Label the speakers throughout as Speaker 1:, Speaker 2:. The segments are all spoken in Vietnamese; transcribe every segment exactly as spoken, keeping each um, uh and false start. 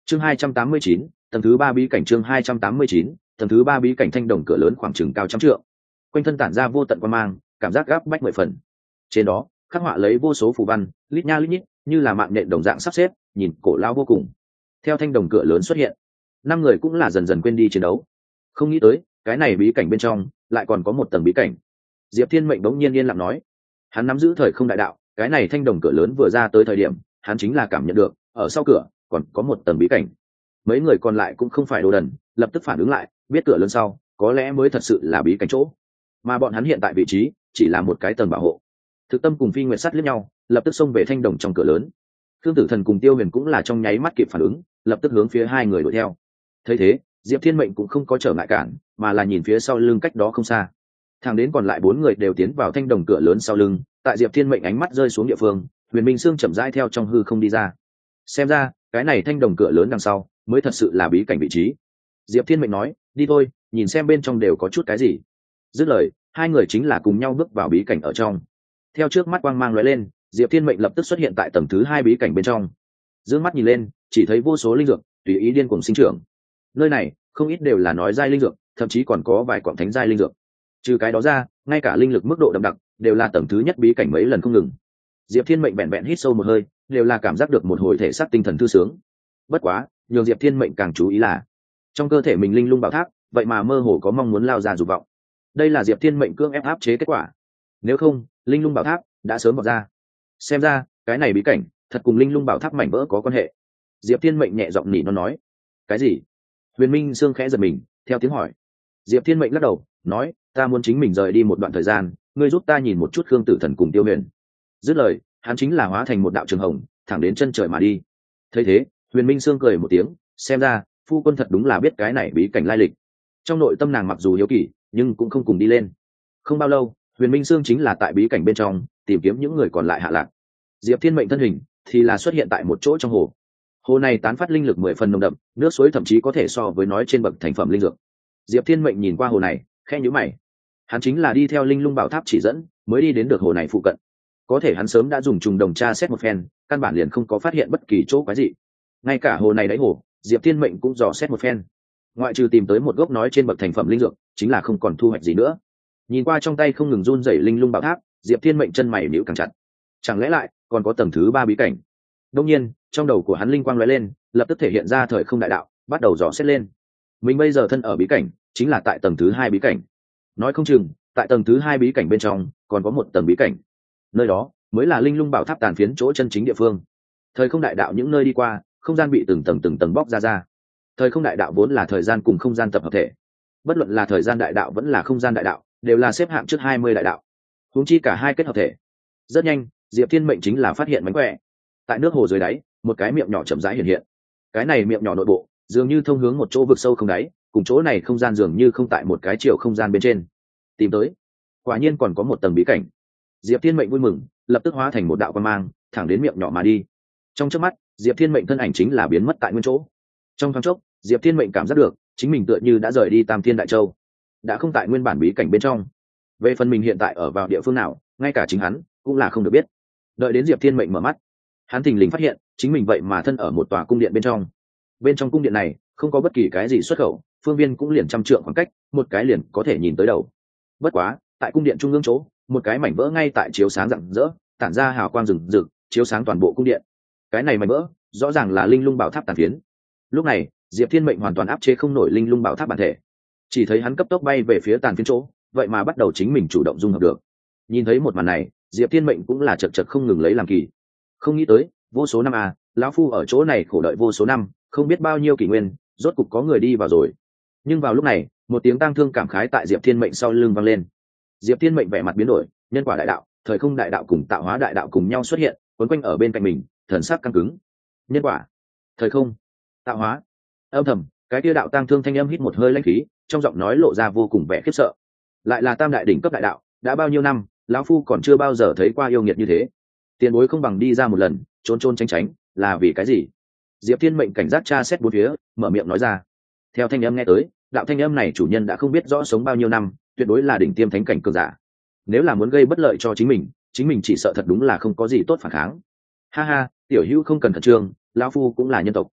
Speaker 1: chương hai trăm tám mươi chín, tầng thứ ba bí cảnh. Chương hai trăm tám mươi chín, tầng thứ ba bí cảnh. Thanh đồng cửa lớn khoảng chừng cao trăm trượng, quanh thân tản ra vô tận quan mang, cảm giác gáp bách mười phần. Trên đó khắc họa lấy vô số phù văn, lít nha lít nhít, như là mạng nhện đồng dạng sắp xếp, nhìn cổ lao vô cùng. Theo thanh đồng cửa lớn xuất hiện, năm người cũng là dần dần quên đi chiến đấu. Không nghĩ tới cái này bí cảnh bên trong lại còn có một tầng bí cảnh. Diệp Thiên Mệnh bỗng nhiên yên lặng nói, hắn nắm giữ thời không đại đạo, cái này thanh đồng cửa lớn vừa ra tới thời điểm, hắn chính là cảm nhận được ở sau cửa còn có một tầng bí cảnh. Mấy người còn lại cũng không phải đồ đần, lập tức phản ứng lại, biết cửa lớn sau có lẽ mới thật sự là bí cảnh chỗ, mà bọn hắn hiện tại vị trí chỉ là một cái tầng bảo hộ. Thực Tâm cùng Phi Nguyệt sắt liếc nhau, lập tức xông về thanh đồng trong cửa lớn. Khương Tử Thần cùng Tiêu Huyền cũng là trong nháy mắt kịp phản ứng, lập tức hướng phía hai người đuổi theo. Thấy thế, Diệp Thiên Mệnh cũng không có trở ngại cản, mà là nhìn phía sau lưng cách đó không xa. Thẳng đến còn lại bốn người đều tiến vào thanh đồng cửa lớn sau lưng, tại Diệp Thiên Mệnh ánh mắt rơi xuống địa phương, Huyền Minh Sương chậm rãi theo trong hư không đi ra. Xem ra, cái này thanh đồng cửa lớn đằng sau mới thật sự là bí cảnh vị trí. Diệp Thiên Mệnh nói, đi thôi, nhìn xem bên trong đều có chút cái gì. Dứt lời, hai người chính là cùng nhau bước vào bí cảnh ở trong. Theo trước mắt quang mang lóe lên, Diệp Thiên Mệnh lập tức xuất hiện tại tầng thứ hai bí cảnh bên trong. Dương mắt nhìn lên, chỉ thấy vô số linh dược tùy ý điên cuồng sinh trưởng. Nơi này không ít đều là nói giai linh dược, thậm chí còn có vài quặng thánh giai linh dược. Trừ cái đó ra, ngay cả linh lực mức độ đậm đặc đều là tầng thứ nhất bí cảnh mấy lần không ngừng. Diệp Thiên Mệnh bèn bèn hít sâu một hơi, đều là cảm giác được một hồi thể xác tinh thần thư sướng. Bất quá, nhường Diệp Thiên Mệnh càng chú ý là trong cơ thể mình linh lung bảo tháp, vậy mà mơ hồ có mong muốn lao ra dục vọng. Đây là Diệp Thiên Mệnh cưỡng ép áp chế kết quả. Nếu không, linh lung bảo tháp đã sớm bộc ra. Xem ra, cái này bí cảnh thật cùng linh lung bảo tháp mảnh vỡ có quan hệ. Diệp Thiên Mệnh nhẹ giọng nỉ nó nói. Cái gì? Huyền Minh Sương khẽ giật mình, theo tiếng hỏi. Diệp Thiên Mệnh lắc đầu, nói, ta muốn chính mình rời đi một đoạn thời gian, ngươi giúp ta nhìn một chút Khương Tử Thần cùng Tiêu Huyền. Dứt lời, hắn chính là hóa thành một đạo trường hồng, thẳng đến chân trời mà đi. Thấy thế, Huyền Minh Sương cười một tiếng, xem ra phu quân thật đúng là biết cái này bí cảnh lai lịch. Trong nội tâm nàng mặc dù hiếu kỳ, nhưng cũng không cùng đi lên. Không bao lâu, Huyền Minh Sương chính là tại bí cảnh bên trong tìm kiếm những người còn lại hạ lạc. Diệp Thiên Mệnh thân hình thì là xuất hiện tại một chỗ trong hồ. Hồ này tán phát linh lực mười phần nồng đậm, nước suối thậm chí có thể so với nói trên bậc thành phẩm linh dược. Diệp Thiên Mệnh nhìn qua hồ này, khẽ nhíu mày. Hắn chính là đi theo linh lung bảo tháp chỉ dẫn mới đi đến được hồ này phụ cận. Có thể hắn sớm đã dùng trùng đồng tra xét một phen, căn bản liền không có phát hiện bất kỳ chỗ quái gì. Ngay cả hồ này đáy hồ, Diệp Thiên Mệnh cũng dò xét một phen. Ngoại trừ tìm tới một gốc nói trên bậc thành phẩm linh dược, chính là không còn thu hoạch gì nữa. Nhìn qua trong tay không ngừng run rẩy linh lung bảo tháp, Diệp Thiên Mệnh chân mày nhíu càng chặt. Chẳng lẽ lại còn có tầng thứ ba bí cảnh? Đương nhiên, trong đầu của hắn linh quang lóe lên, lập tức thể hiện ra thời không đại đạo, bắt đầu dò xét lên. Mình bây giờ thân ở bí cảnh, chính là tại tầng thứ hai bí cảnh. Nói không chừng, tại tầng thứ hai bí cảnh bên trong, còn có một tầng bí cảnh. Nơi đó mới là linh lung bảo tháp tàn phiến chỗ chân chính địa phương. Thời không đại đạo những nơi đi qua, không gian bị từng tầng từng tầng bóc ra ra. Thời không đại đạo vốn là thời gian cùng không gian tập hợp thể. Bất luận là thời gian đại đạo vẫn là không gian đại đạo, đều là xếp hạng trước hai mươi đại đạo. Huống chi cả hai kết hợp thể. Rất nhanh, Diệp Thiên Mệnh chính là phát hiện mánh khỏe. Tại nước hồ dưới đáy, một cái miệng nhỏ chậm rãi hiện hiện. Cái này miệng nhỏ nội bộ, dường như thông hướng một chỗ vực sâu không đáy, cùng chỗ này không gian dường như không tại một cái chiều không gian bên trên. Tìm tới, quả nhiên còn có một tầng bí cảnh. Diệp Thiên Mệnh vui mừng, lập tức hóa thành một đạo quang mang, thẳng đến miệng nhỏ mà đi. Trong chớp mắt, Diệp Thiên Mệnh thân ảnh chính là biến mất tại nguyên chỗ. Trong thoáng chốc, Diệp Thiên Mệnh cảm giác được chính mình tựa như đã rời đi Tam Thiên Đại Châu, đã không tại nguyên bản bí cảnh bên trong. Về phần mình hiện tại ở vào địa phương nào, ngay cả chính hắn cũng là không được biết. Đợi đến Diệp Thiên Mệnh mở mắt, hắn thình lình phát hiện chính mình vậy mà thân ở một tòa cung điện bên trong. Bên trong cung điện này không có bất kỳ cái gì xuất khẩu, phương viên cũng liền trăm trượng khoảng cách, một cái liền có thể nhìn tới đầu. Bất quá, tại cung điện trung ương chỗ, một cái mảnh vỡ ngay tại chiếu sáng rạng rỡ, tản ra hào quang rừng rực, chiếu sáng toàn bộ cung điện. Cái này mảnh vỡ, rõ ràng là linh lung bảo tháp tàn phiến. Lúc này, Diệp Thiên Mệnh hoàn toàn áp chế không nổi linh lung bảo tháp bản thể. Chỉ thấy hắn cấp tốc bay về phía tàn phiến chỗ, vậy mà bắt đầu chính mình chủ động dung hợp được. Nhìn thấy một màn này, Diệp Thiên Mệnh cũng là chật chật không ngừng lấy làm kỳ. Không nghĩ tới, vô số năm à, lão phu ở chỗ này khổ đợi vô số năm, không biết bao nhiêu kỷ nguyên, rốt cục có người đi vào rồi. Nhưng vào lúc này, một tiếng tang thương cảm khái tại Diệp Thiên Mệnh sau lưng vang lên. Diệp Thiên Mệnh vẻ mặt biến đổi, nhân quả đại đạo, thời không đại đạo cùng tạo hóa đại đạo cùng nhau xuất hiện, quấn quanh ở bên cạnh mình, thần sắc căng cứng. Nhân quả, thời không, tạo hóa. Âm thầm, cái kia đạo tang thương thanh âm hít một hơi lãnh khí, trong giọng nói lộ ra vô cùng vẻ khiếp sợ. Lại là tam đại đỉnh cấp đại đạo, đã bao nhiêu năm, lão phu còn chưa bao giờ thấy qua yêu nghiệt như thế. Tiền bối không bằng đi ra một lần, trốn trốn tránh tránh, là vì cái gì? Diệp Thiên Mệnh cảnh giác tra xét bốn phía, mở miệng nói ra. Theo thanh âm nghe tới, đạo thanh âm này chủ nhân đã không biết rõ sống bao nhiêu năm, tuyệt đối là đỉnh tiêm thánh cảnh cường giả. Nếu là muốn gây bất lợi cho chính mình, chính mình chỉ sợ thật đúng là không có gì tốt phản kháng. Ha ha, tiểu hữu không cần khẩn trương, lão phu cũng là nhân tộc.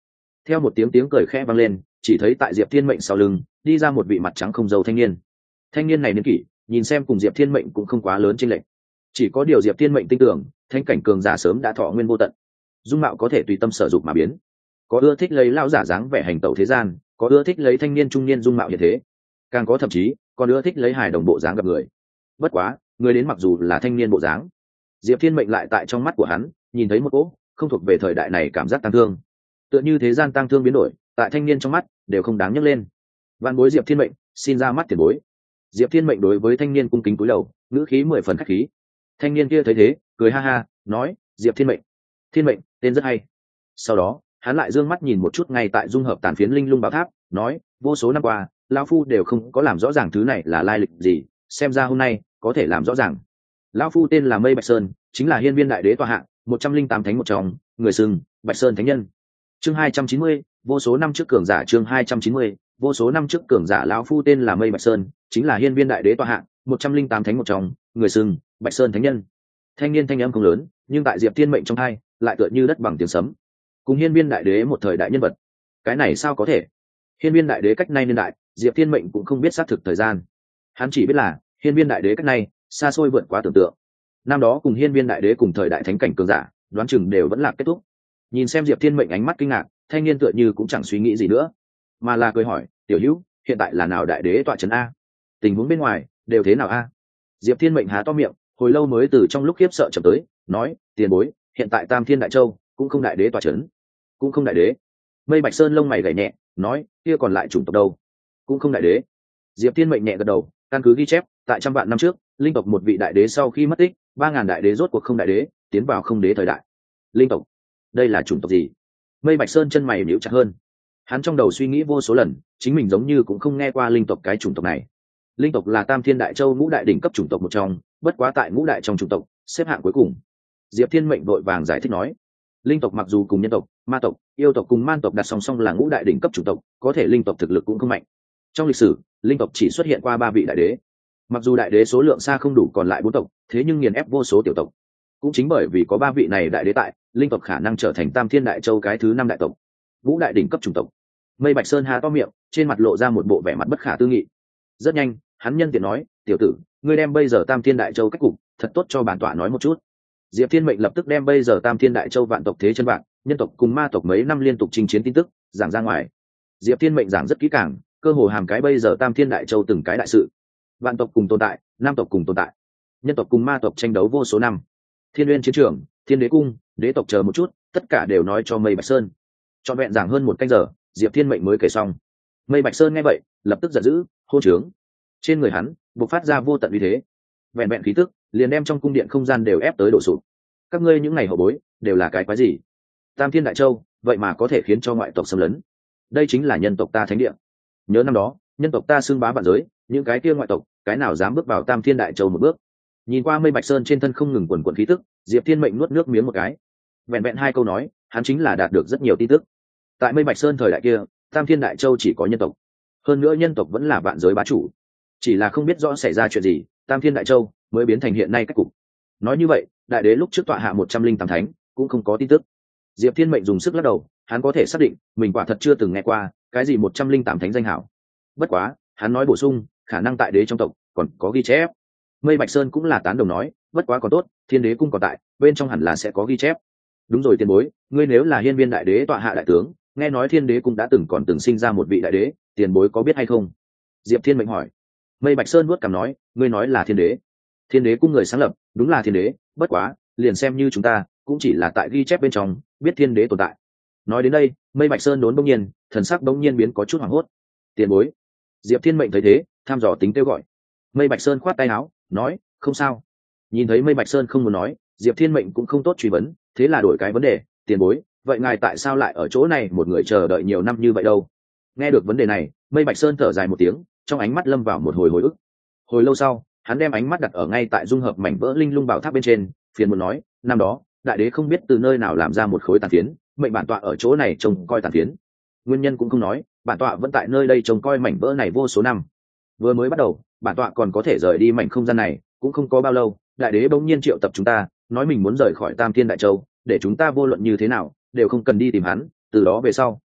Speaker 1: Theo một tiếng tiếng cười khẽ vang lên, chỉ thấy tại Diệp Thiên Mệnh sau lưng đi ra một vị mặt trắng không dâu thanh niên. Thanh niên này niên kỷ nhìn xem cùng Diệp Thiên Mệnh cũng không quá lớn chênh lệch, chỉ có điều Diệp Thiên Mệnh tin tưởng thanh cảnh cường giả sớm đã thọ nguyên vô tận, dung mạo có thể tùy tâm sở dục mà biến. Có ưa thích lấy lão giả dáng vẻ hành tẩu thế gian, có ưa thích lấy thanh niên trung niên dung mạo như thế, càng có thậm chí còn ưa thích lấy hài đồng bộ dáng gặp người. Bất quá người đến mặc dù là thanh niên bộ dáng, Diệp Thiên Mệnh lại tại trong mắt của hắn nhìn thấy một cỗ không thuộc về thời đại này cảm giác tăng thương, tựa như thế gian tăng thương biến đổi tại thanh niên trong mắt đều không đáng nhắc lên. Vạn bối Diệp Thiên Mệnh xin ra mắt tiền bối. Diệp Thiên Mệnh đối với thanh niên cung kính cúi đầu, ngữ khí mười phần khách khí. Thanh niên kia thấy thế cười ha ha nói, Diệp Thiên Mệnh, Thiên Mệnh tên rất hay. Sau đó hắn lại dương mắt nhìn một chút ngay tại dung hợp tàn phiến linh lung bảo tháp, nói, vô số năm qua lão phu đều không có làm rõ ràng thứ này là lai lịch gì, xem ra hôm nay có thể làm rõ ràng. Lão phu tên là Mây Bạch Sơn, chính là hiên viên đại đế tọa hạng một trăm linh tám thánh một trong, người xưng Bạch Sơn thánh nhân. Chương hai trăm chín mươi, vô số năm trước cường giả. Chương hai trăm chín mươi, vô số năm trước cường giả. Lão phu tên là Mây Bạch Sơn, chính là hiên viên đại đế tọa hạng một trăm linh tám thánh một trong, người xưng Bạch Sơn thánh nhân. Thanh niên thanh âm không lớn, nhưng tại Diệp Thiên Mệnh trong hai lại tựa như đất bằng tiếng sấm. Cùng hiên viên đại đế một thời đại nhân vật, cái này sao có thể? Hiên viên đại đế cách nay niên đại, Diệp Thiên Mệnh cũng không biết xác thực thời gian. Hắn chỉ biết là hiên viên đại đế cách nay xa xôi vượt quá tưởng tượng. Năm đó cùng hiên viên đại đế cùng thời đại thánh cảnh cường giả, đoán chừng đều vẫn là kết thúc. Nhìn xem Diệp Thiên Mệnh ánh mắt kinh ngạc, thanh niên tựa như cũng chẳng suy nghĩ gì nữa, mà là cười hỏi, tiểu hữu, hiện tại là nào đại đế tọa trấn a? Tình huống bên ngoài đều thế nào a? Diệp Thiên Mệnh há to miệng, hồi lâu mới từ trong lúc khiếp sợ chậm tới, nói, tiền bối, hiện tại Tam Thiên Đại Châu cũng không đại đế tọa trấn, cũng không đại đế. Mây Bạch Sơn lông mày gảy nhẹ, nói, kia còn lại chủng tộc đâu? Cũng không đại đế. Diệp Thiên Mệnh nhẹ gật đầu, căn cứ ghi chép, tại trăm vạn năm trước, linh tộc một vị đại đế sau khi mất tích, ba ngàn đại đế rốt cuộc không đại đế, tiến vào không đế thời đại. Linh tộc, đây là chủng tộc gì? Mây Bạch Sơn chân mày nhíu chặt hơn. Hắn trong đầu suy nghĩ vô số lần, chính mình giống như cũng không nghe qua linh tộc cái chủng tộc này. Linh tộc là Tam Thiên Đại Châu ngũ đại đỉnh cấp chủng tộc một trong, bất quá tại ngũ đại trong chủng tộc, xếp hạng cuối cùng. Diệp Thiên Mệnh vội vàng giải thích nói, linh tộc mặc dù cùng nhân tộc, ma tộc, yêu tộc cùng man tộc đặt song song là ngũ đại đỉnh cấp chủng tộc, có thể linh tộc thực lực cũng không mạnh. Trong lịch sử, linh tộc chỉ xuất hiện qua ba vị đại đế. Mặc dù đại đế số lượng xa không đủ còn lại bốn tộc, thế nhưng nghiền ép vô số tiểu tộc. Cũng chính bởi vì có ba vị này đại đế tại, linh tộc khả năng trở thành Tam Thiên Đại Châu cái thứ năm đại tộc, ngũ đại đỉnh cấp chủng tộc. Mây Bạch Sơn há to miệng, trên mặt lộ ra một bộ vẻ mặt bất khả tư nghị. Rất nhanh, hắn nhân tiện nói, tiểu tử, ngươi đem bây giờ Tam Thiên Đại Châu cách cục thật tốt cho bản tọa nói một chút. Diệp Thiên Mệnh lập tức đem bây giờ Tam Thiên Đại Châu vạn tộc thế chân vạn, nhân tộc cùng ma tộc mấy năm liên tục chinh chiến tin tức giảng ra ngoài. Diệp Thiên Mệnh giảng rất kỹ càng, cơ hồ hàm cái bây giờ Tam Thiên Đại Châu từng cái đại sự. Vạn tộc cùng tồn tại, nam tộc cùng tồn tại, nhân tộc cùng ma tộc tranh đấu vô số năm, Thiên Uyên chiến trường, Thiên Đế cung, đế tộc chờ một chút, tất cả đều nói cho Mây Bạch Sơn. Trọn vẹn giảng hơn một canh giờ, Diệp Thiên Mệnh mới kể xong. Mây Bạch Sơn nghe vậy, lập tức giận dữ, hô trướng. Trên người hắn bộc phát ra vô tận uy thế, vẹn vẹn khí tức liền đem trong cung điện không gian đều ép tới đổ sụp. Các ngươi những ngày hậu bối đều là cái quái gì? Tam Thiên Đại Châu vậy mà có thể khiến cho ngoại tộc xâm lấn, đây chính là nhân tộc ta thánh địa. Nhớ năm đó nhân tộc ta xưng bá vạn giới, những cái kia ngoại tộc cái nào dám bước vào Tam Thiên Đại Châu một bước? Nhìn qua Mây Bạch Sơn trên thân không ngừng quần quần khí tức, Diệp Thiên Mệnh nuốt nước miếng một cái. Vẹn vẹn hai câu nói, hắn chính là đạt được rất nhiều tin tức. Tại Mây Bạch Sơn thời đại kia, Tam Thiên Đại Châu chỉ có nhân tộc, hơn nữa nhân tộc vẫn là vạn giới bá chủ, chỉ là không biết rõ xảy ra chuyện gì, Tam Thiên Đại Châu mới biến thành hiện nay cách cục. Nói như vậy, đại đế lúc trước tọa hạ một trăm linh tám thánh cũng không có tin tức. Diệp Thiên Mệnh dùng sức lắc đầu, hắn có thể xác định mình quả thật chưa từng nghe qua cái gì một trăm linh tám thánh danh hảo. Bất quá hắn nói bổ sung, khả năng tại đế trong tộc còn có ghi chép. Mây Bạch Sơn cũng là tán đồng nói, bất quá còn tốt, Thiên Đế cung còn tại, bên trong hẳn là sẽ có ghi chép. Đúng rồi tiền bối, ngươi nếu là hiên viên đại đế tọa hạ đại tướng, nghe nói Thiên Đế cung đã từng còn từng sinh ra một vị đại đế, tiền bối có biết hay không? Diệp Thiên Mệnh hỏi. Mây Bạch Sơn vuốt cằm nói, ngươi nói là Thiên Đế. Thiên Đế cung người sáng lập đúng là Thiên Đế, bất quá liền xem như chúng ta cũng chỉ là tại ghi chép bên trong biết Thiên Đế tồn tại. Nói đến đây, Mây Bạch Sơn đốn bỗng nhiên, thần sắc bỗng nhiên biến có chút hoảng hốt. Tiền bối. Diệp Thiên Mệnh thấy thế, tham dò tính kêu gọi. Mây Bạch Sơn khoát tay áo, nói, không sao. Nhìn thấy Mây Bạch Sơn không muốn nói, Diệp Thiên Mệnh cũng không tốt truy vấn, thế là đổi cái vấn đề, tiền bối, vậy ngài tại sao lại ở chỗ này một người chờ đợi nhiều năm như vậy đâu? Nghe được vấn đề này, Mây Bạch Sơn thở dài một tiếng, trong ánh mắt lâm vào một hồi hồi ức. Hồi lâu sau, hắn đem ánh mắt đặt ở ngay tại dung hợp mảnh vỡ linh lung bảo tháp bên trên, phiền muốn nói, năm đó đại đế không biết từ nơi nào làm ra một khối tàn phiến, mệnh bản tọa ở chỗ này trông coi tàn phiến. Nguyên nhân cũng không nói, bản tọa vẫn tại nơi đây trông coi mảnh vỡ này vô số năm. Vừa mới bắt đầu, bản tọa còn có thể rời đi mảnh không gian này, cũng không có bao lâu, đại đế bỗng nhiên triệu tập chúng ta, nói mình muốn rời khỏi Tam Thiên Đại Châu, để chúng ta vô luận như thế nào đều không cần đi tìm hắn. Từ đó về sau,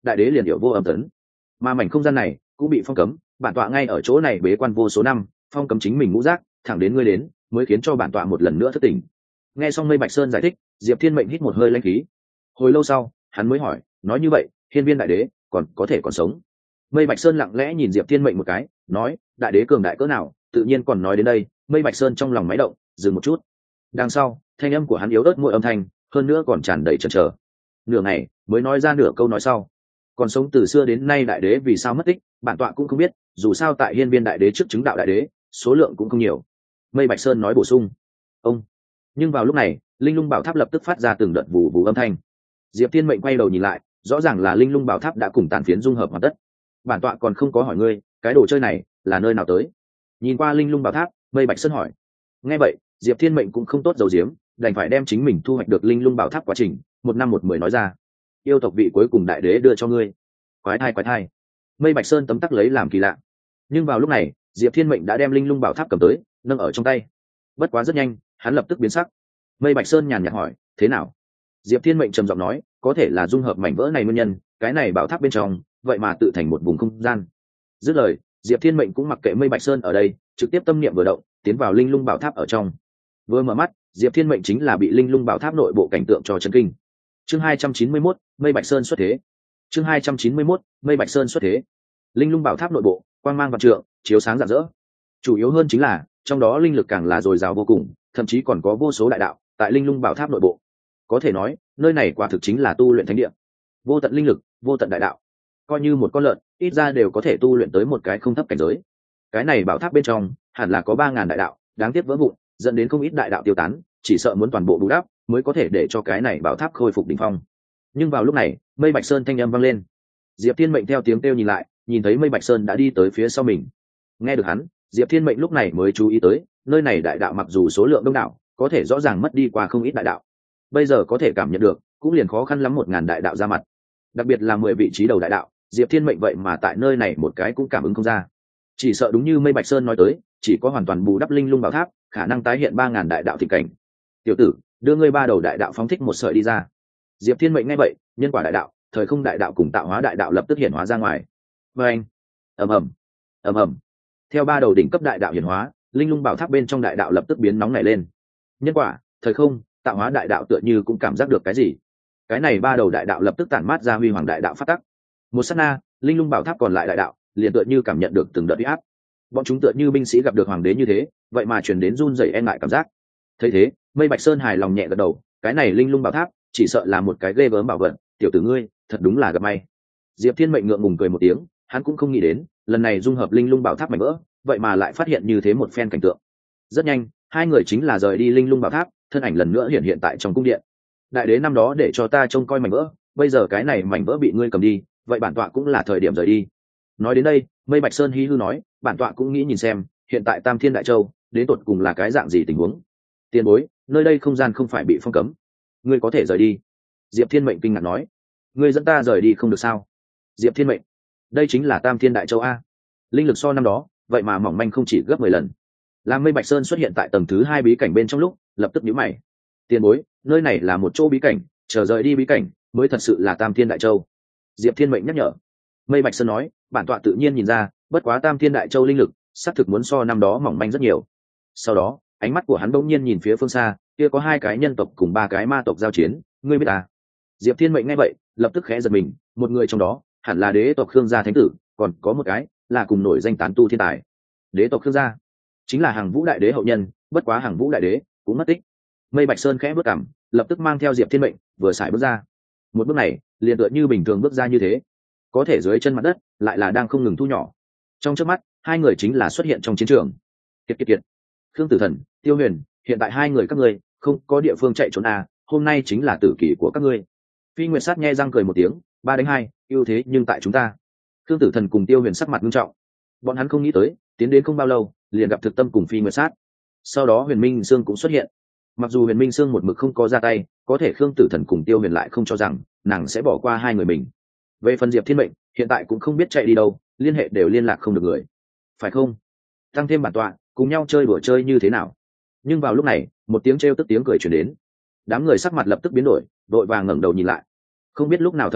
Speaker 1: đại đế liền hiểu vô âm tấn, mà mảnh không gian này cũng bị phong cấm. Bản tọa ngay ở chỗ này bế quan vô số năm, phong cấm chính mình ngũ giác, thẳng đến ngươi đến mới khiến cho bản tọa một lần nữa thức tỉnh. Nghe xong Mây Bạch Sơn giải thích, Diệp Thiên Mệnh hít một hơi lãnh khí. Hồi lâu sau hắn mới hỏi, nói như vậy hiên viên đại đế còn có thể còn sống? Mây Bạch Sơn lặng lẽ nhìn Diệp Thiên Mệnh một cái, nói, đại đế cường đại cỡ nào tự nhiên còn nói đến đây. Mây Bạch Sơn trong lòng máy động, dừng một chút. Đằng sau thanh âm của hắn yếu ớt mỗi âm thanh, hơn nữa còn tràn đầy chần chờ. Nửa ngày mới nói ra nửa câu nói sau, còn sống từ xưa đến nay đại đế vì sao mất tích, bản tọa cũng không biết, dù sao tại hiên viên đại đế trước chứng đạo đại đế số lượng cũng không nhiều. Mây Bạch Sơn nói bổ sung. Ông nhưng vào lúc này linh lung bảo tháp lập tức phát ra từng đợt vù vù âm thanh. Diệp Thiên Mệnh quay đầu nhìn lại, rõ ràng là linh lung bảo tháp đã cùng tàn phiến dung hợp hoàn tất. Bản tọa còn không có hỏi ngươi, cái đồ chơi này là nơi nào tới? Nhìn qua linh lung bảo tháp, Mây Bạch Sơn hỏi. Nghe vậy Diệp Thiên Mệnh cũng không tốt giấu giếm, đành phải đem chính mình thu hoạch được linh lung bảo tháp quá trình một năm một mười nói ra. Yêu tộc vị cuối cùng đại đế đưa cho ngươi. Quái thai quái thai. Mây Bạch Sơn tấm tắc lấy làm kỳ lạ. Nhưng vào lúc này Diệp Thiên Mệnh đã đem linh lung bảo tháp cầm tới, nâng ở trong tay. Bất quá rất nhanh hắn lập tức biến sắc. Mây Bạch Sơn nhàn nhạt hỏi, thế nào? Diệp Thiên Mệnh trầm giọng nói, có thể là dung hợp mảnh vỡ này nguyên nhân, cái này bảo tháp bên trong vậy mà tự thành một vùng không gian. Dứt lời Diệp Thiên Mệnh cũng mặc kệ Mây Bạch Sơn ở đây, trực tiếp tâm niệm vừa động, tiến vào linh lung bảo tháp ở trong. Vừa mở mắt Diệp Thiên Mệnh chính là bị linh lung bảo tháp nội bộ cảnh tượng cho chấn kinh. Chương hai trăm chín mươi mốt, Mây Bạch Sơn xuất thế. Chương hai trăm chín mươi mốt, Mây Bạch Sơn xuất thế. Linh lung bảo tháp nội bộ quang mang vạn trượng, chiếu sáng rạng rỡ. Chủ yếu hơn chính là trong đó linh lực càng là dồi dào vô cùng, thậm chí còn có vô số đại đạo tại linh lung bảo tháp nội bộ. Có thể nói nơi này quả thực chính là tu luyện thánh địa. Vô tận linh lực, vô tận đại đạo, coi như một con lợn ít ra đều có thể tu luyện tới một cái không thấp cảnh giới. Cái này bảo tháp bên trong hẳn là có ba ngàn đại đạo, đáng tiếc vỡ vụn dẫn đến không ít đại đạo tiêu tán, chỉ sợ muốn toàn bộ bù đắp mới có thể để cho cái này bảo tháp khôi phục đỉnh phong. Nhưng vào lúc này Mây Bạch Sơn thanh âm vang lên. Diệp Thiên Mệnh theo tiếng kêu nhìn lại, nhìn thấy Mây Bạch Sơn đã đi tới phía sau mình. Nghe được hắn, Diệp Thiên Mệnh lúc này mới chú ý tới, nơi này đại đạo mặc dù số lượng đông đảo, có thể rõ ràng mất đi qua không ít đại đạo. Bây giờ có thể cảm nhận được, cũng liền khó khăn lắm một ngàn đại đạo ra mặt. Đặc biệt là mười vị trí đầu đại đạo, Diệp Thiên Mệnh vậy mà tại nơi này một cái cũng cảm ứng không ra. Chỉ sợ đúng như Mây Bạch Sơn nói tới, chỉ có hoàn toàn bù đắp linh lung bảo tháp, khả năng tái hiện ba ngàn đại đạo tình cảnh. Tiểu tử, đưa ngươi ba đầu đại đạo phóng thích một sợi đi ra. Diệp Thiên Mệnh nghe vậy, nhân quả đại đạo, thời không đại đạo cùng tạo hóa đại đạo lập tức hiển hóa ra ngoài. Và anh, ầm ầm, ầm ầm. Theo ba đầu đỉnh cấp đại đạo hiển hóa, linh lung bảo tháp bên trong đại đạo lập tức biến nóng nảy lên. Nhân quả, thời không, tạo hóa đại đạo tựa như cũng cảm giác được cái gì. Cái này ba đầu đại đạo lập tức tản mát ra huy hoàng đại đạo phát tắc. Một sát na, linh lung bảo tháp còn lại đại đạo liền tựa như cảm nhận được từng đợt uy áp. Bọn chúng tựa như binh sĩ gặp được hoàng đế như thế, vậy mà truyền đến run rẩy e ngại cảm giác. Thấy thế, Mây Bạch Sơn hài lòng nhẹ gật đầu, cái này linh lung bảo tháp chỉ sợ là một cái ghê gớm bảo vật, tiểu tử ngươi thật đúng là gặp may. Diệp Thiên Mệnh ngượng ngùng cười một tiếng, hắn cũng không nghĩ đến lần này dung hợp linh lung bảo tháp mảnh vỡ vậy mà lại phát hiện như thế một phen cảnh tượng. Rất nhanh hai người chính là rời đi linh lung bảo tháp, thân ảnh lần nữa hiện hiện tại trong cung điện. Đại đế năm đó để cho ta trông coi mảnh vỡ, bây giờ cái này mảnh vỡ bị ngươi cầm đi, vậy bản tọa cũng là thời điểm rời đi. Nói đến đây Mây Bạch Sơn hí hư nói, bản tọa cũng nghĩ nhìn xem hiện tại Tam Thiên Đại Châu đến tột cùng là cái dạng gì tình huống. Tiền bối, nơi đây không gian không phải bị phong cấm, ngươi có thể rời đi. Diệp Thiên Mệnh kinh ngạc nói, ngươi dẫn ta rời đi không được sao? Diệp Thiên Mệnh, đây chính là Tam Thiên Đại Châu a, linh lực so năm đó vậy mà mỏng manh không chỉ gấp mười lần. Làm Mây Bạch Sơn xuất hiện tại tầng thứ hai bí cảnh bên trong lúc, lập tức nhíu mày. Tiền bối, nơi này là một chỗ bí cảnh, chờ rời đi bí cảnh mới thật sự là Tam Thiên Đại Châu. Diệp Thiên Mệnh nhắc nhở. Mây Bạch Sơn nói, bản tọa tự nhiên nhìn ra, bất quá Tam Thiên Đại Châu linh lực xác thực muốn so năm đó mỏng manh rất nhiều. Sau đó ánh mắt của hắn bỗng nhiên nhìn phía phương xa, kia có hai cái nhân tộc cùng ba cái ma tộc giao chiến, ngươi biết à? Diệp Thiên Mệnh nghe vậy lập tức khẽ giật mình, một người trong đó hẳn là đế tộc Khương gia thánh tử, còn có một cái là cùng nổi danh tán tu thiên tài. Đế tộc Khương gia chính là Hằng Vũ đại đế hậu nhân, bất quá Hằng Vũ đại đế cũng mất tích. Mây Bạch Sơn khẽ bước cằm, lập tức mang theo Diệp Thiên Mệnh vừa xài bước ra. Một bước này liền tựa như bình thường bước ra như thế, có thể dưới chân mặt đất lại là đang không ngừng thu nhỏ. Trong chớp mắt hai người chính là xuất hiện trong chiến trường. Kiệt kiệt kiệt, Khương Tử Thần, Tiêu Huyền, hiện tại hai người các ngươi không có địa phương chạy trốn à, hôm nay chính là tử kỷ của các ngươi. Phi Nguyệt Sát nhe răng cười một tiếng, ba đánh hai, ưu thế nhưng tại chúng ta. Khương Tử Thần cùng Tiêu Huyền sắc mặt nghiêm trọng, bọn hắn không nghĩ tới tiến đến không bao lâu liền gặp Thực Tâm cùng Phi Nguyệt Sát. Sau đó Huyền Minh Sương cũng xuất hiện. Mặc dù Huyền Minh Sương một mực không có ra tay, có thể Khương Tử Thần cùng Tiêu Huyền lại không cho rằng nàng sẽ bỏ qua hai người mình. Về phần Diệp Thiên Mệnh hiện tại cũng không biết chạy đi đâu, liên hệ đều liên lạc không được người, phải không? Tăng thêm bản tọa cùng nhau chơi đùa chơi như thế nào? Nhưng vào lúc này một tiếng trêu tức tiếng cười truyền đến, đám người sắc mặt lập tức biến đổi, đội vàng ngẩng đầu nhìn lại. Không biết lúc nào thời điểm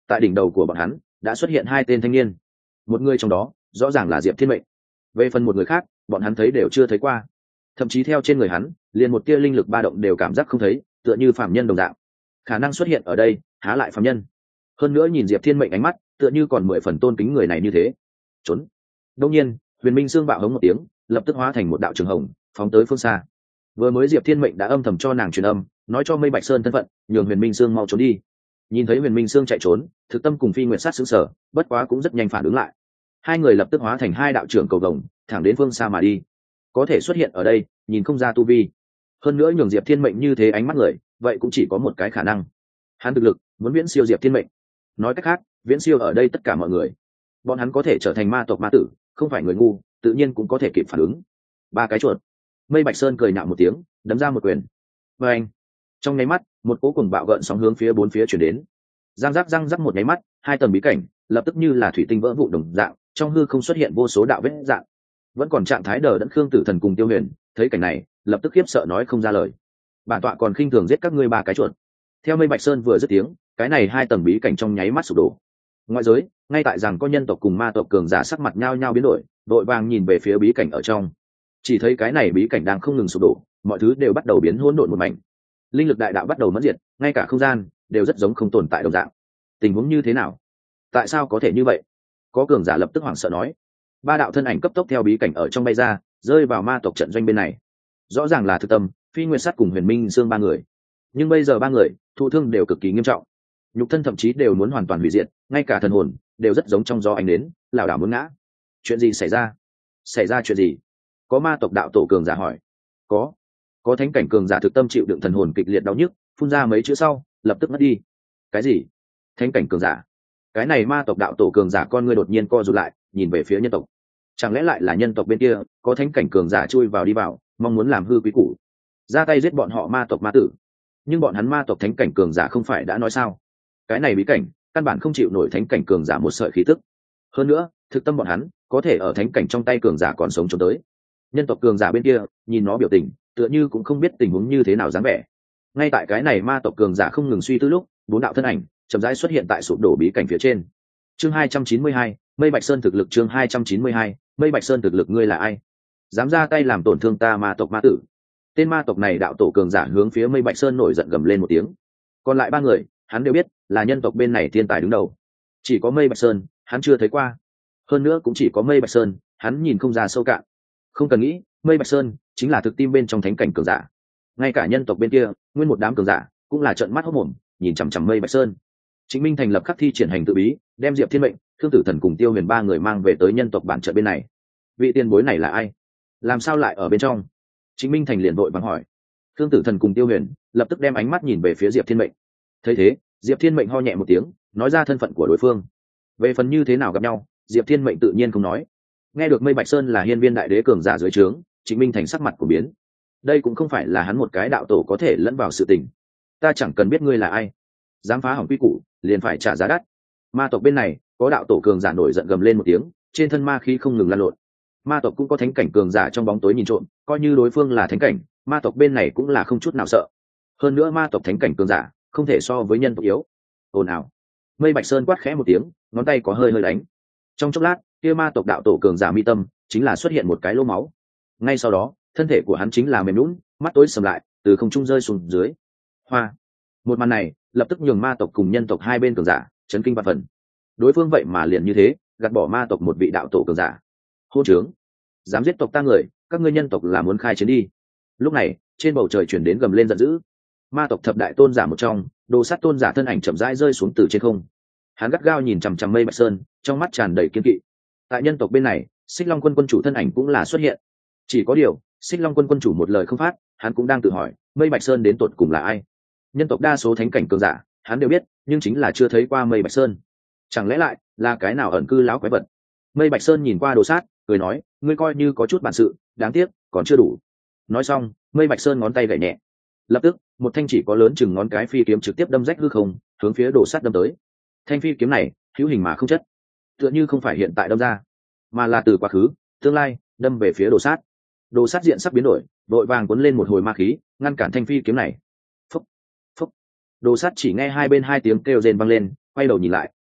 Speaker 1: tại đỉnh đầu của bọn hắn đã xuất hiện hai tên thanh niên, một người trong đó rõ ràng là Diệp Thiên Mệnh. Về phần một người khác, bọn hắn thấy đều chưa thấy qua, thậm chí theo trên người hắn liền một tia linh lực ba động đều cảm giác không thấy, tựa như phạm nhân đồng dạng. Khả năng xuất hiện ở đây há lại phạm nhân. Hơn nữa nhìn Diệp Thiên Mệnh ánh mắt tựa như còn mười phần tôn kính người này như thế. Trốn. Đông nhiên Huyền Minh Sương bạo hống một tiếng, lập tức hóa thành một đạo trường hồng phóng tới phương xa. Vừa mới Diệp Thiên Mệnh đã âm thầm cho nàng truyền âm, nói cho Mây Bạch Sơn thân phận, nhường Huyền Minh Sương mau trốn đi. Nhìn thấy Huyền Minh Sương chạy trốn, Thực Tâm cùng Phi Nguyệt Sát sững sờ, bất quá cũng rất nhanh phản ứng lại. Hai người lập tức hóa thành hai đạo trưởng cầu vồng, thẳng đến phương xa mà đi. Có thể xuất hiện ở đây, nhìn không ra tu vi. Hơn nữa nhường Diệp Thiên Mệnh như thế ánh mắt người, vậy cũng chỉ có một cái khả năng. Hắn thực lực muốn viễn siêu Diệp Thiên Mệnh. Nói cách khác, viễn siêu ở đây tất cả mọi người. Bọn hắn có thể trở thành ma tộc ma tử, không phải người ngu, tự nhiên cũng có thể kịp phản ứng. Ba cái chuột. Mây Bạch Sơn cười nhạo một tiếng, đấm ra một quyền. Và anh, trong nháy mắt, một cỗ cuồng bạo gợn sóng hướng phía bốn phía chuyển đến. Răng rắc răng rắc một nháy mắt, hai tầng bí cảnh lập tức như là thủy tinh vỡ vụn đồng dạng, trong hư không xuất hiện vô số đạo vết dạng. Vẫn còn trạng thái đờ đẫn Khương Tử Thần cùng Tiêu Huyền, thấy cảnh này, lập tức khiếp sợ nói không ra lời. Bản tọa còn khinh thường giết các ngươi ba cái chuột. Theo Mây Bạch Sơn vừa dứt tiếng, cái này hai tầng bí cảnh trong nháy mắt sụp đổ. Ngoại giới, ngay tại rằng có nhân tộc cùng ma tộc cường giả sắc mặt nhao nhao biến đổi, đội vàng nhìn về phía bí cảnh ở trong. Chỉ thấy cái này bí cảnh đang không ngừng sụp đổ, mọi thứ đều bắt đầu biến hỗn độn một mảnh. Linh lực đại đạo bắt đầu mất diệt, ngay cả không gian đều rất giống không tồn tại đồng dạng. Tình huống như thế nào? Tại sao có thể như vậy? Có cường giả lập tức hoảng sợ nói. Ba đạo thân ảnh cấp tốc theo bí cảnh ở trong bay ra, rơi vào ma tộc trận doanh bên này. Rõ ràng là Thực Tâm, Phi Nguyệt Sắt cùng Huyền Minh Sương ba người. Nhưng bây giờ ba người thụ thương đều cực kỳ nghiêm trọng, nhục thân thậm chí đều muốn hoàn toàn hủy diệt, ngay cả thần hồn đều rất giống trong gió ánh đến, lảo đảo muốn ngã. Chuyện gì xảy ra? Xảy ra chuyện gì? Có ma tộc đạo tổ cường giả hỏi. Có. Có thánh cảnh cường giả Thực Tâm chịu đựng thần hồn kịch liệt đau nhức, phun ra mấy chữ sau, lập tức mất đi. Cái gì? Thánh cảnh cường giả? Cái này ma tộc đạo tổ cường giả con ngươi đột nhiên co rụt lại, nhìn về phía nhân tộc. Chẳng lẽ lại là nhân tộc bên kia có thánh cảnh cường giả chui vào đi vào, mong muốn làm hư quý củ, ra tay giết bọn họ ma tộc ma tử? Nhưng bọn hắn ma tộc thánh cảnh cường giả không phải đã nói sao? Cái này bí cảnh căn bản không chịu nổi thánh cảnh cường giả một sợi khí tức. Hơn nữa, Thực Tâm bọn hắn có thể ở thánh cảnh trong tay cường giả còn sống trốn tới. Nhân tộc cường giả bên kia nhìn nó biểu tình, tựa như cũng không biết tình huống như thế nào dáng vẻ. Ngay tại cái này ma tộc cường giả không ngừng suy tư lúc, bốn đạo thân ảnh chậm rãi xuất hiện tại sụp đổ bí cảnh phía trên. Chương hai trăm chín mươi hai, Mây Bạch Sơn thực lực. Chương hai trăm chín mươi hai, Mây Bạch Sơn thực lực. Ngươi là ai? Dám ra tay làm tổn thương ta ma tộc ma tử? Tên ma tộc này đạo tổ cường giả hướng phía Mây Bạch Sơn nổi giận gầm lên một tiếng. Còn lại ba người, hắn đều biết là nhân tộc bên này thiên tài đứng đầu. Chỉ có Mây Bạch Sơn hắn chưa thấy qua, hơn nữa cũng chỉ có Mây Bạch Sơn hắn nhìn không ra sâu cạn. Không cần nghĩ, Mây Bạch Sơn chính là thực tim bên trong thánh cảnh cường giả. Ngay cả nhân tộc bên kia nguyên một đám cường giả cũng là trợn mắt hốt mồm nhìn chằm chằm Mây Bạch Sơn. Chính Minh thành lập khắc thi triển hành tự bí, đem Diệp Thiên Mệnh, Thương Tử Thần cùng Tiêu Huyền ba người mang về tới nhân tộc bản trận bên này. Vị tiền bối này là ai? Làm sao lại ở bên trong? Chính Minh thành liền vội vàng hỏi. Thương Tử Thần cùng Tiêu Huyền lập tức đem ánh mắt nhìn về phía Diệp Thiên Mệnh. Thấy thế, Diệp Thiên Mệnh ho nhẹ một tiếng, nói ra thân phận của đối phương. Về phần như thế nào gặp nhau, Diệp Thiên Mệnh tự nhiên không nói. Nghe được Mây Bạch Sơn là hiên viên đại đế cường giả dưới trướng, Trịnh Minh thành sắc mặt của biến. Đây cũng không phải là hắn một cái đạo tổ có thể lẫn vào sự tình. Ta chẳng cần biết ngươi là ai, dám phá hỏng quy củ liền phải trả giá đắt. Ma tộc bên này có đạo tổ cường giả nổi giận gầm lên một tiếng, trên thân ma khí không ngừng lan lộn. Ma tộc cũng có thánh cảnh cường giả trong bóng tối nhìn trộm, coi như đối phương là thánh cảnh, ma tộc bên này cũng là không chút nào sợ. Hơn nữa ma tộc thánh cảnh cường giả không thể so với nhân tộc yếu. Ồn ào. Mây Bạch Sơn quát khẽ một tiếng, ngón tay có hơi hơi đánh. Trong chốc lát, kia ma tộc đạo tổ cường giả mi tâm chính là xuất hiện một cái lỗ máu. Ngay sau đó, thân thể của hắn chính là mềm nhũn, mắt tối sầm lại, từ không trung rơi xuống dưới. Hoa. Một màn này lập tức nhường ma tộc cùng nhân tộc hai bên cường giả chấn kinh vạn phần. Đối phương vậy mà liền như thế gạt bỏ ma tộc một vị đạo tổ cường giả. Hôn trướng, dám giết tộc ta người, các ngươi nhân tộc là muốn khai chiến đi. Lúc này trên bầu trời chuyển đến gầm lên giận dữ. Ma tộc thập đại tôn giả một trong, Đồ Sát tôn giả thân ảnh chậm rãi rơi xuống từ trên không. Hắn gắt gao nhìn chằm chằm Mây Bạch Sơn, trong mắt tràn đầy kiên kỵ. Tại nhân tộc bên này, Xích Long quân quân chủ thân ảnh cũng là xuất hiện. Chỉ có điều, Xích Long quân quân chủ một lời không phát, hắn cũng đang tự hỏi, Mây Bạch Sơn đến tột cùng là ai? Nhân tộc đa số thánh cảnh cường giả, hắn đều biết, nhưng chính là chưa thấy qua Mây Bạch Sơn. Chẳng lẽ lại là cái nào ẩn cư láo quái vật? Mây Bạch Sơn nhìn qua Đồ Sát, cười nói, ngươi coi như có chút bản sự, đáng tiếc còn chưa đủ. Nói xong, Mây Bạch Sơn ngón tay gảy nhẹ, lập tức một thanh chỉ có lớn chừng ngón cái phi kiếm trực tiếp đâm rách hư không, hướng phía Đồ Sát đâm tới. Thanh phi kiếm này hữu hình mà không chất, tựa như không phải hiện tại đâm ra, mà là từ quá khứ tương lai đâm về phía Đồ Sát. Đồ Sát diện sắc biến đổi, đội vàng cuốn lên một hồi ma khí, ngăn cản thanh phi kiếm này. Phúc, phúc. Đồ Sát chỉ nghe hai bên hai tiếng kêu rên vang lên, quay đầu nhìn lại,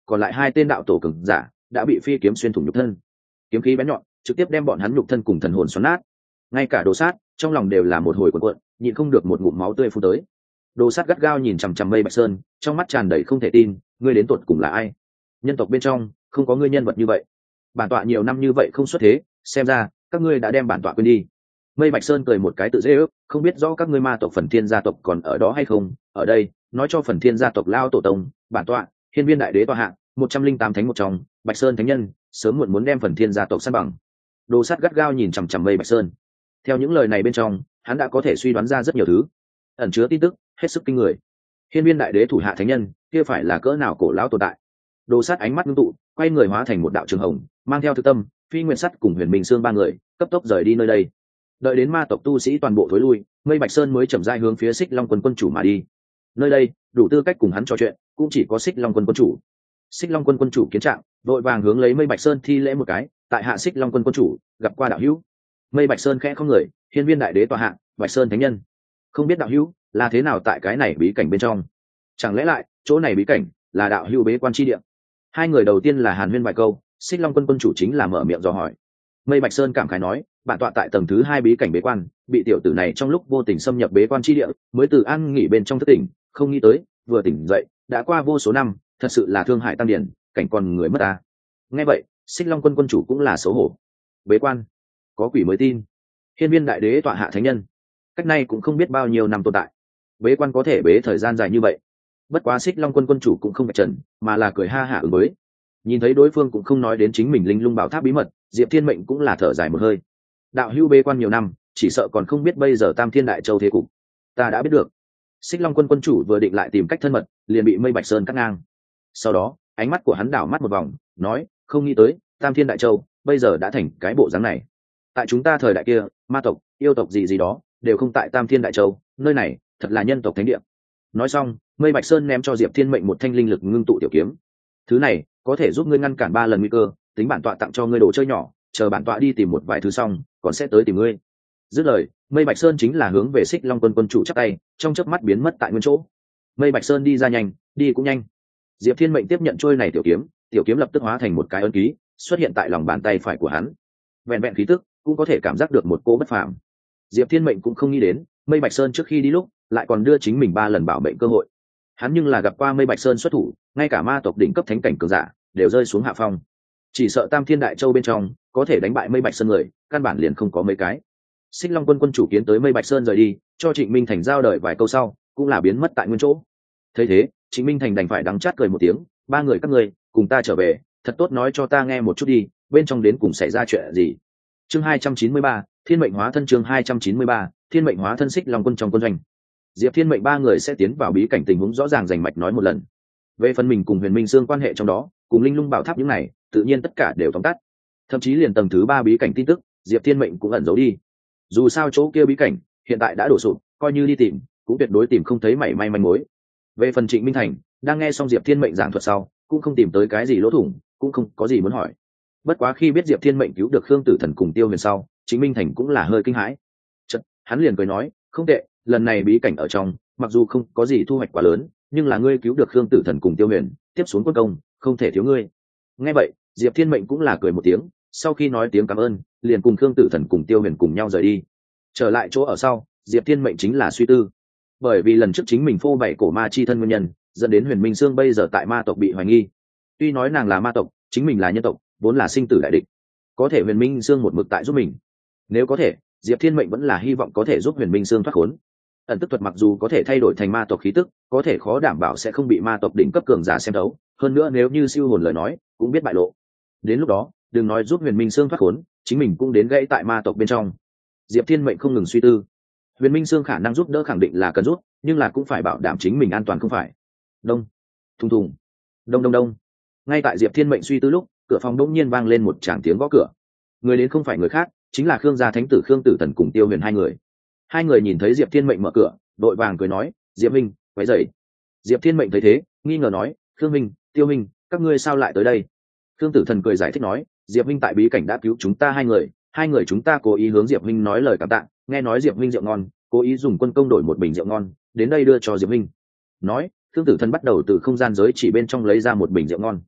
Speaker 1: còn lại hai tên đạo tổ cường giả đã bị phi kiếm xuyên thủng nhục thân, kiếm khí bén nhọn trực tiếp đem bọn hắn nhục thân cùng thần hồn xoắn nát. Ngay cả Đồ Sát trong lòng đều là một hồi cuộn cuộn, nhịn không được một ngụm máu tươi phun tới. Đồ Sát gắt gao nhìn chằm chằm Mây Bạch Sơn, trong mắt tràn đầy không thể tin, ngươi đến tột cùng là ai? Nhân tộc bên trong không có ngươi nhân vật như vậy. Bản tọa nhiều năm như vậy không xuất thế, xem ra các ngươi đã đem bản tọa quên đi. Mây Bạch Sơn cười một cái tự dễ ước, không biết rõ các ngươi ma tộc Phần Thiên gia tộc còn ở đó hay không, ở đây, nói cho Phần Thiên gia tộc lao tổ tông, bản tọa, Hiên Viên đại đế tọa hạ, một trăm linh tám thánh một trong, Bạch Sơn thánh nhân, sớm muộn muốn đem Phần Thiên gia tộc san bằng. Đồ Sát gắt gao nhìn chằm chằm Mây Bạch Sơn. Theo những lời này bên trong, hắn đã có thể suy đoán ra rất nhiều thứ, ẩn chứa tin tức hết sức kinh người. Hiên Viên đại đế thủ hạ thánh nhân, kia phải là cỡ nào cổ lão tồn tại. Đồ Sát ánh mắt ngưng tụ, quay người hóa thành một đạo trường hồng, mang theo thực tâm, Phi Nguyên Sắt cùng Huyền Minh Sương ba người, cấp tốc rời đi nơi đây. Đợi đến ma tộc tu sĩ toàn bộ thối lui, Mây Bạch Sơn mới chậm rãi hướng phía Xích Long quân quân chủ mà đi. Nơi đây, đủ tư cách cùng hắn trò chuyện, cũng chỉ có Xích Long quân quân chủ. Xích Long quân quân chủ kiến trạng, vội vàng hướng lấy Mây Bạch Sơn thi lễ một cái, tại hạ Xích Long quân quân chủ, gặp qua đạo hữu. Mây Bạch Sơn khẽ không người, Hiên Viên đại đế tọa hạ, Bạch Sơn thánh nhân. Không biết đạo hữu là thế nào tại cái này bí cảnh bên trong? Chẳng lẽ lại, chỗ này bí cảnh là đạo hữu bế quan chi địa? Hai người đầu tiên là hàn huyên vài câu, Xích Long quân quân chủ chính là mở miệng dò hỏi. Mây Bạch Sơn cảm khái nói, bản tọa tại tầng thứ hai bí cảnh bế quan, bị tiểu tử này trong lúc vô tình xâm nhập bế quan chi địa, mới từ an nghỉ bên trong thất tỉnh, không nghĩ tới, vừa tỉnh dậy, đã qua vô số năm, thật sự là thương hại tam điển, cảnh còn người mất ta. Nghe vậy, Xích Long quân quân chủ cũng là xấu hổ. Bế quan, có quỷ mới tin. Hiên Viên đại đế tọa hạ thánh nhân, cách này cũng không biết bao nhiêu năm tồn tại, bế quan có thể bế thời gian dài như vậy. Bất quá Xích Long quân quân chủ cũng không bạch trần, mà là cười ha hả ứng với. Nhìn thấy đối phương cũng không nói đến chính mình linh lung bảo tháp bí mật, Diệp Thiên Mệnh cũng là thở dài một hơi. Đạo hữu bế quan nhiều năm, chỉ sợ còn không biết bây giờ Tam Thiên Đại Châu thế cục. Ta đã biết được. Xích Long quân quân chủ vừa định lại tìm cách thân mật, liền bị Mây Bạch Sơn cắt ngang. Sau đó, ánh mắt của hắn đảo mắt một vòng, nói, không nghĩ tới, Tam Thiên Đại Châu bây giờ đã thành cái bộ dáng này. Tại chúng ta thời đại kia, ma tộc, yêu tộc gì gì đó, đều không tại Tam Thiên Đại Châu, nơi này thật là nhân tộc thánh địa. Nói xong, Mây Bạch Sơn ném cho Diệp Thiên Mệnh một thanh linh lực ngưng tụ tiểu kiếm. Thứ này có thể giúp ngươi ngăn cản ba lần nguy cơ, tính bản tọa tặng cho ngươi đồ chơi nhỏ, chờ bản tọa đi tìm một vài thứ xong, còn sẽ tới tìm ngươi. Dứt lời, Mây Bạch Sơn chính là hướng về Xích Long quân quân chủ chắp tay, trong chớp mắt biến mất tại nguyên chỗ. Mây Bạch Sơn đi ra nhanh, đi cũng nhanh. Diệp Thiên Mệnh tiếp nhận trôi này tiểu kiếm, tiểu kiếm lập tức hóa thành một cái ấn ký, xuất hiện tại lòng bàn tay phải của hắn. Vẹn vẹn khí tức, cũng có thể cảm giác được một cỗ bất phàm. Diệp Thiên Mệnh cũng không nghĩ đến, Mây Bạch Sơn trước khi đi lúc, lại còn đưa chính mình ba lần bảo mệnh cơ hội. Hắn nhưng là gặp qua Mây Bạch Sơn xuất thủ, ngay cả ma tộc đỉnh cấp thánh cảnh cường giả đều rơi xuống hạ phong. Chỉ sợ Tam Thiên Đại Châu bên trong có thể đánh bại Mây Bạch Sơn người, căn bản liền không có mấy cái. Xích Long quân quân chủ kiến tới Mây Bạch Sơn rời đi, cho Trịnh Minh Thành giao đợi vài câu sau, cũng là biến mất tại nguyên chỗ. Thấy thế, Trịnh Minh Thành đành phải đắng chát cười một tiếng, ba người các ngươi cùng ta trở về, thật tốt nói cho ta nghe một chút đi, bên trong đến cùng xảy ra chuyện gì. Chương hai trăm chín mươi ba, Thiên mệnh hóa thân. Chương hai trăm chín mươi ba, Thiên mệnh hóa thân. Xích Long quân trong quân doanh, Diệp Thiên Mệnh ba người sẽ tiến vào bí cảnh tình huống rõ ràng rành mạch nói một lần. Về phần mình cùng Huyền Minh Sương quan hệ trong đó, cùng linh lung bảo tháp những này, tự nhiên tất cả đều tóm tắt. Thậm chí liền tầng thứ ba bí cảnh tin tức, Diệp Thiên Mệnh cũng ẩn giấu đi. Dù sao chỗ kia bí cảnh hiện tại đã đổ sụp, coi như đi tìm, cũng tuyệt đối tìm không thấy mảy may manh mối. Về phần Trịnh Minh Thành, đang nghe xong Diệp Thiên Mệnh giảng thuật sau, cũng không tìm tới cái gì lỗ thủng, cũng không có gì muốn hỏi. Bất quá khi biết Diệp Thiên Mệnh cứu được Khương Tử Thần cùng Tiêu Huyền sau, Trịnh Minh Thành cũng là hơi kinh hãi. Chợt, hắn liền cười nói, không tệ, lần này bí cảnh ở trong, mặc dù không có gì thu hoạch quá lớn, nhưng là ngươi cứu được Khương Tử Thần cùng Tiêu Huyền, tiếp xuống quân công, không thể thiếu ngươi. Nghe vậy, Diệp Thiên Mệnh cũng là cười một tiếng, sau khi nói tiếng cảm ơn, liền cùng Khương Tử Thần cùng Tiêu Huyền cùng nhau rời đi. Trở lại chỗ ở sau, Diệp Thiên Mệnh chính là suy tư. Bởi vì lần trước chính mình phô bày cổ ma chi thân nguyên nhân, dẫn đến Huyền Minh Sương bây giờ tại ma tộc bị hoài nghi. Tuy nói nàng là ma tộc, chính mình là nhân tộc, vốn là sinh tử đại địch. Có thể Huyền Minh Sương một mực tại giúp mình. Nếu có thể, Diệp Thiên Mệnh vẫn là hy vọng có thể giúp Huyền Minh Sương thoát khốn. Ẩn tức thuật mặc dù có thể thay đổi thành ma tộc khí tức, có thể khó đảm bảo sẽ không bị ma tộc đỉnh cấp cường giả xem thấu. Hơn nữa nếu như siêu hồn lời nói, cũng biết bại lộ. Đến lúc đó, đừng nói giúp Huyền Minh Sương thoát khốn, chính mình cũng đến gãy tại ma tộc bên trong. Diệp Thiên Mệnh không ngừng suy tư. Huyền Minh Sương khả năng giúp đỡ khẳng định là cần giúp, nhưng là cũng phải bảo đảm chính mình an toàn không phải. Đông, thùng thùng, đông đông đông. Ngay tại Diệp Thiên Mệnh suy tư lúc, cửa phòng đột nhiên vang lên một tràng tiếng gõ cửa. Người đến không phải người khác, chính là Khương gia thánh tử Khương Tử Thần cùng Tiêu Huyền hai người. Hai người nhìn thấy Diệp Thiên Mệnh mở cửa, đội vàng cười nói, Diệp Minh, quấy rầy. Diệp Thiên Mệnh thấy thế, nghi ngờ nói, Khương Minh, Tiêu Minh, các ngươi sao lại tới đây? Khương Tử Thần cười giải thích nói, Diệp Minh tại bí cảnh đã cứu chúng ta hai người, hai người chúng ta cố ý hướng Diệp Minh nói lời cảm tạ, nghe nói Diệp Minh rượu ngon, cố ý dùng quân công đổi một bình rượu ngon, đến đây đưa cho Diệp Minh. Nói, Khương Tử Thần bắt đầu từ không gian giới chỉ bên trong lấy ra một bình rượu ngon.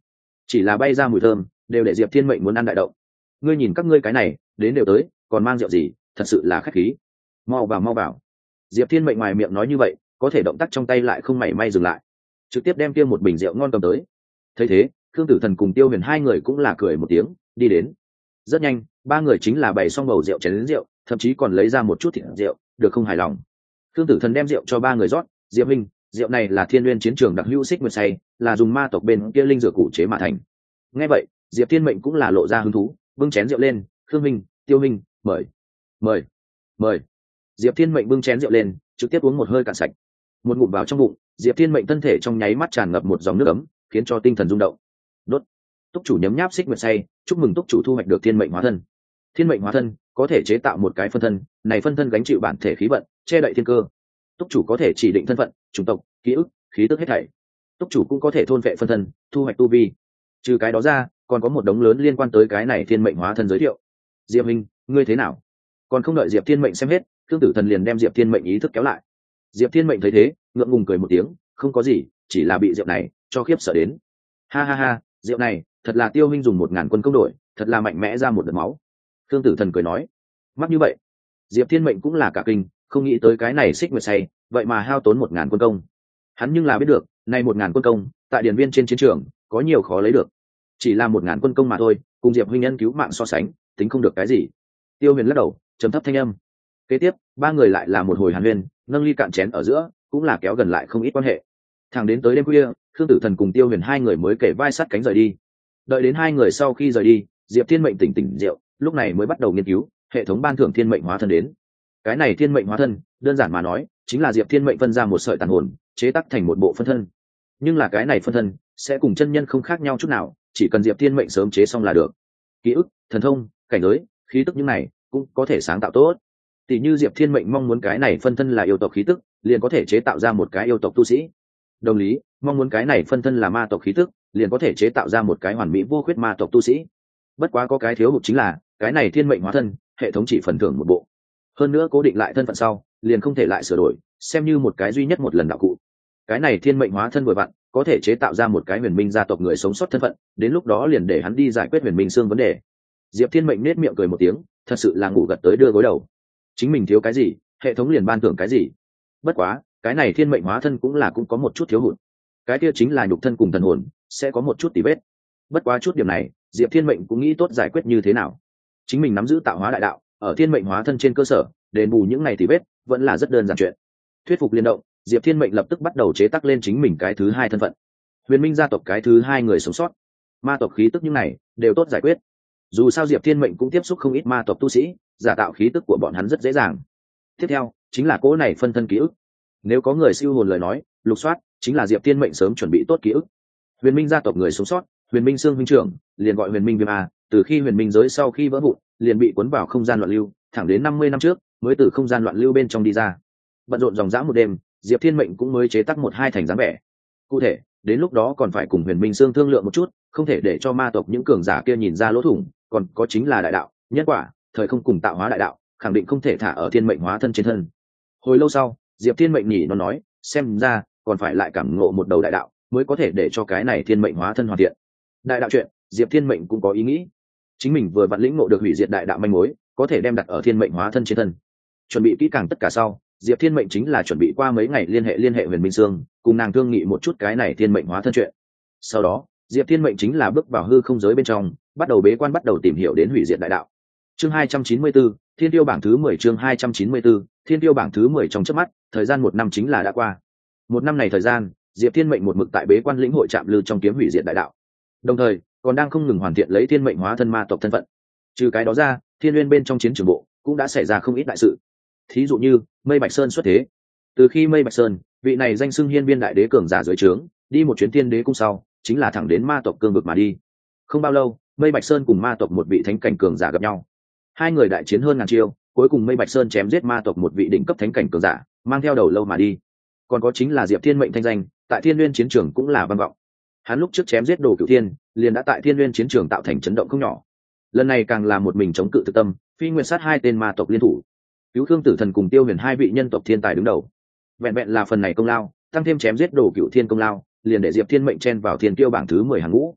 Speaker 1: chỉ là bay ra mùi thơm đều để diệp thiên mệnh muốn ăn đại động. Ngươi nhìn các ngươi cái này đến đều tới còn mang rượu gì, thật sự là khách khí. Mau vào mau vào. Diệp thiên mệnh ngoài miệng nói như vậy, có thể động tác trong tay lại không mảy may dừng lại, trực tiếp đem kia một bình rượu ngon cầm tới. Thấy thế, Khương Tử Thần cùng Tiêu Huyền hai người cũng là cười một tiếng đi đến. Rất nhanh ba người chính là bày xong bầu rượu chén đến rượu, thậm chí còn lấy ra một chút thịt rượu, được không hài lòng. Khương Tử Thần đem rượu cho ba người rót. Diệp Minh, rượu này là Thiên Nguyên chiến trường đặc hữu xích nguyệt say, là dùng ma tộc bên kia linh dược cụ chế mà thành. Nghe vậy Diệp Thiên Mệnh cũng là lộ ra hứng thú, bưng chén rượu lên. Khương Minh, Tiêu Minh, mời mời mời. Diệp Thiên Mệnh bưng chén rượu lên, trực tiếp uống một hơi cạn sạch. Một ngụm vào trong bụng, Diệp Thiên Mệnh thân thể trong nháy mắt tràn ngập một dòng nước ấm, khiến cho tinh thần rung động. Đốt. Túc chủ nhấm nháp xích nguyệt say, chúc mừng túc chủ thu hoạch được thiên mệnh hóa thân. Thiên mệnh hóa thân có thể chế tạo một cái phân thân, này phân thân gánh chịu bản thể khí vận, che đậy thiên cơ. Túc chủ có thể chỉ định thân phận, chủng tộc, ký ức, khí tức hết thảy. Túc chủ cũng có thể thôn vệ phân thân, thu hoạch tu vi. Trừ cái đó ra, còn có một đống lớn liên quan tới cái này thiên mệnh hóa thân giới thiệu. Diệp Minh, ngươi thế nào? Còn không đợi Diệp Thiên Mệnh xem hết, Khương Tử Thần liền đem Diệp Thiên Mệnh ý thức kéo lại. Diệp Thiên Mệnh thấy thế, ngượng ngùng cười một tiếng, không có gì, chỉ là bị rượu này cho khiếp sợ đến. Ha ha ha, rượu này thật là Tiêu Minh dùng một ngàn quân công đổi, thật là mạnh mẽ ra một đợt máu. Khương Tử Thần cười nói, mắc như vậy. Diệp Thiên Mệnh cũng là cả kinh, không nghĩ tới cái này xích nguyệt say, vậy mà hao tốn một ngàn quân công. Hắn nhưng là biết được, nay một ngàn quân công, tại điển viên trên chiến trường có nhiều khó lấy được, chỉ là một ngàn quân công mà thôi, cùng Diệp huynh nhân cứu mạng so sánh, tính không được cái gì. Tiêu Huyền lắc đầu, trầm thấp thanh âm. Kế tiếp ba người lại là một hồi hàn huyên, nâng ly cạn chén ở giữa, cũng là kéo gần lại không ít quan hệ. Thẳng đến tới đêm khuya, Khương Tử Thần cùng Tiêu Huyền hai người mới kể vai sát cánh rời đi. Đợi đến hai người sau khi rời đi, Diệp Thiên Mệnh tỉnh tỉnh rượu, lúc này mới bắt đầu nghiên cứu hệ thống ban thưởng thiên mệnh hóa thân đến. Cái này thiên mệnh hóa thân, đơn giản mà nói, chính là Diệp Thiên Mệnh phân ra một sợi tàn hồn, chế tác thành một bộ phân thân. Nhưng là cái này phân thân sẽ cùng chân nhân không khác nhau chút nào, chỉ cần Diệp Thiên Mệnh sớm chế xong là được. Ký ức, thần thông, cảnh giới, khí tức những này cũng có thể sáng tạo tốt. Tỷ như Diệp Thiên Mệnh mong muốn cái này phân thân là yêu tộc khí tức, liền có thể chế tạo ra một cái yêu tộc tu sĩ. Đồng lý, mong muốn cái này phân thân là ma tộc khí tức, liền có thể chế tạo ra một cái hoàn mỹ vô khuyết ma tộc tu sĩ. Bất quá có cái thiếu hụt chính là, cái này thiên mệnh hóa thân, hệ thống chỉ phần thưởng một bộ. Hơn nữa cố định lại thân phận sau, liền không thể lại sửa đổi, xem như một cái duy nhất một lần đạo cụ. Cái này thiên mệnh hóa thân vừa vặn, có thể chế tạo ra một cái huyền minh gia tộc người sống sót thân phận, đến lúc đó liền để hắn đi giải quyết huyền minh xương vấn đề. Diệp Thiên Mệnh nết miệng cười một tiếng, thật sự là ngủ gật tới đưa gối đầu. Chính mình thiếu cái gì, hệ thống liền ban thưởng cái gì. Bất quá, cái này thiên mệnh hóa thân cũng là cũng có một chút thiếu hụt. Cái kia chính là nhục thân cùng thần hồn sẽ có một chút tì vết. Bất quá chút điểm này, Diệp Thiên Mệnh cũng nghĩ tốt giải quyết như thế nào. Chính mình nắm giữ tạo hóa đại đạo, ở thiên mệnh hóa thân trên cơ sở, đền bù những này tì vết, vẫn là rất đơn giản chuyện. Thuyết phục liên động, Diệp Thiên Mệnh lập tức bắt đầu chế tác lên chính mình cái thứ hai thân phận. Huyền Minh gia tộc cái thứ hai người sống sót. Ma tộc khí tức những này đều tốt giải quyết. Dù sao Diệp Thiên Mệnh cũng tiếp xúc không ít ma tộc tu sĩ, giả tạo khí tức của bọn hắn rất dễ dàng. Tiếp theo chính là cỗ này phân thân ký ức. Nếu có người siêu hồn lời nói, lục soát chính là Diệp Thiên Mệnh sớm chuẩn bị tốt ký ức. Huyền Minh gia tộc người sống sót, Huyền Minh Sương huynh trưởng, liền gọi Huyền Minh Viêm A, từ khi Huyền Minh giới sau khi vỡ vụn, liền bị cuốn vào không gian loạn lưu, thẳng đến năm mươi năm trước mới từ không gian loạn lưu bên trong đi ra. Bận rộn dòng dã một đêm, Diệp Thiên Mệnh cũng mới chế tác một hai thành dáng vẻ. Cụ thể, đến lúc đó còn phải cùng Huyền Minh Sương thương lượng một chút, không thể để cho ma tộc những cường giả kia nhìn ra lỗ thủng, còn có chính là đại đạo, nhân quả, thời không cùng tạo hóa đại đạo, khẳng định không thể thả ở thiên mệnh hóa thân trên thân. Hồi lâu sau, Diệp Thiên Mệnh nhỉ nó nói, xem ra còn phải lại cảm ngộ một đầu đại đạo, mới có thể để cho cái này thiên mệnh hóa thân hoàn thiện. Đại đạo chuyện, Diệp Thiên Mệnh cũng có ý nghĩ. Chính mình vừa vặn lĩnh ngộ được hủy diệt đại đạo manh mối, có thể đem đặt ở thiên mệnh hóa thân trên thân. Chuẩn bị kỹ càng tất cả sau, Diệp Thiên Mệnh chính là chuẩn bị qua mấy ngày liên hệ liên hệ Huyền Minh Sương, cùng nàng thương nghị một chút cái này thiên mệnh hóa thân chuyện. Sau đó, Diệp Thiên Mệnh chính là bước vào hư không giới bên trong, bắt đầu bế quan bắt đầu tìm hiểu đến hủy diệt đại đạo. Chương hai trăm chín mươi tư, Thiên Tiêu bảng thứ mười chương hai trăm chín mươi tư, Thiên Tiêu bảng thứ mười trong chớp mắt, thời gian một năm chính là đã qua. Một năm này thời gian, Diệp Thiên Mệnh một mực tại bế quan lĩnh hội chạm lư trong kiếm hủy diệt đại đạo. Đồng thời, còn đang không ngừng hoàn thiện lấy thiên mệnh hóa thân ma tộc thân phận. Trừ cái đó ra, Thiên Nguyên bên trong chiến trường bộ cũng đã xảy ra không ít đại sự. Thí dụ như, Mây Bạch Sơn xuất thế. Từ khi Mây Bạch Sơn, vị này danh xưng hiên viên đại đế cường giả dưới trướng, đi một chuyến thiên đế cung sau, chính là thẳng đến ma tộc cương vực mà đi. Không bao lâu, Mây Bạch Sơn cùng ma tộc một vị thánh cảnh cường giả gặp nhau. Hai người đại chiến hơn ngàn chiêu, cuối cùng Mây Bạch Sơn chém giết ma tộc một vị đỉnh cấp thánh cảnh cường giả, mang theo đầu lâu mà đi. Còn có chính là Diệp Thiên Mệnh thanh danh, tại Thiên Nguyên chiến trường cũng là vang vọng. Hắn lúc trước chém giết Đồ Cửu Thiên, liền đã tại Thiên Nguyên chiến trường tạo thành chấn động không nhỏ. Lần này càng là một mình chống cự thực tâm, phi nguyên sát hai tên ma tộc liên thủ, cứu Khương Tử Thần cùng Tiêu Huyền hai vị nhân tộc thiên tài đứng đầu. Vẹn vẹn là phần này công lao, tăng thêm chém giết Đồ Cửu Thiên công lao, liền để Diệp Thiên Mệnh chen vào Thiên Tiêu bảng thứ mười hàng ngũ.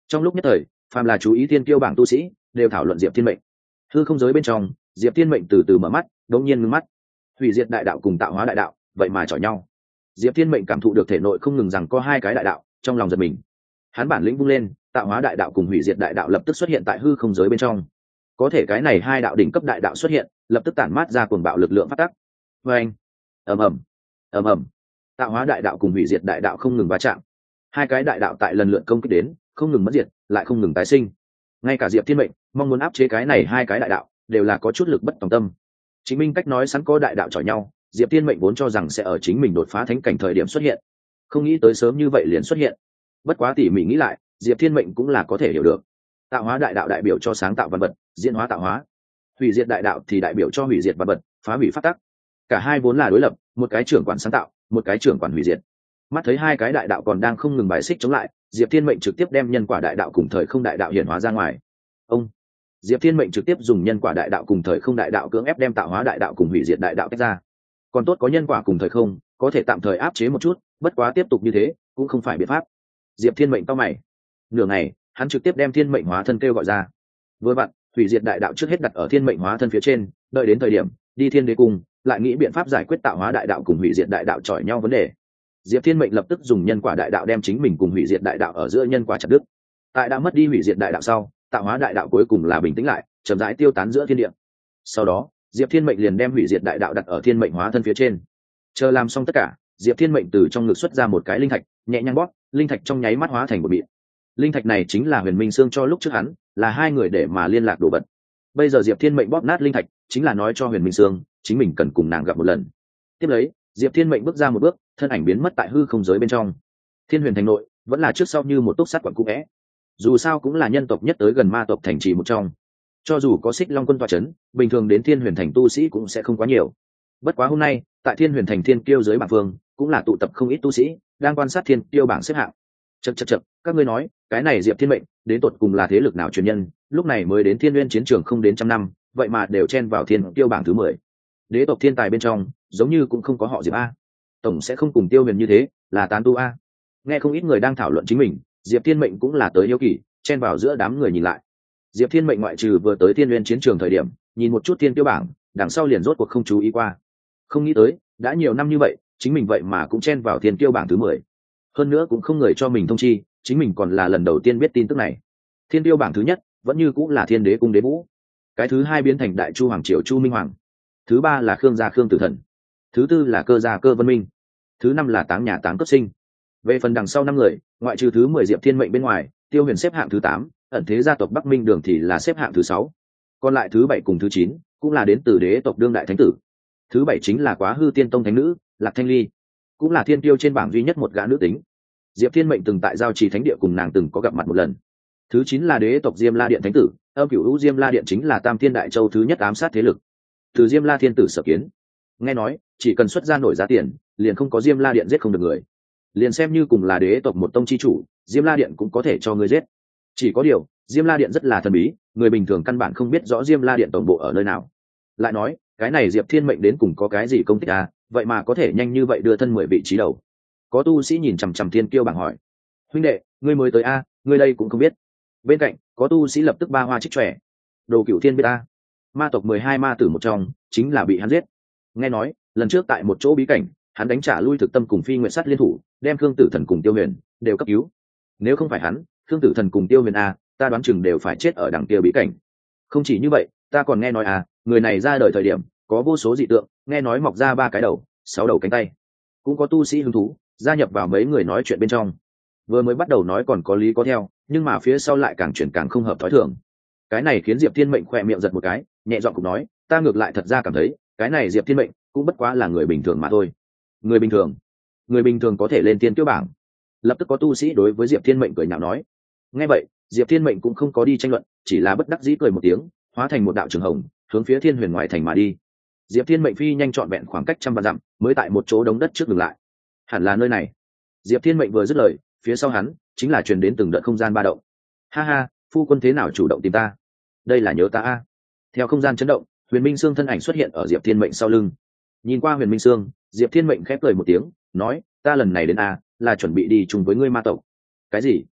Speaker 1: Trong lúc nhất thời, phàm là chú ý thiên kiêu bảng tu sĩ đều thảo luận diệp thiên mệnh. Hư không giới bên trong, diệp thiên mệnh từ từ mở mắt, đột nhiên ngưng mắt. Hủy diệt đại đạo cùng tạo hóa đại đạo vậy mà chọi nhau. Diệp thiên mệnh cảm thụ được thể nội không ngừng rằng có hai cái đại đạo, trong lòng giật mình. Hắn bản lĩnh vung lên, tạo hóa đại đạo cùng hủy diệt đại đạo lập tức xuất hiện tại hư không giới bên trong. Có thể cái này hai đạo đỉnh cấp đại đạo xuất hiện, lập tức tản mát ra cuồng bạo lực lượng phát tắc. Vê anh, ầm ầm, ầm ầm, tạo hóa đại đạo cùng hủy diệt đại đạo không ngừng va chạm. Hai cái đại đạo tại lần lượt công kích đến, không ngừng mất diệt, lại không ngừng tái sinh. Ngay cả diệp thiên mệnh mong muốn áp chế cái này hai cái đại đạo, đều là có chút lực bất tòng tâm. Chính minh cách nói sẵn có đại đạo chọi nhau, diệp thiên mệnh vốn cho rằng sẽ ở chính mình đột phá thánh cảnh thời điểm xuất hiện, không nghĩ tới sớm như vậy liền xuất hiện. Bất quá tỉ mỉ nghĩ lại, diệp thiên mệnh cũng là có thể hiểu được. Tạo hóa đại đạo đại biểu cho sáng tạo văn vật, diễn hóa tạo hóa. Hủy diệt đại đạo thì đại biểu cho hủy diệt văn vật, phá hủy pháp tắc. Cả hai vốn là đối lập, một cái trưởng quản sáng tạo, một cái trưởng quản hủy diệt. Mắt thấy hai cái đại đạo còn đang không ngừng bài xích chống lại, diệp thiên mệnh trực tiếp đem nhân quả đại đạo cùng thời không đại đạo hiển hóa ra ngoài. Ông diệp thiên mệnh trực tiếp dùng nhân quả đại đạo cùng thời không đại đạo cưỡng ép đem tạo hóa đại đạo cùng hủy diệt đại đạo tách ra. Còn tốt có nhân quả cùng thời không, có thể tạm thời áp chế một chút, bất quá tiếp tục như thế cũng không phải biện pháp. Diệp thiên mệnh to mày, nửa ngày hắn trực tiếp đem thiên mệnh hóa thân kêu gọi ra. Vừa vặn hủy diệt đại đạo trước hết đặt ở thiên mệnh hóa thân phía trên, đợi đến thời điểm đi thiên đế cung lại nghĩ biện pháp giải quyết tạo hóa đại đạo cùng hủy diệt đại đạo chọi nhau vấn đề. Diệp thiên mệnh lập tức dùng nhân quả đại đạo đem chính mình cùng hủy diệt đại đạo ở giữa nhân quả chặt đứt. Tại đã mất đi hủy diệt đại đạo sau, tạo hóa đại đạo cuối cùng là bình tĩnh lại, chậm rãi tiêu tán giữa thiên địa. Sau đó diệp thiên mệnh liền đem hủy diệt đại đạo đặt ở thiên mệnh hóa thân phía trên. Chờ làm xong tất cả, diệp thiên mệnh từ trong ngực xuất ra một cái linh thạch, nhẹ nhàng bóp, linh thạch trong nháy mắt hóa thành một mịn. Linh thạch này chính là huyền minh xương cho lúc trước hắn, là hai người để mà liên lạc đồ vật. Bây giờ diệp thiên mệnh bóp nát linh thạch, chính là nói cho huyền minh xương chính mình cần cùng nàng gặp một lần. Tiếp lấy diệp thiên mệnh bước ra một bước, thân ảnh biến mất tại hư không giới bên trong. Thiên huyền thành nội vẫn là trước sau như một túc sắt quận cũ vẽ. Dù sao cũng là nhân tộc nhất tới gần ma tộc thành trì một trong, cho dù có xích long quân tọa c h ấ n bình thường đến thiên huyền thành tu sĩ cũng sẽ không quá nhiều. Bất quá hôm nay tại thiên huyền thành thiên kiêu giới bảng phương cũng là tụ tập không ít tu sĩ đang quan sát thiên kiêu bảng xếp hạng. Chật chật chật, các ngươi nói cái này diệp thiên mệnh đến tột cùng là thế lực nào truyền nhân, lúc này mới đến thiên nguyên chiến trường không đến trăm năm, vậy mà đều chen vào thiên kiêu bảng thứ mười. Đế tộc thiên tài bên trong giống như cũng không có họ diệp a, tổng sẽ không cùng tiêu huyền như thế là tán tu a. Nghe không ít người đang thảo luận chính mình, diệp thiên mệnh cũng là tới yêu kỳ, chen vào giữa đám người nhìn lại. Diệp thiên mệnh ngoại trừ vừa tới thiên nguyên chiến trường thời điểm nhìn một chút thiên kiêu bảng, đằng sau liền rốt cuộc không chú ý qua. Không nghĩ tới đã nhiều năm như vậy, chính mình vậy mà cũng chen vào thiên kiêu bảng thứ mười. Hơn nữa cũng không người cho mình thông chi, chính mình còn là lần đầu tiên biết tin tức này. Thiên kiêu bảng thứ nhất vẫn như cũng là thiên đế cung đế vũ, cái thứ hai biến thành đại chu hoàng triều chu minh hoàng, thứ ba là khương gia khương tử thần, thứ tư là cơ gia cơ vân minh, thứ năm là táng nhà táng cấp sinh. Về phần đằng sau năm người, ngoại trừ thứ mười diệp thiên mệnh bên ngoài, tiêu huyền xếp hạng thứ tám, ẩn thế gia tộc bắc minh đường thì là xếp hạng thứ sáu, còn lại thứ bảy cùng thứ chín cũng là đến từ đế tộc đương đại thánh tử. Thứ bảy chính là quá hư tiên tông thánh nữ lạc thanh ly, cũng là thiên tiêu trên bảng duy nhất một gã nữ tính. Diệp thiên mệnh từng tại giao trì thánh địa cùng nàng từng có gặp mặt một lần. Thứ chín là đế tộc diêm la điện thánh tử, âm cửu hữu diêm la điện chính là tam thiên đại châu thứ nhất ám sát thế lực, từ diêm la thiên tử sở kiến. Nghe nói chỉ cần xuất ra nổi giá tiền, liền không có diêm la điện giết không được người. Liền xem như cùng là đế tộc một tông chi chủ, diêm la điện cũng có thể cho người giết. Chỉ có điều diêm la điện rất là thần bí, người bình thường căn bản không biết rõ diêm la điện tổng bộ ở nơi nào. Lại nói cái này diệp thiên mệnh đến cùng có cái gì công tích à, vậy mà có thể nhanh như vậy đưa thân mười vị trí đầu. Có tu sĩ nhìn chằm chằm thiên kiêu bảng hỏi, huynh đệ ngươi mới tới a à, ngươi đây cũng không biết. Bên cạnh có tu sĩ lập tức ba hoa trích trẻ, đồ cửu thiên biết a, ma tộc mười hai ma tử một trong chính là bị hắn giết. Nghe nói lần trước tại một chỗ bí cảnh, hắn đánh trả lui thực tâm cùng phi nguyện sắt liên thủ, đem khương tử thần cùng tiêu huyền đều cấp cứu. Nếu không phải hắn, khương tử thần cùng tiêu huyền a, ta đoán chừng đều phải chết ở đằng kia bí cảnh. Không chỉ như vậy, ta còn nghe nói à, người này ra đời thời điểm có vô số dị tượng, nghe nói mọc ra ba cái đầu, sáu đầu cánh tay. Cũng có tu sĩ hứng thú gia nhập vào mấy người nói chuyện bên trong. Vừa mới bắt đầu nói còn có lý có theo, nhưng mà phía sau lại càng chuyển càng không hợp thói thường. Cái này khiến diệp thiên mệnh khỏe miệng giật một cái, nhẹ giọng cũng nói, ta ngược lại thật ra cảm thấy cái này diệp thiên mệnh cũng bất quá là người bình thường mà thôi. Người bình thường? Người bình thường có thể lên tiên kiêu bảng? Lập tức có tu sĩ đối với diệp thiên mệnh cười nhạo nói. Nghe vậy diệp thiên mệnh cũng không có đi tranh luận, chỉ là bất đắc dĩ cười một tiếng, hóa thành một đạo trường hồng hướng phía thiên huyền ngoại thành mà đi. Diệp thiên mệnh phi nhanh trọn vẹn khoảng cách trăm vạn dặm, mới tại một chỗ đống đất trước dừng lại. Hẳn là nơi này. Diệp thiên mệnh vừa dứt lời, phía sau hắn chính là truyền đến từng đợt không gian ba động. Ha ha, phu quân thế nào chủ động tìm ta? Đây là nhớ ta a. Theo không gian chấn động, huyền minh sương thân ảnh xuất hiện ở diệp thiên mệnh sau lưng. Nhìn qua huyền minh sương, diệp thiên mệnh khép cười một tiếng, nói, ta lần này đến a là chuẩn bị đi chung với ngươi ma tộc. Cái gì?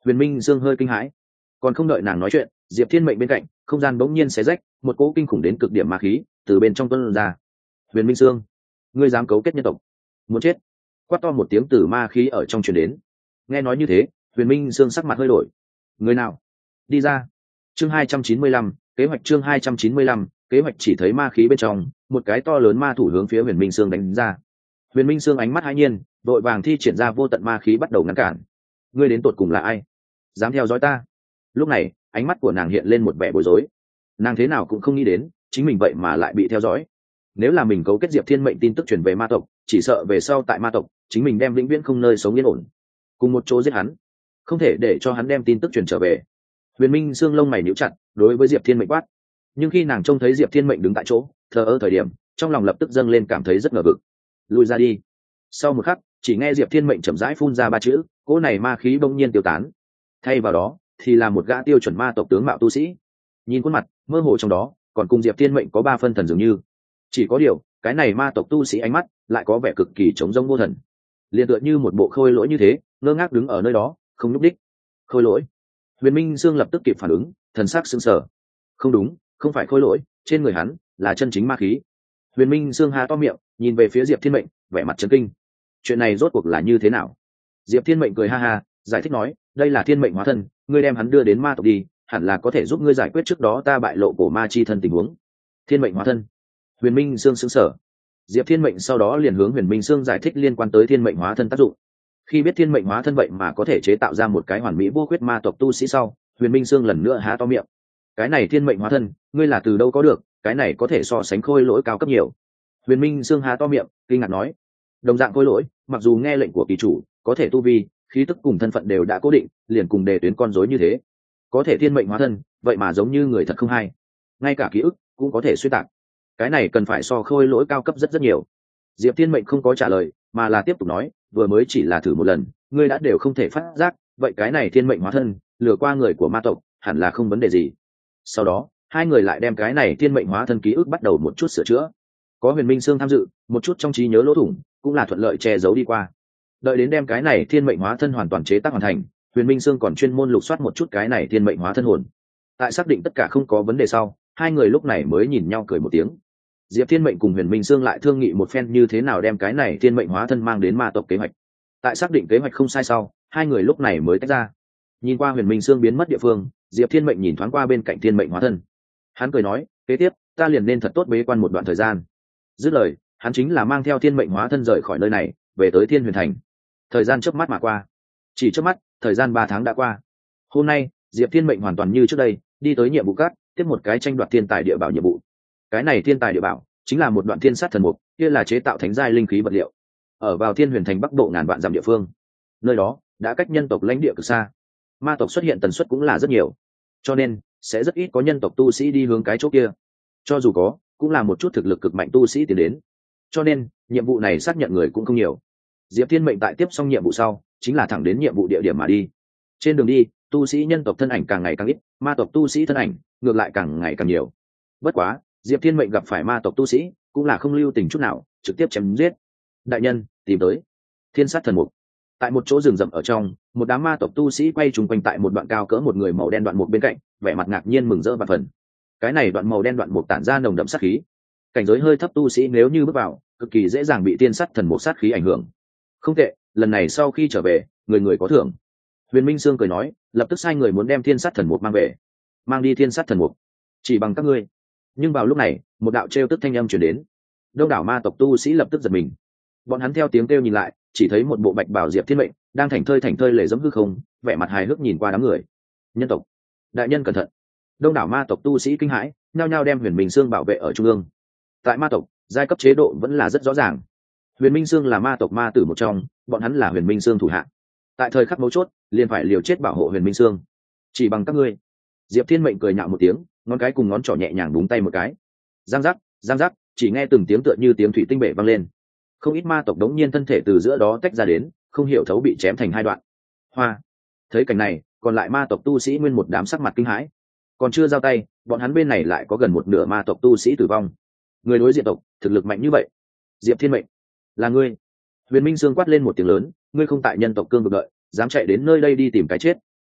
Speaker 1: Huyền Minh Dương hơi kinh hãi, còn không đợi nàng nói chuyện, Diệp Thiên Mệnh bên cạnh không gian bỗng nhiên xé rách, một cỗ kinh khủng đến cực điểm ma khí từ bên trong tuôn ra. Huyền Minh Dương, ngươi dám cấu kết nhân tộc, muốn chết! Quát to một tiếng từ ma khí ở trong truyền đến. Nghe nói như thế, Huyền Minh Dương sắc mặt hơi đổi. Người nào? Đi ra! Chương hai trăm chín mươi lăm, kế hoạch chương hai trăm chín mươi lăm, kế hoạch. Chỉ thấy ma khí bên trong, một cái to lớn ma thủ hướng phía Huyền Minh Dương đánh ra. Huyền Minh Dương ánh mắt hãi nhiên, vội vàng thi triển ra vô tận ma khí bắt đầu ngăn cản. Ngươi đến tột cùng là ai? Dám theo dõi ta? Lúc này, ánh mắt của nàng hiện lên một vẻ bối rối. Nàng thế nào cũng không nghĩ đến, chính mình vậy mà lại bị theo dõi. Nếu là mình cấu kết Diệp Thiên Mệnh tin tức truyền về ma tộc, chỉ sợ về sau tại ma tộc, chính mình đem vĩnh viễn không nơi sống yên ổn. Cùng một chỗ giết hắn, không thể để cho hắn đem tin tức truyền trở về. Huyền Minh xương lông mày nhíu chặt, đối với Diệp Thiên Mệnh quát. Nhưng khi nàng trông thấy Diệp Thiên Mệnh đứng tại chỗ, thờ ơ thời điểm, trong lòng lập tức dâng lên cảm thấy rất ngờ vực. Lùi ra đi. Sau một khắc, chỉ nghe Diệp Thiên Mệnh chậm rãi phun ra ba chữ, cỗ này ma khí bỗng nhiên tiêu tán. Thay vào đó, thì là một gã tiêu chuẩn ma tộc tướng mạo tu sĩ. Nhìn khuôn mặt, mơ hồ trong đó, còn cùng Diệp Thiên Mệnh có ba phân thần dường như. Chỉ có điều, cái này ma tộc tu sĩ ánh mắt lại có vẻ cực kỳ trống rỗng vô thần, liền tựa như một bộ khôi lỗi như thế, ngơ ngác đứng ở nơi đó, không nhúc đích. Khôi lỗi? Huyền Minh Dương lập tức kịp phản ứng, thần sắc sững sờ. Không đúng, không phải khôi lỗi, trên người hắn là chân chính ma khí. Huyền Minh Dương há to miệng, nhìn về phía Diệp Thiên Mệnh, vẻ mặt chấn kinh. Chuyện này rốt cuộc là như thế nào? Diệp Thiên Mệnh cười ha ha, giải thích nói, đây là thiên mệnh hóa thân, ngươi đem hắn đưa đến ma tộc đi, hẳn là có thể giúp ngươi giải quyết trước đó ta bại lộ cổ ma chi thân tình huống. Thiên mệnh hóa thân? Huyền Minh Dương sững sờ. Diệp Thiên Mệnh sau đó liền hướng Huyền Minh Dương giải thích liên quan tới thiên mệnh hóa thân tác dụng. Khi biết thiên mệnh hóa thân vậy mà có thể chế tạo ra một cái hoàn mỹ vô khuyết ma tộc tu sĩ sau, Huyền Minh Dương lần nữa há to miệng. Cái này thiên mệnh hóa thân, ngươi là từ đâu có được? Cái này có thể so sánh khôi lỗi cao cấp nhiều. Huyền Minh Dương há to miệng, kinh ngạc nói, đồng dạng khôi lỗi, mặc dù nghe lệnh của kỳ chủ, có thể tu vi, khí tức cùng thân phận đều đã cố định, liền cùng đề tuyến con rối như thế. Có thể thiên mệnh hóa thân, vậy mà giống như người thật không hay, ngay cả ký ức cũng có thể suy tạc. Cái này cần phải so khôi lỗi cao cấp rất rất nhiều. Diệp Thiên Mệnh không có trả lời, mà là tiếp tục nói, vừa mới chỉ là thử một lần, ngươi đã đều không thể phát giác, vậy cái này thiên mệnh hóa thân lừa qua người của ma tộc, hẳn là không vấn đề gì. Sau đó, hai người lại đem cái này thiên mệnh hóa thân ký ức bắt đầu một chút sửa chữa. Có Huyền Minh Sương tham dự, một chút trong trí nhớ lỗ thủng cũng là thuận lợi che giấu đi qua. Đợi đến đem cái này thiên mệnh hóa thân hoàn toàn chế tác hoàn thành, Huyền Minh Sương còn chuyên môn lục soát một chút cái này thiên mệnh hóa thân hồn. Tại xác định tất cả không có vấn đề sau, hai người lúc này mới nhìn nhau cười một tiếng. Diệp Thiên Mệnh cùng Huyền Minh Sương lại thương nghị một phen như thế nào đem cái này thiên mệnh hóa thân mang đến ma tộc kế hoạch. Tại xác định kế hoạch không sai sau, hai người lúc này mới tách ra. Nhìn qua Huyền Minh Sương biến mất địa phương, Diệp Thiên Mệnh nhìn thoáng qua bên cạnh thiên mệnh hóa thân. Hắn cười nói, kế tiếp, ta liền nên thật tốt bế quan một đoạn thời gian. Dứt lời, hắn chính là mang theo thiên mệnh hóa thân rời khỏi nơi này, về tới Thiên Huyền Thành. Thời gian chớp mắt mà qua, chỉ chớp mắt, thời gian ba tháng đã qua. Hôm nay, Diệp Thiên Mệnh hoàn toàn như trước đây, đi tới nhiệm vụ cát, tiếp một cái tranh đoạt thiên tài địa bảo nhiệm vụ. Cái này thiên tài địa bảo chính là một đoạn thiên sát thần mục, kia là chế tạo thánh giai linh khí vật liệu. Ở vào Thiên Huyền Thành bắc bộ ngàn vạn dặm địa phương, nơi đó đã cách nhân tộc lãnh địa cực xa, ma tộc xuất hiện tần suất cũng là rất nhiều, cho nên sẽ rất ít có nhân tộc tu sĩ đi hướng cái chỗ kia. Cho dù có, cũng là một chút thực lực cực mạnh tu sĩ tiến đến, cho nên nhiệm vụ này xác nhận người cũng không nhiều. Diệp Thiên Mệnh tại tiếp xong nhiệm vụ sau, chính là thẳng đến nhiệm vụ địa điểm mà đi. Trên đường đi, tu sĩ nhân tộc thân ảnh càng ngày càng ít, ma tộc tu sĩ thân ảnh ngược lại càng ngày càng nhiều. Bất quá, Diệp Thiên Mệnh gặp phải ma tộc tu sĩ, cũng là không lưu tình chút nào, trực tiếp chém giết. Đại nhân, tìm tới thiên sát thần mục. Tại một chỗ rừng rậm ở trong, một đám ma tộc tu sĩ quay trùng quanh tại một đoạn cao cỡ một người màu đen đoạn mục bên cạnh, vẻ mặt ngạc nhiên mừng rỡ và phần. Cái này đoạn màu đen đoạn mục tản ra nồng đậm sát khí, cảnh giới hơi thấp tu sĩ nếu như bước vào, cực kỳ dễ dàng bị thiên sát thần mục sát khí ảnh hưởng. Không tệ, lần này sau khi trở về, người người có thưởng. Huyền Minh Sương cười nói, lập tức sai người muốn đem thiên sát thần mục mang về. Mang đi thiên sát thần mục, chỉ bằng các ngươi. Nhưng vào lúc này, một đạo trêu tức thanh âm truyền đến. Đông đảo ma tộc tu sĩ lập tức giật mình. Bọn hắn theo tiếng kêu nhìn lại, chỉ thấy một bộ bạch bào Diệp Thiên Mệnh đang thảnh thơi thảnh thơi lệ dẫm hư không, vẻ mặt hài hước nhìn qua đám người. Nhân tộc, đại nhân cẩn thận! Đông đảo ma tộc tu sĩ kinh hãi, nhao nhao đem Huyền Minh Sương bảo vệ ở trung ương. Tại ma tộc, giai cấp chế độ vẫn là rất rõ ràng. Huyền Minh Sương là ma tộc ma tử một trong, bọn hắn là Huyền Minh Sương thủ hạ. Tại thời khắc mấu chốt, liền phải liều chết bảo hộ Huyền Minh Sương. Chỉ bằng các ngươi. Diệp Thiên Mệnh cười nhạo một tiếng, ngón cái cùng ngón trỏ nhẹ nhàng búng tay một cái. Giang giác, giang giác, chỉ nghe từng tiếng tựa như tiếng thủy tinh bể vang lên. Không ít ma tộc đống nhiên thân thể từ giữa đó tách ra đến, không hiểu thấu bị chém thành hai đoạn. Hoa. Thấy cảnh này, còn lại ma tộc tu sĩ nguyên một đám sắc mặt kinh hãi. Còn chưa giao tay, bọn hắn bên này lại có gần một nửa ma tộc tu sĩ tử vong. Người đối diện tộc, thực lực mạnh như vậy. Diệp Thiên Mệnh, là ngươi? Huyền Minh Sương quát lên một tiếng lớn, ngươi không tại nhân tộc cương vực đợi, dám chạy đến nơi đây đi tìm cái chết.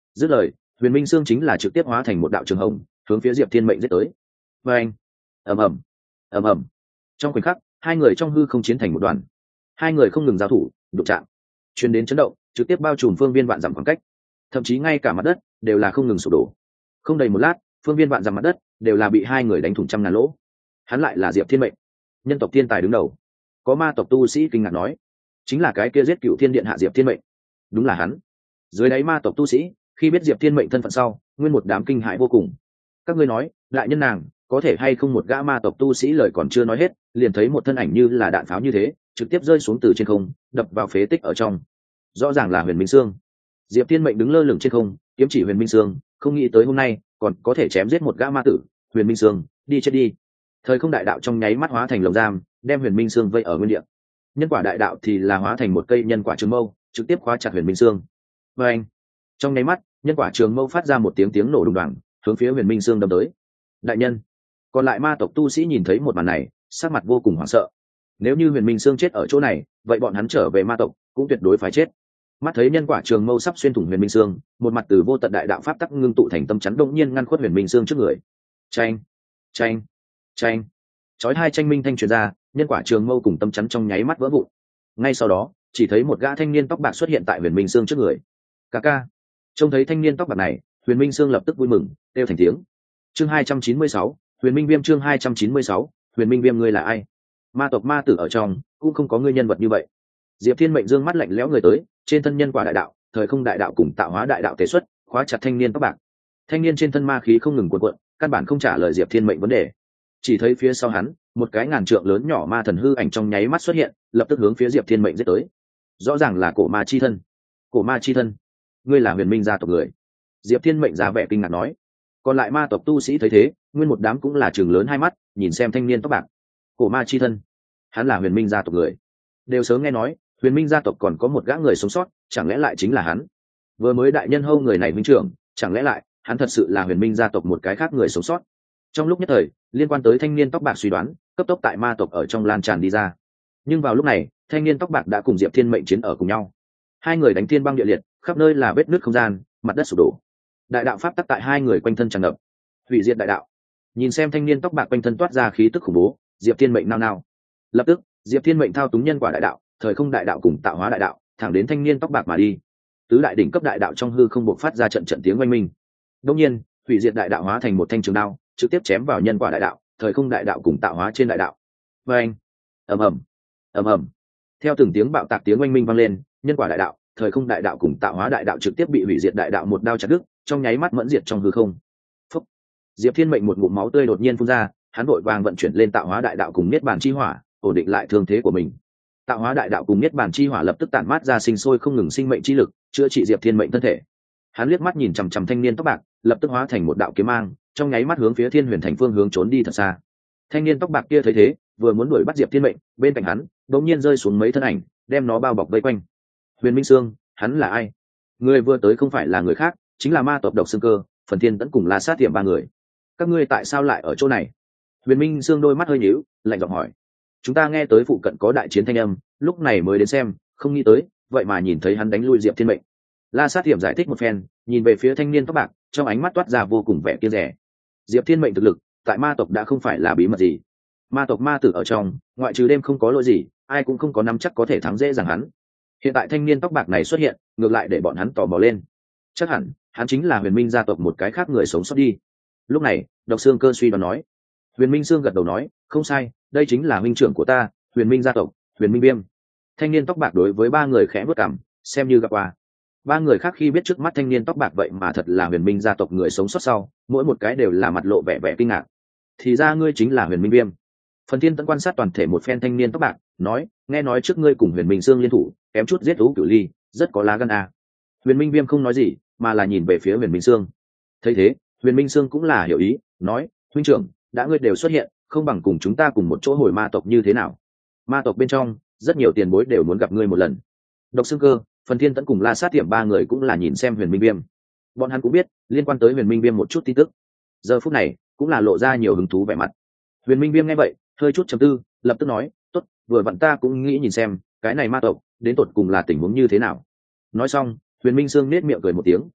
Speaker 1: Dứt lời, huyền minh xương chính là trực tiếp hóa thành một đạo trường hồng hướng phía diệp thiên mệnh giết tới. Và anh, ầm ầm, ầm ầm, trong khoảnh khắc hai người trong hư không chiến thành một đoàn, hai người không ngừng giao thủ đụng chạm, truyền đến chấn động trực tiếp bao trùm phương viên vạn dặm khoảng cách, thậm chí ngay cả mặt đất đều là không ngừng sụp đổ. Không đầy một lát, phương viên vạn dặm mặt đất đều là bị hai người đánh thủng trăm ngàn lỗ. Hắn lại là diệp thiên mệnh, nhân tộc thiên tài đứng đầu. Có ma tộc tu sĩ kinh ngạc nói, chính là cái kia giết cựu thiên điện hạ diệp thiên mệnh. Đúng là hắn. Dưới đáy ma tộc tu sĩ khi biết diệp thiên mệnh thân phận sau, nguyên một đám kinh hãi vô cùng. Các ngươi nói đại nhân nàng có thể hay không? Một gã ma tộc tu sĩ lời còn chưa nói hết, liền thấy một thân ảnh như là đạn pháo như thế trực tiếp rơi xuống từ trên không, đập vào phế tích ở trong. Rõ ràng là huyền minh sương. Diệp thiên mệnh đứng lơ lửng trên không, kiếm chỉ huyền minh sương, không nghĩ tới hôm nay còn có thể chém giết một gã ma tử. Huyền minh sương, đi chết đi. Thời không đại đạo trong nháy mắt hóa thành lồng giam, đem huyền minh sương vây ở nguyên địa. Nhân quả đại đạo thì là hóa thành một cây nhân quả trường mâu, trực tiếp khóa chặt huyền minh sương. Và anh, trong nháy mắt nhân quả trường mâu phát ra một tiếng tiếng nổ đùng đoàng, hướng phía huyền minh sương đâm tới. Đại nhân, còn lại ma tộc tu sĩ nhìn thấy một màn này, sắc mặt vô cùng hoảng sợ. Nếu như huyền minh sương chết ở chỗ này, vậy bọn hắn trở về ma tộc cũng tuyệt đối phải chết. Mắt thấy nhân quả trường mâu sắp xuyên thủng huyền minh sương, một mặt từ vô tận đại đạo pháp tắc ngưng tụ thành tâm chắn đông nhiên ngăn khuất huyền minh sương trước người. Tranh, tranh, tranh, chói hai tranh minh thanh truyền ra, nhân quả trường mâu cùng tâm chắn trong nháy mắt vỡ vụn. Ngay sau đó, chỉ thấy một gã thanh niên tóc bạc xuất hiện tại huyền minh sương trước người. Ca ca. Trông thấy thanh niên tóc bạc này, huyền minh sương lập tức vui mừng, kêu thành tiếng. Chương hai trăm chín mươi sáu, huyền minh viêm. Chương hai trăm chín mươi sáu, huyền minh viêm. Ngươi là ai? Ma tộc ma tử ở trong cũng không có ngươi nhân vật như vậy. Diệp thiên mệnh dương mắt lạnh lẽo người tới, trên thân nhân quả đại đạo, thời không đại đạo cùng tạo hóa đại đạo tế xuất, khóa chặt thanh niên tóc bạc. Thanh niên trên thân ma khí không ngừng cuộn cuộn, căn bản không trả lời Diệp thiên mệnh vấn đề. Chỉ thấy phía sau hắn, một cái ngàn trượng lớn nhỏ ma thần hư ảnh trong nháy mắt xuất hiện, lập tức hướng phía Diệp thiên mệnh giết tới. Rõ ràng là cổ ma chi thân. Cổ ma chi thân, ngươi là huyền minh gia tộc người. Diệp thiên mệnh ra vẻ kinh ngạc nói. Còn lại ma tộc tu sĩ thấy thế, nguyên một đám cũng là trường lớn hai mắt, nhìn xem thanh niên tóc bạc. Cổ ma chi thân, hắn là huyền minh gia tộc người. Đều sớm nghe nói huyền minh gia tộc còn có một gã người sống sót, chẳng lẽ lại chính là hắn? Vừa mới đại nhân hâu người này minh trưởng, chẳng lẽ lại hắn thật sự là huyền minh gia tộc một cái khác người sống sót? Trong lúc nhất thời, liên quan tới thanh niên tóc bạc suy đoán cấp tốc tại ma tộc ở trong lan tràn đi ra. Nhưng vào lúc này, thanh niên tóc bạc đã cùng Diệp thiên mệnh chiến ở cùng nhau. Hai người đánh thiên băng địa liệt, khắp nơi là vết nứt không gian, mặt đất sụp đổ. Đại đạo pháp tắc tại hai người quanh thân tràn ngập, hủy diệt đại đạo. Nhìn xem thanh niên tóc bạc quanh thân toát ra khí tức khủng bố, Diệp thiên mệnh nao nao. Lập tức, Diệp thiên mệnh thao túng nhân quả đại đạo, thời không đại đạo cùng tạo hóa đại đạo, thẳng đến thanh niên tóc bạc mà đi. Tứ đại đỉnh cấp đại đạo trong hư không bộc phát ra trận trận tiếng oanh minh. Đương nhiên, hủy diệt đại đạo hóa thành một thanh trường đao, trực tiếp chém vào nhân quả đại đạo, thời không đại đạo cùng tạo hóa trên đại đạo. Và anh, ầm ầm, ầm ầm. Theo từng tiếng bạo tạc tiếng oanh minh vang lên, nhân quả đại đạo, thời không đại đạo cùng tạo hóa đại đạo trực tiếp bị hủy diệt đại đạo một đao chặt đứt, trong nháy mắt mẫn diệt trong hư không. Phúc. Diệp thiên mệnh một ngụm máu tươi đột nhiên phun ra, hắn vội vàng vận chuyển lên tạo hóa đại đạo cùng niết bàn chi hỏa, ổn định lại thương thế của mình. Tạo hóa đại đạo cùng niết bàn chi hỏa lập tức tản mát ra sinh sôi không ngừng sinh mệnh chi lực, chữa trị Diệp thiên mệnh thân thể. Hắn liếc mắt nhìn chằm chằm thanh niên tóc bạc, lập tức hóa thành một đạo kiếm mang, trong nháy mắt hướng phía thiên huyền thành phương hướng trốn đi thật xa. Thanh niên tóc bạc kia thấy thế, vừa muốn đuổi bắt Diệp thiên mệnh, bên cạnh hắn đột nhiên rơi xuống mấy thân ảnh, đem nó bao bọc vây quanh. Huyền minh sương, hắn là ai? Người vừa tới không phải là người khác, chính là ma tộc độc xương cơ, phần thiên tẫn cùng La Sát Tiệm ba người. Các ngươi tại sao lại ở chỗ này? Huyền minh sương đôi mắt hơi nhíu, lạnh giọng hỏi. Chúng ta nghe tới phụ cận có đại chiến thanh âm, lúc này mới đến xem, không nghĩ tới vậy mà nhìn thấy hắn đánh lui Diệp thiên mệnh. La Sát Tiệm giải thích một phen, nhìn về phía thanh niên tóc bạc, trong ánh mắt toát ra vô cùng vẻ kiêng dè. Diệp thiên mệnh thực lực tại ma tộc đã không phải là bí mật gì. Ma tộc ma tử ở trong, ngoại trừ đêm không có lỗi gì, ai cũng không có nắm chắc có thể thắng dễ dàng hắn. Hiện tại thanh niên tóc bạc này xuất hiện, ngược lại để bọn hắn tò mò lên. Chắc hẳn hắn chính là huyền minh gia tộc một cái khác người sống sót đi. Lúc này độc xương cơ suy đoán nói. Huyền minh sương gật đầu nói, không sai, đây chính là huynh trưởng của ta, huyền minh gia tộc, huyền minh viêm. Thanh niên tóc bạc đối với ba người khẽ vớt cảm, xem như gặp qua. Ba người khác khi biết trước mắt thanh niên tóc bạc vậy mà thật là huyền minh gia tộc người sống sót sau, mỗi một cái đều là mặt lộ vẻ vẻ kinh ngạc. Thì ra ngươi chính là huyền minh viêm. Phần thiên tẫn quan sát toàn thể một phen thanh niên tóc bạc, nói, nghe nói trước ngươi cùng huyền minh sương liên thủ, kém chút giết Ú Cửu Ly, rất có lá gan à. Huyền minh viêm không nói gì, mà là nhìn về phía huyền minh sương. Thấy thế, huyền minh sương cũng là hiểu ý, nói, huynh trưởng, đã ngươi đều xuất hiện, không bằng cùng chúng ta cùng một chỗ hồi ma tộc như thế nào? Ma tộc bên trong rất nhiều tiền bối đều muốn gặp ngươi một lần. Độc xương cơ, phần thiên tẫn cùng La Sát Tiệm ba người cũng là nhìn xem huyền minh viêm. Bọn hắn cũng biết liên quan tới huyền minh viêm một chút tin tức, giờ phút này cũng là lộ ra nhiều hứng thú vẻ mặt. Huyền minh viêm nghe vậy hơi chút trầm tư, lập tức nói, tốt, vừa vặn ta cũng nghĩ nhìn xem cái này ma tộc đến tột cùng là tình huống như thế nào. Nói xong, huyền minh sương nết miệng cười một tiếng,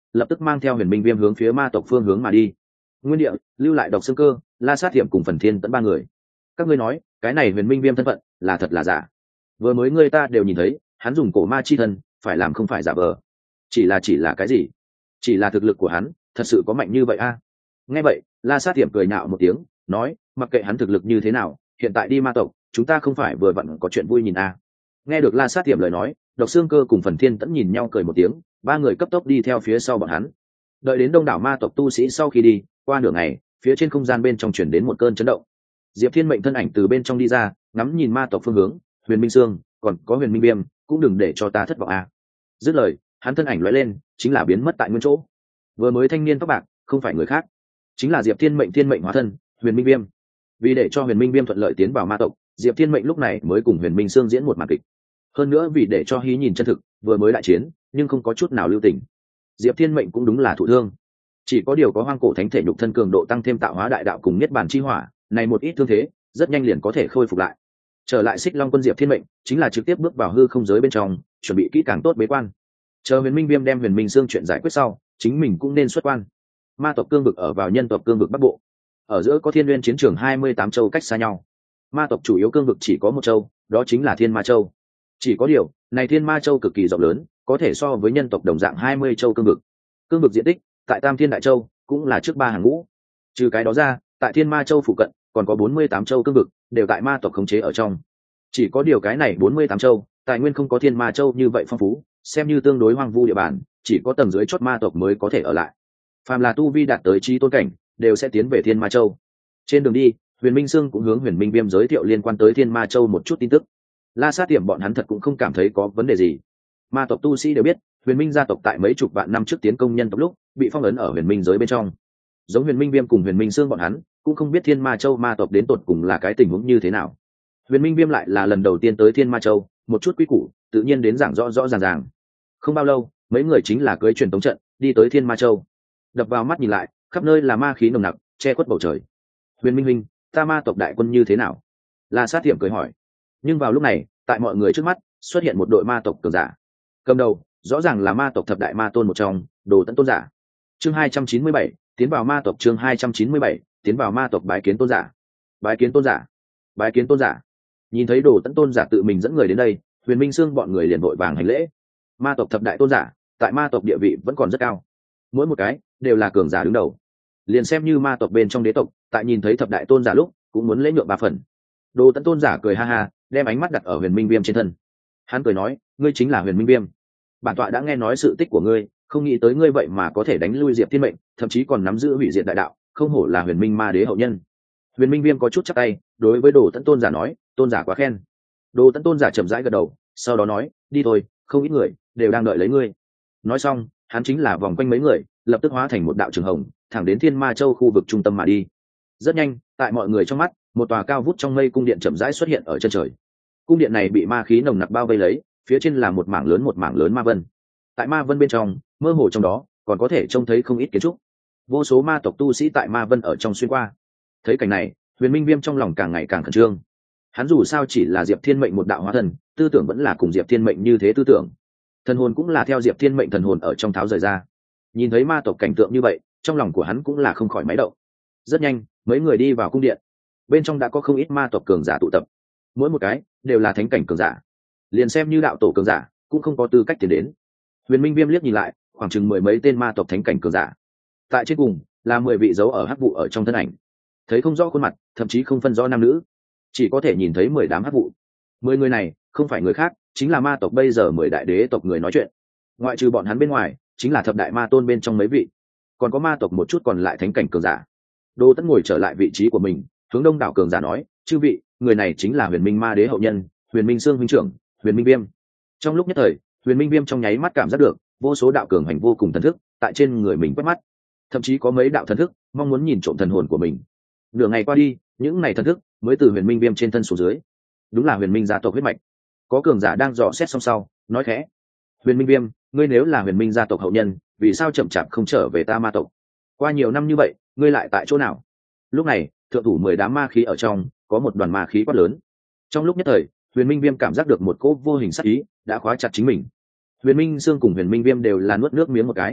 Speaker 1: lập tức mang theo huyền minh viêm hướng phía ma tộc phương hướng mà đi. Nguyên địa lưu lại độc xương cơ, La Sát Thiểm cùng Phần Thiên Tẫn ba người. Các ngươi nói cái này huyền minh viêm thân phận là thật là giả? Vừa mới người ta đều nhìn thấy hắn dùng cổ ma chi thân, phải làm không phải giả vờ. Chỉ là chỉ là cái gì? Chỉ là thực lực của hắn thật sự có mạnh như vậy a? À? Nghe vậy La Sát Thiểm cười nhạo một tiếng, nói mặc kệ hắn thực lực như thế nào, hiện tại đi ma tộc chúng ta không phải vừa vặn có chuyện vui nhìn a? À? Nghe được La Sát Thiểm lời nói, độc xương cơ cùng Phần Thiên Tẫn nhìn nhau cười một tiếng, ba người cấp tốc đi theo phía sau bọn hắn. Đợi đến đông đảo ma tộc tu sĩ sau khi đi qua nửa ngày, phía trên không gian bên trong chuyển đến một cơn chấn động. Diệp Thiên Mệnh thân ảnh từ bên trong đi ra, ngắm nhìn ma tộc phương hướng. Huyền Minh Sương, còn có Huyền Minh Viêm, cũng đừng để cho ta thất vọng a. À. Dứt lời, hắn thân ảnh lóe lên, chính là biến mất tại nguyên chỗ. Vừa mới thanh niên tóc bạc, không phải người khác, chính là Diệp Thiên Mệnh thiên mệnh hóa thân, Huyền Minh Viêm. Vì để cho Huyền Minh Viêm thuận lợi tiến vào ma tộc, Diệp Thiên Mệnh lúc này mới cùng Huyền Minh Sương diễn một màn kịch. Hơn nữa vì để cho hí nhìn chân thực, vừa mới đại chiến, nhưng không có chút nào lưu tình. Diệp Thiên Mệnh cũng đúng là thụ thương, chỉ có điều có hoang cổ thánh thể nhục thân cường độ tăng thêm tạo hóa đại đạo cùng niết bàn chi hỏa, này một ít thương thế, rất nhanh liền có thể khôi phục lại. Trở lại Xích Long quân Diệp Thiên Mệnh, chính là trực tiếp bước vào hư không giới bên trong, chuẩn bị kỹ càng tốt bế quan. Chờ Huyền Minh Viêm đem Huyền Minh Sương chuyện giải quyết sau, chính mình cũng nên xuất quan. Ma tộc cương vực ở vào nhân tộc cương vực bắc bộ, ở giữa có Thiên Nguyên chiến trường hai mươi tám châu cách xa nhau. Ma tộc chủ yếu cương vực chỉ có một châu, đó chính là Thiên Ma Châu. Chỉ có điều, này Thiên Ma Châu cực kỳ rộng lớn, có thể so với nhân tộc đồng dạng hai mươi châu cương vực. Cương vực diện tích tại Tam Thiên Đại Châu cũng là trước ba hàng ngũ. Trừ cái đó ra, tại Thiên Ma Châu phụ cận còn có bốn mươi tám châu cương vực, đều tại ma tộc khống chế ở trong. Chỉ có điều cái này bốn mươi tám châu, tài nguyên không có Thiên Ma Châu như vậy phong phú, xem như tương đối hoang vu địa bàn, chỉ có tầng dưới chót ma tộc mới có thể ở lại. Phàm là tu vi đạt tới chí tôn cảnh, đều sẽ tiến về Thiên Ma Châu. Trên đường đi, Huyền Minh Sương cũng hướng Huyền Minh Viêm giới thiệu liên quan tới Thiên Ma Châu một chút tin tức. La Sát Tiệm bọn hắn thật cũng không cảm thấy có vấn đề gì. Ma tộc tu sĩ đều biết, Huyền Minh gia tộc tại mấy chục vạn năm trước tiến công nhân tộc lúc, bị phong ấn ở Huyền Minh giới bên trong. Giống Huyền Minh Viêm cùng Huyền Minh Sương bọn hắn, cũng không biết Thiên Ma Châu ma tộc đến tột cùng là cái tình huống như thế nào. Huyền Minh Viêm lại là lần đầu tiên tới Thiên Ma Châu, một chút quy củ, tự nhiên đến giảng rõ rõ ràng ràng. Không bao lâu, mấy người chính là cưỡi truyền tống trận, đi tới Thiên Ma Châu. Đập vào mắt nhìn lại, khắp nơi là ma khí nồng nặc, che khuất bầu trời. Huyền Minh Minh, ta ma tộc đại quân như thế nào? La Sát Tiệm cười hỏi. Nhưng vào lúc này, tại mọi người trước mắt, xuất hiện một đội ma tộc cường giả. Cầm đầu, rõ ràng là ma tộc thập đại ma tôn một trong, Đồ Tẫn tôn giả. Chương hai trăm chín mươi bảy, tiến vào ma tộc chương hai trăm chín mươi bảy, tiến vào ma tộc bái kiến tôn giả. Bái kiến tôn giả. Bái kiến tôn giả. Nhìn thấy Đồ Tẫn tôn giả tự mình dẫn người đến đây, Huyền Minh Sương bọn người liền vội vàng hành lễ. Ma tộc thập đại tôn giả, tại ma tộc địa vị vẫn còn rất cao. Mỗi một cái đều là cường giả đứng đầu. Liền xem như ma tộc bên trong đế tộc, tại nhìn thấy thập đại tôn giả lúc, cũng muốn lễ nhượng ba phần. Đồ Tẫn tôn giả cười ha ha, đem ánh mắt đặt ở Huyền Minh Viêm trên thân. Hắn cười nói, ngươi chính là Huyền Minh Viêm. Bản tọa đã nghe nói sự tích của ngươi, không nghĩ tới ngươi vậy mà có thể đánh lui Diệp Thiên Mệnh, thậm chí còn nắm giữ hủy diệt đại đạo, không hổ là Huyền Minh ma đế hậu nhân. Huyền Minh Viêm có chút chắp tay, đối với Đồ Tẫn tôn giả nói, tôn giả quá khen. Đồ Tẫn tôn giả chậm rãi gật đầu, sau đó nói, đi thôi, không ít người đều đang đợi lấy ngươi. Nói xong, hắn chính là vòng quanh mấy người, lập tức hóa thành một đạo trường hồng, thẳng đến Thiên Ma Châu khu vực trung tâm mà đi. Rất nhanh, tại mọi người trong mắt, một tòa cao vút trong mây cung điện chậm rãi xuất hiện ở chân trời. Cung điện này bị ma khí nồng nặc bao vây lấy, phía trên là một mảng lớn một mảng lớn ma vân. Tại ma vân bên trong, mơ hồ trong đó còn có thể trông thấy không ít kiến trúc. Vô số ma tộc tu sĩ tại ma vân ở trong xuyên qua. Thấy cảnh này, Huyền Minh Viêm trong lòng càng ngày càng khẩn trương. Hắn dù sao chỉ là Diệp Thiên Mệnh một đạo hóa thần, tư tưởng vẫn là cùng Diệp Thiên Mệnh như thế tư tưởng. Thần hồn cũng là theo Diệp Thiên Mệnh thần hồn ở trong tháo rời ra. Nhìn thấy ma tộc cảnh tượng như vậy, trong lòng của hắn cũng là không khỏi máy động. Rất nhanh, mấy người đi vào cung điện. Bên trong đã có không ít ma tộc cường giả tụ tập. Mỗi một cái đều là thánh cảnh cường giả. Liền xem như đạo tổ cường giả, cũng không có tư cách tiến đến. Huyền Minh Viêm liếc nhìn lại, khoảng chừng mười mấy tên ma tộc thánh cảnh cường giả. Tại trên cùng là mười vị dấu ở hắc vụ ở trong thân ảnh. Thấy không rõ khuôn mặt, thậm chí không phân rõ nam nữ, chỉ có thể nhìn thấy mười đám hắc vụ. Mười người này không phải người khác, chính là ma tộc bây giờ mười đại đế tộc người nói chuyện. Ngoại trừ bọn hắn bên ngoài, chính là thập đại ma tôn bên trong mấy vị, còn có ma tộc một chút còn lại thánh cảnh cường giả. Đô Tẫn ngồi trở lại vị trí của mình, hướng đông đảo cường giả nói, chư vị, người này chính là Huyền Minh ma đế hậu nhân, Huyền Minh Sương huynh trưởng, Huyền Minh Viêm. Trong lúc nhất thời, Huyền Minh Viêm trong nháy mắt cảm giác được vô số đạo cường hành vô cùng thần thức tại trên người mình quét mắt, thậm chí có mấy đạo thần thức mong muốn nhìn trộm thần hồn của mình. Nửa ngày qua đi, những này thần thức mới từ Huyền Minh Viêm trên thân xuống dưới. Đúng là Huyền Minh gia tộc huyết mạch. Có cường giả đang dò xét xong sau, nói khẽ, Huyền Minh Viêm, ngươi nếu là Huyền Minh gia tộc hậu nhân, vì sao chậm chạp không trở về ta ma tộc? Qua nhiều năm như vậy, ngươi lại tại chỗ nào? Lúc này, thượng thủ mười đám ma khí ở trong, có một đoàn ma khí quát lớn. Trong lúc nhất thời, Huyền Minh Viêm cảm giác được một cỗ vô hình sát ý đã khóa chặt chính mình. Huyền Minh Sương cùng Huyền Minh Viêm đều là nuốt nước miếng một cái.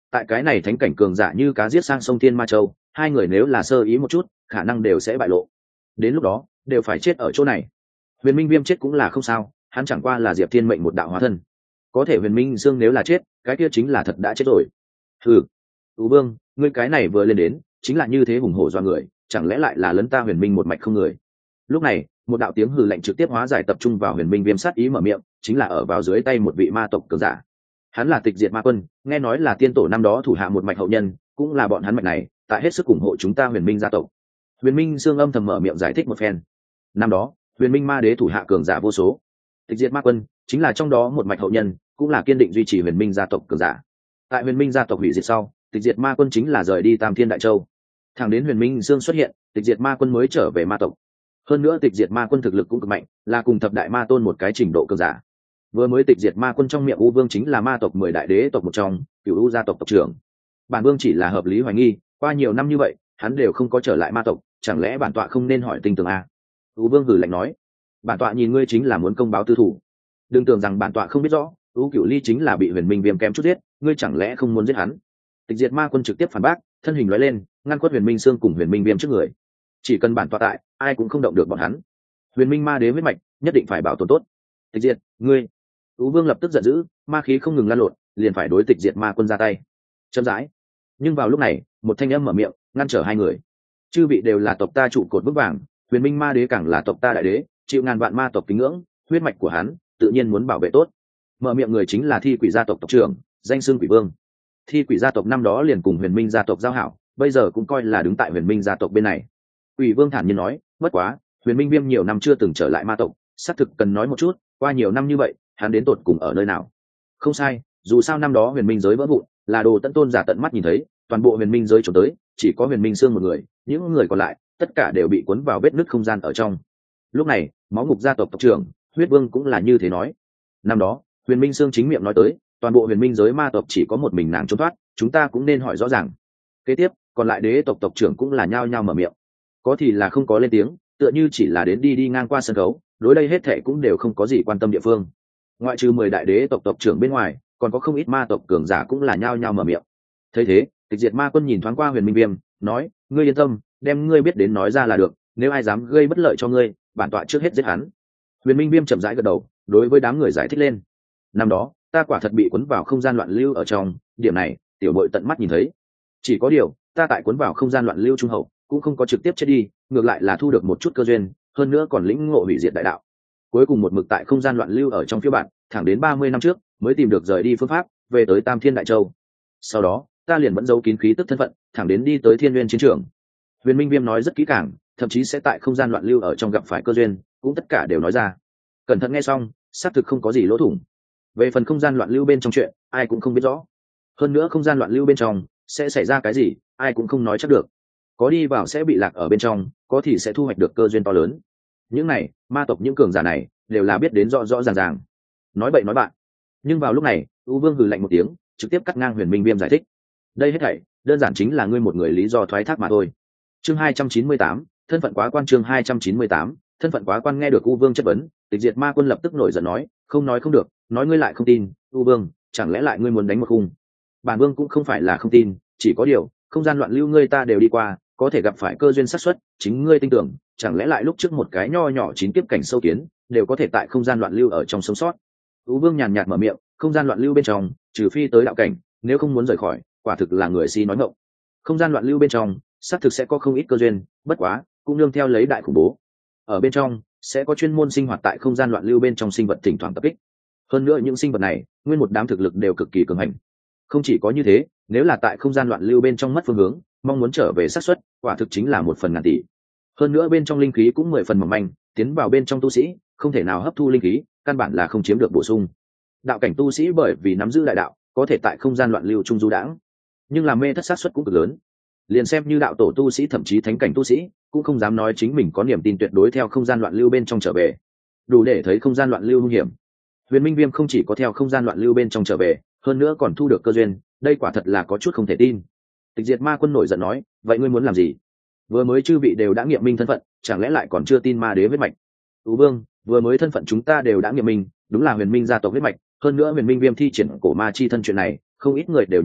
Speaker 1: tại cái này thánh cảnh cường giả như cá giết sang sông Thiên Ma Châu, hai người nếu là sơ ý một chút khả năng đều sẽ bại lộ, đến lúc đó đều phải chết ở chỗ này. Huyền Minh Viêm chết cũng là không sao, hắn chẳng qua là Diệp Thiên mệnh một đạo hóa thân, có thể Huyền Minh Dương nếu là chết cái kia chính là thật đã chết rồi. Ừ, Tú Vương, ngươi cái này vừa lên đến chính là như thế hùng hổ do người, chẳng lẽ lại là lấn ta Huyền Minh một mạch không người? Lúc này một đạo tiếng hừ lạnh trực tiếp hóa giải tập trung vào Huyền Minh Viêm, sát ý mở miệng, chính là ở vào dưới tay một vị ma tộc cường giả. Hắn là Tịch Diệt Ma Quân, nghe nói là tiên tổ năm đó thủ hạ một mạch hậu nhân, cũng là bọn hắn mạch này tại hết sức ủng hộ chúng ta Huyền Minh gia tộc. Huyền Minh Dương âm thầm mở miệng giải thích một phen. Năm đó Huyền Minh Ma Đế thủ hạ cường giả vô số, Tịch Diệt Ma Quân chính là trong đó một mạch hậu nhân, cũng là kiên định duy trì Huyền Minh gia tộc cường giả. Tại Huyền Minh gia tộc hủy diệt sau, Tịch Diệt Ma Quân chính là rời đi Tam Thiên Đại Châu, thẳng đến Huyền Minh Dương xuất hiện, Tịch Diệt Ma Quân mới trở về ma tộc. Hơn nữa Tịch Diệt Ma Quân thực lực cũng cực mạnh, là cùng thập đại ma tôn một cái trình độ cường giả. Vừa mới Tịch Diệt Ma Quân trong miệng U Vương chính là ma tộc mười đại đế tộc một trong, Cửu U gia tộc tộc trưởng. Bản Vương chỉ là hợp lý hoài nghi, qua nhiều năm như vậy hắn đều không có trở lại ma tộc, chẳng lẽ bản tọa không nên hỏi tinh tường a? U Vương hừ lạnh nói, bản tọa nhìn ngươi chính là muốn công báo tư thủ, đừng tưởng rằng bản tọa không biết rõ, U Cửu Ly chính là bị Huyền Minh Viêm kém chút giết, ngươi chẳng lẽ không muốn giết hắn? Tịch Diệt Ma Quân trực tiếp phản bác, thân hình lóe lên ngăn quất Huyền Minh Sương cùng Huyền Minh Viêm trước người, chỉ cần bản tọa tại ai cũng không động được bọn hắn. Huyền Minh Ma Đế huyết mạch nhất định phải bảo tồn tốt. Tịch Diệt, ngươi! U Vương lập tức giận dữ, ma khí không ngừng lan lộn, liền phải đối Tịch Diệt Ma Quân ra tay. Chậm rãi. Nhưng vào lúc này một thanh âm mở miệng ngăn trở hai người. Chư vị đều là tộc ta trụ cột vững vàng, Huyền Minh Ma Đế càng là tộc ta đại đế, chịu ngàn vạn ma tộc kính ngưỡng, huyết mạch của hắn tự nhiên muốn bảo vệ tốt. Mở miệng người chính là Thi Quỷ gia tộc tộc trưởng, danh xưng Quỷ Vương. Thi Quỷ gia tộc năm đó liền cùng Huyền Minh gia tộc giao hảo, bây giờ cũng coi là đứng tại Huyền Minh gia tộc bên này. Quỷ Vương thản nhiên nói, bất quá Huyền Minh Viêm nhiều năm chưa từng trở lại ma tộc, xác thực cần nói một chút, qua nhiều năm như vậy hắn đến tột cùng ở nơi nào? Không sai, dù sao năm đó Huyền Minh giới vỡ vụn, là Đồ Tận Tôn giả tận mắt nhìn thấy, toàn bộ Huyền Minh giới trốn tới chỉ có Huyền Minh Sương một người, những người còn lại tất cả đều bị cuốn vào vết nứt không gian ở trong. Lúc này Máu Ngục gia tộc tộc trưởng Huyết Vương cũng là như thế nói. Năm đó Huyền Minh Sương chính miệng nói tới, toàn bộ Huyền Minh giới ma tộc chỉ có một mình nàng trốn thoát, chúng ta cũng nên hỏi rõ ràng. Kế tiếp còn lại đế tộc tộc trưởng cũng là nhao nhao mở miệng, có thì là không có lên tiếng, tựa như chỉ là đến đi đi ngang qua sân khấu, đối đây hết thệ cũng đều không có gì quan tâm địa phương. Ngoại trừ mười đại đế tộc tộc trưởng bên ngoài, còn có không ít ma tộc cường giả cũng là nhao nhao mở miệng. Thấy thế, Tịch Diệt Ma Quân nhìn thoáng qua Huyền Minh Viêm, nói, ngươi yên tâm, đem ngươi biết đến nói ra là được, nếu ai dám gây bất lợi cho ngươi, bản tọa trước hết giết hắn. Huyền Minh Viêm chậm rãi gật đầu, đối với đám người giải thích lên. Năm đó ta quả thật bị cuốn vào không gian loạn lưu ở trong, điểm này tiểu bội tận mắt nhìn thấy. Chỉ có điều ta tại cuốn vào không gian loạn lưu trung hậu cũng không có trực tiếp chết đi, ngược lại là thu được một chút cơ duyên, hơn nữa còn lĩnh ngộ hủy diệt đại đạo. Cuối cùng một mực tại không gian loạn lưu ở trong phiêu bản, thẳng đến ba mươi năm trước mới tìm được rời đi phương pháp, về tới Tam Thiên Đại Châu. Sau đó ta liền vẫn giấu kín khí tức thân phận, thẳng đến đi tới Thiên Nguyên chiến trường. Huyền Minh Viêm nói rất kỹ càng, thậm chí sẽ tại không gian loạn lưu ở trong gặp phải cơ duyên, cũng tất cả đều nói ra. Cẩn thận nghe xong, xác thực không có gì lỗ thủng. Về phần không gian loạn lưu bên trong chuyện, ai cũng không biết rõ. Hơn nữa không gian loạn lưu bên trong sẽ xảy ra cái gì, ai cũng không nói chắc được. Có đi vào sẽ bị lạc ở bên trong, có thì sẽ thu hoạch được cơ duyên to lớn. Những này ma tộc những cường giả này đều là biết đến rõ rõ ràng ràng. Nói bậy nói bạn. Nhưng vào lúc này U Vương hừ lạnh một tiếng, trực tiếp cắt ngang Huyền Minh Viêm giải thích. Đây hết thảy đơn giản chính là ngươi một người lý do thoái thác mà thôi. Chương hai trăm chín mươi tám, thân phận quá quan. Chương hai trăm chín mươi tám, thân phận quá quan. Nghe được U Vương chất vấn, Tịch Diệt Ma Quân lập tức nổi giận nói, không nói không được, nói ngươi lại không tin. U Vương, chẳng lẽ lại ngươi muốn đánh một khung? Bản Vương cũng không phải là không tin, chỉ có điều không gian loạn lưu ngươi ta đều đi qua, có thể gặp phải cơ duyên xác suất, chính ngươi tin tưởng, chẳng lẽ lại lúc trước một cái nho nhỏ chín kiếp cảnh sâu kiến đều có thể tại không gian loạn lưu ở trong sống sót? U Vương nhàn nhạt mở miệng, không gian loạn lưu bên trong trừ phi tới đạo cảnh, nếu không muốn rời khỏi quả thực là người si nói ngọng. Không gian loạn lưu bên trong xác thực sẽ có không ít cơ duyên, bất quá cũng nương theo lấy đại khủng bố. Ở bên trong sẽ có chuyên môn sinh hoạt tại không gian loạn lưu bên trong sinh vật thỉnh thoảng tập kích, hơn nữa những sinh vật này nguyên một đám thực lực đều cực kỳ cường hành. Không chỉ có như thế, nếu là tại không gian loạn lưu bên trong mất phương hướng, mong muốn trở về xác suất quả thực chính là một phần ngàn tỷ. Hơn nữa bên trong linh khí cũng mười phần mỏng manh, tiến vào bên trong tu sĩ không thể nào hấp thu linh khí, căn bản là không chiếm được bổ sung. Đạo cảnh tu sĩ bởi vì nắm giữ đại đạo, có thể tại không gian loạn lưu trung du đãng, nhưng làm mê thất xác suất cũng cực lớn. Liền xem như đạo tổ tu sĩ thậm chí thánh cảnh tu sĩ cũng không dám nói chính mình có niềm tin tuyệt đối theo không gian loạn lưu bên trong trở về, đủ để thấy không gian loạn lưu hung hiểm. Huyền Minh Viêm không chỉ có theo không gian loạn lưu bên trong trở về, hơn nữa còn thu được cơ duyên, đây quả thật là có chút không thể tin. Tịch Diệt Ma Quân nổi giận nói, vậy ngươi muốn làm gì? Vừa mới chư vị đều đã nghiệm minh thân phận, chẳng lẽ lại còn chưa tin ma đế huyết mạch? Tú Vương, vừa mới thân phận chúng ta đều đã nghiệm minh, đúng là Huyền Minh gia tộc huyết mạch, hơn nữa Huyền Minh Viêm thi triển cổ ma chi thân chuyện này không ít người đều nhìn thấy,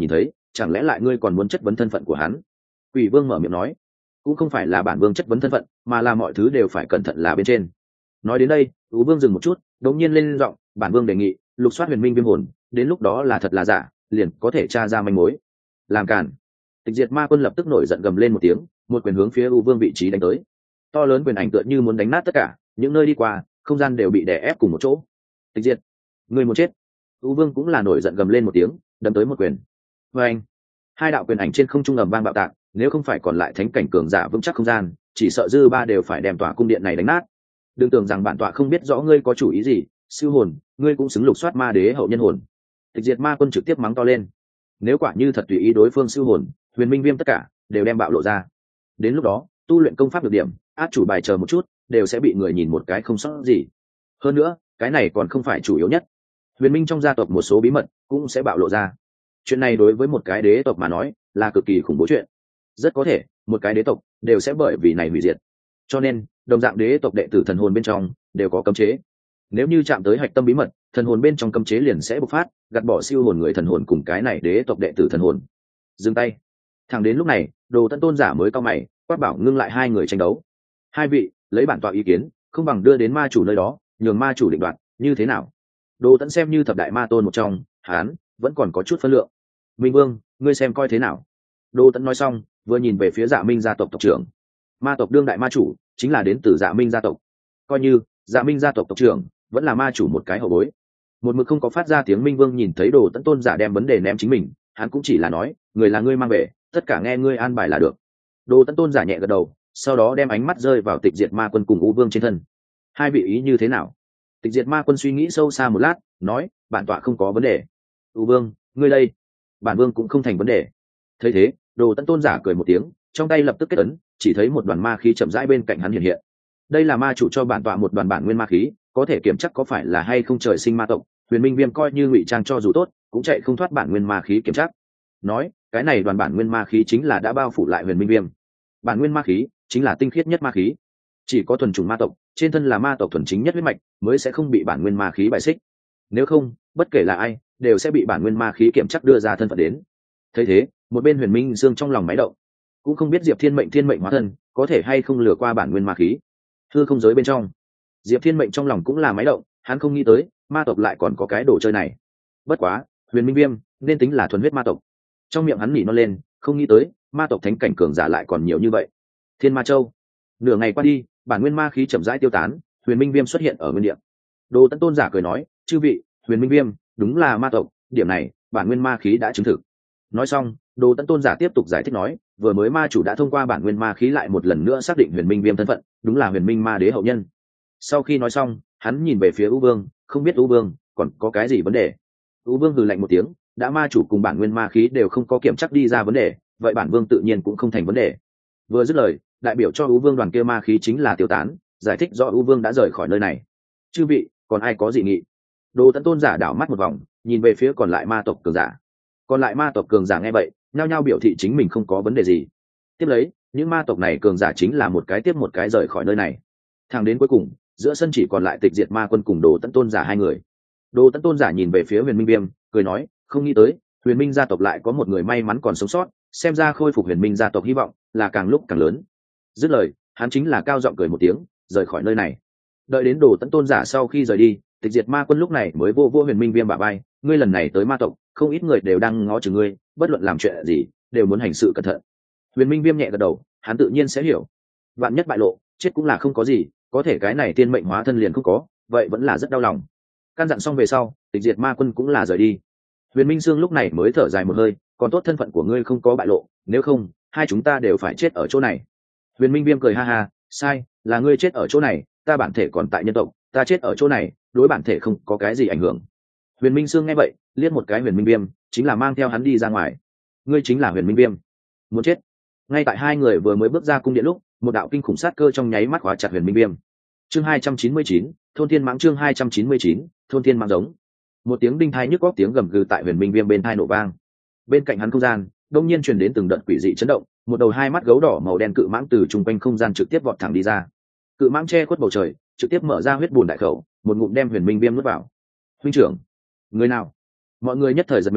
Speaker 1: chẳng lẽ lại ngươi còn muốn chất vấn thân phận của hắn? Quỷ vương mở miệng nói. Cũng không phải là bản vương chất vấn thân phận, mà là mọi thứ đều phải cẩn thận là bên trên. Nói đến đây, Ú Vương dừng một chút, đột nhiên lên giọng, bản vương đề nghị lục soát huyền minh viêm hồn, đến lúc đó là thật là giả, liền có thể tra ra manh mối. Làm cản! Tịch diệt ma quân lập tức nổi giận gầm lên một tiếng, một quyền hướng phía Ú Vương vị trí đánh tới. To lớn quyền ảnh tựa như muốn đánh nát tất cả, những nơi đi qua, không gian đều bị đè ép cùng một chỗ. Tịch diệt, người muốn chết! Ú Vương cũng là nổi giận gầm lên một tiếng, đâm tới một quyền. Và anh, hai đạo quyền ảnh trên không trung ầm vang bạo tạc, nếu không phải còn lại thánh cảnh cường giả vững chắc không gian, chỉ sợ dư ba đều phải đem tòa cung điện này đánh nát. Đừng tưởng rằng bản tọa không biết rõ ngươi có chủ ý gì, siêu hồn, ngươi cũng xứng lục soát ma đế hậu nhân hồn. Tịch diệt ma quân trực tiếp mắng to lên. Nếu quả như thật tùy ý đối phương siêu hồn, huyền minh viêm tất cả đều đem bạo lộ ra. Đến lúc đó, tu luyện công pháp được điểm, át chủ bài chờ một chút, đều sẽ bị người nhìn một cái không sót gì. Hơn nữa, cái này còn không phải chủ yếu nhất. Huyền minh trong gia tộc một số bí mật cũng sẽ bạo lộ ra. Chuyện này đối với một cái đế tộc mà nói là cực kỳ khủng bố chuyện. Rất có thể một cái đế tộc đều sẽ bởi vì này hủy diệt. Cho nên đồng dạng đế tộc đệ tử thần hồn bên trong đều có cấm chế. Nếu như chạm tới hạch tâm bí mật, thần hồn bên trong cấm chế liền sẽ bộc phát, gạt bỏ siêu hồn người thần hồn cùng cái này đế tộc đệ tử thần hồn. Dừng tay. Thẳng đến lúc này, Đồ Tấn tôn giả mới cao mày, quát bảo ngưng lại hai người tranh đấu. Hai vị, lấy bản tọa ý kiến, không bằng đưa đến ma chủ nơi đó, nhường ma chủ định đoạt, như thế nào? Đồ Tấn xem như thập đại ma tôn một trong, hắn vẫn còn có chút phân lượng. Minh Vương, ngươi xem coi thế nào? Đồ Tấn nói xong, vừa nhìn về phía Dạ Minh gia tộc tộc trưởng. Ma tộc đương đại ma chủ chính là đến từ Dạ Minh gia tộc. Coi như Dạ Minh gia tộc tộc trưởng vẫn là ma chủ một cái hậu bối. Một mực không có phát ra tiếng. Minh Vương nhìn thấy Đồ Tấn tôn giả đem vấn đề ném chính mình, hắn cũng chỉ là nói, người là ngươi mang về, tất cả nghe ngươi an bài là được. Đồ Tấn tôn giả nhẹ gật đầu, sau đó đem ánh mắt rơi vào Tịch Diệt Ma Quân cùng U Vương trên thân. Hai vị ý như thế nào? Tịch Diệt Ma Quân suy nghĩ sâu xa một lát, nói, bản tọa không có vấn đề. U Vương, ngươi đây? Bản vương cũng không thành vấn đề. Thấy thế, Đồ Tấn tôn giả cười một tiếng, trong tay lập tức kết ấn, chỉ thấy một đoàn ma khí chậm rãi bên cạnh hắn hiện hiện. Đây là ma chủ cho bản tọa một đoàn bản nguyên ma khí, có thể kiểm chắc có phải là hay không trời sinh ma tộc. Huyền Minh Viêm coi như ngụy trang cho dù tốt, cũng chạy không thoát bản nguyên ma khí kiểm chắc. Nói, cái này đoàn bản nguyên ma khí chính là đã bao phủ lại Huyền Minh Viêm. Bản nguyên ma khí chính là tinh khiết nhất ma khí, chỉ có thuần chủng ma tộc, trên thân là ma tộc thuần chính nhất huyết mạch, mới sẽ không bị bản nguyên ma khí bại xích. Nếu không, bất kể là ai, đều sẽ bị bản nguyên ma khí kiểm chắc đưa ra thân phận đến. Thấy thế, một bên Huyền Minh Dương trong lòng máy động, cũng không biết Diệp Thiên Mệnh thiên mệnh hóa thân có thể hay không lừa qua bản nguyên ma khí. Hư không giới bên trong, Diệp Thiên Mệnh trong lòng cũng là máy động, hắn không nghĩ tới ma tộc lại còn có cái đồ chơi này. Bất quá, Huyền Minh Viêm nên tính là thuần huyết ma tộc. Trong miệng hắn nỉ non lên, không nghĩ tới ma tộc thánh cảnh cường giả lại còn nhiều như vậy. Thiên Ma Châu. Nửa ngày qua đi, bản nguyên ma khí chậm rãi tiêu tán, Huyền Minh Viêm xuất hiện ở nguyên địa. Đồ Tấn tôn giả cười nói, chư vị, Huyền Minh Viêm đúng là ma tộc, điểm này bản nguyên ma khí đã chứng thực. Nói xong, Đồ Tấn tôn giả tiếp tục giải thích nói, vừa mới ma chủ đã thông qua bản nguyên ma khí lại một lần nữa xác định Huyền Minh Viêm thân phận, đúng là Huyền Minh ma đế hậu nhân. Sau khi nói xong, hắn nhìn về phía U Vương, không biết U Vương còn có cái gì vấn đề. U Vương hừ lạnh một tiếng, đã ma chủ cùng bản nguyên ma khí đều không có kiểm chắc đi ra vấn đề, vậy bản vương tự nhiên cũng không thành vấn đề. Vừa dứt lời, đại biểu cho U Vương đoàn kia ma khí chính là tiêu tán, giải thích rõ U Vương đã rời khỏi nơi này. Chư vị, còn ai có dị nghị? Đồ Tấn tôn giả đảo mắt một vòng, nhìn về phía còn lại ma tộc cường giả. Còn lại ma tộc cường giả nghe vậy, nhao nhao biểu thị chính mình không có vấn đề gì. Tiếp lấy, những ma tộc này cường giả chính là một cái tiếp một cái rời khỏi nơi này. Thẳng đến cuối cùng, giữa sân chỉ còn lại Tịch Diệt Ma Quân cùng Đồ Tấn tôn giả hai người. Đồ Tấn tôn giả nhìn về phía Huyền Minh Viêm, cười nói, không nghĩ tới Huyền Minh gia tộc lại có một người may mắn còn sống sót, xem ra khôi phục Huyền Minh gia tộc hy vọng là càng lúc càng lớn. Dứt lời, hắn chính là cao giọng cười một tiếng, rời khỏi nơi này. Đợi đến Đồ Tấn tôn giả sau khi rời đi, Tịch Diệt Ma Quân lúc này mới vô vô Huyền Minh Viêm bả vai, ngươi lần này tới ma tộc, không ít người đều đang ngó chừng ngươi, bất luận làm chuyện gì đều muốn hành sự cẩn thận. Huyền Minh Viêm nhẹ gật đầu, hắn tự nhiên sẽ hiểu, vạn nhất bại lộ, chết cũng là không có gì, có thể cái này tiên mệnh hóa thân liền không có, vậy vẫn là rất đau lòng. Căn dặn xong về sau, Tịch Diệt Ma Quân cũng là rời đi. Huyền Minh Dương lúc này mới thở dài một hơi, còn tốt thân phận của ngươi không có bại lộ, nếu không, hai chúng ta đều phải chết ở chỗ này. Huyền Minh Viêm cười ha ha, sai, là ngươi chết ở chỗ này, ta bản thể còn tại nhân tộc, ta chết ở chỗ này, đối bản thể không có cái gì ảnh hưởng. Huyền Minh Dương nghe vậy, liếc một cái Huyền Minh Viêm, chính là mang theo hắn đi ra ngoài. Ngươi chính là Huyền Minh Viêm? Muốn chết? Ngay tại hai người vừa mới bước ra cung điện lúc, một đạo kinh khủng sát cơ trong nháy mắt khóa chặt Huyền Minh Viêm. Chương hai trăm chín mươi chín, thôn thiên mãng. Chương hai trăm chín mươi chín, thôn thiên mãng giống. Một tiếng đinh thai nhức góc tiếng gầm gừ tại Huyền Minh Viêm bên thai nổ vang. Bên cạnh hắn không gian đông nhiên truyền đến từng đợt quỷ dị chấn động, một đầu hai mắt gấu đỏ màu đen cự mãng từ trung quanh không gian trực tiếp vọt thẳng đi ra. Cự mãng che khuất bầu trời, trực tiếp mở ra huyết bùn đại khẩu, một ngụm đem Huyền Minh Viêm nuốt vào. Huynh trưởng, người nào? Mọi người nhất thời giật mình,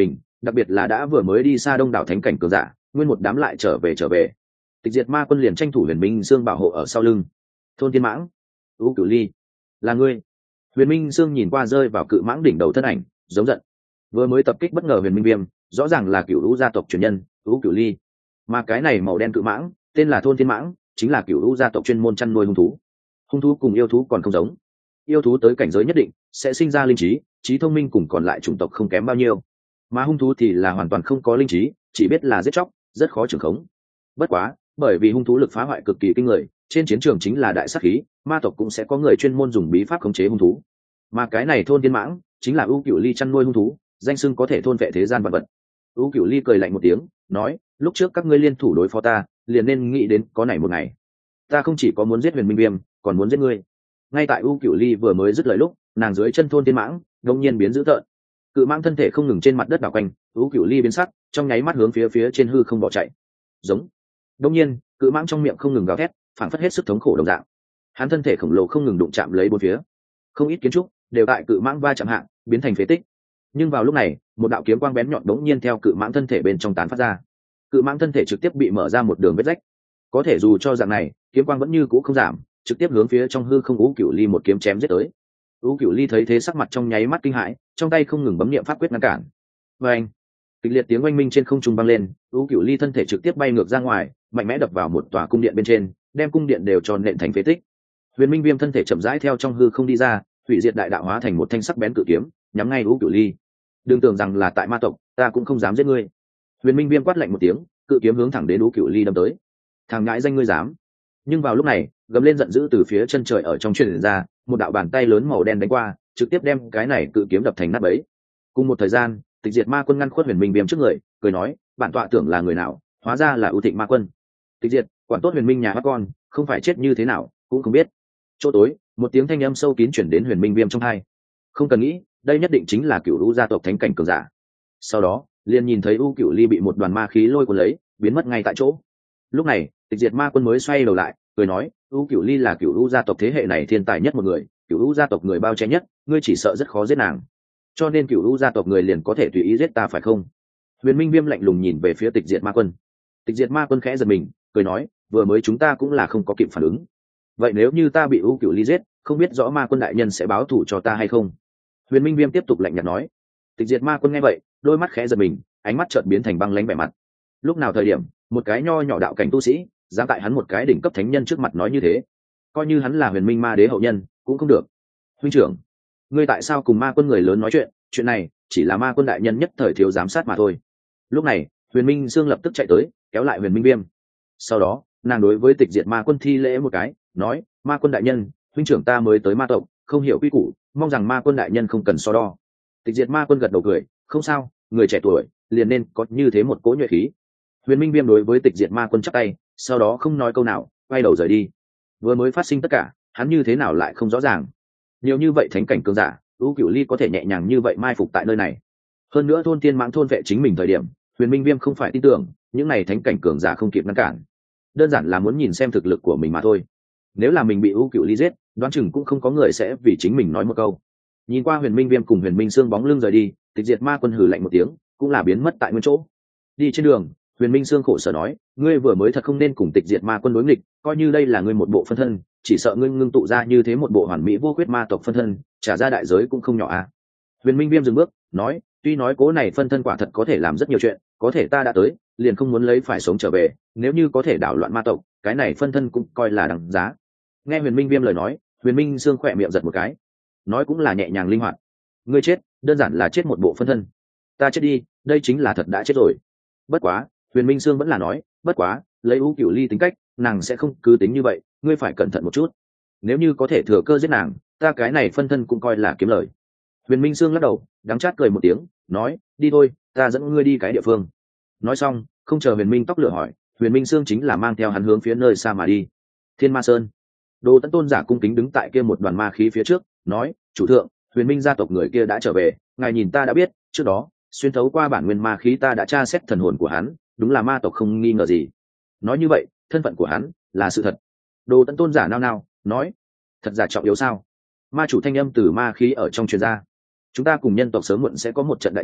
Speaker 1: đặc biệt là đã vừa mới đi xa đông đảo thánh cảnh cường giả, nguyên một đám lại trở về trở về. Tịch diệt ma quân liền tranh thủ huyền minh xương bảo hộ ở sau lưng. Thôn thiên mãng, u cửu ly, là ngươi. Huyền minh xương nhìn qua rơi vào cự mãng đỉnh đầu thân ảnh, giống giận. Vừa mới tập kích bất ngờ huyền minh viêm, rõ ràng là cửu u gia tộc truyền nhân u cửu ly, mà cái này màu đen cự mãng tên là thôn thiên mãng, chính là cửu u gia tộc chuyên môn chăn nuôi hung thú. Hung thú cùng yêu thú còn không giống, yêu thú tới cảnh giới nhất định sẽ sinh ra linh trí, trí thông minh cùng còn lại chủng tộc không kém bao nhiêu, mà hung thú thì là hoàn toàn không có linh trí, chỉ biết là giết chóc, rất khó trưởng khống. Bất quá bởi vì hung thú lực phá hoại cực kỳ kinh người, trên chiến trường chính là đại sát khí, ma tộc cũng sẽ có người chuyên môn dùng bí pháp khống chế hung thú, mà cái này thôn thiên mãng chính là u cửu ly chăn nuôi hung thú, danh xưng có thể thôn vệ thế gian vật vật. u cửu ly cười lạnh một tiếng, nói, lúc trước các ngươi liên thủ đối phó ta, liền nên nghĩ đến có này một ngày. Ta không chỉ có muốn giết huyền minh viêm, còn muốn giết ngươi. Ngay tại u cửu ly vừa mới dứt lời lúc, nàng dưới chân thôn thiên mãng đột nhiên biến dữ tợn, cự mãng thân thể không ngừng trên mặt đất đảo quanh, u cửu ly biến sắc, trong nháy mắt hướng phía phía trên hư không bỏ chạy. Giống. Đột nhiên cự mãng trong miệng không ngừng gào thét, phảng phất hết sức thống khổ đồng dạng. Hắn thân thể khổng lồ không ngừng đụng chạm lấy bốn phía, không ít kiến trúc đều tại cự mãng va chạm hạ biến thành phế tích. Nhưng vào lúc này một đạo kiếm quang bén nhọn đống nhiên theo cự mãng thân thể bên trong tán phát ra, cự mãng thân thể trực tiếp bị mở ra một đường vết rách. Có thể dù cho dạng này kiếm quang vẫn như cũ không giảm, trực tiếp hướng phía trong hư không u cửu ly một kiếm chém giết tới. u cửu ly thấy thế sắc mặt trong nháy mắt kinh hãi, trong tay không ngừng bấm niệm pháp quyết ngăn cản. Và anh kịch liệt tiếng oanh minh trên không trung vang lên, u cửu ly thân thể trực tiếp bay ngược ra ngoài, mạnh mẽ đập vào một tòa cung điện bên trên, đem cung điện đều tròn nện thành phế tích. Huyền minh viêm thân thể chậm rãi theo trong hư không đi ra, hủy diệt đại đạo hóa thành một thanh sắc bén cự kiếm, nhắm ngay u cửu ly. Đừng tưởng rằng là tại ma tộc, ta cũng không dám giết ngươi. Huyền minh viêm quát lạnh một tiếng, cự kiếm hướng thẳng đến u cửu ly đâm tới. Thằng ngãi danh ngươi dám. Nhưng vào lúc này gầm lên giận dữ từ phía chân trời ở trong truyền ra, một đạo bàn tay lớn màu đen đánh qua, trực tiếp đem cái này cự kiếm đập thành nát bấy. Cùng một thời gian, tịch diệt ma quân ngăn khuất huyền minh viêm trước người, cười nói, bản tọa tưởng là người nào, hóa ra là ưu thịnh ma quân. Tịch diệt, quản tốt huyền minh nhà các con, không phải chết như thế nào cũng không biết. Chỗ tối một tiếng thanh âm sâu kín chuyển đến huyền minh viêm trong tai. Không cần nghĩ, đây nhất định chính là cửu u gia tộc thánh cảnh cường giả. Sau đó liền nhìn thấy u cửu ly bị một đoàn ma khí lôi cuốn lấy, biến mất ngay tại chỗ. Lúc này tịch diệt ma quân mới xoay đầu lại, cười nói, u cửu ly là cửu u gia tộc thế hệ này thiên tài nhất một người, cửu u gia tộc người bao che nhất, ngươi chỉ sợ rất khó giết nàng, cho nên cửu u gia tộc người liền có thể tùy ý giết ta phải không? Huyền minh viêm lạnh lùng nhìn về phía tịch diệt ma quân. Tịch diệt ma quân khẽ giật mình, cười nói, vừa mới chúng ta cũng là không có kịp phản ứng, vậy nếu như ta bị u cửu ly giết, không biết rõ ma quân đại nhân sẽ báo thù cho ta hay không? Huyền minh viêm tiếp tục lạnh nhạt nói. Tịch diệt ma quân nghe vậy, đôi mắt khẽ giật mình, ánh mắt chợt biến thành băng lãnh vẻ mặt. Lúc nào thời điểm một cái nho nhỏ đạo cảnh tu sĩ dám tại hắn một cái đỉnh cấp thánh nhân trước mặt nói như thế, coi như hắn là huyền minh ma đế hậu nhân cũng không được. Huynh trưởng, ngươi tại sao cùng ma quân người lớn nói chuyện? Chuyện này chỉ là ma quân đại nhân nhất thời thiếu giám sát mà thôi. Lúc này huyền minh sương lập tức chạy tới kéo lại huyền minh viêm, sau đó nàng đối với tịch diệt ma quân thi lễ một cái, nói, ma quân đại nhân, huynh trưởng ta mới tới ma tộc, không hiểu quy củ, mong rằng ma quân đại nhân không cần so đo. Tịch diệt ma quân gật đầu cười, không sao, người trẻ tuổi liền nên có như thế một cỗ nhuệ khí. Huyền minh viêm đối với tịch diệt ma quân chắp tay, sau đó không nói câu nào, quay đầu rời đi. Vừa mới phát sinh tất cả, hắn như thế nào lại không rõ ràng. Nhiều như vậy thánh cảnh cường giả, u cửu ly có thể nhẹ nhàng như vậy mai phục tại nơi này. Hơn nữa thôn tiên mãng thôn vệ chính mình thời điểm, huyền minh viêm không phải tin tưởng những này thánh cảnh cường giả không kịp ngăn cản, đơn giản là muốn nhìn xem thực lực của mình mà thôi. Nếu là mình bị u cửu ly giết, đoán chừng cũng không có người sẽ vì chính mình nói một câu. Nhìn qua huyền minh viêm cùng huyền minh sương bóng lưng rời đi, tịch diệt ma quân hừ lạnh một tiếng, cũng là biến mất tại nguyên chỗ. Đi trên đường, huyền minh sương khổ sở nói, ngươi vừa mới thật không nên cùng tịch diệt ma quân đối nghịch, coi như đây là ngươi một bộ phân thân, chỉ sợ ngươi ngưng tụ ra như thế một bộ hoàn mỹ vô khuyết ma tộc phân thân, trả ra đại giới cũng không nhỏ à. Huyền minh viêm dừng bước, nói, tuy nói cố này phân thân quả thật có thể làm rất nhiều chuyện, có thể ta đã tới, liền không muốn lấy phải sống trở về, nếu như có thể đảo loạn ma tộc, cái này phân thân cũng coi là đằng giá. Nghe huyền minh viêm lời nói, huyền minh sương khỏe miệng giật một cái, nói cũng là nhẹ nhàng linh hoạt, ngươi chết đơn giản là chết một bộ phân thân, ta chết đi đây chính là thật đã chết rồi. Bất quá huyền minh sương vẫn là nói, bất quá lấy u cửu ly tính cách, nàng sẽ không cứ tính như vậy, ngươi phải cẩn thận một chút, nếu như có thể thừa cơ giết nàng, ta cái này phân thân cũng coi là kiếm lời. Huyền minh sương lắc đầu, đắng chát cười một tiếng, nói, đi thôi, ta dẫn ngươi đi cái địa phương. Nói xong không chờ huyền minh tóc lửa hỏi, huyền minh sương chính là mang theo hắn hướng phía nơi xa mà đi. Thiên Ma Sơn. Đồ Tấn tôn giả cung kính đứng tại kia một đoàn ma khí phía trước, nói, chủ thượng, huyền minh gia tộc người kia đã trở về, ngài nhìn ta đã biết, trước đó xuyên thấu qua bản nguyên ma khí ta đã tra xét thần hồn của hắn, đúng là ma tộc không nghi ngờ gì. Nói như vậy thân phận của hắn là sự thật. Đồ Tấn tôn giả nao nao nói, thật giả trọng yếu sao? Ma chủ thanh âm từ ma khí ở trong truyền ra, chúng ta cùng nhân tộc sớm muộn sẽ có một trận đại chiến,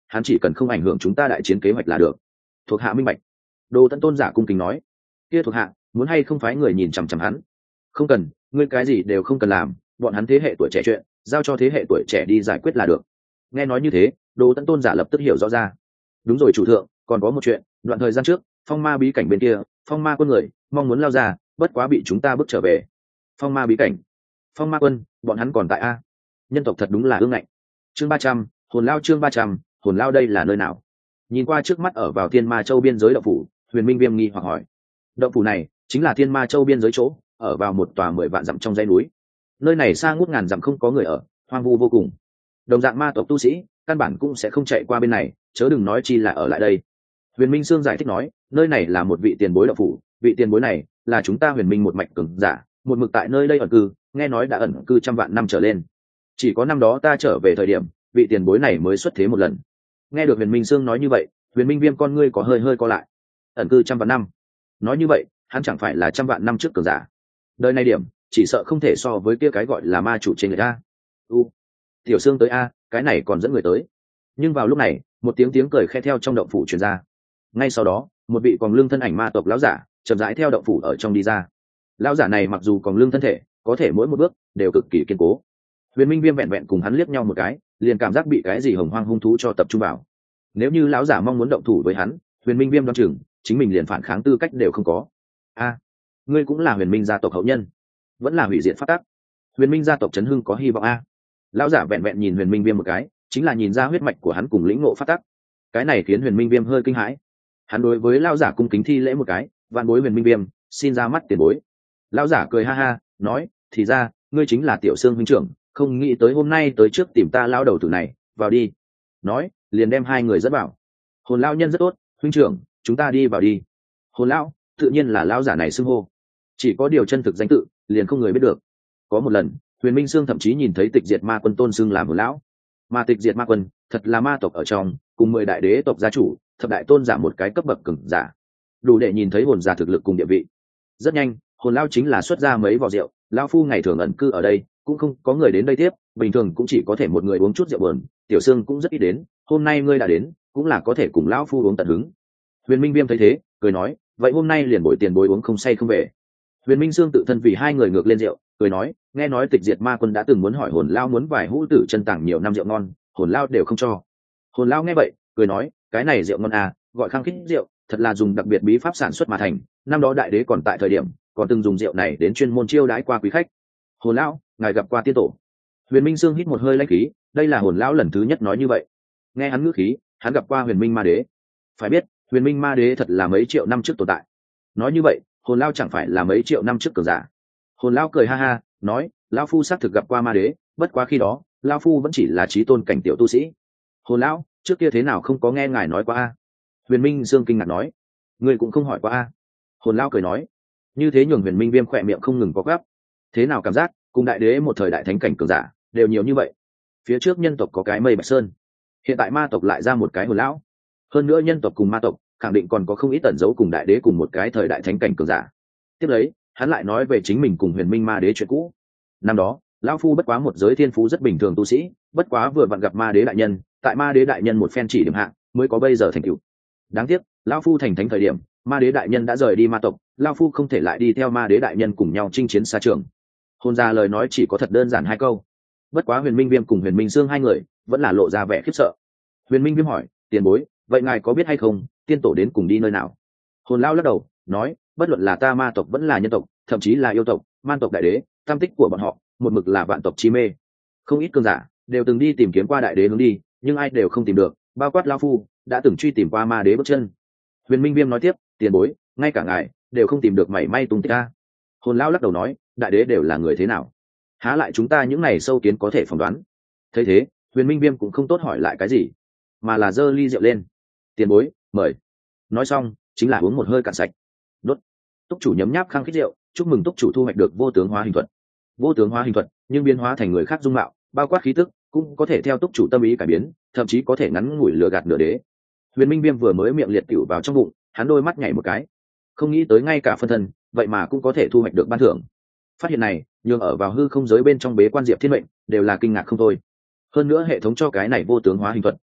Speaker 1: hắn chỉ cần không ảnh hưởng chúng ta đại chiến kế hoạch là được. Thuộc hạ minh bạch. Đồ Tấn tôn giả cung kính nói. Kia thuộc hạ muốn hay không phái người nhìn chằm chằm hắn? Không cần, ngươi cái gì đều không cần làm, bọn hắn thế hệ tuổi trẻ chuyện giao cho thế hệ tuổi trẻ đi giải quyết là được. Nghe nói như thế, Đồ Tấn tôn giả lập tức hiểu rõ ra. Đúng rồi chủ thượng, còn có một chuyện, đoạn thời gian trước phong ma bí cảnh bên kia phong ma quân người mong muốn lao ra, bất quá bị chúng ta bước trở về. Phong ma bí cảnh, phong ma quân, bọn hắn còn tại a? Nhân tộc thật đúng là ương ngạnh. Chương ba trăm, hồn lao. Chương ba trăm, hồn lao. Đây là nơi nào? Nhìn qua trước mắt ở vào Thiên Ma Châu biên giới động phủ, Huyền Minh Viêm nghi hoặc hỏi. Động phủ này chính là Thiên Ma Châu biên giới chỗ, ở vào một tòa mười vạn dặm trong dãy núi. Nơi này xa ngút ngàn dặm không có người ở, hoang vu vô cùng. Đồng dạng ma tộc tu sĩ căn bản cũng sẽ không chạy qua bên này, chớ đừng nói chi là ở lại đây. Huyền Minh Sương giải thích nói, nơi này là một vị tiền bối động phủ, vị tiền bối này là chúng ta Huyền Minh một mạch cường giả, một mực tại nơi đây ẩn cư, nghe nói đã ẩn cư trăm vạn năm trở lên. Chỉ có năm đó ta trở về thời điểm, vị tiền bối này mới xuất thế một lần. Nghe được Huyền Minh Sương nói như vậy, Huyền Minh Viêm con ngươi có hơi hơi co lại. Ẩn cư trăm vạn năm, nói như vậy hắn chẳng phải là trăm vạn năm trước cường giả? Đời này điểm chỉ sợ không thể so với kia cái gọi là ma chủ trên người ta. U, tiểu Sương tới a, cái này còn dẫn người tới. Nhưng vào lúc này, một tiếng tiếng cười khe theo trong động phủ truyền ra. Ngay sau đó, một vị còn lương thân ảnh ma tộc lão giả chậm rãi theo động phủ ở trong đi ra. Lão giả này mặc dù còn lương thân thể, có thể mỗi một bước đều cực kỳ kiên cố. Huyền Minh Viêm vẹn vẹn cùng hắn liếc nhau một cái, liền cảm giác bị cái gì hồng hoang hung thú cho tập trung vào. Nếu như lão giả mong muốn động thủ với hắn, Huyền Minh Viêm đoán chừng chính mình liền phản kháng tư cách đều không có. A, ngươi cũng là Huyền Minh gia tộc hậu nhân, vẫn là hủy diệt phát tắc. Huyền Minh gia tộc chấn hưng có hy vọng a. Lão giả vẹn vẹn nhìn Huyền Minh Viêm một cái, chính là nhìn ra huyết mạch của hắn cùng lĩnh ngộ phát tắc. Cái này khiến Huyền Minh Viêm hơi kinh hãi. Hắn đối với lão giả cung kính thi lễ một cái, vạn bối Huyền Minh Viêm, xin ra mắt tiền bối. Lão giả cười ha ha, nói, thì ra ngươi chính là Tiểu Sương huynh trưởng, không nghĩ tới hôm nay tới trước tìm ta lão đầu tử này, vào đi. Nói, liền đem hai người dẫn vào. Hồn lão nhân rất tốt, huynh trưởng, chúng ta đi vào đi. Hồn lão, tự nhiên là lão giả này xưng hô. Chỉ có điều chân thực danh tự, liền không người biết được. Có một lần, Huyền Minh Sương thậm chí nhìn thấy Tịch Diệt Ma Quân tôn xưng làm hồn lão. Mà Tịch Diệt Ma Quân, thật là ma tộc ở trong, cùng mười đại đế tộc gia chủ, thập đại tôn giả một cái cấp bậc cường giả, đủ để nhìn thấy hồn giả thực lực cùng địa vị. Rất nhanh, hồn lão chính là xuất ra mấy vò rượu, lão phu ngày thường ẩn cư ở đây, cũng không có người đến đây tiếp, bình thường cũng chỉ có thể một người uống chút rượu buồn, Tiểu Sương cũng rất ít đến, hôm nay ngươi đã đến, cũng là có thể cùng lão phu uống tận hứng. Huyền Minh Viêm thấy thế, cười nói, vậy hôm nay liền bồi tiền bối uống không say không về. Huyền Minh Sương tự thân vì hai người ngược lên rượu, cười nói, nghe nói Tịch Diệt Ma Quân đã từng muốn hỏi hồn lão muốn vài hũ tử chân tàng nhiều năm rượu ngon, hồn lão đều không cho. Hồn lão nghe vậy, cười nói, cái này rượu ngon à, gọi khang khít rượu, thật là dùng đặc biệt bí pháp sản xuất mà thành, năm đó đại đế còn tại thời điểm, còn từng dùng rượu này đến chuyên môn chiêu đãi qua quý khách. Hồn lão, ngài gặp qua tiên tổ. Huyền Minh Sương hít một hơi lãnh khí, đây là hồn lão lần thứ nhất nói như vậy. Nghe hắn ngữ khí, hắn gặp qua Huyền Minh Ma Đế. Phải biết, Huyền Minh Ma Đế thật là mấy triệu năm trước tồn tại. Nói như vậy, hồn lão chẳng phải là mấy triệu năm trước cường giả. Hồn lão cười ha ha, nói, lão phu xác thực gặp qua Ma Đế, bất quá khi đó, lão phu vẫn chỉ là chí tôn cảnh tiểu tu sĩ. Hồn lão, trước kia thế nào không có nghe ngài nói qua a? Huyền Minh Sương kinh ngạc nói, ngươi cũng không hỏi qua a? Hồn lão cười nói, như thế nhường Huyền Minh Viêm khỏe miệng không ngừng có gắp. Thế nào cảm giác cùng đại đế một thời đại thánh cảnh cường giả đều nhiều như vậy? Phía trước nhân tộc có cái Mây Bạch Sơn, hiện tại ma tộc lại ra một cái hồn lão. Hơn nữa nhân tộc cùng ma tộc khẳng định còn có không ít tẩn giấu cùng đại đế cùng một cái thời đại thánh cảnh cường giả. Tiếp lấy, hắn lại nói về chính mình cùng Huyền Minh Ma Đế chuyện cũ. Năm đó, lão phu bất quá một giới thiên phú rất bình thường tu sĩ, bất quá vừa vặn gặp Ma Đế đại nhân, tại Ma Đế đại nhân một phen chỉ điểm hạng, mới có bây giờ thành tựu. Đáng tiếc, lão phu thành thánh thời điểm, Ma Đế đại nhân đã rời đi ma tộc, lão phu không thể lại đi theo Ma Đế đại nhân cùng nhau chinh chiến xa trường. Hôn ra lời nói chỉ có thật đơn giản hai câu. Bất quá Huyền Minh Viêm cùng Huyền Minh Sương hai người vẫn là lộ ra vẻ khiếp sợ. Huyền Minh Viêm hỏi, tiền bối, vậy ngài có biết hay không, tiên tổ đến cùng đi nơi nào? Hồn lão lắc đầu, nói, bất luận là ta ma tộc vẫn là nhân tộc, thậm chí là yêu tộc, man tộc đại đế, tam tích của bọn họ, một mực là vạn tộc chi mê. Không ít cường giả đều từng đi tìm kiếm qua đại đế hướng đi, nhưng ai đều không tìm được, bao quát lão phu đã từng truy tìm qua ma đế bước chân. Huyền Minh Viêm nói tiếp, tiền bối, ngay cả ngài đều không tìm được mảy may tung tích a. Hồn lão lắc đầu nói, đại đế đều là người thế nào, há lại chúng ta những này sâu kiến có thể phỏng đoán. Thấy thế, Huyền Minh Viêm cũng không tốt hỏi lại cái gì, mà là giơ ly rượu lên. Tiền bối, mời. Nói xong chính là uống một hơi cạn sạch. Đốt. Túc chủ nhấm nháp khang khít rượu, chúc mừng túc chủ thu hoạch được vô tướng hóa hình thuật. Vô tướng hóa hình thuật, nhưng biến hóa thành người khác dung mạo, bao quát khí tức, cũng có thể theo túc chủ tâm ý cải biến, thậm chí có thể ngắn ngủi lừa gạt nửa đế. Huyền Minh Viêm vừa mới miệng liệt tiểu vào trong bụng, hắn đôi mắt nhảy một cái, không nghĩ tới ngay cả phân thân, vậy mà cũng có thể thu hoạch được ban thưởng. Phát hiện này, nhường ở vào hư không giới bên trong bế quan Diệp Thiên Mệnh đều là kinh ngạc không thôi. Hơn nữa hệ thống cho cái này vô tướng hóa hình thuật,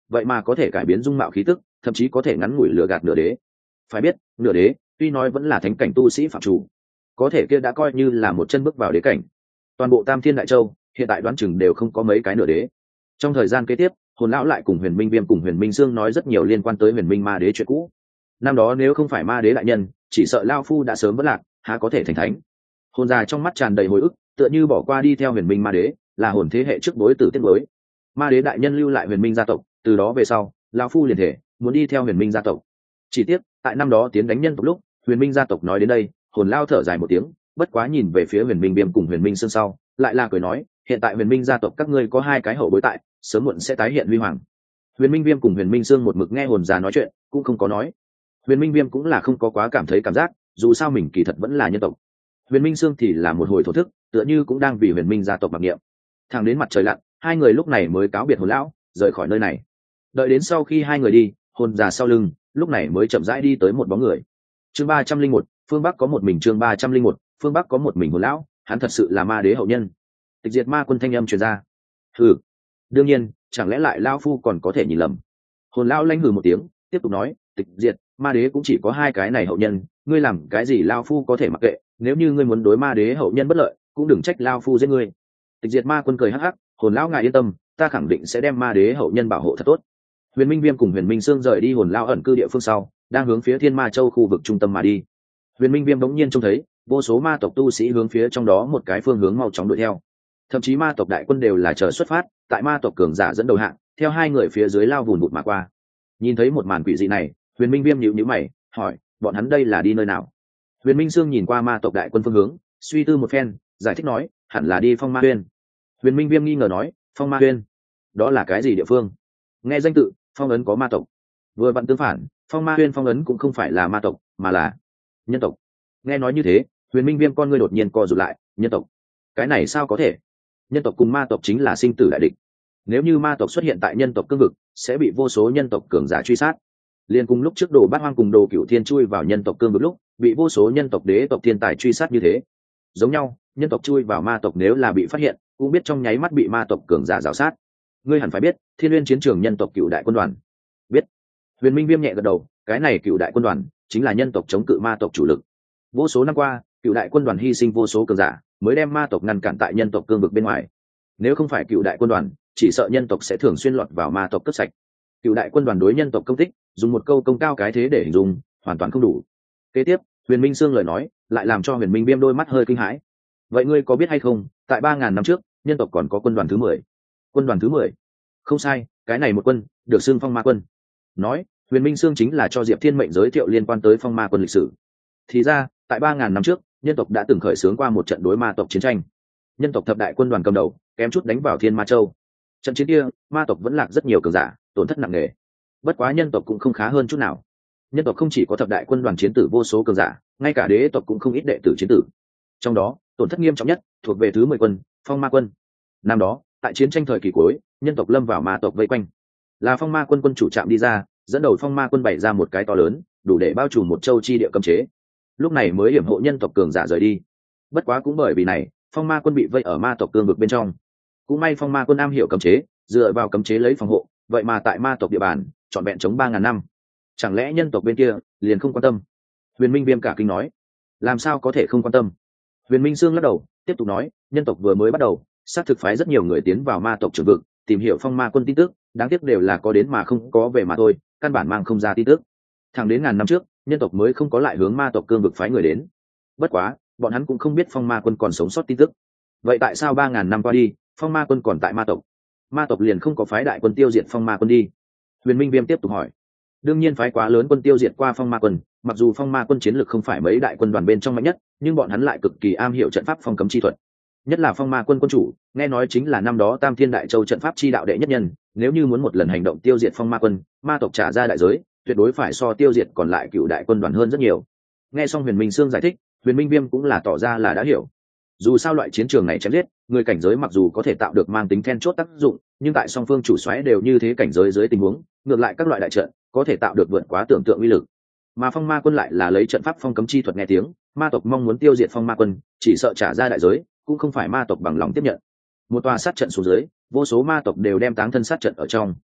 Speaker 1: vậy mà có thể cải biến dung mạo khí tức, thậm chí có thể ngắn ngủi lừa gạt nửa đế. Phải biết, nửa đế tuy nói vẫn là thánh cảnh tu sĩ phạm chủ, có thể kia đã coi như là một chân bước vào đế cảnh. Toàn bộ Tam Thiên Đại Châu hiện tại đoán chừng đều không có mấy cái nửa đế. Trong thời gian kế tiếp, hồn lão lại cùng Huyền Minh Viêm cùng Huyền Minh Dương nói rất nhiều liên quan tới Huyền Minh Ma Đế chuyện cũ. Năm đó nếu không phải Ma Đế đại nhân, chỉ sợ lao phu đã sớm vỡ lạc, há có thể thành thánh. Hồn già trong mắt tràn đầy hồi ức, tựa như bỏ qua đi theo Huyền Minh Ma Đế, là hồn thế hệ trước bối tử tiết bối. Ma Đế đại nhân lưu lại Huyền Minh gia tộc, từ đó về sau, lão phu liền thể muốn đi theo Huyền Minh gia tộc. Chỉ tiếc, tại năm đó tiến đánh nhân tộc lúc, Huyền Minh gia tộc nói đến đây, hồn lao thở dài một tiếng, bất quá nhìn về phía Huyền Minh Viêm cùng Huyền Minh Sương sau, lại là cười nói, hiện tại Huyền Minh gia tộc các ngươi có hai cái hậu bối tại, sớm muộn sẽ tái hiện huy hoàng. Huyền Minh Viêm cùng Huyền Minh Sương một mực nghe hồn già nói chuyện, cũng không có nói. Huyền Minh Viêm cũng là không có quá cảm thấy cảm giác, dù sao mình kỳ thật vẫn là nhân tộc. Huyền Minh Sương thì là một hồi thổ thức, tựa như cũng đang vì Huyền Minh gia tộc mặc niệm. Thẳng đến mặt trời lặn, hai người lúc này mới cáo biệt hồn lão, rời khỏi nơi này. Đợi đến sau khi hai người đi, hồn già sau lưng, lúc này mới chậm rãi đi tới một bóng người. Chương ba trăm linh một, phương Bắc có một mình chương ba trăm linh một, phương Bắc có một mình hồn lão, hắn thật sự là Ma Đế hậu nhân. Tịch diệt ma quân thanh âm truyền ra. Hừ, đương nhiên, chẳng lẽ lại lão phu còn có thể nhìn lầm. Hồn lão lanh hừ một tiếng, tiếp tục nói, tịch diệt, Ma Đế cũng chỉ có hai cái này hậu nhân, ngươi làm cái gì lão phu có thể mặc kệ, nếu như ngươi muốn đối Ma Đế hậu nhân bất lợi, cũng đừng trách lão phu giết ngươi. Tịch diệt ma quân cười hắc hắc, hồn lão ngài yên tâm, ta khẳng định sẽ đem Ma Đế hậu nhân bảo hộ thật tốt. Huyền Minh Viêm cùng Huyền Minh Sương rời đi hồn lão ẩn cư địa phương sau, đang hướng phía Thiên Ma Châu khu vực trung tâm mà đi. Huyền Minh Viêm bỗng nhiên trông thấy vô số ma tộc tu sĩ hướng phía trong đó một cái phương hướng mau chóng đuổi theo. Thậm chí ma tộc đại quân đều là chờ xuất phát, tại ma tộc cường giả dẫn đầu hạng, theo hai người phía dưới lao vùn vụt mà qua. Nhìn thấy một màn quỷ dị này, Huyền Minh Viêm nhíu nhíu mày, hỏi, bọn hắn đây là đi nơi nào? Huyền Minh Sương nhìn qua ma tộc đại quân phương hướng, suy tư một phen, giải thích nói, hẳn là đi Phong Ma Huyên. Huyền Minh Viêm nghi ngờ nói, Phong Ma Huyên, đó là cái gì địa phương? Nghe danh tự, phong ấn có ma tộc. Vừa vặn tương phản, Phong Ma Huyên phong ấn cũng không phải là ma tộc, mà là nhân tộc. Nghe nói như thế, Huyền Minh Viêm con ngươi đột nhiên co rụt lại, nhân tộc? Cái này sao có thể? Nhân tộc cùng ma tộc chính là sinh tử đại địch. Nếu như ma tộc xuất hiện tại nhân tộc cương vực, sẽ bị vô số nhân tộc cường giả truy sát. Liên cùng lúc trước Đồ Bát Hoang cùng Đồ Cửu Thiên chui vào nhân tộc cương vực lúc, bị vô số nhân tộc đế tộc thiên tài truy sát như thế. Giống nhau, nhân tộc chui vào ma tộc nếu là bị phát hiện, cũng biết trong nháy mắt bị ma tộc cường giả rào sát. Ngươi hẳn phải biết, Thiên Nguyên chiến trường nhân tộc Cựu Đại quân đoàn. Biết. Huyền Minh Viêm nhẹ gật đầu, cái này Cựu Đại quân đoàn chính là nhân tộc chống cự ma tộc chủ lực. Vô số năm qua, Cựu Đại quân đoàn hy sinh vô số cường giả, mới đem ma tộc ngăn cản tại nhân tộc cương vực bên ngoài. Nếu không phải Cựu Đại quân đoàn, chỉ sợ nhân tộc sẽ thường xuyên lọt vào ma tộc cướp sạch. Cựu Đại quân đoàn đối nhân tộc công tích, dùng một câu công cao cái thế để hình dung, hoàn toàn không đủ. Kế tiếp, Huyền Minh Sương lời nói, lại làm cho Huyền Minh Viêm đôi mắt hơi kinh hãi. Vậy ngươi có biết hay không, tại ba ngàn năm trước, nhân tộc còn có quân đoàn thứ mười. Quân đoàn thứ mười? Không sai, cái này một quân, được xưng Phong Ma quân. Nói, Huyền Minh Sương chính là cho Diệp Thiên Mệnh giới thiệu liên quan tới Phong Ma quân lịch sử. Thì ra, tại ba ngàn năm trước, nhân tộc đã từng khởi xướng qua một trận đối ma tộc chiến tranh. Nhân tộc thập đại quân đoàn cầm đầu, kém chút đánh vào Thiên Ma Châu. Trận chiến kia, ma tộc vẫn lạc rất nhiều cường giả, tổn thất nặng nề. Bất quá nhân tộc cũng không khá hơn chút nào. Nhân tộc không chỉ có thập đại quân đoàn chiến tử vô số cường giả, ngay cả đế tộc cũng không ít đệ tử chiến tử. Trong đó, tổn thất nghiêm trọng nhất thuộc về thứ mười quân, Phong Ma quân. Năm đó, tại chiến tranh thời kỳ cuối, nhân tộc lâm vào ma tộc vây quanh. Là Phong Ma quân quân chủ trạm đi ra, dẫn đầu Phong Ma quân bày ra một cái to lớn, đủ để bao trùm một châu chi địa cấm chế. Lúc này mới hiểm hộ nhân tộc cường giả rời đi. Bất quá cũng bởi vì này, Phong Ma quân bị vây ở ma tộc cương vực bên trong. Cũng may Phong Ma quân am hiểu cấm chế, dựa vào cấm chế lấy phòng hộ, vậy mà tại ma tộc địa bàn trọn vẹn chống ba ngàn năm. Chẳng lẽ nhân tộc bên kia liền không quan tâm? Huyền Minh Viêm cả kinh nói. Làm sao có thể không quan tâm? Huyền Minh Sương lắc đầu, tiếp tục nói, nhân tộc vừa mới bắt đầu, xác thực phái rất nhiều người tiến vào ma tộc trường vực, tìm hiểu Phong Ma quân tin tức, đáng tiếc đều là có đến mà không có về mà thôi, căn bản mang không ra tin tức. Thẳng đến ngàn năm trước, nhân tộc mới không có lại hướng ma tộc cương vực phái người đến. Bất quá, bọn hắn cũng không biết Phong Ma quân còn sống sót tin tức. Vậy tại sao ba ngàn năm qua đi, Phong Ma quân còn tại ma tộc? Ma tộc liền không có phái đại quân tiêu diệt Phong Ma quân đi? Huyền Minh Viêm tiếp tục hỏi. Đương nhiên phái quá lớn quân tiêu diệt qua Phong Ma quân, mặc dù Phong Ma quân chiến lực không phải mấy đại quân đoàn bên trong mạnh nhất, nhưng bọn hắn lại cực kỳ am hiểu trận pháp phong cấm chi thuật. Nhất là Phong Ma quân quân chủ, nghe nói chính là năm đó Tam Thiên Đại Châu trận pháp chi đạo đệ nhất nhân, nếu như muốn một lần hành động tiêu diệt Phong Ma quân, ma tộc trả ra đại giới, tuyệt đối phải so tiêu diệt còn lại cựu đại quân đoàn hơn rất nhiều. Nghe xong Huyền Minh Sương giải thích, Huyền Minh Viêm cũng là tỏ ra là đã hiểu. Dù sao loại chiến trường này chém giết, người cảnh giới mặc dù có thể tạo được mang tính then chốt tác dụng, nhưng tại song phương chủ soái đều như thế cảnh giới dưới tình huống, ngược lại các loại đại trận có thể tạo được vượt quá tưởng tượng uy lực. Mà Phong Ma quân lại là lấy trận pháp phong cấm chi thuật nghe tiếng, ma tộc mong muốn tiêu diệt Phong Ma quân, chỉ sợ trả ra đại giới, cũng không phải ma tộc bằng lòng tiếp nhận. Một tòa sát trận xuống dưới, vô số ma tộc đều đem táng thân sát trận ở trong.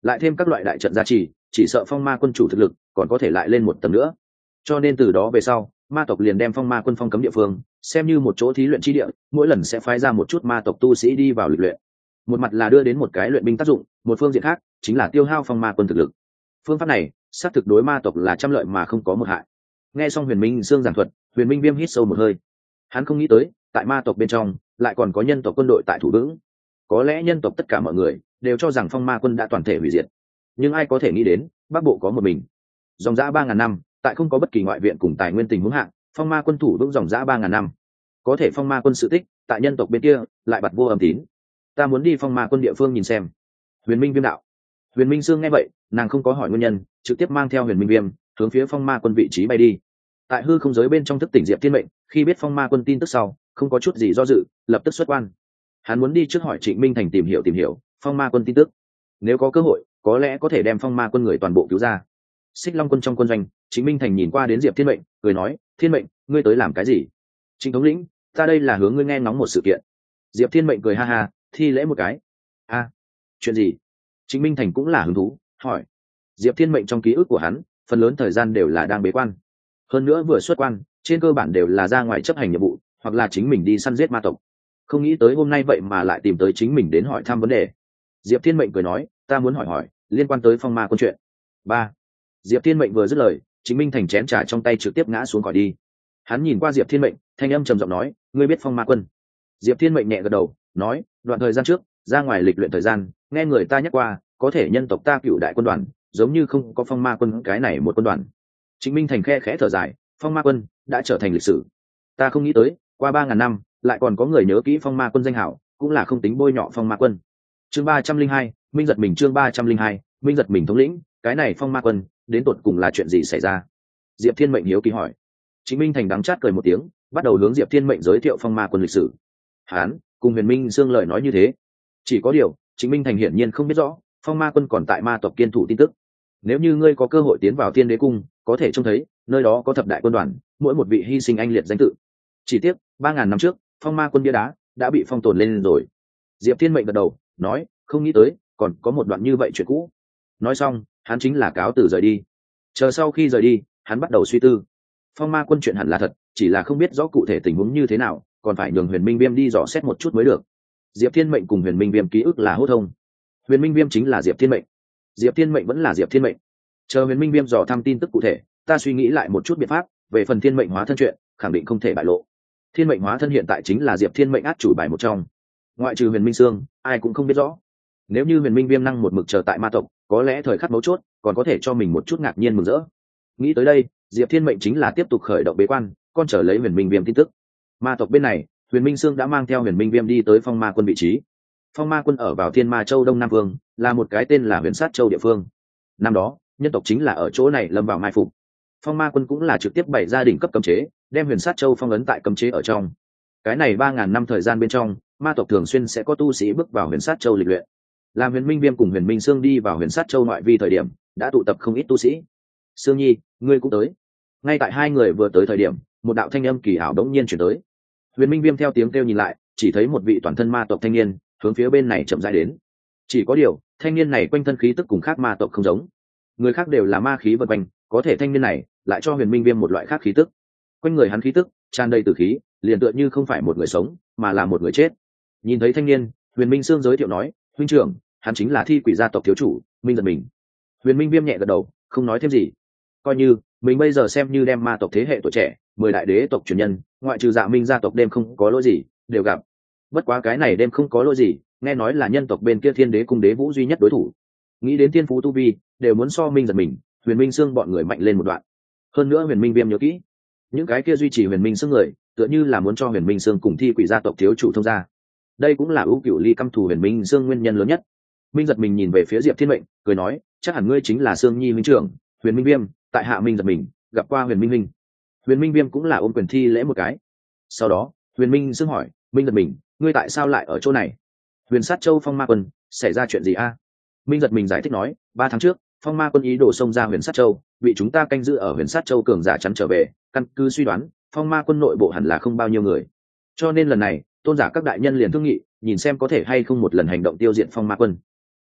Speaker 1: lại thêm các loại đại trận gia trì, chỉ sợ phong ma quân chủ thực lực còn có thể lại lên một tầng nữa. Cho nên từ đó về sau, ma tộc liền đem phong ma quân phong cấm địa phương xem như một chỗ thí luyện chi địa, mỗi lần sẽ phái ra một chút ma tộc tu sĩ đi vào lịch luyện. Một mặt là đưa đến một cái luyện binh tác dụng, một phương diện khác chính là tiêu hao phong ma quân thực lực. Phương pháp này xác thực đối ma tộc là trăm lợi mà không có một hại. Nghe xong Huyền Minh Sương giảng thuật, Huyền Minh Viêm hít sâu một hơi. Hắn không nghĩ tới, tại ma tộc bên trong lại còn có nhân tộc quân đội tại thủ vững. Có lẽ nhân tộc tất cả mọi người đều cho rằng phong ma quân đã toàn thể hủy diệt, nhưng ai có thể nghĩ đến bắc bộ có một mình. Dòng dã ba ngàn năm, tại không có bất kỳ ngoại viện cùng tài nguyên tình huống hạng, phong ma quân thủ vững dòng dã ba ngàn năm. Có thể phong ma quân sự tích tại nhân tộc bên kia lại bặt vô âm tín. Ta muốn đi phong ma quân địa phương nhìn xem. Huyền Minh Viêm đạo. Huyền Minh Sương nghe vậy, nàng không có hỏi nguyên nhân, trực tiếp mang theo Huyền Minh Viêm hướng phía phong ma quân vị trí bay đi. Tại hư không giới bên trong thức tỉnh Diệp Thiên Mệnh, khi biết phong ma quân tin tức sau, không có chút gì do dự, lập tức xuất quan. Hắn muốn đi trước hỏi Trịnh Minh Thành tìm hiểu tìm hiểu phong ma quân tin tức, nếu có cơ hội có lẽ có thể đem phong ma quân người toàn bộ cứu ra. Xích Long quân trong quân doanh, Trịnh Minh Thành nhìn qua đến Diệp Thiên Mệnh, cười nói: Thiên Mệnh, ngươi tới làm cái gì? Trịnh thống lĩnh, ta đây là hướng ngươi nghe ngóng một sự kiện. Diệp Thiên Mệnh cười ha ha, thi lễ một cái. A, chuyện gì? Trịnh Minh Thành cũng là hứng thú, hỏi. Diệp Thiên Mệnh trong ký ức của hắn, phần lớn thời gian đều là đang bế quan, hơn nữa vừa xuất quan, trên cơ bản đều là ra ngoài chấp hành nhiệm vụ, hoặc là chính mình đi săn giết ma tộc. Không nghĩ tới hôm nay vậy mà lại tìm tới chính mình đến hỏi thăm vấn đề. Diệp Thiên Mệnh cười nói: ta muốn hỏi hỏi liên quan tới phong ma quân chuyện. Ba. Diệp Thiên Mệnh vừa dứt lời, Trịnh Minh Thành chén trà trong tay trực tiếp ngã xuống khỏi đi. Hắn nhìn qua Diệp Thiên Mệnh, thanh âm trầm giọng nói: ngươi biết phong ma quân? Diệp Thiên Mệnh nhẹ gật đầu, nói: đoạn thời gian trước ra ngoài lịch luyện thời gian, nghe người ta nhắc qua, có thể nhân tộc ta cựu đại quân đoàn giống như không có phong ma quân cái này một quân đoàn. Trịnh Minh Thành khe khẽ thở dài, phong ma quân đã trở thành lịch sử. Ta không nghĩ tới, qua ba ngàn năm lại còn có người nhớ kỹ phong ma quân danh hảo, cũng là không tính bôi nhọ phong ma quân. Chương ba trăm linh hai, Minh giật mình. Chương ba trăm linh hai, Minh giật mình. Thống lĩnh, cái này phong ma quân đến tột cùng là chuyện gì xảy ra? Diệp Thiên Mệnh hiếu kỳ hỏi. Trịnh Minh Thành đắng chát cười một tiếng, bắt đầu hướng Diệp Thiên Mệnh giới thiệu phong ma quân lịch sử. Hán cùng Huyền Minh Sương lời nói như thế, chỉ có điều Trịnh Minh Thành hiển nhiên không biết rõ phong ma quân còn tại ma tộc kiên thủ tin tức. Nếu như ngươi có cơ hội tiến vào Thiên Đế cung, có thể trông thấy nơi đó có thập đại quân đoàn, mỗi một vị hy sinh anh liệt danh tự. Chỉ tiếc ba ngàn năm trước phong ma quân bia đá đã bị phong tồn lên rồi. Diệp Thiên Mệnh gật đầu, nói: không nghĩ tới còn có một đoạn như vậy chuyện cũ. Nói xong, hắn chính là cáo từ rời đi. Chờ sau khi rời đi, hắn bắt đầu suy tư. Phong ma quân chuyện hẳn là thật, chỉ là không biết rõ cụ thể tình huống như thế nào, còn phải nhường Huyền Minh Viêm đi dò xét một chút mới được. Diệp Thiên Mệnh cùng Huyền Minh Viêm ký ức là hô thông. Huyền Minh Viêm chính là Diệp Thiên Mệnh, Diệp Thiên Mệnh vẫn là Diệp Thiên Mệnh. Chờ Huyền Minh Viêm dò thăm tin tức cụ thể, ta suy nghĩ lại một chút biện pháp. Về phần thiên mệnh hóa thân chuyện, khẳng định không thể bại lộ. Thiên mệnh hóa thân hiện tại chính là Diệp Thiên Mệnh át chủ bài một trong, ngoại trừ Huyền Minh Sương, ai cũng không biết rõ. Nếu như Huyền Minh Viêm năng một mực chờ tại ma tộc, có lẽ thời khắc mấu chốt còn có thể cho mình một chút ngạc nhiên mừng rỡ. Nghĩ tới đây, Diệp Thiên Mệnh chính là tiếp tục khởi động bế quan, con chờ lấy Huyền Minh Viêm tin tức. Ma tộc bên này, Huyền Minh Sương đã mang theo Huyền Minh Viêm đi tới phong ma quân vị trí. Phong ma quân ở vào Thiên Ma Châu Đông Nam Vương, là một cái tên là Huyền Sát Châu địa phương. Năm đó, nhân tộc chính là ở chỗ này lâm vào mai phục. Phong ma quân cũng là trực tiếp bày ra đỉnh cấp cấm chế, đem Huyền Sát Châu phong ấn tại cấm chế ở trong. Cái này ba ngàn năm thời gian bên trong, ma tộc thường xuyên sẽ có tu sĩ bước vào Huyền Sát Châu lịch luyện. Làm Huyền Minh Viêm cùng Huyền Minh Sương đi vào Huyền Sát Châu ngoại vi thời điểm, đã tụ tập không ít tu sĩ. Sương Nhi, ngươi cũng tới. Ngay tại hai người vừa tới thời điểm, một đạo thanh âm kỳ ảo đống nhiên chuyển tới. Huyền Minh Viêm theo tiếng kêu nhìn lại, chỉ thấy một vị toàn thân ma tộc thanh niên hướng phía bên này chậm rãi đến. Chỉ có điều, thanh niên này quanh thân khí tức cùng khác ma tộc không giống. Người khác đều là ma khí vần quanh, có thể thanh niên này lại cho Huyền Minh Viêm một loại khác khí tức. Quanh người hắn khí tức tràn đầy tử khí, liền tựa như không phải một người sống, mà là một người chết. Nhìn thấy thanh niên, Huyền Minh Sương giới thiệu nói: huynh trưởng, hắn chính là Thi Quỷ gia tộc thiếu chủ Minh Giật Mình. Huyền Minh Viêm nhẹ gật đầu, không nói thêm gì. Coi như mình bây giờ xem như đem ma tộc thế hệ tuổi trẻ, mười đại đế tộc truyền nhân, ngoại trừ Dạ Minh gia tộc đêm không có lỗi gì đều gặp. Bất quá cái này đêm không có lỗi gì, nghe nói là nhân tộc bên kia Thiên Đế cung đế vũ duy nhất đối thủ. Nghĩ đến thiên phú tu vi, đều muốn so Minh Giật Mình, Huyền Minh Sương bọn người mạnh lên một đoạn. Hơn nữa Huyền Minh Viêm nhớ kỹ, những cái kia duy trì Huyền Minh Sương người, tựa như là muốn cho Huyền Minh Sương cùng Thi Quỷ gia tộc thiếu chủ thông gia. Đây cũng là ưu cửu ly căm thù Huyền Minh Sương nguyên nhân lớn nhất. Minh Giật Mình nhìn về phía Diệp Thiên Mệnh, cười nói: chắc hẳn ngươi chính là Sương Nhi huynh trưởng, Huyền Minh Viêm. Tại hạ Minh Giật Mình gặp qua Huyền Minh huynh. Huyền Minh Viêm cũng là ôm quyền thi lễ một cái. Sau đó Huyền Minh Sương hỏi: Minh Giật Mình, ngươi tại sao lại ở chỗ này? Huyền Sát Châu phong ma quân xảy ra chuyện gì a? Minh Giật Mình giải thích nói: ba tháng trước phong ma quân ý đồ xông ra Huyền Sát Châu, bị chúng ta canh giữ ở Huyền Sát Châu cường giả chắn trở về. Căn cứ suy đoán, phong ma quân nội bộ hẳn là không bao nhiêu người, cho nên lần này tôn giả các đại nhân liền thương nghị, nhìn xem có thể hay không một lần hành động tiêu diệt phong ma quân.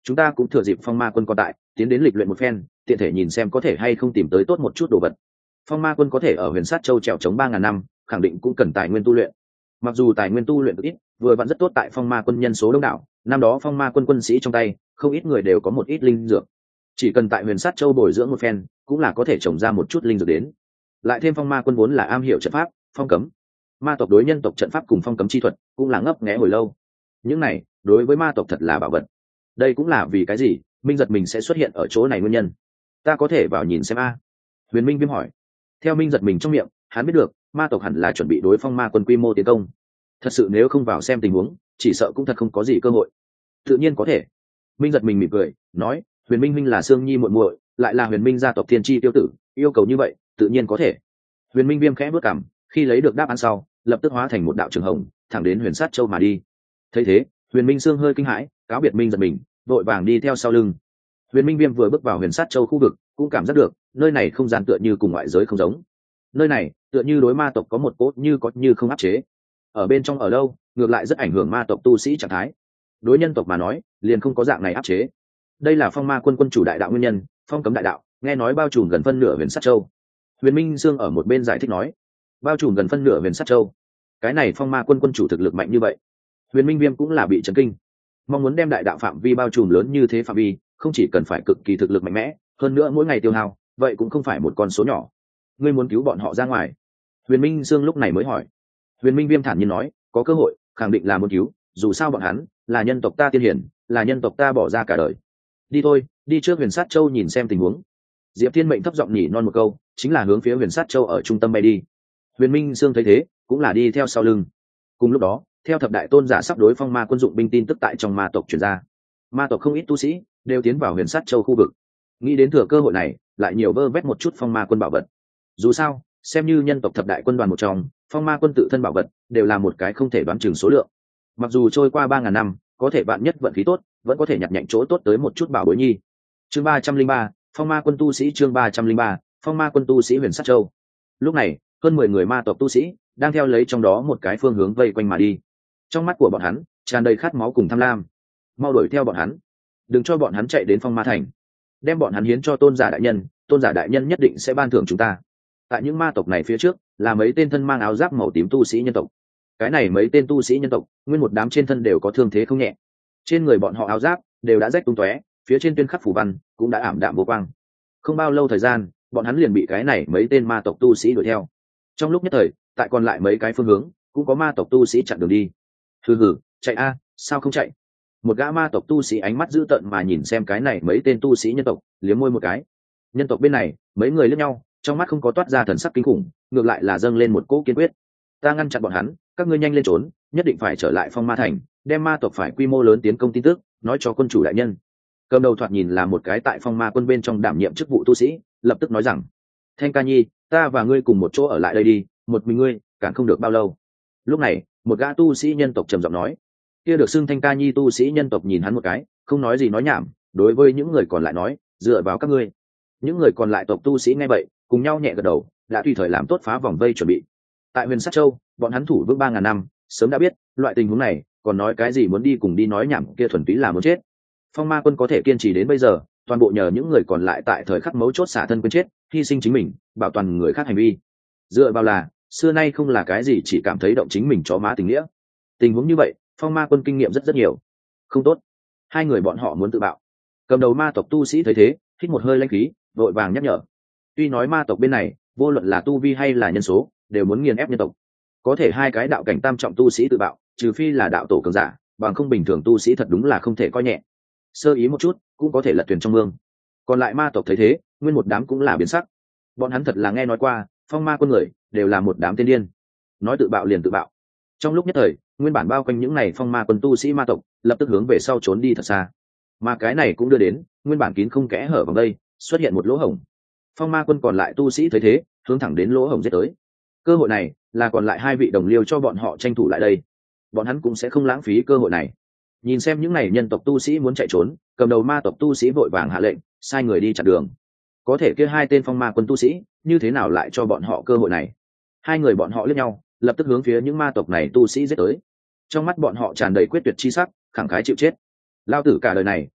Speaker 1: chúng ta cũng thừa dịp phong ma quân còn tại tiến đến lịch luyện một phen, tiện thể nhìn xem có thể hay không tìm tới tốt một chút đồ vật. Phong ma quân có thể ở huyền sát châu trèo chống ba ngàn năm, khẳng định cũng cần tài nguyên tu luyện. Mặc dù tài nguyên tu luyện ít, vừa vẫn rất tốt tại phong ma quân nhân số đông đảo, năm đó phong ma quân quân sĩ trong tay không ít người đều có một ít linh dược, chỉ cần tại huyền sát châu bồi dưỡng một phen cũng là có thể trồng ra một chút linh dược đến. Lại thêm phong ma quân vốn là am hiểu trận pháp, phong cấm, ma tộc đối nhân tộc trận pháp cùng phong cấm chi thuật cũng là ngấp nghé hồi lâu. Những này đối với ma tộc thật là bảo vật. Đây cũng là vì cái gì Minh Giật mình sẽ xuất hiện ở chỗ này nguyên nhân. Ta có thể vào nhìn xem a? Huyền Minh Viêm hỏi. Theo Minh Giật mình trong miệng, hắn biết được ma tộc hẳn là chuẩn bị đối phong ma quân quy mô tiến công. Thật sự nếu không vào xem tình huống, chỉ sợ cũng thật không có gì cơ hội. Tự nhiên có thể. Minh Giật mình mỉm cười nói, Huyền Minh Minh là Sương Nhi muội muội, lại là Huyền Minh gia tộc thiên chi tiêu tử, yêu cầu như vậy tự nhiên có thể. Huyền Minh Viêm khẽ bước cằm, khi lấy được đáp án sau lập tức hóa thành một đạo trường hồng thẳng đến huyền sát châu mà đi. Thấy thế, Huyền Minh Sương hơi kinh hãi, cáo biệt Minh Giật mình, vội vàng đi theo sau lưng. Huyền Minh Viêm vừa bước vào huyền sát châu khu vực cũng cảm giác được nơi này không gian tựa như cùng ngoại giới không giống. Nơi này tựa như đối ma tộc có một cốt như có như không áp chế, ở bên trong ở lâu ngược lại rất ảnh hưởng ma tộc tu sĩ trạng thái. Đối nhân tộc mà nói liền không có dạng này áp chế. Đây là phong ma quân quân chủ đại đạo nguyên nhân, phong cấm đại đạo nghe nói bao trùm gần phân nửa huyền sát châu. Huyền Minh Dương ở một bên giải thích nói, bao trùm gần phân nửa huyền sát châu, cái này phong ma quân quân chủ thực lực mạnh như vậy. Huyền Minh Viêm cũng là bị chấn kinh, mong muốn đem đại đạo phạm vi bao trùm lớn như thế phạm vi không chỉ cần phải cực kỳ thực lực mạnh mẽ, hơn nữa mỗi ngày tiêu hao vậy cũng không phải một con số nhỏ. Ngươi muốn cứu bọn họ ra ngoài? Huyền Minh Dương lúc này mới hỏi. Huyền Minh Viêm thản nhiên nói, có cơ hội khẳng định là muốn cứu, dù sao bọn hắn là nhân tộc ta tiên hiển, là nhân tộc ta bỏ ra cả đời. Đi thôi, đi trước huyền sát châu nhìn xem tình huống. Diệp Thiên Mệnh thấp giọng nhỉ non một câu, chính là hướng phía huyền sát châu ở trung tâm bay đi. Huyền Minh Dương thấy thế cũng là đi theo sau lưng. Cùng lúc đó, theo thập đại tôn giả sắp đối phong ma quân dụng binh tin tức tại trong ma tộc truyền ra, ma tộc không ít tu sĩ đều tiến vào huyền sát châu khu vực, nghĩ đến thừa cơ hội này lại nhiều vơ vét một chút phong ma quân bảo vật. Dù sao xem như nhân tộc thập đại quân đoàn một trong, phong ma quân tự thân bảo vật đều là một cái không thể đoán chừng số lượng. Mặc dù trôi qua ba ngàn năm, có thể bạn nhất vận khí tốt vẫn có thể nhặt nhạnh chỗ tốt tới một chút bảo bối nhi. Chương ba trăm linh ba, phong ma quân tu sĩ. Chương ba trăm linh ba, phong ma quân tu sĩ huyền sát châu. Lúc này hơn mười người ma tộc tu sĩ đang theo lấy trong đó một cái phương hướng vây quanh mà đi. Trong mắt của bọn hắn tràn đầy khát máu cùng tham lam, mau đuổi theo bọn hắn, đừng cho bọn hắn chạy đến phong ma thành, đem bọn hắn hiến cho tôn giả đại nhân, tôn giả đại nhân nhất định sẽ ban thưởng chúng ta. Tại những ma tộc này phía trước là mấy tên thân mang áo giáp màu tím tu sĩ nhân tộc. Cái này mấy tên tu sĩ nhân tộc nguyên một đám trên thân đều có thương thế không nhẹ, trên người bọn họ áo giáp đều đã rách tung tóe, phía trên tuyên khắc phù văn cũng đã ảm đạm vô quang. Không bao lâu thời gian bọn hắn liền bị cái này mấy tên ma tộc tu sĩ đuổi theo. Trong lúc nhất thời tại còn lại mấy cái phương hướng cũng có ma tộc tu sĩ chặn đường đi. Hừ hừ, chạy a, sao không chạy? Một gã ma tộc tu sĩ ánh mắt dữ tợn mà nhìn xem cái này mấy tên tu sĩ nhân tộc, liếm môi một cái. Nhân tộc bên này mấy người liếc nhau, trong mắt không có toát ra thần sắc kinh khủng, ngược lại là dâng lên một cỗ kiên quyết. Ta ngăn chặn bọn hắn, các ngươi nhanh lên trốn, nhất định phải trở lại phong ma thành, đem ma tộc phải quy mô lớn tiến công tin tức nói cho quân chủ đại nhân. Cầm đầu thoạt nhìn là một cái tại phong ma quân bên trong đảm nhiệm chức vụ tu sĩ, lập tức nói rằng, Thanh Ca Nhi, ta và ngươi cùng một chỗ ở lại đây đi, một mình ngươi cản không được bao lâu. Lúc này một gã tu sĩ nhân tộc trầm giọng nói. Kia được xưng Thanh Ca Nhi tu sĩ nhân tộc nhìn hắn một cái, không nói gì nói nhảm, đối với những người còn lại nói, dựa vào các ngươi. Những người còn lại tộc tu sĩ nghe vậy cùng nhau nhẹ gật đầu, đã tùy thời làm tốt phá vòng vây chuẩn bị. Tại huyền sát châu bọn hắn thủ vững ba ngàn năm, sớm đã biết loại tình huống này, còn nói cái gì muốn đi cùng đi nói nhảm kia thuần túy là muốn chết. Phong ma quân có thể kiên trì đến bây giờ, toàn bộ nhờ những người còn lại tại thời khắc mấu chốt xả thân quên chết, hy sinh chính mình bảo toàn người khác hành vi. Dựa vào là xưa nay không là cái gì chỉ cảm thấy động chính mình chó má tình nghĩa. Tình huống như vậy phong ma quân kinh nghiệm rất rất nhiều. Không tốt, hai người bọn họ muốn tự bạo. Cầm đầu ma tộc tu sĩ thấy thế hít một hơi lãnh khí, vội vàng nhắc nhở. Tuy nói ma tộc bên này vô luận là tu vi hay là nhân số đều muốn nghiền ép nhân tộc, có thể hai cái đạo cảnh tam trọng tu sĩ tự bạo, trừ phi là đạo tổ cường giả, bằng không bình thường tu sĩ thật đúng là không thể coi nhẹ. Sơ ý một chút cũng có thể lật thuyền trong mương. Còn lại ma tộc thấy thế nguyên một đám cũng là biến sắc. Bọn hắn thật là nghe nói qua phong ma quân người đều là một đám tiên điên, nói tự bạo liền tự bạo. Trong lúc nhất thời nguyên bản bao quanh những này phong ma quân tu sĩ ma tộc lập tức hướng về sau trốn đi thật xa. Mà cái này cũng đưa đến nguyên bản kín không kẽ hở vào đây xuất hiện một lỗ hổng. Phong ma quân còn lại tu sĩ thấy thế hướng thẳng đến lỗ hổng giết tới. Cơ hội này là còn lại hai vị đồng liêu cho bọn họ tranh thủ lại đây, bọn hắn cũng sẽ không lãng phí cơ hội này. Nhìn xem những này nhân tộc tu sĩ muốn chạy trốn, cầm đầu ma tộc tu sĩ vội vàng hạ lệnh sai người đi chặn đường. Có thể kia hai tên phong ma quân tu sĩ như thế nào lại cho bọn họ cơ hội này? Hai người bọn họ liếc nhau, lập tức hướng phía những ma tộc này tu sĩ giết tới. Trong mắt bọn họ tràn đầy quyết tuyệt chi sắc, khẳng khái chịu chết. Lao tử cả đời này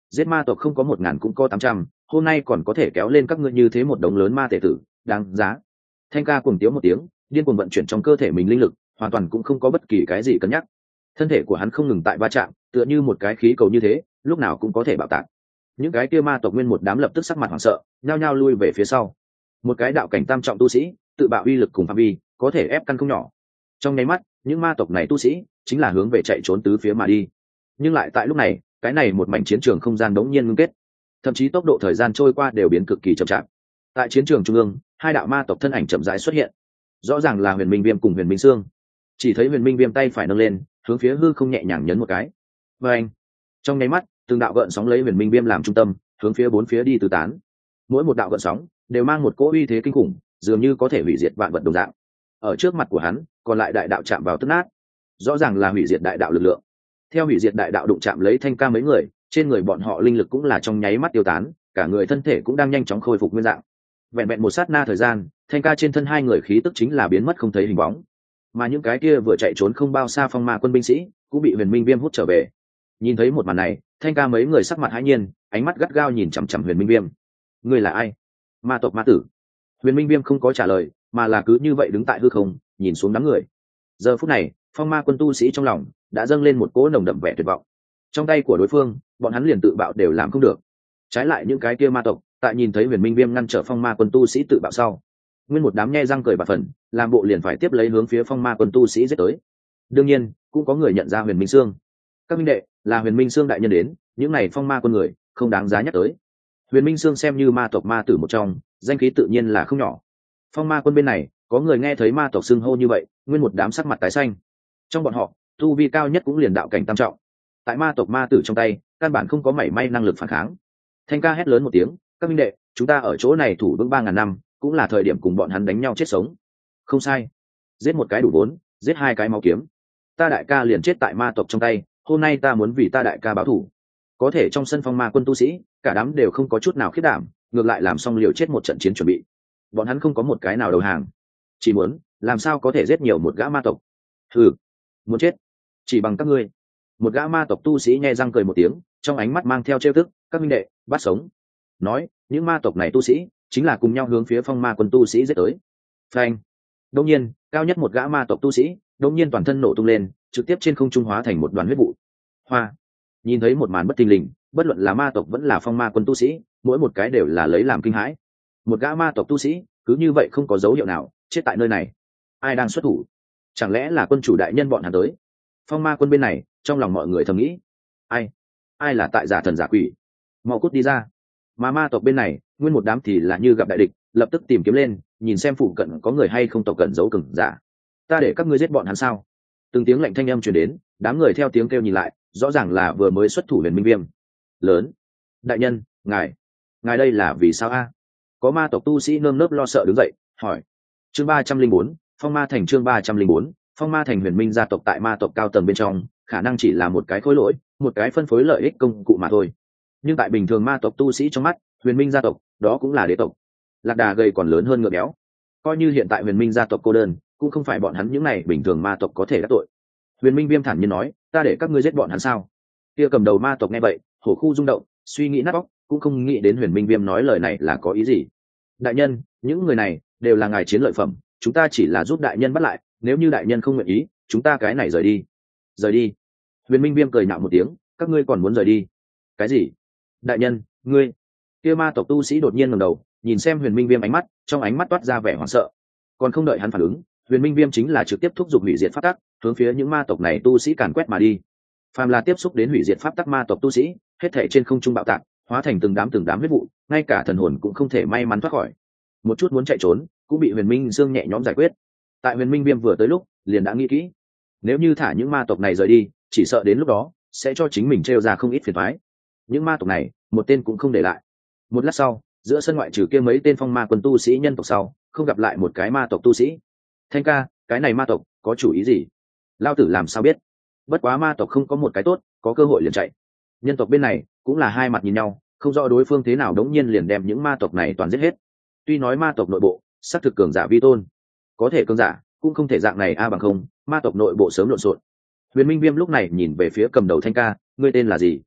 Speaker 1: giết ma tộc không có một ngàn cũng có tám trăm, hôm nay còn có thể kéo lên các ngươi như thế một đống lớn ma tể tử, đáng giá. Thanh ca cuồng tiếu một tiếng, điên cuồng vận chuyển trong cơ thể mình linh lực, hoàn toàn cũng không có bất kỳ cái gì cân nhắc. Thân thể của hắn không ngừng tại va chạm, tựa như một cái khí cầu như thế, lúc nào cũng có thể bạo tạc. Những cái kia ma tộc nguyên một đám lập tức sắc mặt hoảng sợ, nhao nhao lui về phía sau. Một cái đạo cảnh tam trọng tu sĩ, tự bạo uy lực cùng phạm vi, có thể ép căn không nhỏ. Trong nháy mắt, những ma tộc này tu sĩ chính là hướng về chạy trốn tứ phía mà đi. Nhưng lại tại lúc này, cái này một mảnh chiến trường không gian đống nhiên ngưng kết, thậm chí tốc độ thời gian trôi qua đều biến cực kỳ chậm chạp. Tại chiến trường trung ương, hai đạo ma tộc thân ảnh chậm rãi xuất hiện, rõ ràng là Huyền Minh Viêm cùng Huyền Minh Sương. Chỉ thấy Huyền Minh Viêm tay phải nâng lên, hướng phía hư không nhẹ nhàng nhấn một cái. Và anh, trong nháy mắt, từng đạo gợn sóng lấy Huyền Minh Viêm làm trung tâm, hướng phía bốn phía đi tứ tán. Mỗi một đạo gợn sóng đều mang một cỗ uy thế kinh khủng, dường như có thể hủy diệt vạn vật đồng dạng. Ở trước mặt của hắn, còn lại đại đạo chạm vào tức nát, rõ ràng là hủy diệt đại đạo lực lượng. Theo hủy diệt đại đạo đụng chạm lấy Thanh ca mấy người, trên người bọn họ linh lực cũng là trong nháy mắt tiêu tán, cả người thân thể cũng đang nhanh chóng khôi phục nguyên dạng. Vẹn vẹn một sát na thời gian, Thanh ca trên thân hai người khí tức chính là biến mất không thấy hình bóng, mà những cái kia vừa chạy trốn không bao xa phong ma quân binh sĩ cũng bị Huyền Minh Viêm hút trở về. Nhìn thấy một màn này, Thanh ca mấy người sắc mặt hãi nhiên, ánh mắt gắt gao nhìn chằm chằm Huyền Minh Viêm. Ngươi là ai? Ma tộc ma tử. Huyền Minh Viêm không có trả lời, mà là cứ như vậy đứng tại hư không, nhìn xuống đám người. Giờ phút này, phong ma quân tu sĩ trong lòng đã dâng lên một cỗ nồng đậm vẻ tuyệt vọng. Trong tay của đối phương, bọn hắn liền tự bạo đều làm không được. Trái lại những cái kia ma tộc, tại nhìn thấy Huyền Minh Viêm ngăn trở phong ma quân tu sĩ tự bạo sau, nguyên một đám nhe răng cười bạt phần, làm bộ liền phải tiếp lấy hướng phía phong ma quân tu sĩ giết tới. Đương nhiên, cũng có người nhận ra Huyền Minh Sương. Các minh đệ, là Huyền Minh Sương đại nhân đến, những này phong ma quân người không đáng giá nhắc tới. Huyền Minh Sương xem như ma tộc ma tử một trong, danh khí tự nhiên là không nhỏ. Phong ma quân bên này, có người nghe thấy ma tộc xưng hô như vậy, nguyên một đám sắc mặt tái xanh. Trong bọn họ, tu vi cao nhất cũng liền đạo cảnh tam trọng. Tại ma tộc ma tử trong tay, căn bản không có mảy may năng lực phản kháng. Thanh ca hét lớn một tiếng, các minh đệ, chúng ta ở chỗ này thủ vững ba ngàn năm, cũng là thời điểm cùng bọn hắn đánh nhau chết sống. Không sai, giết một cái đủ vốn, giết hai cái máu kiếm. Ta đại ca liền chết tại ma tộc trong tay, hôm nay ta muốn vì ta đại ca báo thù. Có thể trong sân phong ma quân tu sĩ, cả đám đều không có chút nào khiết đảm, ngược lại làm xong liều chết một trận chiến chuẩn bị. Bọn hắn không có một cái nào đầu hàng, chỉ muốn làm sao có thể giết nhiều một gã ma tộc. Ừ, muốn chết chỉ bằng các ngươi. Một gã ma tộc tu sĩ nhe răng cười một tiếng, trong ánh mắt mang theo trêu tức, các minh đệ bắt sống. Nói những ma tộc này tu sĩ chính là cùng nhau hướng phía phong ma quân tu sĩ giết tới. Phanh. Đông nhiên cao nhất một gã ma tộc tu sĩ đông nhiên toàn thân nổ tung lên, trực tiếp trên không trung hóa thành một đoàn huyết vụ. Hoa. Nhìn thấy một màn bất thình lình, bất luận là ma tộc vẫn là phong ma quân tu sĩ, mỗi một cái đều là lấy làm kinh hãi. Một gã ma tộc tu sĩ cứ như vậy không có dấu hiệu nào chết tại nơi này. Ai đang xuất thủ? Chẳng lẽ là quân chủ đại nhân bọn hắn tới? Phong ma quân bên này, trong lòng mọi người thầm nghĩ, ai ai là tại giả thần giả quỷ, mau cút đi ra. Mà ma tộc bên này, nguyên một đám thì là như gặp đại địch, lập tức tìm kiếm lên, nhìn xem phụ cận có người hay không tộc cận giấu cừng giả. Ta để các ngươi giết bọn hắn sao? Từng tiếng lạnh thanh âm truyền đến, đám người theo tiếng kêu nhìn lại, rõ ràng là vừa mới xuất thủ Huyền Minh Viêm. Lớn, đại nhân, ngài ngài đây là vì sao a? Có ma tộc tu sĩ nơm nớp lo sợ đứng dậy hỏi. Chương ba trăm linh bốn, phong ma thành. Chương ba trăm linh bốn, phong ma thành. Huyền Minh gia tộc tại ma tộc cao tầng bên trong khả năng chỉ là một cái khối lỗi, một cái phân phối lợi ích công cụ mà thôi. Nhưng tại bình thường ma tộc tu sĩ trong mắt, Huyền Minh gia tộc đó cũng là đế tộc. Lạc đà gầy còn lớn hơn ngựa béo. Coi như hiện tại Huyền Minh gia tộc cô đơn, cũng không phải bọn hắn những này bình thường ma tộc có thể đắc tội. Huyền Minh Viêm thản nhiên nói, ta để các ngươi giết bọn hắn sao? Kia cầm đầu ma tộc nghe vậy, hổ khu rung động, suy nghĩ nát óc, cũng không nghĩ đến Huyền Minh Viêm nói lời này là có ý gì. Đại nhân, những người này đều là ngài chiến lợi phẩm, chúng ta chỉ là giúp đại nhân bắt lại, nếu như đại nhân không nguyện ý, chúng ta cái này rời đi. Rời đi? Huyền Minh Viêm cười nhạo một tiếng, các ngươi còn muốn rời đi? Cái gì? Đại nhân, ngươi? Kia ma tộc tu sĩ đột nhiên ngẩng đầu, nhìn xem Huyền Minh Viêm ánh mắt, trong ánh mắt toát ra vẻ hoảng sợ. Còn không đợi hắn phản ứng, Huyền Minh Viêm chính là trực tiếp thúc giục hủy diệt pháp tắc, hướng phía những ma tộc này tu sĩ càn quét mà đi. Phàm là tiếp xúc đến hủy diệt pháp tắc ma tộc tu sĩ, hết thảy trên không trung bạo tạc, hóa thành từng đám từng đám huyết vụ, ngay cả thần hồn cũng không thể may mắn thoát khỏi. Một chút muốn chạy trốn, cũng bị Huyền Minh Dương nhẹ nhõm giải quyết. Tại Huyền Minh Viêm vừa tới lúc, liền đã nghĩ kỹ, nếu như thả những ma tộc này rời đi, chỉ sợ đến lúc đó sẽ cho chính mình trêu ra không ít phiền toái. Những ma tộc này, một tên cũng không để lại. Một lát sau, giữa sân ngoại trừ kia mấy tên phong ma quân tu sĩ nhân tộc sau, không gặp lại một cái ma tộc tu sĩ. Thanh ca, cái này ma tộc có chủ ý gì? Lao tử làm sao biết? Bất quá ma tộc không có một cái tốt, có cơ hội liền chạy. Nhân tộc bên này cũng là hai mặt nhìn nhau, không rõ đối phương thế nào đống nhiên liền đem những ma tộc này toàn giết hết. Tuy nói ma tộc nội bộ xác thực cường giả vi tôn, có thể cường giả cũng không thể dạng này a bằng không, ma tộc nội bộ sớm lộn xộn. Huyền Minh Viêm lúc này nhìn về phía cầm đầu Thanh ca, ngươi tên là gì?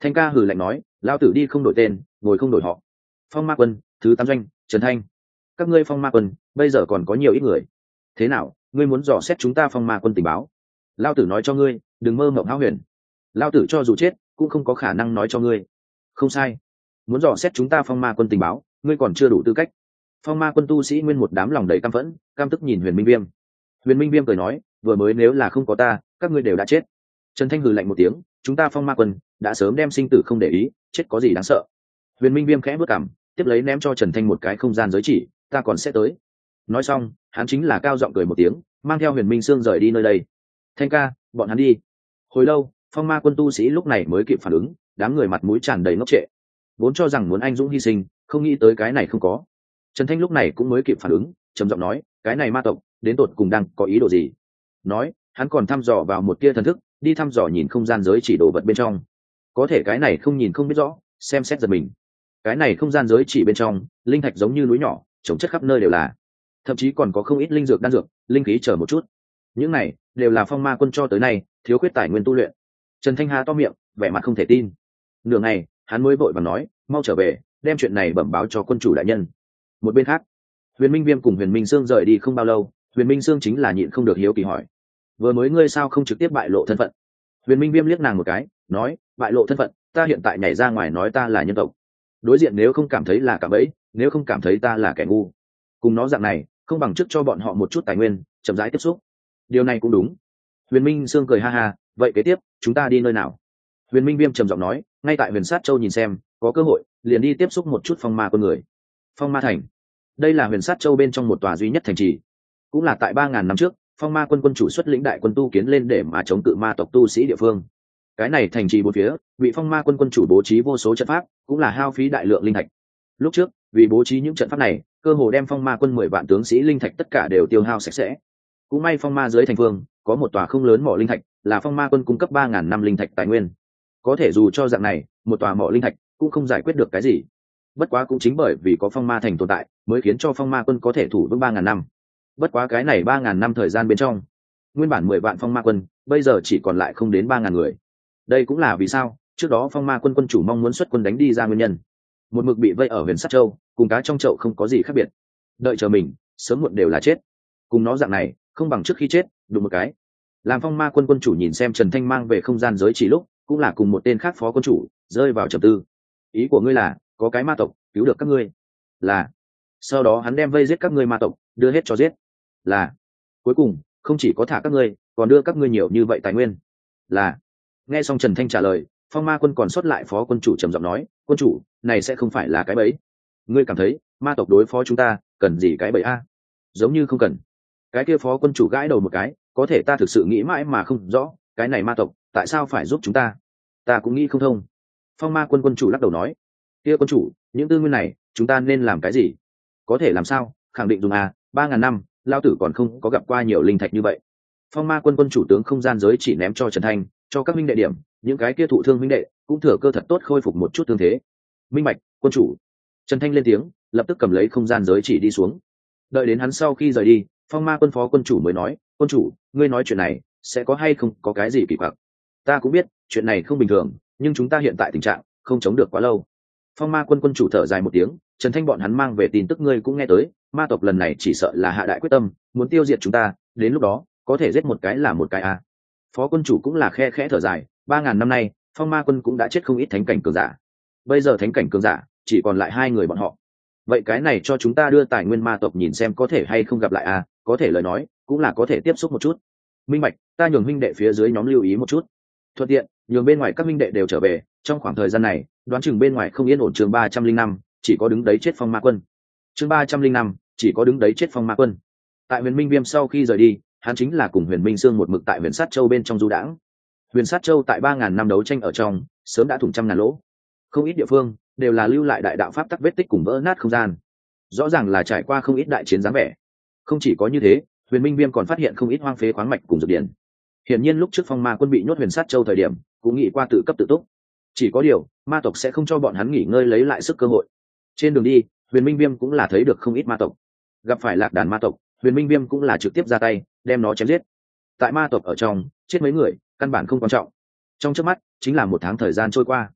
Speaker 1: Thanh ca hừ lạnh nói, lao tử đi không đổi tên, ngồi không đổi họ. Phong ma quân thứ tám doanh, Trần Thanh. Các ngươi phong ma quân bây giờ còn có nhiều ít người. Thế nào, ngươi muốn dò xét chúng ta phong ma quân tình báo? Lao tử nói cho ngươi, đừng mơ mộng hão huyền. Lao tử cho dù chết cũng không có khả năng nói cho ngươi. Không sai, muốn dò xét chúng ta phong ma quân tình báo, ngươi còn chưa đủ tư cách. Phong ma quân tu sĩ nguyên một đám lòng đầy căm phẫn, căm tức nhìn Huyền Minh Viêm. Huyền Minh Viêm cười nói, vừa mới nếu là không có ta, các ngươi đều đã chết. Trần Thanh hừ lạnh một tiếng, chúng ta phong ma quân đã sớm đem sinh tử không để ý, chết có gì đáng sợ. Huyền Minh Viêm khẽ bước cằm, tiếp lấy ném cho Trần Thanh một cái không gian giới chỉ, ta còn sẽ tới. Nói xong, hắn chính là cao giọng cười một tiếng, mang theo Huyền Minh Sương rời đi nơi đây. Thanh ca, bọn hắn đi. Hồi lâu, phong ma quân tu sĩ lúc này mới kịp phản ứng, đám người mặt mũi tràn đầy ngốc trệ, vốn cho rằng muốn anh dũng hy sinh, không nghĩ tới cái này không có. Trần Thanh lúc này cũng mới kịp phản ứng, trầm giọng nói, cái này ma tộc đến tột cùng đang có ý đồ gì? Nói, hắn còn thăm dò vào một tia thần thức, đi thăm dò nhìn không gian giới chỉ đồ vật bên trong. Có thể cái này không nhìn không biết rõ, xem xét giật mình. Cái này không gian giới chỉ bên trong, linh thạch giống như núi nhỏ, trồng chất khắp nơi đều là, thậm chí còn có không ít linh dược đan dược, linh khí chờ một chút. Những này đều là phong ma quân cho tới nay thiếu khuyết tài nguyên tu luyện. Trần Thanh há to miệng, vẻ mặt không thể tin. Nửa ngày, hắn mới vội vàng nói, mau trở về, đem chuyện này bẩm báo cho quân chủ đại nhân. Một bên khác, Huyền Minh Viêm cùng Huyền Minh Sương rời đi không bao lâu, Huyền Minh Sương chính là nhịn không được hiếu kỳ hỏi, vừa mới ngươi sao không trực tiếp bại lộ thân phận? Huyền Minh Viêm liếc nàng một cái, nói, bại lộ thân phận, ta hiện tại nhảy ra ngoài nói ta là nhân tộc. Đối diện nếu không cảm thấy là cả bẫy, nếu không cảm thấy ta là kẻ ngu, cùng nó dạng này, không bằng trước cho bọn họ một chút tài nguyên, chậm rãi tiếp xúc. Điều này cũng đúng. Huyền Minh Sương cười ha ha, vậy kế tiếp chúng ta đi nơi nào? Huyền Minh Viêm trầm giọng nói, ngay tại Huyền Sát Châu nhìn xem, có cơ hội liền đi tiếp xúc một chút phong ma con người. Phong ma thành, đây là Huyền Sát Châu bên trong một tòa duy nhất thành trì, cũng là tại ba ngàn năm trước phong ma quân quân chủ xuất lĩnh đại quân tu kiến lên để mà chống cự ma tộc tu sĩ địa phương. Cái này thành trì bốn phía bị phong ma quân quân chủ bố trí vô số trận pháp, cũng là hao phí đại lượng linh thạch. Lúc trước vì bố trí những trận pháp này, cơ hồ đem phong ma quân mười vạn tướng sĩ linh thạch tất cả đều tiêu hao sạch sẽ. Cũng may phong ma dưới thành phương có một tòa không lớn mỏ linh thạch, là phong ma quân cung cấp ba ngàn năm linh thạch tài nguyên. Có thể dù cho dạng này, một tòa mỏ linh thạch cũng không giải quyết được cái gì. Bất quá cũng chính bởi vì có phong ma thành tồn tại, mới khiến cho phong ma quân có thể thủ vững ba ngàn năm. Bất quá cái này ba ngàn năm thời gian bên trong, nguyên bản mười vạn phong ma quân, bây giờ chỉ còn lại không đến ba ngàn người. Đây cũng là vì sao trước đó phong ma quân quân chủ mong muốn xuất quân đánh đi ra nguyên nhân. Một mực bị vây ở Huyền Sát Châu, cùng cá trong chậu không có gì khác biệt. Đợi chờ mình, sớm muộn đều là chết. Cùng nó dạng này, không bằng trước khi chết đụng một cái. Làm phong ma quân quân chủ nhìn xem Trần Thanh mang về không gian giới chỉ lúc, cũng là cùng một tên khác phó quân chủ rơi vào trầm tư. Ý của ngươi là có cái ma tộc cứu được các ngươi? Là. Sau đó hắn đem vây giết các ngươi ma tộc, đưa hết cho giết? Là. Cuối cùng không chỉ có thả các ngươi, còn đưa các ngươi nhiều như vậy tài nguyên? Là. Nghe xong Trần Thanh trả lời, phong ma quân còn sót lại phó quân chủ trầm giọng nói, quân chủ, này sẽ không phải là cái bẫy? Ngươi cảm thấy ma tộc đối phó chúng ta cần gì cái bẫy a? Giống như không cần. Cái kia phó quân chủ gãi đầu một cái, có thể ta thực sự nghĩ mãi mà không rõ, cái này ma tộc tại sao phải giúp chúng ta? Ta cũng nghĩ không thông. Phong ma quân quân chủ lắc đầu nói, kia quân chủ, những tư nguyên này chúng ta nên làm cái gì? Có thể làm sao, khẳng định dùng à, ba ngàn năm lao tử còn không có gặp qua nhiều linh thạch như vậy. Phong ma quân quân chủ tướng không gian giới chỉ ném cho Trần Thanh, cho các minh đệ điểm, những cái kia thụ thương minh đệ cũng thừa cơ thật tốt khôi phục một chút thương thế. Minh bạch, quân chủ. Trần Thanh lên tiếng, lập tức cầm lấy không gian giới chỉ đi xuống. Đợi đến hắn sau khi rời đi, phong ma quân phó quân chủ mới nói, quân chủ, ngươi nói chuyện này sẽ có hay không có cái gì kỳ quặc? Ta cũng biết chuyện này không bình thường, nhưng chúng ta hiện tại tình trạng không chống được quá lâu. Phong ma quân quân chủ thở dài một tiếng, Trần Thanh bọn hắn mang về tin tức ngươi cũng nghe tới, ma tộc lần này chỉ sợ là hạ đại quyết tâm, muốn tiêu diệt chúng ta, đến lúc đó có thể giết một cái là một cái à. Phó quân chủ cũng là khe khẽ thở dài, ba ngàn năm nay phong ma quân cũng đã chết không ít thánh cảnh cường giả, bây giờ thánh cảnh cường giả chỉ còn lại hai người bọn họ. Vậy cái này cho chúng ta đưa tài nguyên ma tộc nhìn xem có thể hay không gặp lại à, có thể lời nói cũng là có thể tiếp xúc một chút. Minh bạch, ta nhường huynh đệ phía dưới nhóm lưu ý một chút, thuận tiện nhường bên ngoài các huynh đệ đều trở về. Trong khoảng thời gian này đoán chừng bên ngoài không yên ổn. Chương ba trăm linh năm, chỉ có đứng đấy chết phong ma quân. Chương ba trăm linh năm, chỉ có đứng đấy chết phong ma quân. Tại Huyền Minh Viêm sau khi rời đi, hắn chính là cùng Huyền Minh Sương một mực tại Huyền Sát Châu bên trong du đãng. Huyền Sát Châu tại ba ngàn năm đấu tranh ở trong sớm đã thủng trăm ngàn lỗ, không ít địa phương đều là lưu lại đại đạo pháp tắc vết tích cùng vỡ nát không gian, rõ ràng là trải qua không ít đại chiến dáng vẻ. Không chỉ có như thế, Huyền Minh Viêm còn phát hiện không ít hoang phế khoáng mạch cùng dược điển. Hiển nhiên lúc trước phong ma quân bị nhốt Huyền Sát Châu thời điểm cũng nghĩ qua tự cấp tự túc, chỉ có điều ma tộc sẽ không cho bọn hắn nghỉ ngơi lấy lại sức cơ hội. Trên đường đi, Huyền Minh Viêm cũng là thấy được không ít ma tộc, gặp phải lạc đàn ma tộc, Huyền Minh Viêm cũng là trực tiếp ra tay đem nó chém giết. Tại ma tộc ở trong chết mấy người căn bản không quan trọng, trong chớp mắt chính là một tháng thời gian trôi qua.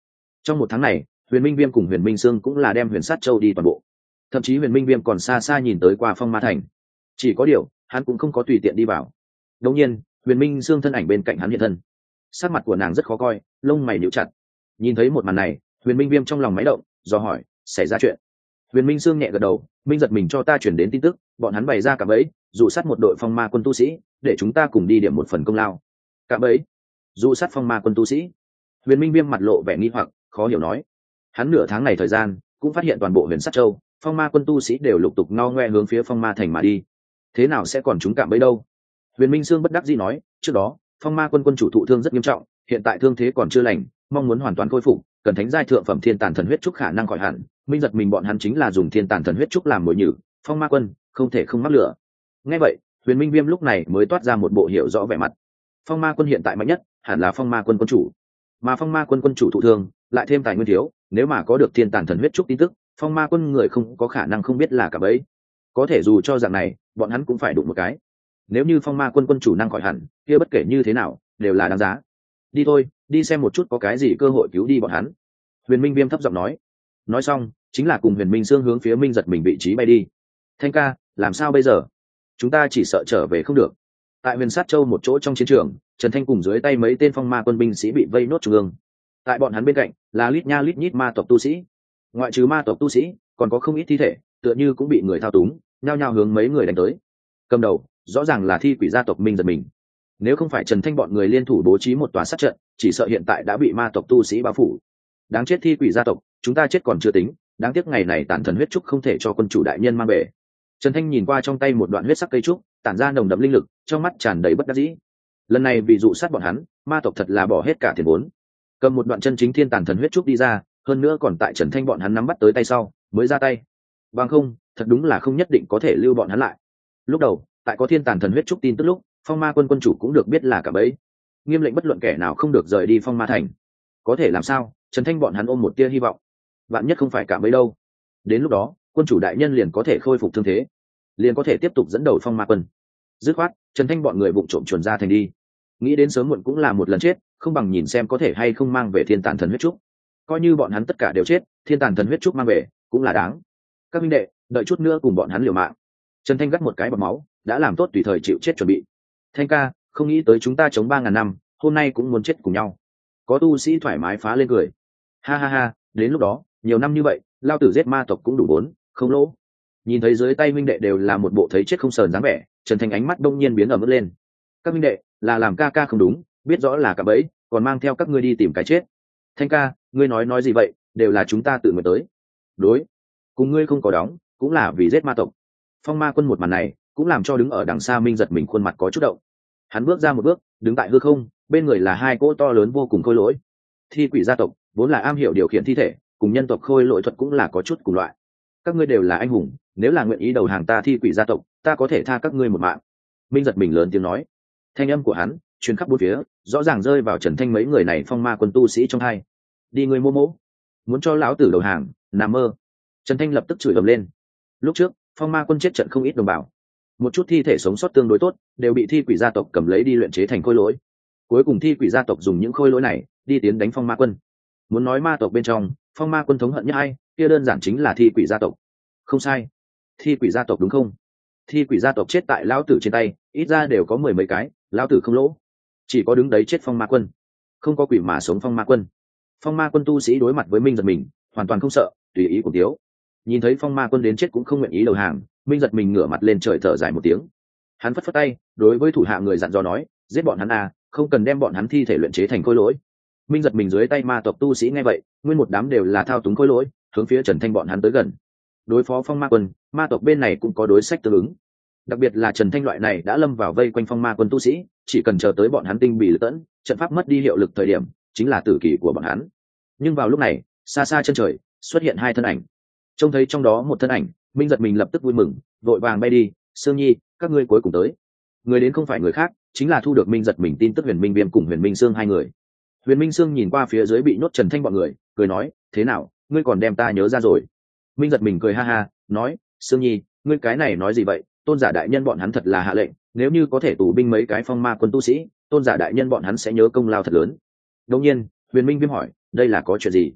Speaker 1: Trong một tháng này, Huyền Minh Viêm cùng Huyền Minh Sương cũng là đem Huyền Sát Châu đi toàn bộ. Thậm chí Huyền Minh Viêm còn xa xa nhìn tới qua Phong Ma Thành. Chỉ có điều, hắn cũng không có tùy tiện đi vào. Đột nhiên, Huyền Minh Sương thân ảnh bên cạnh hắn hiện thân. Sắc mặt của nàng rất khó coi, lông mày nhíu chặt. Nhìn thấy một màn này, Huyền Minh Viêm trong lòng máy động, do hỏi, xảy ra chuyện. Huyền Minh Sương nhẹ gật đầu, minh giật mình cho ta chuyển đến tin tức, bọn hắn bày ra cả bẫy, dụ sát một đội phong ma quân tu sĩ, để chúng ta cùng đi điểm một phần công lao. Cả bẫy, dụ sát phong ma quân tu sĩ. Huyền Minh Viêm mặt lộ vẻ nghi hoặc, khó hiểu nói. Hắn nửa tháng này thời gian, cũng phát hiện toàn bộ Huyền Sát Châu, phong ma quân tu sĩ đều lục tục ngao ngoe hướng phía phong ma thành mà đi. Thế nào sẽ còn chúng cạm bẫy đâu? Huyền Minh Sương bất đắc dĩ nói, trước đó, phong ma quân quân chủ thụ thương rất nghiêm trọng, hiện tại thương thế còn chưa lành, mong muốn hoàn toàn khôi phục, cần thánh giai thượng phẩm thiên tàn thần huyết trúc khả năng khỏi hẳn. Minh giật mình bọn hắn chính là dùng thiên tàn thần huyết trúc làm mồi nhử, phong ma quân không thể không mắc lửa. Nghe vậy, Huyền Minh Viêm lúc này mới toát ra một bộ hiểu rõ vẻ mặt. Phong ma quân hiện tại mạnh nhất hẳn là phong ma quân quân chủ, mà phong ma quân quân chủ thụ thương lại thêm tài nguyên thiếu, nếu mà có được thiên tàn thần huyết trúc tin tức, phong ma quân người không có khả năng không biết là cả bấy. Có thể dù cho dạng này, bọn hắn cũng phải đụng một cái. Nếu như phong ma quân quân chủ năng khỏi hẳn, kia bất kể như thế nào đều là đáng giá. Đi thôi, đi xem một chút có cái gì cơ hội cứu đi bọn hắn. Huyền Minh Viêm thấp giọng nói. Nói xong, chính là cùng Huyền Minh Sương hướng phía Minh giật mình vị trí bay đi. Thanh ca, làm sao bây giờ? Chúng ta chỉ sợ trở về không được. Tại Huyền Sát Châu một chỗ trong chiến trường, Trần Thanh cùng dưới tay mấy tên phong ma quân binh sĩ bị vây nốt trung ương. Tại bọn hắn bên cạnh là lít nha lít nhít ma tộc tu sĩ. Ngoại trừ ma tộc tu sĩ, còn có không ít thi thể, tựa như cũng bị người thao túng, nhao nhao hướng mấy người đánh tới. Cầm đầu, rõ ràng là thi quỷ gia tộc Minh giật mình. Nếu không phải Trần Thanh bọn người liên thủ bố trí một tòa sát trận, chỉ sợ hiện tại đã bị ma tộc tu sĩ bao phủ. Đáng chết thi quỷ gia tộc, chúng ta chết còn chưa tính, đáng tiếc ngày này tản thần huyết trúc không thể cho quân chủ đại nhân mang về. Trần Thanh nhìn qua trong tay một đoạn huyết sắc cây trúc, tản ra nồng đậm linh lực, trong mắt tràn đầy bất đắc dĩ. Lần này vì dụ sát bọn hắn, ma tộc thật là bỏ hết cả tiền vốn. Cầm một đoạn chân chính thiên tản thần huyết trúc đi ra, hơn nữa còn tại Trần Thanh bọn hắn nắm bắt tới tay sau, mới ra tay. Bằng không, thật đúng là không nhất định có thể lưu bọn hắn lại. Lúc đầu, tại có thiên tản thần huyết trúc tin tức lúc, phong ma quân quân chủ cũng được biết là cả bấy, nghiêm lệnh bất luận kẻ nào không được rời đi phong ma thành. Có thể làm sao? Trần Thanh bọn hắn ôm một tia hy vọng, vạn nhất không phải cả bấy đâu. Đến lúc đó, quân chủ đại nhân liền có thể khôi phục thương thế, liền có thể tiếp tục dẫn đầu phong ma quân. Dứt khoát, Trần Thanh bọn người vụng trộm chuồn ra thành đi. Nghĩ đến sớm muộn cũng là một lần chết, không bằng nhìn xem có thể hay không mang về thiên tàn thần huyết trúc. Coi như bọn hắn tất cả đều chết, thiên tàn thần huyết trúc mang về cũng là đáng. Các minh đệ, đợi chút nữa cùng bọn hắn liều mạng. Trần Thanh gắt một cái bọt máu, đã làm tốt tùy thời chịu chết chuẩn bị. Thanh ca, không nghĩ tới chúng ta chống ba ngàn năm, hôm nay cũng muốn chết cùng nhau. Có tu sĩ thoải mái phá lên cười. Ha ha ha, đến lúc đó, nhiều năm như vậy, lao tử giết ma tộc cũng đủ bốn, không lỗ. Nhìn thấy dưới tay minh đệ đều là một bộ thấy chết không sờn dáng vẻ, Trần Thanh ánh mắt đông nhiên biến ở mức lên. Các minh đệ, là làm ca ca không đúng, biết rõ là cả bẫy, còn mang theo các ngươi đi tìm cái chết. Thanh ca, ngươi nói nói gì vậy, đều là chúng ta tự nguyện tới. Đối, cùng ngươi không có đóng, cũng là vì giết ma tộc. Phong ma quân một màn này, cũng làm cho đứng ở đằng xa minh giật mình khuôn mặt có chút động. Hắn bước ra một bước, đứng tại hư không, bên người là hai cỗ to lớn vô cùng khôi lỗi. Thi quỷ gia tộc vốn là am hiểu điều khiển thi thể, cùng nhân tộc khôi lỗi thuật cũng là có chút cùng loại. Các ngươi đều là anh hùng, nếu là nguyện ý đầu hàng ta thi quỷ gia tộc, ta có thể tha các ngươi một mạng. Minh giật mình lớn tiếng nói. Thanh âm của hắn truyền khắp bốn phía, rõ ràng rơi vào Trần Thanh mấy người này phong ma quân tu sĩ trong hai. Đi ngươi mô mỗ, muốn cho lão tử đầu hàng, nằm mơ. Trần Thanh lập tức chửi ầm lên. Lúc trước phong ma quân chết trận không ít đồng bào, một chút thi thể sống sót tương đối tốt đều bị thi quỷ gia tộc cầm lấy đi luyện chế thành khôi lỗi. Cuối cùng thi quỷ gia tộc dùng những khôi lỗi này đi tiến đánh phong ma quân. Muốn nói ma tộc bên trong phong ma quân thống hận nhất ai, kia đơn giản chính là thi quỷ gia tộc. Không sai, thi quỷ gia tộc đúng không? Thi quỷ gia tộc chết tại lão tử trên tay ít ra đều có mười mấy cái, lão tử không lỗ. Chỉ có đứng đấy chết phong ma quân, không có quỷ mà sống phong ma quân. Phong ma quân tu sĩ đối mặt với Minh giật mình hoàn toàn không sợ, tùy ý của tiếu. Nhìn thấy phong ma quân đến chết cũng không nguyện ý đầu hàng, Minh giật mình ngửa mặt lên trời thở dài một tiếng. Hắn phất phất tay đối với thủ hạ người dặn dò nói, giết bọn hắn à, không cần đem bọn hắn thi thể luyện chế thành khôi lỗi. Minh giật mình dưới tay ma tộc tu sĩ nghe vậy, nguyên một đám đều là thao túng khôi lỗi, hướng phía Trần Thanh bọn hắn tới gần. Đối phó phong ma quân, ma tộc bên này cũng có đối sách tương ứng. Đặc biệt là Trần Thanh loại này đã lâm vào vây quanh phong ma quân tu sĩ, chỉ cần chờ tới bọn hắn tinh bị lật tẫn, trận pháp mất đi hiệu lực thời điểm, chính là tử kỳ của bọn hắn. Nhưng vào lúc này, xa xa chân trời xuất hiện hai thân ảnh. Trông thấy trong đó một thân ảnh, Minh giật mình lập tức vui mừng, vội vàng bay đi. Sương Nhi, các ngươi cuối cùng tới. Người đến không phải người khác, chính là thu được Minh giật mình tin tức Huyền Minh Viêm cùng Huyền Minh Sương hai người. Huyền Minh Sương nhìn qua phía dưới bị nhốt Trần Thanh bọn người, cười nói, thế nào, ngươi còn đem ta nhớ ra rồi? Minh giật mình cười ha ha, nói, Sương Nhi, ngươi cái này nói gì vậy? Tôn giả đại nhân bọn hắn thật là hạ lệnh, nếu như có thể tù binh mấy cái phong ma quân tu sĩ, tôn giả đại nhân bọn hắn sẽ nhớ công lao thật lớn. Đương nhiên, Huyền Minh Viêm hỏi, đây là có chuyện gì?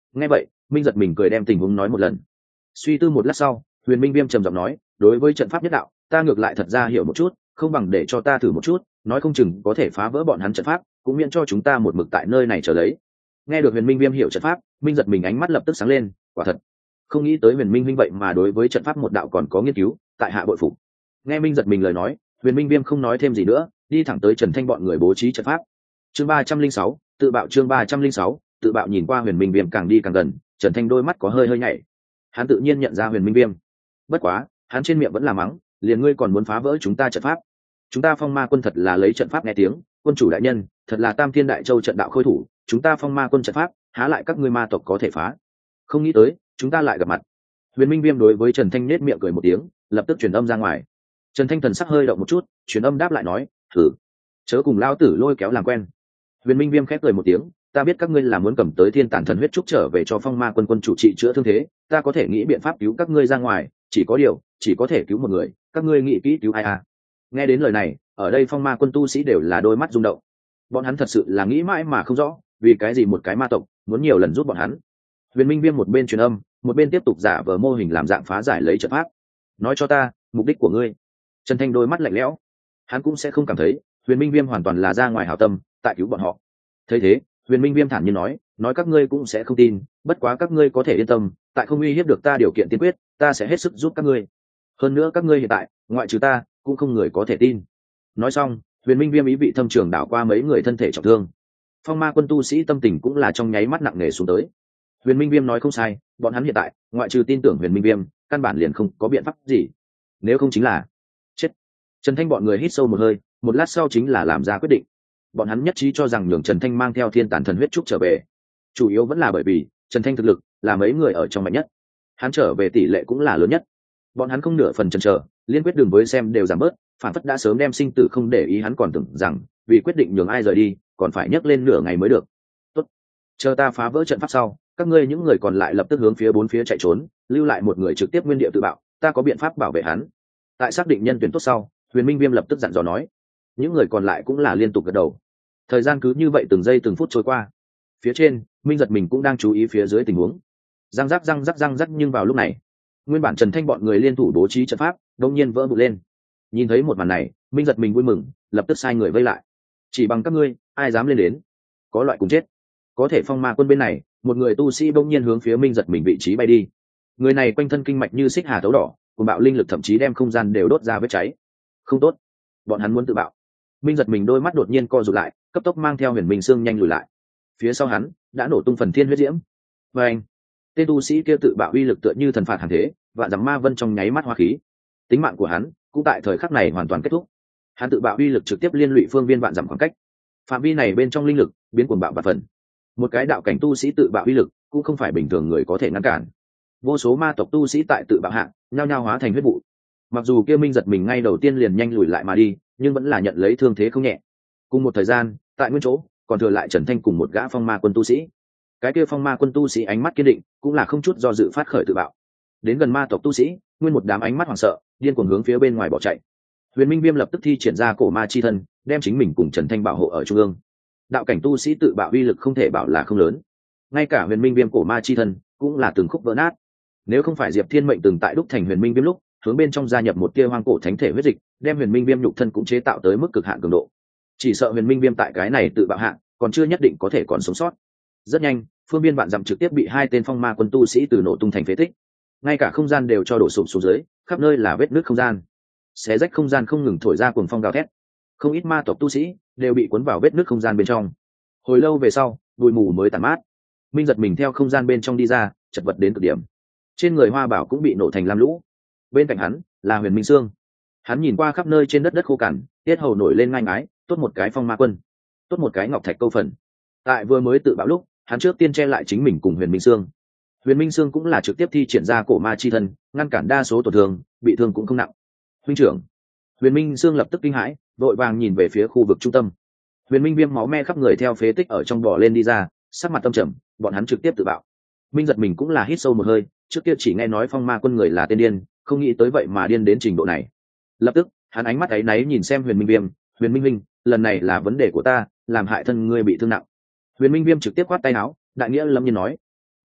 Speaker 1: Nghe vậy, Minh giật mình cười đem tình huống nói một lần. Suy tư một lát sau, Huyền Minh Viêm trầm giọng nói, đối với trận pháp nhất đạo, ta ngược lại thật ra hiểu một chút, không bằng để cho ta thử một chút, nói không chừng có thể phá vỡ bọn hắn trận pháp, cũng miễn cho chúng ta một mực tại nơi này chờ lấy. Nghe được Huyền Minh Viêm hiểu trận pháp, Minh giật mình ánh mắt lập tức sáng lên, quả thật, không nghĩ tới Huyền Minh Minh vậy mà đối với trận pháp một đạo còn có nghiên cứu, tại hạ bội phục. Nghe Minh giật mình lời nói, Huyền Minh Viêm không nói thêm gì nữa, đi thẳng tới Trần Thanh bọn người bố trí trận pháp. Chương ba trăm linh sáu, tự bạo chương ba trăm linh sáu, tự bạo nhìn qua Huyền Minh Viêm càng đi càng gần, Trần Thanh đôi mắt có hơi hơi nhảy. Hắn tự nhiên nhận ra Huyền Minh Viêm. Bất quá, hắn trên miệng vẫn là mắng, liền ngươi còn muốn phá vỡ chúng ta trận pháp. Chúng ta Phong Ma quân thật là lấy trận pháp nghe tiếng, quân chủ đại nhân, thật là Tam Thiên Đại Châu trận đạo khôi thủ, chúng ta Phong Ma quân trận pháp, há lại các ngươi ma tộc có thể phá. Không nghĩ tới, chúng ta lại gặp mặt. Huyền Minh Viêm đối với Trần Thanh nhếch miệng cười một tiếng, lập tức truyền âm ra ngoài. Trần Thanh thần sắc hơi động một chút, truyền âm đáp lại nói, thử, chớ cùng lao tử lôi kéo làm quen. Huyền Minh Viêm khép cười một tiếng, ta biết các ngươi là muốn cầm tới Thiên Tản Thần huyết trúc trở về cho Phong Ma quân quân chủ trị chữa thương thế, ta có thể nghĩ biện pháp cứu các ngươi ra ngoài, chỉ có điều, chỉ có thể cứu một người, các ngươi nghĩ kỹ cứu ai à? Nghe đến lời này, ở đây Phong Ma quân tu sĩ đều là đôi mắt rung động. Bọn hắn thật sự là nghĩ mãi mà không rõ, vì cái gì một cái ma tộc muốn nhiều lần giúp bọn hắn. Huyền Minh Viêm một bên truyền âm, một bên tiếp tục giả vờ mô hình làm dạng phá giải lấy trận pháp. Nói cho ta, mục đích của ngươi. Trần Thanh đôi mắt lạnh lẽo, hắn cũng sẽ không cảm thấy Huyền Minh Viêm hoàn toàn là ra ngoài hảo tâm, tại cứu bọn họ. Thấy thế, Huyền Minh Viêm thản nhiên nói, nói các ngươi cũng sẽ không tin, bất quá các ngươi có thể yên tâm, tại không uy hiếp được ta điều kiện tiên quyết, ta sẽ hết sức giúp các ngươi. Hơn nữa các ngươi hiện tại, ngoại trừ ta, cũng không người có thể tin. Nói xong, Huyền Minh Viêm ý vị thâm trường đảo qua mấy người thân thể trọng thương. Phong Ma quân tu sĩ tâm tình cũng là trong nháy mắt nặng nề xuống tới. Huyền Minh Viêm nói không sai, bọn hắn hiện tại, ngoại trừ tin tưởng Huyền Minh Viêm, căn bản liền không có biện pháp gì. Nếu không chính là chết. Trần Thanh bọn người hít sâu một hơi, một lát sau chính là làm ra quyết định. Bọn hắn nhất trí cho rằng nhường Trần Thanh mang theo Thiên Tản Thần huyết trúc trở về, chủ yếu vẫn là bởi vì Trần Thanh thực lực là mấy người ở trong mạnh nhất, hắn trở về tỷ lệ cũng là lớn nhất. Bọn hắn không nửa phần chần chờ, liên quyết đường với xem đều giảm bớt, phản phất đã sớm đem sinh tử không để ý, hắn còn tưởng rằng vì quyết định nhường ai rời đi, còn phải nhấc lên nửa ngày mới được. Tốt, chờ ta phá vỡ trận pháp sau, các ngươi những người còn lại lập tức hướng phía bốn phía chạy trốn, lưu lại một người trực tiếp nguyên địa tự bạo, ta có biện pháp bảo vệ hắn. Tại xác định nhân tuyển tốt sau, Huyền Minh Viêm lập tức dặn dò nói. Những người còn lại cũng là liên tục gật đầu. Thời gian cứ như vậy từng giây từng phút trôi qua. Phía trên, Minh giật mình cũng đang chú ý phía dưới tình huống. Răng rắc răng rắc răng rắc, nhưng vào lúc này, nguyên bản Trần Thanh bọn người liên thủ bố trí trận pháp, đột nhiên vỡ vụn lên. Nhìn thấy một màn này, Minh giật mình vui mừng, lập tức sai người vây lại. Chỉ bằng các ngươi, ai dám lên đến? Có loại cùng chết. Có thể Phong Ma quân bên này, một người tu sĩ bỗng nhiên hướng phía Minh giật mình vị trí bay đi. Người này quanh thân kinh mạch như xích hà tấu đỏ, cùng bạo linh lực thậm chí đem không gian đều đốt ra vết cháy. Không tốt, bọn hắn muốn tự bạo. Minh giật mình đôi mắt đột nhiên co rụt lại, cấp tốc mang theo Huyền Minh Sương nhanh lùi lại. Phía sau hắn đã nổ tung phần thiên huyết diễm. Và anh, tên tu sĩ kia tự bạo uy lực tựa như thần phạt hàng thế, vạn dặm ma vân trong nháy mắt hóa khí. Tính mạng của hắn cũng tại thời khắc này hoàn toàn kết thúc. Hắn tự bạo uy lực trực tiếp liên lụy phương viên vạn dặm khoảng cách. Phạm vi này bên trong linh lực biến cuồng bạo và phần. Một cái đạo cảnh tu sĩ tự bạo uy lực cũng không phải bình thường người có thể ngăn cản. Vô số ma tộc tu sĩ tại tự bạo hạ, nhao nhao hóa thành huyết vụ. Mặc dù kia Minh giật mình ngay đầu tiên liền nhanh lùi lại mà đi, nhưng vẫn là nhận lấy thương thế không nhẹ. Cùng một thời gian, tại nguyên chỗ còn thừa lại Trần Thanh cùng một gã Phong Ma quân tu sĩ. Cái kia Phong Ma quân tu sĩ ánh mắt kiên định, cũng là không chút do dự phát khởi tự bạo. Đến gần ma tộc tu sĩ, nguyên một đám ánh mắt hoảng sợ, điên cuồng hướng phía bên ngoài bỏ chạy. Huyền Minh Viêm lập tức thi triển ra cổ ma chi thân, đem chính mình cùng Trần Thanh bảo hộ ở trung ương. Đạo cảnh tu sĩ tự bạo uy lực không thể bảo là không lớn. Ngay cả Huyền Minh Viêm cổ ma chi thân cũng là từng khúc vỡ nát. Nếu không phải Diệp Thiên Mệnh từng tại đúc thành Huyền Minh Viêm lúc, hướng bên trong gia nhập một tia hoang cổ thánh thể huyết dịch, đem Huyền Minh Viêm nhục thân cũng chế tạo tới mức cực hạn cường độ. Chỉ sợ Huyền Minh Viêm tại cái này tự bạo hạn, còn chưa nhất định có thể còn sống sót. Rất nhanh, phương viên vạn dặm trực tiếp bị hai tên Phong Ma quân tu sĩ từ nổ tung thành phế tích. Ngay cả không gian đều cho đổ sụp xuống dưới, khắp nơi là vết nứt không gian. Xé rách không gian không ngừng thổi ra cuồng phong gào thét. Không ít ma tộc tu sĩ đều bị cuốn vào vết nứt không gian bên trong. Hồi lâu về sau, bụi mù mới tàn mát. Minh giật mình theo không gian bên trong đi ra, chật vật đến cực điểm. Trên người Hoa Bảo cũng bị nổ thành lam lũ. Bên cạnh hắn là Huyền Minh Sương. Hắn nhìn qua khắp nơi trên đất đất khô cằn, tiết hầu nổi lên ngang ái, tốt một cái Phong Ma quân, tốt một cái ngọc thạch câu phần. Tại vừa mới tự bạo lúc, hắn trước tiên che lại chính mình cùng Huyền Minh Sương. Huyền Minh Sương cũng là trực tiếp thi triển ra cổ ma chi thân, ngăn cản đa số tổn thương, bị thương cũng không nặng. Huynh trưởng. Huyền Minh Sương lập tức kinh hãi, vội vàng nhìn về phía khu vực trung tâm. Huyền Minh Viêm máu me khắp người theo phế tích ở trong bò lên đi ra, sắc mặt tâm trầm, bọn hắn trực tiếp tự bạo. Minh giật mình cũng là hít sâu một hơi, trước kia chỉ nghe nói Phong Ma quân người là tên điên, không nghĩ tới vậy mà điên đến trình độ này. Lập tức, hắn ánh mắt áy náy nhìn xem Huyền Minh Viêm, Huyền Minh Minh, lần này là vấn đề của ta, làm hại thân ngươi bị thương nặng. Huyền Minh Viêm trực tiếp quát tay áo, đại nghĩa lâm nhiên nói,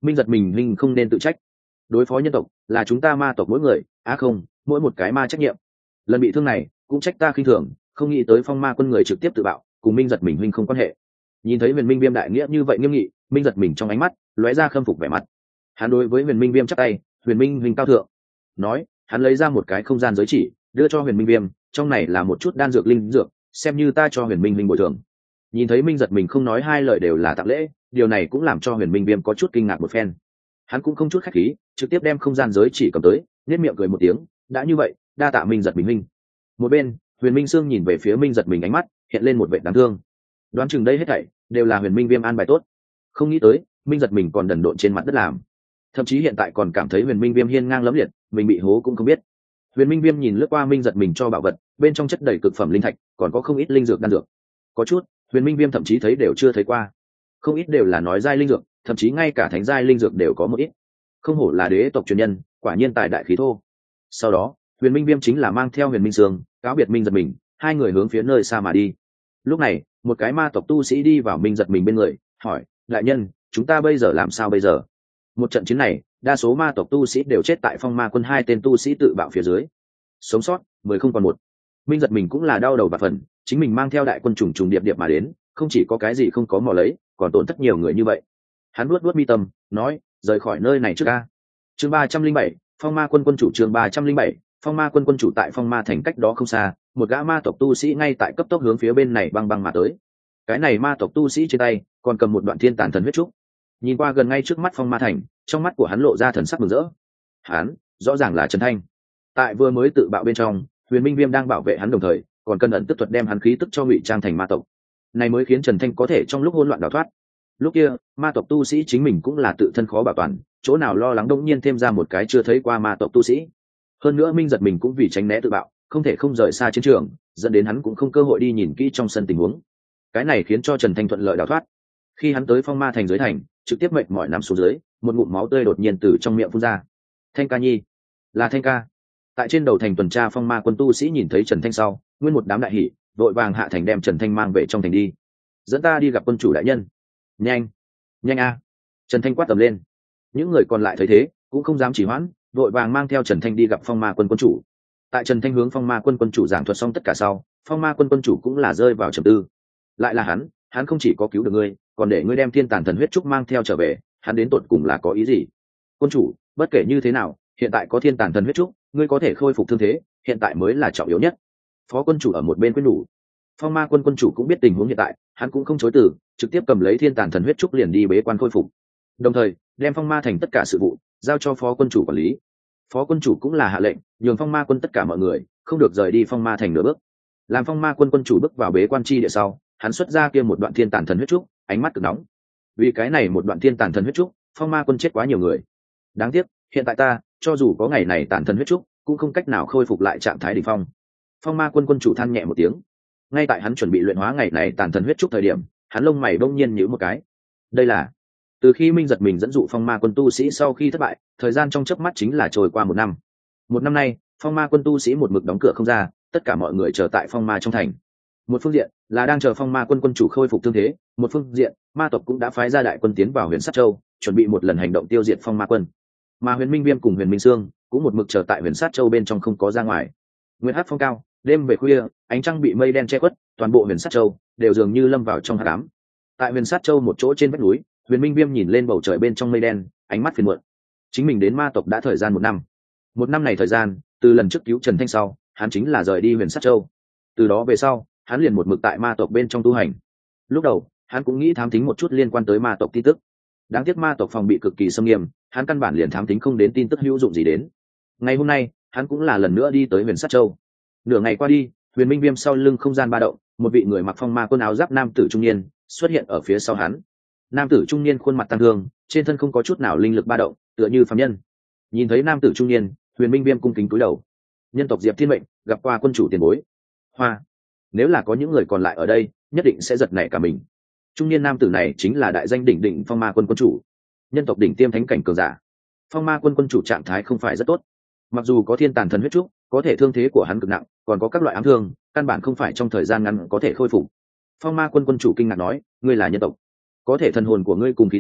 Speaker 1: Minh giật mình huynh không nên tự trách, đối phó nhân tộc là chúng ta ma tộc mỗi người á à không mỗi một cái ma trách nhiệm. Lần bị thương này cũng trách ta khinh thường, không nghĩ tới phong ma quân người trực tiếp tự bạo, cùng Minh giật mình huynh không quan hệ. Nhìn thấy huyền minh viêm đại nghĩa như vậy nghiêm nghị, Minh giật mình trong ánh mắt lóe ra khâm phục vẻ mặt. Hắn đối với huyền minh viêm chắp tay, huyền minh huynh cao thượng. Nói, hắn lấy ra một cái không gian giới chỉ đưa cho huyền minh viêm, trong này là một chút đan dược linh dược, xem như ta cho huyền minh huynh bồi thường. Nhìn thấy Minh giật mình không nói hai lời đều là tặng lễ, điều này cũng làm cho huyền minh viêm có chút kinh ngạc một phen. Hắn cũng không chút khách khí, trực tiếp đem không gian giới chỉ cầm tới, nhếch miệng cười một tiếng, đã như vậy, đa tạ Minh giật mình huynh. Một bên, huyền minh sương nhìn về phía Minh giật mình, ánh mắt hiện lên một vẻ đáng thương. Đoán chừng đây hết thảy đều là huyền minh viêm an bài tốt, không nghĩ tới Minh giật mình còn đần độn trên mặt đất làm, thậm chí hiện tại còn cảm thấy huyền minh viêm hiên ngang lẫm liệt, mình bị hố cũng không biết. Huyền minh viêm nhìn lướt qua Minh giật mình cho bảo vật, bên trong chất đầy cực phẩm linh thạch, còn có không ít linh dược đan dược, có chút huyền minh viêm thậm chí thấy đều chưa thấy qua, không ít đều là nói giai linh dược, thậm chí ngay cả thánh giai linh dược đều có một ít. Không hổ là đế tộc truyền nhân, quả nhiên tài đại khí thô. Sau đó huyền minh viêm chính là mang theo huyền minh sương cáo biệt Minh giật mình, hai người hướng phía nơi xa mà đi. Lúc này một cái ma tộc tu sĩ đi vào Minh giật mình bên người, hỏi, đại nhân, chúng ta bây giờ làm sao bây giờ? Một trận chiến này đa số ma tộc tu sĩ đều chết tại phong ma quân hai tên tu sĩ tự bạo phía dưới, sống sót mười không còn một. Minh giật mình cũng là đau đầu và phần, chính mình mang theo đại quân trùng trùng điệp điệp mà đến, không chỉ có cái gì không có mò lấy, còn tổn thất nhiều người như vậy. Hắn nuốt nuốt mi tâm, nói, rời khỏi nơi này trước ca. Chương ba trăm linh bảy, phong ma quân quân chủ. Chương ba trăm linh bảy, phong ma quân quân chủ. Tại phong ma thành cách đó không xa, một gã ma tộc tu sĩ ngay tại cấp tốc hướng phía bên này băng băng mà tới. Cái này ma tộc tu sĩ trên tay còn cầm một đoạn thiên tàn thần huyết trúc, nhìn qua gần ngay trước mắt phong ma thành, trong mắt của hắn lộ ra thần sắc mừng rỡ. Hắn rõ ràng là Trần Thanh. Tại vừa mới tự bạo bên trong, huyền minh viêm đang bảo vệ hắn, đồng thời còn cân ẩn tức thuật đem hắn khí tức cho ngụy trang thành ma tộc, này mới khiến Trần Thanh có thể trong lúc hỗn loạn đào thoát. Lúc kia ma tộc tu sĩ chính mình cũng là tự thân khó bảo toàn, chỗ nào lo lắng đông nhiên thêm ra một cái chưa thấy qua ma tộc tu sĩ. Hơn nữa Minh giật mình cũng vì tránh né tự bạo, không thể không rời xa chiến trường, dẫn đến hắn cũng không cơ hội đi nhìn kỹ trong sân tình huống. Cái này khiến cho Trần Thanh thuận lợi đào thoát. Khi hắn tới phong ma thành dưới thành, trực tiếp mệt mỏi nằm xuống dưới, một ngụm máu tươi đột nhiên từ trong miệng phun ra. Thanh ca nhi, là Thanh ca. Tại trên đầu thành tuần tra phong ma quân tu sĩ nhìn thấy Trần Thanh sau, nguyên một đám đại hỉ, vội vàng hạ thành đem Trần Thanh mang về trong thành đi. Dẫn ta đi gặp quân chủ đại nhân. Nhanh, nhanh a! Trần Thanh quát tầm lên. Những người còn lại thấy thế cũng không dám chỉ hoãn, vội vàng mang theo Trần Thanh đi gặp phong ma quân quân chủ. Tại Trần Thanh hướng phong ma quân quân chủ giảng thuật xong tất cả sau, phong ma quân quân chủ cũng là rơi vào trầm tư. Lại là hắn, hắn không chỉ có cứu được ngươi, còn để ngươi đem thiên tàn thần huyết trúc mang theo trở về, hắn đến tột cùng là có ý gì? Quân chủ, bất kể như thế nào, hiện tại có thiên tàn thần huyết trúc, ngươi có thể khôi phục thương thế, hiện tại mới là trọng yếu nhất. Phó quân chủ ở một bên quyết nhủ. Phong ma quân quân chủ cũng biết tình huống hiện tại, hắn cũng không chối từ, trực tiếp cầm lấy thiên tàn thần huyết trúc liền đi bế quan khôi phục, đồng thời đem phong ma thành tất cả sự vụ giao cho phó quân chủ quản lý. Phó quân chủ cũng là hạ lệnh nhường phong ma quân tất cả mọi người không được rời đi phong ma thành nửa bước. Làm phong ma quân quân chủ bước vào bế quan chi địa sau, hắn xuất ra kia một đoạn thiên tàn thần huyết trúc, ánh mắt cực nóng. Vì cái này một đoạn thiên tàn thần huyết trúc, phong ma quân chết quá nhiều người. Đáng tiếc hiện tại ta cho dù có ngày này tàn thần huyết trúc cũng không cách nào khôi phục lại trạng thái đỉnh phong. Phong ma quân quân chủ than nhẹ một tiếng. Ngay tại hắn chuẩn bị luyện hóa ngày này tàn thần huyết trúc thời điểm, hắn lông mày bỗng nhiên nhíu một cái. Đây là từ khi Minh giật mình dẫn dụ phong ma quân tu sĩ sau khi thất bại, thời gian trong chớp mắt chính là trôi qua một năm. Một năm nay phong ma quân tu sĩ một mực đóng cửa không ra, tất cả mọi người chờ tại phong ma trong thành. Một phương diện là đang chờ phong ma quân quân chủ khôi phục thương thế, một phương diện ma tộc cũng đã phái ra đại quân tiến vào huyền sát châu, chuẩn bị một lần hành động tiêu diệt phong ma quân. Mà huyền minh viêm cùng huyền minh sương cũng một mực chờ tại huyền sát châu bên trong không có ra ngoài. Nguyên hát phong cao, đêm về khuya, ánh trăng bị mây đen che khuất, toàn bộ huyền sát châu đều dường như lâm vào trong hắc ám. Tại huyền sát châu một chỗ trên vách núi, huyền minh viêm nhìn lên bầu trời bên trong mây đen, ánh mắt phiền muộn. Chính mình đến ma tộc đã thời gian một năm. Một năm này thời gian, từ lần trước cứu Trần Thanh sau, hắn chính là rời đi huyền sát châu. Từ đó về sau, hắn liền một mực tại ma tộc bên trong tu hành. Lúc đầu hắn cũng nghĩ thám thính một chút liên quan tới ma tộc tin tức, đáng tiếc ma tộc phòng bị cực kỳ xâm nghiêm, hắn căn bản liền thám thính không đến tin tức hữu dụng gì đến. Ngày hôm nay hắn cũng là lần nữa đi tới huyền sát châu. Nửa ngày qua đi, huyền minh viêm sau lưng không gian ba động, một vị người mặc phong ma quân áo giáp nam tử trung niên xuất hiện ở phía sau hắn. Nam tử trung niên khuôn mặt tăng thương, trên thân không có chút nào linh lực ba động, tựa như phàm nhân. Nhìn thấy nam tử trung niên, huyền minh viêm cung kính cúi đầu. Nhân tộc Diệp Thiên Mệnh gặp qua quân chủ tiền bối. Hoa, nếu là có những người còn lại ở đây, nhất định sẽ giật nảy cả mình. Trung niên nam tử này chính là đại danh đỉnh đỉnh phong ma quân quân chủ, nhân tộc đỉnh tiêm thánh cảnh cường giả. Phong ma quân quân chủ trạng thái không phải rất tốt, mặc dù có thiên tàn thần huyết trúc, có thể thương thế của hắn cực nặng, còn có các loại ám thương, căn bản không phải trong thời gian ngắn có thể khôi phục. Phong ma quân quân chủ kinh ngạc nói, ngươi là nhân tộc, có thể thần hồn của ngươi cùng khí tức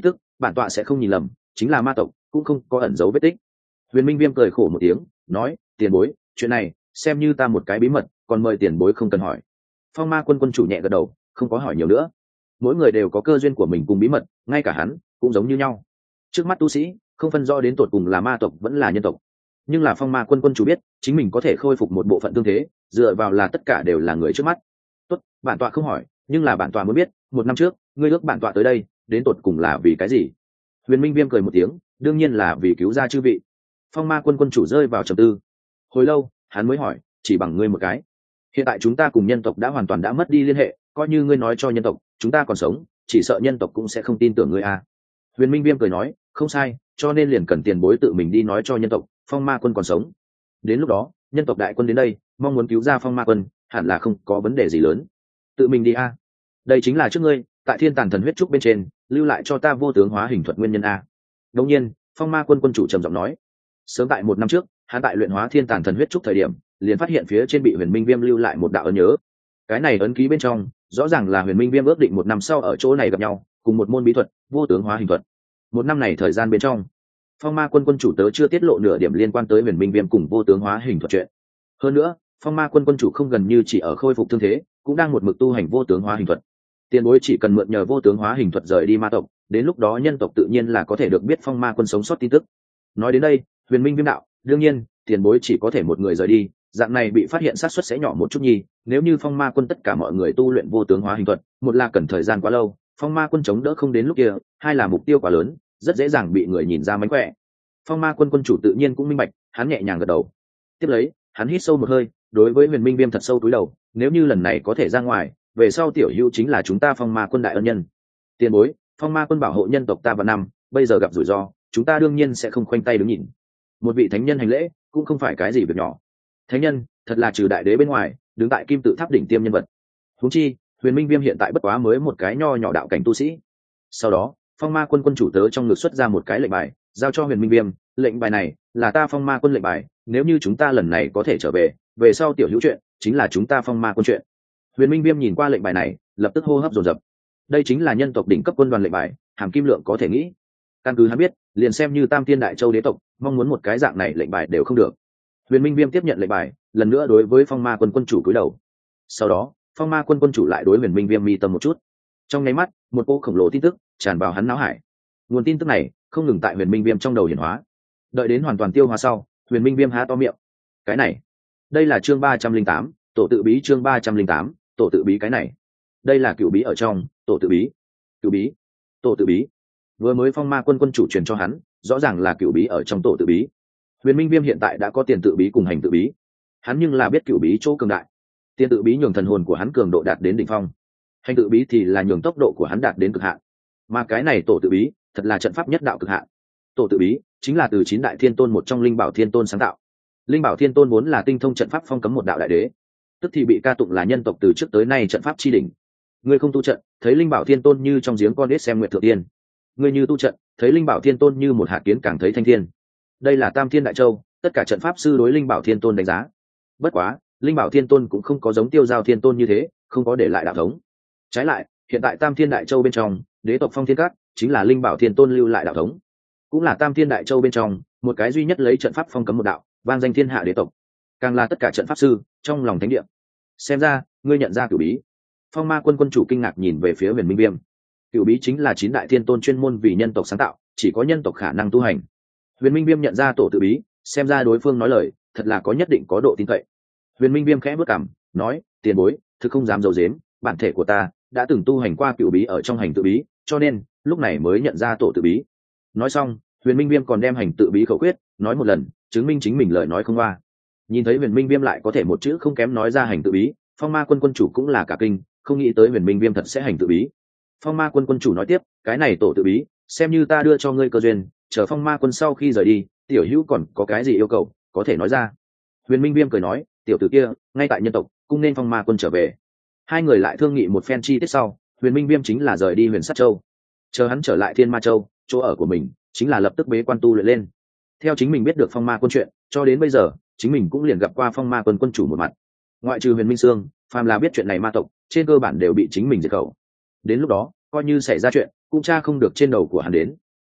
Speaker 1: bản tọa sẽ không nhìn lầm, chính là ma tộc, cũng không có ẩn dấu vết tích. Huyền Minh Viêm cười khổ một tiếng, nói: tiền bối, chuyện này xem như ta một cái bí mật, còn mời tiền bối không cần hỏi. Phong Ma Quân quân chủ nhẹ gật đầu, không có hỏi nhiều nữa. Mỗi người đều có cơ duyên của mình cùng bí mật, ngay cả hắn cũng giống như nhau. Trước mắt tu sĩ không phân rõ đến tột cùng là ma tộc vẫn là nhân tộc, nhưng là Phong Ma Quân quân chủ biết chính mình có thể khôi phục một bộ phận tương thế, dựa vào là tất cả đều là người trước mắt. Tốt, bản tọa không hỏi, nhưng là bản tọa muốn biết, một năm trước ngươi ước bản tọa tới đây đến tột cùng là vì cái gì? Huyền Minh Viêm cười một tiếng, đương nhiên là vì cứu ra chư vị. Phong Ma Quân quân chủ rơi vào trầm tư hồi lâu, hắn mới hỏi: chỉ bằng ngươi một cái, hiện tại chúng ta cùng nhân tộc đã hoàn toàn đã mất đi liên hệ, coi như ngươi nói cho nhân tộc chúng ta còn sống, chỉ sợ nhân tộc cũng sẽ không tin tưởng ngươi à. Huyền Minh Viêm cười nói: không sai, cho nên liền cần tiền bối tự mình đi nói cho nhân tộc Phong Ma Quân còn sống. Đến lúc đó nhân tộc đại quân đến đây mong muốn cứu ra Phong Ma Quân, hẳn là không có vấn đề gì lớn. Tự mình đi a? Đây chính là trước ngươi tại Thiên Tàn Thần huyết trúc bên trên lưu lại cho ta vô tướng hóa hình thuật nguyên nhân a. Đương nhiên, Phong Ma Quân quân chủ trầm giọng nói: sớm tại một năm trước hắn tại luyện hóa Thiên Tàn Thần huyết trúc thời điểm liền phát hiện phía trên bị Huyền Minh Viêm lưu lại một đạo ấn nhớ. Cái này ấn ký bên trong rõ ràng là Huyền Minh Viêm ước định một năm sau ở chỗ này gặp nhau, cùng một môn bí thuật vô tướng hóa hình thuật. Một năm này thời gian bên trong, Phong Ma Quân quân chủ tớ chưa tiết lộ nửa điểm liên quan tới Huyền Minh Viêm cùng vô tướng hóa hình thuật chuyện. Hơn nữa, Phong Ma Quân quân chủ không gần như chỉ ở khôi phục thương thế, cũng đang một mực tu hành vô tướng hóa hình thuật. Tiền bối chỉ cần mượn nhờ vô tướng hóa hình thuật rời đi ma tộc, đến lúc đó nhân tộc tự nhiên là có thể được biết Phong Ma Quân sống sót tin tức. Nói đến đây, Huyền Minh Viêm đạo: đương nhiên, tiền bối chỉ có thể một người rời đi, dạng này bị phát hiện xác suất sẽ nhỏ một chút nhi. Nếu như Phong Ma Quân tất cả mọi người tu luyện vô tướng hóa hình thuật, một là cần thời gian quá lâu, Phong Ma Quân chống đỡ không đến lúc kia, hai là mục tiêu quá lớn, rất dễ dàng bị người nhìn ra mánh khỏe. Phong Ma Quân quân chủ tự nhiên cũng minh bạch, hắn nhẹ nhàng gật đầu. Tiếp lấy, hắn hít sâu một hơi, đối với Huyền Minh Viêm thật sâu cúi đầu: nếu như lần này có thể ra ngoài, về sau tiểu hữu chính là chúng ta Phong Ma Quân đại ân nhân. Tiền bối, Phong Ma Quân bảo hộ nhân tộc ta vào năm, bây giờ gặp rủi ro, chúng ta đương nhiên sẽ không khoanh tay đứng nhìn. Một vị thánh nhân hành lễ cũng không phải cái gì việc nhỏ. Thánh nhân thật là trừ đại đế bên ngoài đứng tại kim tự tháp đỉnh tiêm nhân vật. Huống chi Huyền Minh Viêm hiện tại bất quá mới một cái nho nhỏ đạo cảnh tu sĩ. Sau đó Phong Ma Quân quân chủ tớ trong ngực xuất ra một cái lệnh bài, giao cho Huyền Minh Viêm: lệnh bài này là ta Phong Ma Quân lệnh bài, nếu như chúng ta lần này có thể trở về, về sau tiểu hữu chuyện chính là chúng ta Phong Ma Quân chuyện. Huyền Minh Viêm nhìn qua lệnh bài này, lập tức hô hấp dồn dập. Đây chính là nhân tộc đỉnh cấp quân đoàn lệnh bài, hàm kim lượng có thể nghĩ. Căn cứ hắn biết, liền xem như Tam Thiên Đại Châu đế tộc mong muốn một cái dạng này lệnh bài đều không được. Huyền Minh Viêm tiếp nhận lệnh bài, lần nữa đối với Phong Ma Quân quân chủ cúi đầu. Sau đó Phong Ma Quân quân chủ lại đối Huyền Minh Viêm mi tâm một chút. Trong nháy mắt, một cỗ khổng lồ tin tức tràn vào hắn não hải. Nguồn tin tức này không ngừng tại Huyền Minh Viêm trong đầu hiển hóa. Đợi đến hoàn toàn tiêu hóa sau, Huyền Minh Viêm há to miệng. Cái này, đây là chương ba trăm linh tám, tổ tự bí. Chương ba trăm linh tám, tổ tự bí. Cái này, đây là cựu bí ở trong tổ tự bí. Cựu bí, tổ tự bí. Vừa mới Phong Ma Quân quân chủ truyền cho hắn, rõ ràng là cựu bí ở trong tổ tự bí. Huyền Minh Viêm hiện tại đã có tiền tự bí cùng hành tự bí, hắn nhưng là biết cựu bí chỗ cường đại. Tiền tự bí nhường thần hồn của hắn cường độ đạt đến đỉnh phong, hành tự bí thì là nhường tốc độ của hắn đạt đến cực hạn. Mà cái này tổ tự bí thật là trận pháp nhất đạo cực hạn. Tổ tự bí chính là từ chín đại thiên tôn một trong Linh Bảo Thiên Tôn sáng tạo. Linh Bảo Thiên Tôn vốn là tinh thông trận pháp phong cấm một đạo đại đế, tức thì bị ca tụng là nhân tộc từ trước tới nay trận pháp chi đỉnh. Ngươi không tu trận, thấy Linh Bảo Thiên Tôn như trong giếng con đít xem nguyệt thượng tiên. Ngươi như tu trận, thấy Linh Bảo Thiên Tôn như một hạt kiến càng thấy thanh thiên. Đây là Tam Thiên Đại Châu, tất cả trận pháp sư đối Linh Bảo Thiên Tôn đánh giá. Bất quá, Linh Bảo Thiên Tôn cũng không có giống Tiêu Giao Thiên Tôn như thế, không có để lại đạo thống. Trái lại, hiện tại Tam Thiên Đại Châu bên trong, đế tộc Phong Thiên Các chính là Linh Bảo Thiên Tôn lưu lại đạo thống, cũng là Tam Thiên Đại Châu bên trong một cái duy nhất lấy trận pháp phong cấm một đạo, vang danh thiên hạ đế tộc, càng là tất cả trận pháp sư trong lòng thánh địa. Xem ra, ngươi nhận ra cửu bí. Phong Ma Quân quân chủ kinh ngạc nhìn về phía Huyền Minh Viêm. Cửu bí chính là chín đại thiên tôn chuyên môn vì nhân tộc sáng tạo, chỉ có nhân tộc khả năng tu hành. Huyền Minh Viêm nhận ra tổ tự bí, xem ra đối phương nói lời thật là có nhất định có độ tin cậy. Huyền Minh Viêm khẽ bước cằm, nói: tiền bối, thực không dám giấu giếm, bản thể của ta đã từng tu hành qua cửu bí ở trong hành tự bí, cho nên lúc này mới nhận ra tổ tự bí. Nói xong, Huyền Minh Viêm còn đem hành tự bí khẩu quyết nói một lần, chứng minh chính mình lời nói không qua. Nhìn thấy Huyền Minh Viêm lại có thể một chữ không kém nói ra hành tự bí, Phong Ma Quân quân chủ cũng là cả kinh, không nghĩ tới Huyền Minh Viêm thật sẽ hành tự bí. Phong Ma Quân quân chủ nói tiếp: cái này tổ tự bí xem như ta đưa cho ngươi cơ duyên, chờ Phong Ma Quân sau khi rời đi, tiểu hữu còn có cái gì yêu cầu có thể nói ra. Huyền Minh Viêm cười nói: tiểu tử kia ngay tại nhân tộc, cũng nên Phong Ma Quân trở về. Hai người lại thương nghị một phen chi tiết sau, Huyền Minh Viêm chính là rời đi Huyền Sát Châu. Chờ hắn trở lại Thiên Ma Châu, chỗ ở của mình chính là lập tức bế quan tu luyện lên. Theo chính mình biết được Phong Ma Quân chuyện, cho đến bây giờ chính mình cũng liền gặp qua Phong Ma Quân quân chủ một mặt. Ngoại trừ Huyền Minh Sương, phàm là biết chuyện này ma tộc trên cơ bản đều bị chính mình diệt khẩu. Đến lúc đó coi như xảy ra chuyện cũng tra không được trên đầu của hắn đến.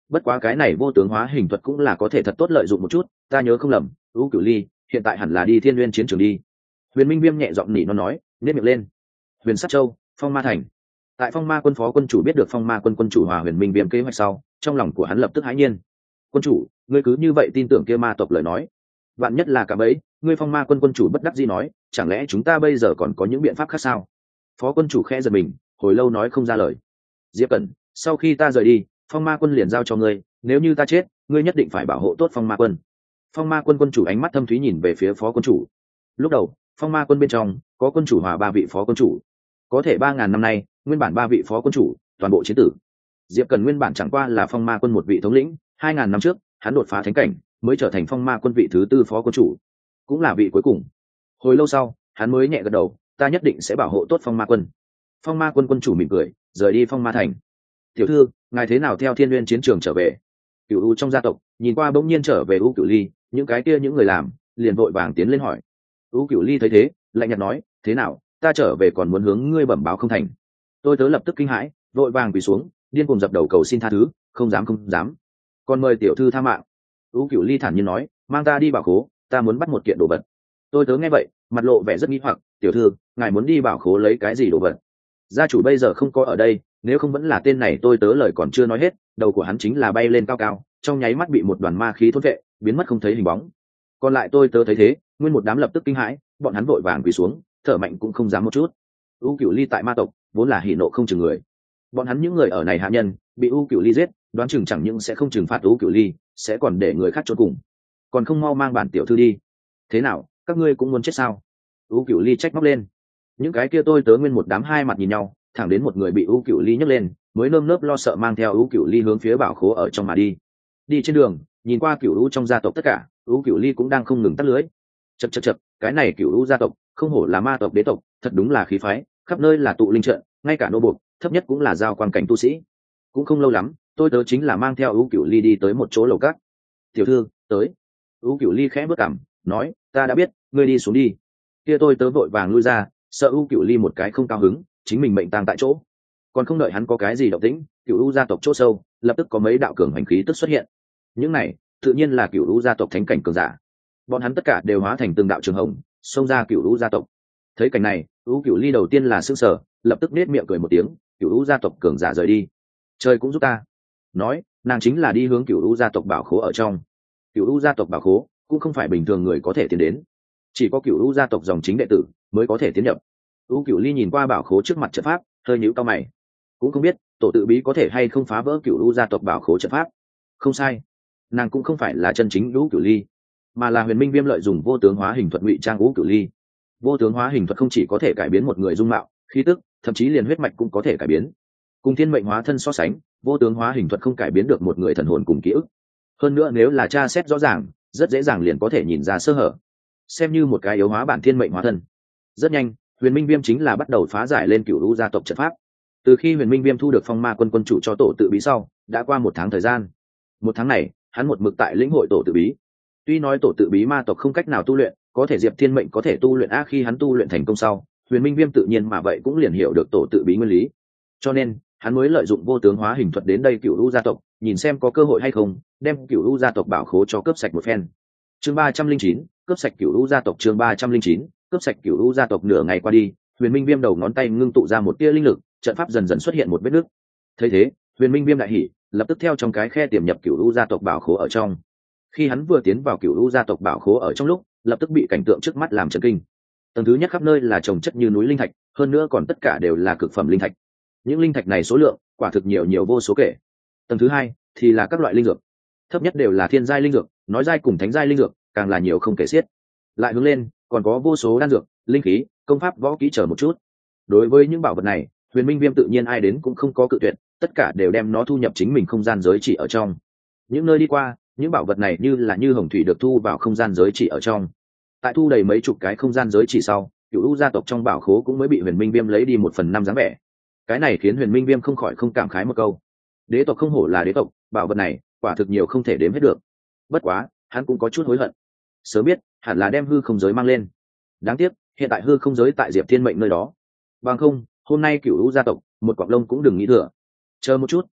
Speaker 1: bất quá cái này vô tướng hóa hình thuật cũng là có thể thật tốt lợi dụng một chút. Ta nhớ không lầm, u cửu ly hiện tại hẳn là đi thiên nguyên chiến trường đi. Huyền Minh Viêm nhẹ giọng nỉ nó nói, nhếch miệng lên. Huyền Sát Châu, Phong Ma Thành. Tại Phong Ma quân phó quân chủ biết được Phong Ma quân quân chủ hòa Huyền Minh Viêm kế hoạch sau, trong lòng của hắn lập tức hãi nhiên. Quân chủ, ngươi cứ như vậy tin tưởng kia ma tộc lời nói? Vạn nhất là cả bấy, ngươi Phong Ma quân quân chủ bất đắc dĩ nói, chẳng lẽ chúng ta bây giờ còn có những biện pháp khác sao? Phó quân chủ khẽ giật mình, hồi lâu nói không ra lời. Diệp Cẩn, sau khi ta rời đi, Phong Ma quân liền giao cho ngươi, nếu như ta chết, ngươi nhất định phải bảo hộ tốt Phong Ma quân. Phong Ma quân quân chủ ánh mắt thâm thúy nhìn về phía phó quân chủ. Lúc đầu, Phong Ma quân bên trong có quân chủ hòa ba vị phó quân chủ, có thể ba ngàn năm nay, nguyên bản ba vị phó quân chủ toàn bộ chiến tử. Diệp Cần nguyên bản chẳng qua là Phong Ma quân một vị thống lĩnh, hai ngàn năm trước, hắn đột phá thánh cảnh, mới trở thành Phong Ma quân vị thứ tư phó quân chủ, cũng là vị cuối cùng. Hồi lâu sau, hắn mới nhẹ gật đầu, ta nhất định sẽ bảo hộ tốt Phong Ma quân. Phong Ma quân quân chủ mỉm cười, rời đi Phong Ma thành. Tiểu thư, ngài thế nào theo Thiên Nguyên chiến trường trở về? Cửu U trong gia tộc nhìn qua bỗng nhiên trở về U Cửu Ly, những cái kia những người làm liền vội vàng tiến lên hỏi. U Cửu Ly thấy thế, lạnh nhạt nói, thế nào, ta trở về còn muốn hướng ngươi bẩm báo không thành? Tôi tớ lập tức kinh hãi, vội vàng quỳ xuống, điên cuồng dập đầu cầu xin tha thứ, không dám không dám, còn mời tiểu thư tha mạng. U Cửu Ly thản nhiên nói, mang ta đi bảo khố, ta muốn bắt một kiện đồ vật. Tôi tớ nghe vậy, mặt lộ vẻ rất nghi hoặc, tiểu thư, ngài muốn đi bảo khố lấy cái gì đồ vật? Gia chủ bây giờ không có ở đây, nếu không vẫn là tên này. Tôi tớ lời còn chưa nói hết, đầu của hắn chính là bay lên cao cao, trong nháy mắt bị một đoàn ma khí thôn vệ, biến mất không thấy hình bóng. Còn lại tôi tớ thấy thế, nguyên một đám lập tức kinh hãi, bọn hắn vội vàng quỳ xuống, thở mạnh cũng không dám một chút. U Cửu Ly tại ma tộc vốn là hỉ nộ không chừng người, bọn hắn những người ở này hạ nhân bị U Cửu Ly giết, đoán chừng chẳng những sẽ không trừng phạt U Cửu Ly, sẽ còn để người khác chôn cùng. Còn không mau mang bản tiểu thư đi. Thế nào, các ngươi cũng muốn chết sao? U Cửu Ly trách móc lên. Những cái kia tôi tớ nguyên một đám hai mặt nhìn nhau, thẳng đến một người bị U Cửu Ly nhấc lên, mới nơm nớp lo sợ mang theo U Cửu Ly hướng phía bảo khố ở trong mà đi. Đi trên đường, nhìn qua Cửu U trong gia tộc tất cả, U Cửu Ly cũng đang không ngừng tắt lưới. Chậc chậc chậc, cái này Cửu U gia tộc, không hổ là ma tộc đế tộc, thật đúng là khí phái, khắp nơi là tụ linh trận, ngay cả nô buộc, thấp nhất cũng là giao quan cảnh tu sĩ. Cũng không lâu lắm, tôi tớ chính là mang theo U Cửu Ly đi tới một chỗ lầu cát. Tiểu thư, tới. U Cửu Ly khẽ bước cằm, nói, ta đã biết, ngươi đi xuống đi. Kia tôi tớ vội vàng lui ra, sợ U Cửu Ly một cái không cao hứng, chính mình mệnh tang tại chỗ. Còn không đợi hắn có cái gì động tĩnh, Cửu U gia tộc chỗ sâu lập tức có mấy đạo cường hành khí tức xuất hiện. Những này tự nhiên là Cửu U gia tộc thánh cảnh cường giả, bọn hắn tất cả đều hóa thành từng đạo trường hồng, xông ra Cửu U gia tộc. Thấy cảnh này, U Cửu Ly đầu tiên là sững sờ, lập tức nết miệng cười một tiếng, Cửu U gia tộc cường giả rời đi, trời cũng giúp ta. Nói, nàng chính là đi hướng Cửu U gia tộc bảo khố ở trong. Cửu U gia tộc bảo khố cũng không phải bình thường người có thể tiến đến, chỉ có Cửu U gia tộc dòng chính đệ tử mới có thể tiến nhập. U Cửu Ly nhìn qua bảo khố trước mặt trận pháp, hơi nhíu cao mày, cũng không biết tổ tự bí có thể hay không phá vỡ Cửu U gia tộc bảo khố trận pháp. Không sai, nàng cũng không phải là chân chính U Cửu Ly, mà là Huyền Minh Viêm lợi dụng vô tướng hóa hình thuật ngụy trang U Cửu Ly. Vô tướng hóa hình thuật không chỉ có thể cải biến một người dung mạo, khí tức, thậm chí liền huyết mạch cũng có thể cải biến. Cùng thiên mệnh hóa thân so sánh, vô tướng hóa hình thuật không cải biến được một người thần hồn cùng ký ức. Hơn nữa nếu là tra xét rõ ràng, rất dễ dàng liền có thể nhìn ra sơ hở, xem như một cái yếu hóa bản thiên mệnh hóa thân. Rất nhanh, Huyền Minh Viêm chính là bắt đầu phá giải lên Cửu U gia tộc trận pháp. Từ khi Huyền Minh Viêm thu được Phong Ma quân quân chủ cho tổ tự bí sau, đã qua một tháng thời gian. Một tháng này, hắn một mực tại lĩnh hội tổ tự bí. Tuy nói tổ tự bí ma tộc không cách nào tu luyện, có thể Diệp Thiên Mệnh có thể tu luyện a khi hắn tu luyện thành công sau, Huyền Minh Viêm tự nhiên mà vậy cũng liền hiểu được tổ tự bí nguyên lý. Cho nên, hắn mới lợi dụng vô tướng hóa hình thuật đến đây Cửu U gia tộc, nhìn xem có cơ hội hay không đem Cửu U gia tộc bảo khố cho cướp sạch một phen. Chương ba trăm linh chín, cướp sạch Cửu U gia tộc. Chương ba trăm linh chín, cướp sạch Cửu U gia tộc. Nửa ngày qua đi, Huyền Minh Viêm đầu ngón tay ngưng tụ ra một tia linh lực, trận pháp dần dần xuất hiện một vết nứt. Thấy thế, Huyền Minh Viêm đại hỉ, lập tức theo trong cái khe tiềm nhập Cửu U gia tộc bảo khố ở trong. Khi hắn vừa tiến vào Cửu U gia tộc bảo khố ở trong lúc, lập tức bị cảnh tượng trước mắt làm chấn kinh. Tầng thứ nhất khắp nơi là trồng chất như núi linh thạch, hơn nữa còn tất cả đều là cực phẩm linh thạch. Những linh thạch này số lượng quả thực nhiều nhiều vô số kể. Tầng thứ hai thì là các loại linh dược, thấp nhất đều là thiên giai linh dược, nói giai cùng thánh giai linh dược càng là nhiều không kể xiết. Lại hướng lên còn có vô số đan dược, linh khí, công pháp võ kỹ chờ một chút. Đối với những bảo vật này, Huyền Minh Viêm tự nhiên ai đến cũng không có cự tuyệt, tất cả đều đem nó thu nhập chính mình không gian giới chỉ ở trong. Những nơi đi qua, những bảo vật này như là như hồng thủy được thu vào không gian giới chỉ ở trong. Tại thu đầy mấy chục cái không gian giới chỉ sau, Cửu U gia tộc trong bảo khố cũng mới bị Huyền Minh Viêm lấy đi một phần năm dáng vẻ. Cái này khiến Huyền Minh Viêm không khỏi không cảm khái một câu: đế tộc không hổ là đế tộc, bảo vật này quả thực nhiều không thể đếm hết được. Bất quá, hắn cũng có chút hối hận, sớm biết hẳn là đem hư không giới mang lên. Đáng tiếc, hiện tại hư không giới tại Diệp Thiên Mệnh nơi đó. Bằng không, hôm nay Cửu U gia tộc một quặng lông cũng đừng nghĩ thừa. Chờ một chút,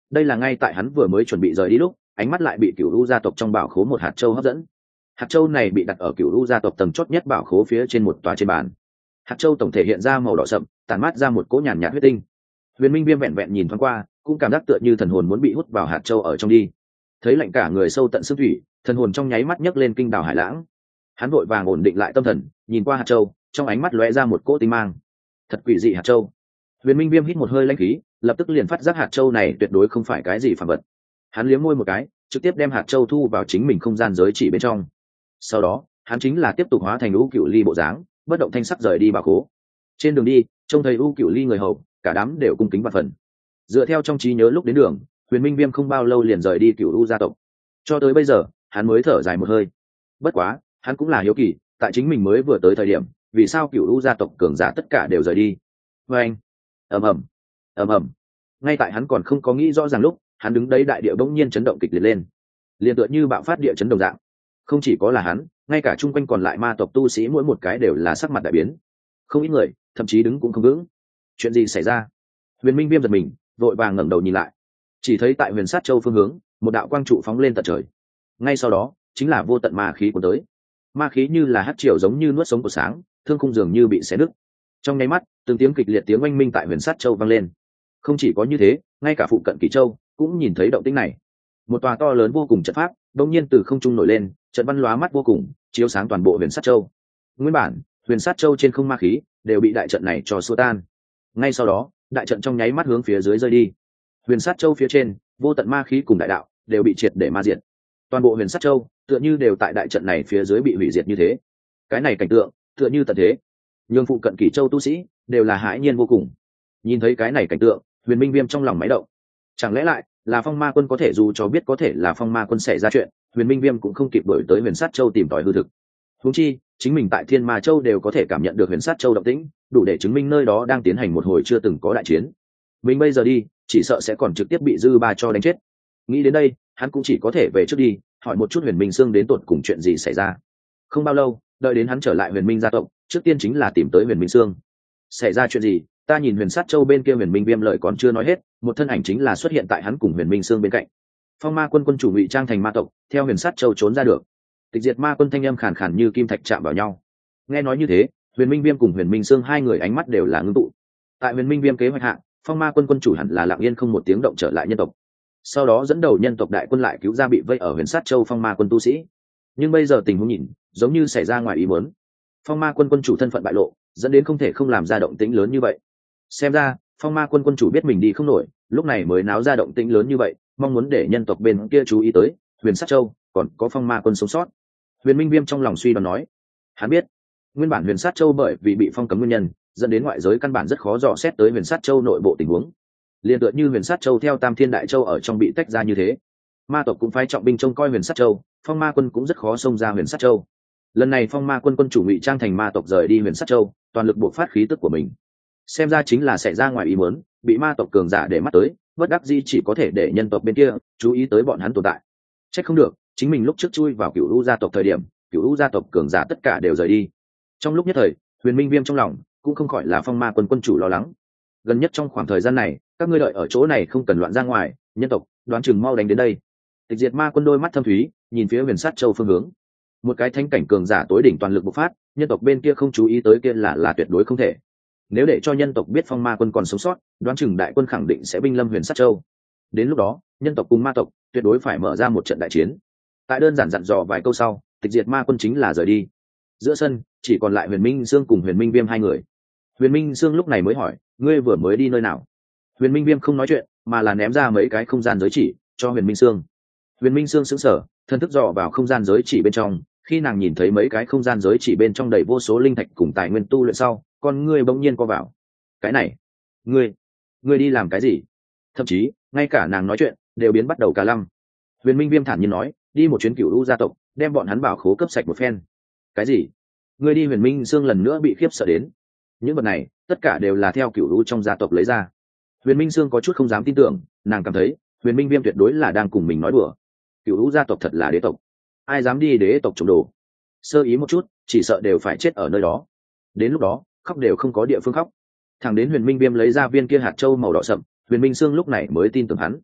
Speaker 1: đây là ngay tại hắn vừa mới chuẩn bị rời đi lúc ánh mắt lại bị cửu u gia tộc trong bảo khố một hạt châu hấp dẫn. Hạt châu này bị đặt ở cửu u gia tộc tầng chót nhất bảo khố phía trên một tòa trên bàn. Hạt châu tổng thể hiện ra màu đỏ sậm, tản mát ra một cỗ nhàn nhạt huyết tinh. Huyền Minh Viêm vẹn vẹn nhìn thoáng qua, cũng cảm giác tựa như thần hồn muốn bị hút vào hạt châu ở trong đi. Thấy lạnh cả người sâu tận xương thủy, thần hồn trong nháy mắt nhấc lên kinh đảo hải lãng. Hắn vội vàng ổn định lại tâm thần, nhìn qua hạt châu, trong ánh mắt lóe ra một cỗ tinh mang. Thật quỷ dị hạt châu. Huyền Minh Viêm hít một hơi lãnh khí, lập tức liền phát giác hạt châu này tuyệt đối không phải cái gì phàm vật. Hắn liếm môi một cái, trực tiếp đem hạt châu thu vào chính mình không gian giới chỉ bên trong. Sau đó, hắn chính là tiếp tục hóa thành U Cửu Ly bộ dáng, bất động thanh sắc rời đi bảo khố. Trên đường đi, trông thấy U Cửu Ly người hầu, cả đám đều cung kính vạn phần. Dựa theo trong trí nhớ lúc đến đường, Huyền Minh Viêm không bao lâu liền rời đi Cửu U gia tộc. Cho tới bây giờ, hắn mới thở dài một hơi. Bất quá, hắn cũng là hiếu kỳ, tại chính mình mới vừa tới thời điểm, vì sao Cửu U gia tộc cường giả tất cả đều rời đi. Và anh, ầm ầm, ầm ầm. Ngay tại hắn còn không có nghĩ rõ ràng lúc, hắn đứng đấy đại địa bỗng nhiên chấn động kịch liệt lên, liền tựa như bạo phát địa chấn đồng dạng. Không chỉ có là hắn, ngay cả chung quanh còn lại ma tộc tu sĩ mỗi một cái đều là sắc mặt đại biến. Không ít người, thậm chí đứng cũng không vững. Chuyện gì xảy ra? Huyền Minh Viêm giật mình, vội vàng ngẩng đầu nhìn lại, chỉ thấy tại Huyền Sát Châu phương hướng, một đạo quang trụ phóng lên tận trời. Ngay sau đó, chính là vô tận ma khí cuốn tới. Ma khí như là hắc triều giống như nuốt sống của sáng, thương khung dường như bị xé nứt. Trong nháy mắt, từng tiếng kịch liệt tiếng oanh minh tại Huyền Sát Châu vang lên. Không chỉ có như thế, ngay cả phụ cận Kỳ Châu cũng nhìn thấy động tĩnh này. Một tòa to lớn vô cùng trận pháp, đột nhiên từ không trung nổi lên, trận văn lóa mắt vô cùng, chiếu sáng toàn bộ Huyền Sát Châu. Nguyên bản, Huyền Sát Châu trên không ma khí đều bị đại trận này cho xua tan. Ngay sau đó, đại trận trong nháy mắt hướng phía dưới rơi đi. Huyền Sát Châu phía trên, vô tận ma khí cùng đại đạo đều bị triệt để ma diệt. Toàn bộ Huyền Sát Châu tựa như đều tại đại trận này phía dưới bị hủy diệt như thế. Cái này cảnh tượng tựa như tận thế, nhưng phụ cận Kỳ Châu tu sĩ đều là hãi nhiên vô cùng. Nhìn thấy cái này cảnh tượng, Huyền Minh Viêm trong lòng máy động. Chẳng lẽ lại là Phong Ma Quân? Có thể dù cho biết có thể là Phong Ma Quân xảy ra chuyện, Huyền Minh Viêm cũng không kịp đuổi tới Huyền Sát Châu tìm tòi hư thực. Huống chi, chính mình tại Thiên Ma Châu đều có thể cảm nhận được Huyền Sát Châu động tĩnh, đủ để chứng minh nơi đó đang tiến hành một hồi chưa từng có đại chiến. Mình bây giờ đi, chỉ sợ sẽ còn trực tiếp bị dư ba cho đánh chết. Nghĩ đến đây, hắn cũng chỉ có thể về trước đi, hỏi một chút Huyền Minh Sương đến tột cùng chuyện gì xảy ra. Không bao lâu, đợi đến hắn trở lại Huyền Minh gia tộc, trước tiên chính là tìm tới Huyền Minh Sương. Xảy ra chuyện gì? Ta nhìn Huyền Sát Châu bên kia Huyền Minh Viêm lời còn chưa nói hết, một thân ảnh chính là xuất hiện tại hắn cùng Huyền Minh Sương bên cạnh. Phong Ma Quân quân chủ ngụy trang thành ma tộc, theo Huyền Sát Châu trốn ra được. Tịch Diệt Ma Quân thanh âm khàn khàn như kim thạch chạm vào nhau. Nghe nói như thế, Huyền Minh Viêm cùng Huyền Minh Sương hai người ánh mắt đều là ngưng tụ. Tại Huyền Minh Viêm kế hoạch hạ, Phong Ma Quân quân chủ hẳn là lặng yên không một tiếng động trở lại nhân tộc. Sau đó dẫn đầu nhân tộc đại quân lại cứu ra bị vây ở Huyền Sát Châu Phong Ma Quân tu sĩ. Nhưng bây giờ tình huống nhìn, giống như xảy ra ngoài ý muốn. Phong Ma Quân quân chủ thân phận bại lộ, dẫn đến không thể không làm ra động tĩnh lớn như vậy. Xem ra, Phong Ma Quân quân chủ biết mình đi không nổi, lúc này mới náo ra động tĩnh lớn như vậy, mong muốn để nhân tộc bên kia chú ý tới Huyền Sát Châu còn có Phong Ma Quân sống sót. Huyền Minh Viêm trong lòng suy đoán nói, hắn biết, nguyên bản Huyền Sát Châu bởi vì bị phong cấm nguyên nhân, dẫn đến ngoại giới căn bản rất khó dò xét tới Huyền Sát Châu nội bộ tình huống. Liên tựa như Huyền Sát Châu theo Tam Thiên Đại Châu ở trong bị tách ra như thế, ma tộc cũng phái trọng binh trông coi Huyền Sát Châu, Phong Ma Quân cũng rất khó xông ra Huyền Sát Châu. Lần này Phong Ma Quân quân chủ ngụy trang thành ma tộc rời đi Huyền Sát Châu, toàn lực buộc phát khí tức của mình. Xem ra chính là xảy ra ngoài ý muốn, bị ma tộc cường giả để mắt tới, bất đắc dĩ chỉ có thể để nhân tộc bên kia chú ý tới bọn hắn tồn tại. Trách không được, chính mình lúc trước chui vào Cửu U gia tộc thời điểm, Cửu U gia tộc cường giả tất cả đều rời đi. Trong lúc nhất thời, Huyền Minh Viêm trong lòng cũng không khỏi là Phong Ma Quân quân chủ lo lắng. Gần nhất trong khoảng thời gian này, các ngươi đợi ở chỗ này không cần loạn ra ngoài, nhân tộc đoán chừng mau đánh đến đây. Tịch Diệt Ma Quân đôi mắt thâm thúy, nhìn phía Huyền Sát Châu phương hướng. Một cái thánh cảnh cường giả tối đỉnh toàn lực bộc phát, nhân tộc bên kia không chú ý tới kia là là tuyệt đối không thể. Nếu để cho nhân tộc biết Phong Ma Quân còn sống sót, đoán chừng đại quân khẳng định sẽ binh lâm Huyền Sát Châu. Đến lúc đó, nhân tộc cùng ma tộc tuyệt đối phải mở ra một trận đại chiến. Tại đơn giản dặn dò vài câu sau, Tịch Diệt Ma Quân chính là rời đi. Giữa sân chỉ còn lại Huyền Minh Sương cùng Huyền Minh Viêm hai người. Huyền Minh Sương lúc này mới hỏi, ngươi vừa mới đi nơi nào? Huyền Minh Viêm không nói chuyện, mà là ném ra mấy cái không gian giới chỉ cho Huyền Minh Sương. Huyền Minh Sương sững sờ, thân thức dò vào không gian giới chỉ bên trong, khi nàng nhìn thấy mấy cái không gian giới chỉ bên trong đầy vô số linh thạch cùng tài nguyên tu luyện sau, con ngươi bỗng nhiên co vào. Cái này, ngươi, ngươi đi làm cái gì? Thậm chí, ngay cả nàng nói chuyện đều biến bắt đầu cả lăm. Huyền Minh Viêm thản nhiên nói, đi một chuyến Cửu U gia tộc, đem bọn hắn bảo khố cấp sạch một phen. Cái gì? Ngươi đi? Huyền Minh Sương lần nữa bị khiếp sợ đến. Những vật này, tất cả đều là theo Cửu U trong gia tộc lấy ra. Huyền Minh Sương có chút không dám tin tưởng, nàng cảm thấy Huyền Minh Viêm tuyệt đối là đang cùng mình nói đùa. Cửu U gia tộc thật là đế tộc, ai dám đi đế tộc trộm đồ? Sơ ý một chút, chỉ sợ đều phải chết ở nơi đó. Đến lúc đó, khóc đều không có địa phương khóc. Thẳng đến Huyền Minh Viêm lấy ra viên kia hạt châu màu đỏ sậm, Huyền Minh Sương lúc này mới tin tưởng hắn.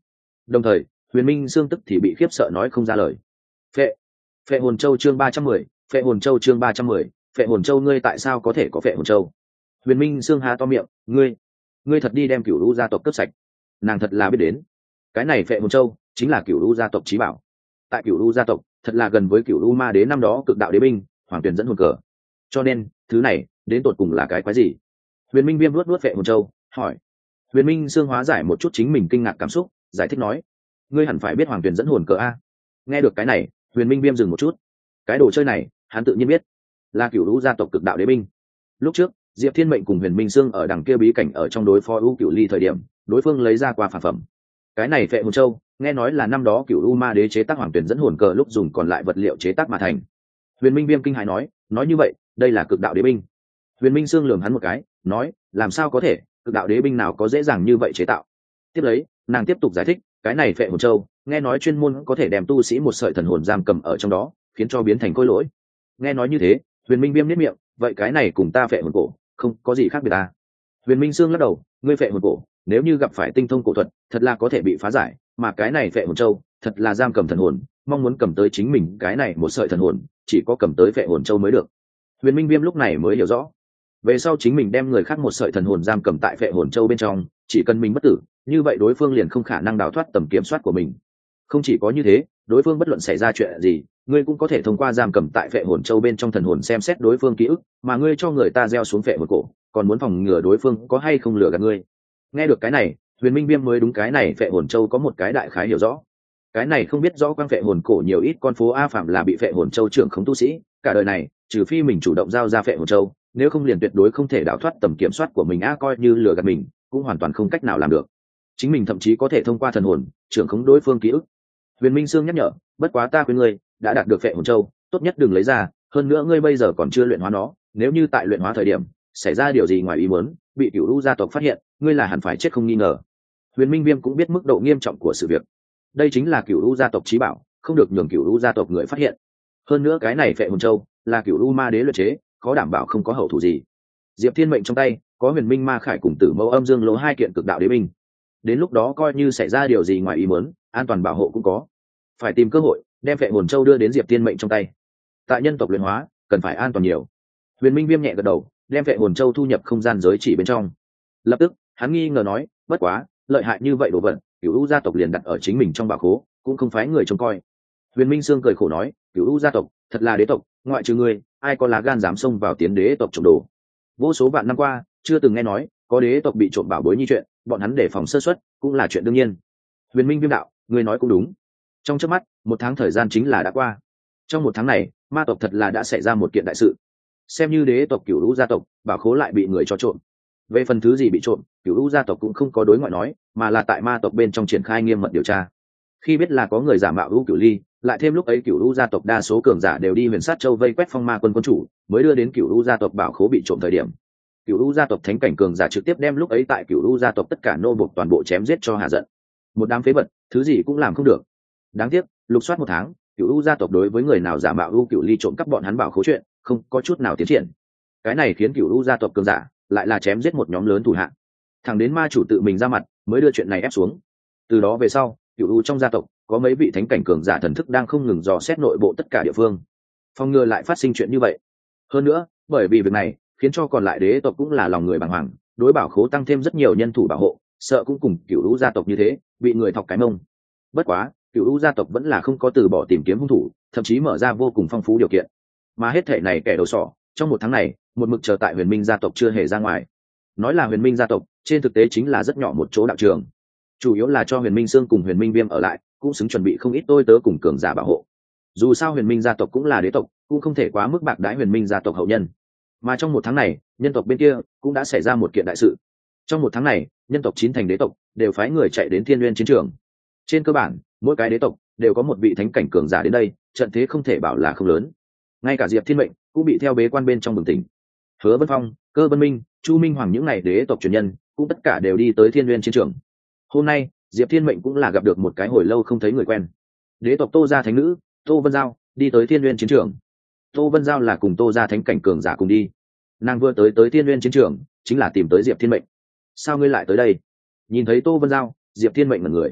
Speaker 1: Đồng thời Huyền Minh xương tức thì bị khiếp sợ nói không ra lời. Phệ, Phệ hồn châu chương ba trăm mười, Phệ hồn châu chương ba trăm mười, Phệ hồn châu ngươi tại sao có thể có Phệ hồn châu? Huyền Minh xương há to miệng, ngươi, ngươi thật đi đem Cửu Lũ gia tộc cướp sạch? Nàng thật là biết đến, cái này Phệ hồn châu chính là Cửu Lũ gia tộc chí bảo. Tại Cửu Lũ gia tộc, thật là gần với Cửu Lũ ma đế năm đó cực đạo đế binh, hoàng tuyển dẫn hồn cờ. Cho nên, thứ này, đến tột cùng là cái quái gì? Huyền Minh Viêm luốt luốt Phệ hồn châu, hỏi. Huyền Minh xương hóa giải một chút chính mình kinh ngạc cảm xúc, giải thích nói, ngươi hẳn phải biết hoàng tuyển dẫn hồn cờ a. Nghe được cái này, Huyền Minh Viêm dừng một chút. Cái đồ chơi này, hắn tự nhiên biết, là Cửu Lũ gia tộc cực đạo đế binh. Lúc trước, Diệp Thiên Mệnh cùng Huyền Minh Sương ở đằng kia bí cảnh ở trong đối phó U Cửu Ly thời điểm, đối phương lấy ra qua phản phẩm. Cái này Phệ hồn châu, nghe nói là năm đó Cửu U ma đế chế tác hoàng tuyển dẫn hồn cờ lúc dùng còn lại vật liệu chế tác mà thành. Huyền Minh Viêm kinh hãi nói, nói như vậy, đây là cực đạo đế binh. Huyền Minh Sương lườm hắn một cái, nói, làm sao có thể, cực đạo đế binh nào có dễ dàng như vậy chế tạo. Tiếp lấy, nàng tiếp tục giải thích, cái này Phệ hồn châu, nghe nói chuyên môn có thể đem tu sĩ một sợi thần hồn giam cầm ở trong đó, khiến cho biến thành khối lỗi. Nghe nói như thế, Huyền Minh Viêm nhếch miệng, vậy cái này cùng ta Phệ hồn cổ không có gì khác biệt ta. Huyền Minh Sương lắc đầu, ngươi Phệ hồn cổ nếu như gặp phải tinh thông cổ thuật, thật là có thể bị phá giải, mà cái này Phệ hồn châu thật là giam cầm thần hồn, mong muốn cầm tới chính mình cái này một sợi thần hồn, chỉ có cầm tới Phệ hồn châu mới được. Huyền Minh Viêm lúc này mới hiểu rõ, về sau chính mình đem người khác một sợi thần hồn giam cầm tại Phệ hồn châu bên trong, chỉ cần mình bất tử, như vậy đối phương liền không khả năng đào thoát tầm kiểm soát của mình. Không chỉ có như thế, đối phương bất luận xảy ra chuyện gì, ngươi cũng có thể thông qua giam cầm tại Phệ hồn châu bên trong thần hồn xem xét đối phương ký ức, mà ngươi cho người ta gieo xuống Phệ hồn cổ, còn muốn phòng ngừa đối phương có hay không lừa gạt ngươi. Nghe được cái này, Huyền Minh Viêm mới đúng cái này Phệ hồn châu có một cái đại khái hiểu rõ. Cái này không biết rõ quang Phệ hồn cổ nhiều ít con phố a phạm là bị Phệ hồn châu trưởng khống tu sĩ, cả đời này, trừ phi mình chủ động giao ra Phệ hồn châu, nếu không liền tuyệt đối không thể đào thoát tầm kiểm soát của mình a, coi như lừa gạt mình, cũng hoàn toàn không cách nào làm được. Chính mình thậm chí có thể thông qua thần hồn trưởng khống đối phương ký ức. Huyền Minh Sương nhắc nhở, bất quá ta khuyên ngươi, đã đạt được Phệ hồn châu, tốt nhất đừng lấy ra, hơn nữa ngươi bây giờ còn chưa luyện hóa nó, nếu như tại luyện hóa thời điểm xảy ra điều gì ngoài ý muốn, bị Cửu Lũ gia tộc phát hiện, ngươi là hẳn phải chết không nghi ngờ. Huyền Minh Viêm cũng biết mức độ nghiêm trọng của sự việc. Đây chính là Cửu Lũ gia tộc chí bảo, không được nhường Cửu Lũ gia tộc người phát hiện. Hơn nữa cái này Phệ hồn châu là Cửu Lũ ma đế luyện chế, có đảm bảo không có hậu thủ gì. Diệp Thiên Mệnh trong tay có Huyền Minh Ma Khải cùng Tử Mẫu Âm Dương Lỗ hai kiện cực đạo đế binh. Đến lúc đó coi như xảy ra điều gì ngoài ý muốn, an toàn bảo hộ cũng có. Phải tìm cơ hội đem Phệ hồn châu đưa đến Diệp Thiên Mệnh trong tay. Tại nhân tộc luyện hóa, cần phải an toàn nhiều. Huyền Minh Viêm nhẹ gật đầu, đem Phệ hồn châu thu nhập không gian giới chỉ bên trong. Lập tức, hắn nghi ngờ nói, bất quá, lợi hại như vậy đồ vật, Cửu Lũ gia tộc liền đặt ở chính mình trong bảo khố, cũng không phái người trông coi. Huyền Minh Sương cười khổ nói, Cửu Lũ gia tộc, thật là đế tộc, ngoại trừ ngươi, ai có lá gan dám xông vào tiến đế tộc trộm đồ. Vô số vạn năm qua, chưa từng nghe nói có đế tộc bị trộm bảo bối như chuyện, bọn hắn để phòng sơ suất, cũng là chuyện đương nhiên. Huyền Minh Viêm đạo, ngươi nói cũng đúng. Trong chớp mắt, một tháng thời gian chính là đã qua. Trong một tháng này, ma tộc thật là đã xảy ra một kiện đại sự. Xem như đế tộc Cửu Lũ gia tộc, bảo khố lại bị người cho trộm. Về phần thứ gì bị trộm, Cửu Lũ gia tộc cũng không có đối ngoại nói, mà là tại ma tộc bên trong triển khai nghiêm mật điều tra. Khi biết là có người giả mạo U Cửu Ly, lại thêm lúc ấy Cửu Lũ gia tộc đa số cường giả đều đi Huyền Sát Châu vây quét phong ma quân quân chủ, mới đưa đến Cửu Lũ gia tộc bảo khố bị trộm thời điểm. Cửu Lũ gia tộc thánh cảnh cường giả trực tiếp đem lúc ấy tại Cửu Lũ gia tộc tất cả nô buộc toàn bộ chém giết cho hạ giận. Một đám phế vật, thứ gì cũng làm không được. Đáng tiếc, lục soát một tháng, Cửu Lũ gia tộc đối với người nào giả mạo U Cửu Ly trộm cắp bọn hắn bảo khố chuyện, không có chút nào tiến triển. Cái này khiến Cửu Lũ gia tộc cường giả lại là chém giết một nhóm lớn thủ hạ. Thẳng đến ma chủ tự mình ra mặt, mới đưa chuyện này ép xuống. Từ đó về sau, Cửu Lũ trong gia tộc có mấy vị thánh cảnh cường giả thần thức đang không ngừng dò xét nội bộ tất cả địa phương, phòng ngừa lại phát sinh chuyện như vậy. Hơn nữa, bởi vì việc này, khiến cho còn lại đế tộc cũng là lòng người bàng hoàng, đối bảo khố tăng thêm rất nhiều nhân thủ bảo hộ, sợ cũng cùng Cửu Lũ gia tộc như thế, bị người thọc cái mông. Bất quá, Cửu Lũ gia tộc vẫn là không có từ bỏ tìm kiếm hung thủ, thậm chí mở ra vô cùng phong phú điều kiện. Mà hết thảy này kẻ đầu sỏ, trong một tháng này, một mực chờ tại Huyền Minh gia tộc chưa hề ra ngoài. Nói là Huyền Minh gia tộc, trên thực tế chính là rất nhỏ một chỗ đạo trường, chủ yếu là cho Huyền Minh Sương cùng Huyền Minh Viêm ở lại, cũng xứng chuẩn bị không ít tôi tớ cùng cường giả bảo hộ. Dù sao Huyền Minh gia tộc cũng là đế tộc, cũng không thể quá mức bạc đãi Huyền Minh gia tộc hậu nhân. Mà trong một tháng này, nhân tộc bên kia cũng đã xảy ra một kiện đại sự. Trong một tháng này, nhân tộc chín thành đế tộc đều phái người chạy đến Thiên Nguyên chiến trường. Trên cơ bản, mỗi cái đế tộc đều có một vị thánh cảnh cường giả đến đây, trận thế không thể bảo là không lớn. Ngay cả Diệp Thiên Mệnh cũng bị theo bế quan bên trong bừng tỉnh. Hứa Vân Phong, Cơ Vân Minh, Chu Minh Hoàng những này đế tộc truyền nhân, cũng tất cả đều đi tới Thiên Nguyên chiến trường. Hôm nay, Diệp Thiên Mệnh cũng là gặp được một cái hồi lâu không thấy người quen. Đế tộc Tô gia thánh nữ, Tô Vân Giao, đi tới Thiên Nguyên chiến trường. Tô Vân Giao là cùng Tô gia thánh cảnh cường giả cùng đi. Nàng vừa tới tới Thiên Nguyên chiến trường, chính là tìm tới Diệp Thiên Mệnh. Sao ngươi lại tới đây? Nhìn thấy Tô Vân Giao, Diệp Thiên Mệnh ngẩn người.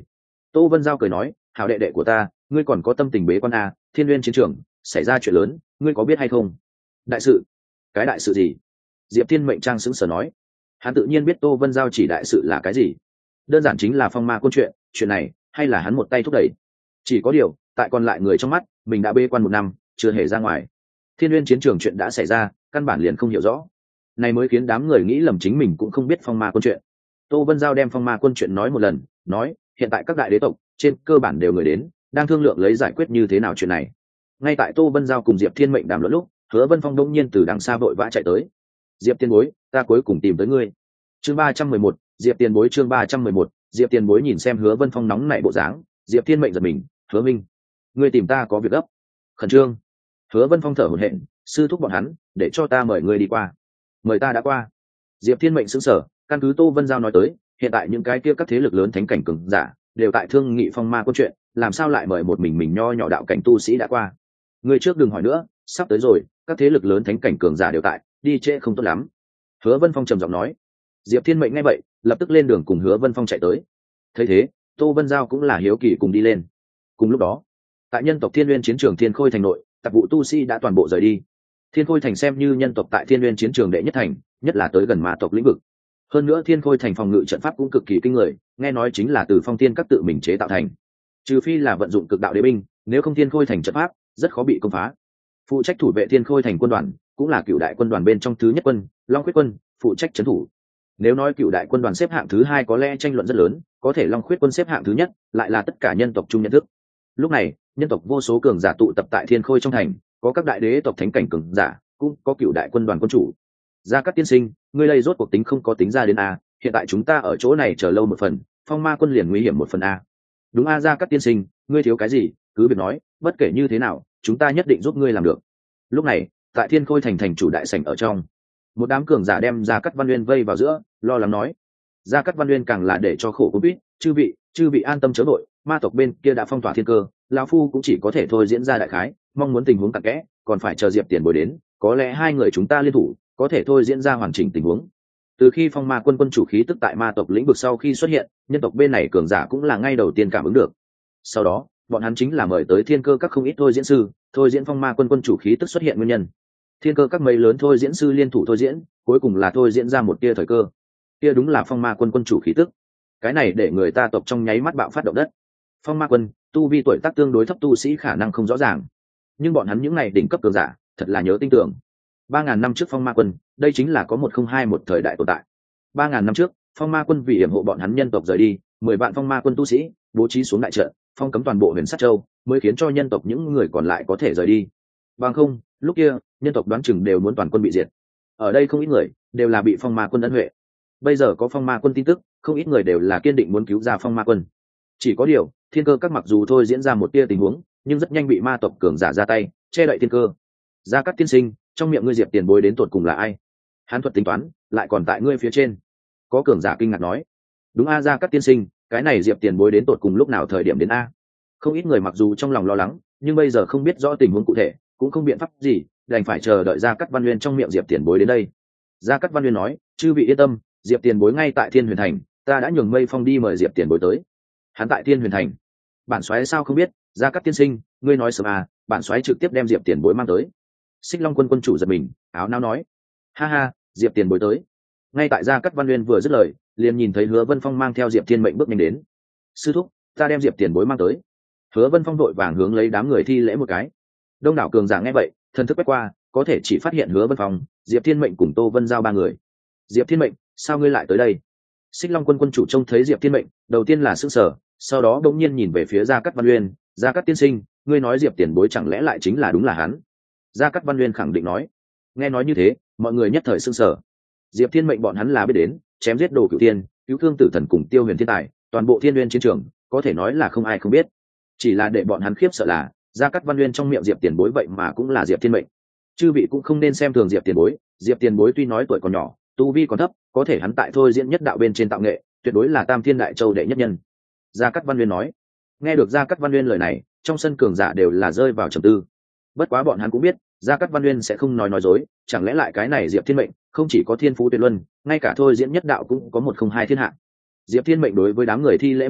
Speaker 1: Tô Vân Giao cười nói, hảo đệ đệ của ta, ngươi còn có tâm tình bế quan à, Thiên Nguyên chiến trường xảy ra chuyện lớn, ngươi có biết hay không? Đại sự? Cái đại sự gì? Diệp Thiên Mệnh trang sững sờ nói. Hắn tự nhiên biết Tô Vân Giao chỉ đại sự là cái gì, đơn giản chính là phong ma quân chuyện, chuyện này hay là hắn một tay thúc đẩy. Chỉ có điều, tại còn lại người trong mắt, mình đã bế quan một năm, chưa hề ra ngoài. Thiên Nguyên chiến trường chuyện đã xảy ra, căn bản liền không hiểu rõ. Này mới khiến đám người nghĩ lầm chính mình cũng không biết phong ma quân chuyện. Tô Vân Giao đem phong ma quân chuyện nói một lần, nói, hiện tại các đại đế tộc trên cơ bản đều người đến, đang thương lượng lấy giải quyết như thế nào chuyện này. Ngay tại Tô Vân Giao cùng Diệp Thiên Mệnh đàm luận lúc, Hứa Vân Phong đông nhiên từ đằng xa vội vã chạy tới. Diệp Tiên Bối, ta cuối cùng tìm tới ngươi. Chương ba trăm mười một, Diệp Tiên Bối chương ba trăm mười một, Diệp Tiên Bối nhìn xem Hứa Vân Phong nóng nảy bộ dáng, Diệp Thiên Mệnh giật mình, Hứa Minh, ngươi tìm ta có việc gấp? Khẩn trương. Hứa Vân Phong thở hổn hển, sư thúc bọn hắn, để cho ta mời ngươi đi qua. Mời ta đã qua. Diệp Thiên Mệnh sững sờ, căn cứ Tô Vân Giao nói tới, hiện tại những cái kia các thế lực lớn thánh cảnh cường giả đều tại thương nghị phong ma quân chuyện, làm sao lại mời một mình mình nho nhỏ đạo cảnh tu sĩ đã qua? Ngươi trước đừng hỏi nữa, sắp tới rồi, các thế lực lớn thánh cảnh cường giả đều tại, đi trễ không tốt lắm. Hứa Vân Phong trầm giọng nói. Diệp Thiên Mệnh nghe vậy, lập tức lên đường cùng Hứa Vân Phong chạy tới. Thấy thế, Tô Vân Giao cũng là hiếu kỳ cùng đi lên. Cùng lúc đó, tại nhân tộc Thiên Nguyên chiến trường Thiên Khôi thành nội, tạp vụ tu sĩ đã toàn bộ rời đi. Thiên Khôi thành xem như nhân tộc tại Thiên Nguyên chiến trường đệ nhất thành, nhất là tới gần ma tộc lĩnh vực. Hơn nữa Thiên Khôi thành phòng ngự trận pháp cũng cực kỳ kinh người, nghe nói chính là từ Phong Thiên các tự mình chế tạo thành. Trừ phi là vận dụng cực đạo đế binh, nếu không Thiên Khôi thành trận pháp rất khó bị công phá. Phụ trách thủ vệ Thiên Khôi thành quân đoàn, cũng là cựu đại quân đoàn bên trong thứ nhất quân, Long Khuyết quân, phụ trách trấn thủ. Nếu nói cựu đại quân đoàn xếp hạng thứ hai có lẽ tranh luận rất lớn, có thể Long Khuyết quân xếp hạng thứ nhất, lại là tất cả nhân tộc chung nhận thức. Lúc này, nhân tộc vô số cường giả tụ tập tại Thiên Khôi trong thành, có các đại đế tộc thánh cảnh cường giả, cũng có cựu đại quân đoàn quân chủ. Gia Cát tiên sinh, ngươi đây rốt cuộc tính không có tính ra đến a, hiện tại chúng ta ở chỗ này chờ lâu một phần, phong ma quân liền nguy hiểm một phần a. Đúng a Gia Cát tiên sinh, ngươi thiếu cái gì, cứ việc nói, bất kể như thế nào, chúng ta nhất định giúp ngươi làm được. Lúc này, tại Thiên Khôi thành thành chủ đại sảnh ở trong, một đám cường giả đem Gia Cát Văn Uyên vây vào giữa, lo lắng nói. Gia Cát Văn Uyên càng là để cho khổ cũng biết, chư vị, chư vị an tâm chớ vội, ma tộc bên kia đã phong tỏa thiên cơ, lão phu cũng chỉ có thể thôi diễn ra đại khái, mong muốn tình huống cặn kẽ, còn phải chờ Diệp Tiền Bối đến, có lẽ hai người chúng ta liên thủ, có thể thôi diễn ra hoàn chỉnh tình huống. Từ khi phong ma quân quân chủ khí tức tại ma tộc lĩnh vực sau khi xuất hiện, nhân tộc bên này cường giả cũng là ngay đầu tiên cảm ứng được. Sau đó, bọn hắn chính là mời tới thiên cơ các không ít thôi diễn sư, thôi diễn phong ma quân quân chủ khí tức xuất hiện nguyên nhân. Thiên cơ các mấy lớn thôi diễn sư liên thủ thôi diễn, cuối cùng là thôi diễn ra một tia thời cơ. Kia đúng là phong ma quân quân chủ khí tức. Cái này để người ta tộc trong nháy mắt bạo phát động đất. Phong ma quân, tu vi tuổi tác tương đối thấp tu sĩ khả năng không rõ ràng, nhưng bọn hắn những này đỉnh cấp cường giả, thật là nhớ tin tưởng. Ba ngàn năm trước phong ma quân, đây chính là có một không hai một thời đại tồn tại. Ba ngàn năm trước, phong ma quân vì yểm hộ bọn hắn nhân tộc rời đi, mười vạn phong ma quân tu sĩ bố trí xuống đại trận, phong cấm toàn bộ huyền sát châu, mới khiến cho nhân tộc những người còn lại có thể rời đi. Bằng không, lúc kia nhân tộc đoán chừng đều muốn toàn quân bị diệt. Ở đây không ít người đều là bị phong ma quân ân huệ. Bây giờ có phong ma quân tin tức, không ít người đều là kiên định muốn cứu ra phong ma quân. Chỉ có điều, thiên cơ các mặc dù thôi diễn ra một tia tình huống, nhưng rất nhanh bị ma tộc cường giả ra tay che đậy thiên cơ. Gia Cát tiên sinh, trong miệng ngươi Diệp Tiền Bối đến tột cùng là ai? Hán thuật tính toán lại còn tại ngươi phía trên. Có cường giả kinh ngạc nói. Đúng a Gia Cát tiên sinh, cái này Diệp Tiền Bối đến tột cùng lúc nào thời điểm đến a? Không ít người mặc dù trong lòng lo lắng, nhưng bây giờ không biết rõ tình huống cụ thể, cũng không biện pháp gì, đành phải chờ đợi Gia Cát Văn Nguyên trong miệng Diệp Tiền Bối đến đây. Gia Cát Văn Nguyên nói, chư vị yên tâm, Diệp Tiền Bối ngay tại Thiên Huyền Thành, ta đã nhường Mây Phong đi mời Diệp Tiền Bối tới. Hắn tại Thiên Huyền Thành. Bản soái sao không biết, Gia Cát tiên sinh, ngươi nói sớm à, bản soái trực tiếp đem Diệp Tiền Bối mang tới. Xích Long quân quân chủ giật mình, áo nao nói, ha ha, Diệp Tiền Bối tới. Ngay tại Gia Cát Văn Nguyên vừa dứt lời, liền nhìn thấy Hứa Vân Phong mang theo Diệp Thiên Mệnh bước nhanh đến. Sư thúc, ta đem Diệp Tiền Bối mang tới. Hứa Vân Phong đội vàng hướng lấy đám người thi lễ một cái. Đông đảo cường giả nghe vậy, thần thức quét qua, có thể chỉ phát hiện Hứa Vân Phong, Diệp Thiên Mệnh cùng Tô Vân Giao ba người. Diệp Thiên Mệnh, sao ngươi lại tới đây? Xích Long quân quân chủ trông thấy Diệp Thiên Mệnh, đầu tiên là sững sờ, sau đó đột nhiên nhìn về phía Gia Cát Văn Nguyên, Gia Cát tiên sinh, ngươi nói Diệp Tiền Bối chẳng lẽ lại chính là đúng là hắn? Gia Cát Văn Nguyên khẳng định nói. Nghe nói như thế, mọi người nhất thời sững sờ. Diệp Thiên Mệnh bọn hắn là biết đến, chém giết đồ cửu tiên, cứu thương tử thần cùng tiêu huyền thiên tài, toàn bộ Thiên Nguyên chiến trường, có thể nói là không ai không biết. Chỉ là để bọn hắn khiếp sợ là, Gia Cát Văn Nguyên trong miệng Diệp Tiền Bối vậy mà cũng là Diệp Thiên Mệnh. Chư vị cũng không nên xem thường Diệp Tiền Bối, Diệp Tiền Bối tuy nói tuổi còn nhỏ, tu vi còn thấp, có thể hắn tại thôi diễn nhất đạo bên trên tạo nghệ, tuyệt đối là Tam Thiên Đại Châu đệ nhất nhân. Gia Cát Văn Nguyên nói. Nghe được Gia Cát Văn Nguyên lời này, trong sân cường giả đều là rơi vào trầm tư. Bất quá bọn hắn cũng biết, Gia Cát Văn Nguyên sẽ không nói nói dối, chẳng lẽ lại cái này Diệp Thiên Mệnh không chỉ có thiên phú tuyệt luân, ngay cả thôi diễn nhất đạo cũng có một không hai thiên hạ. Diệp Thiên Mệnh đối với đám người thi lễ một cái,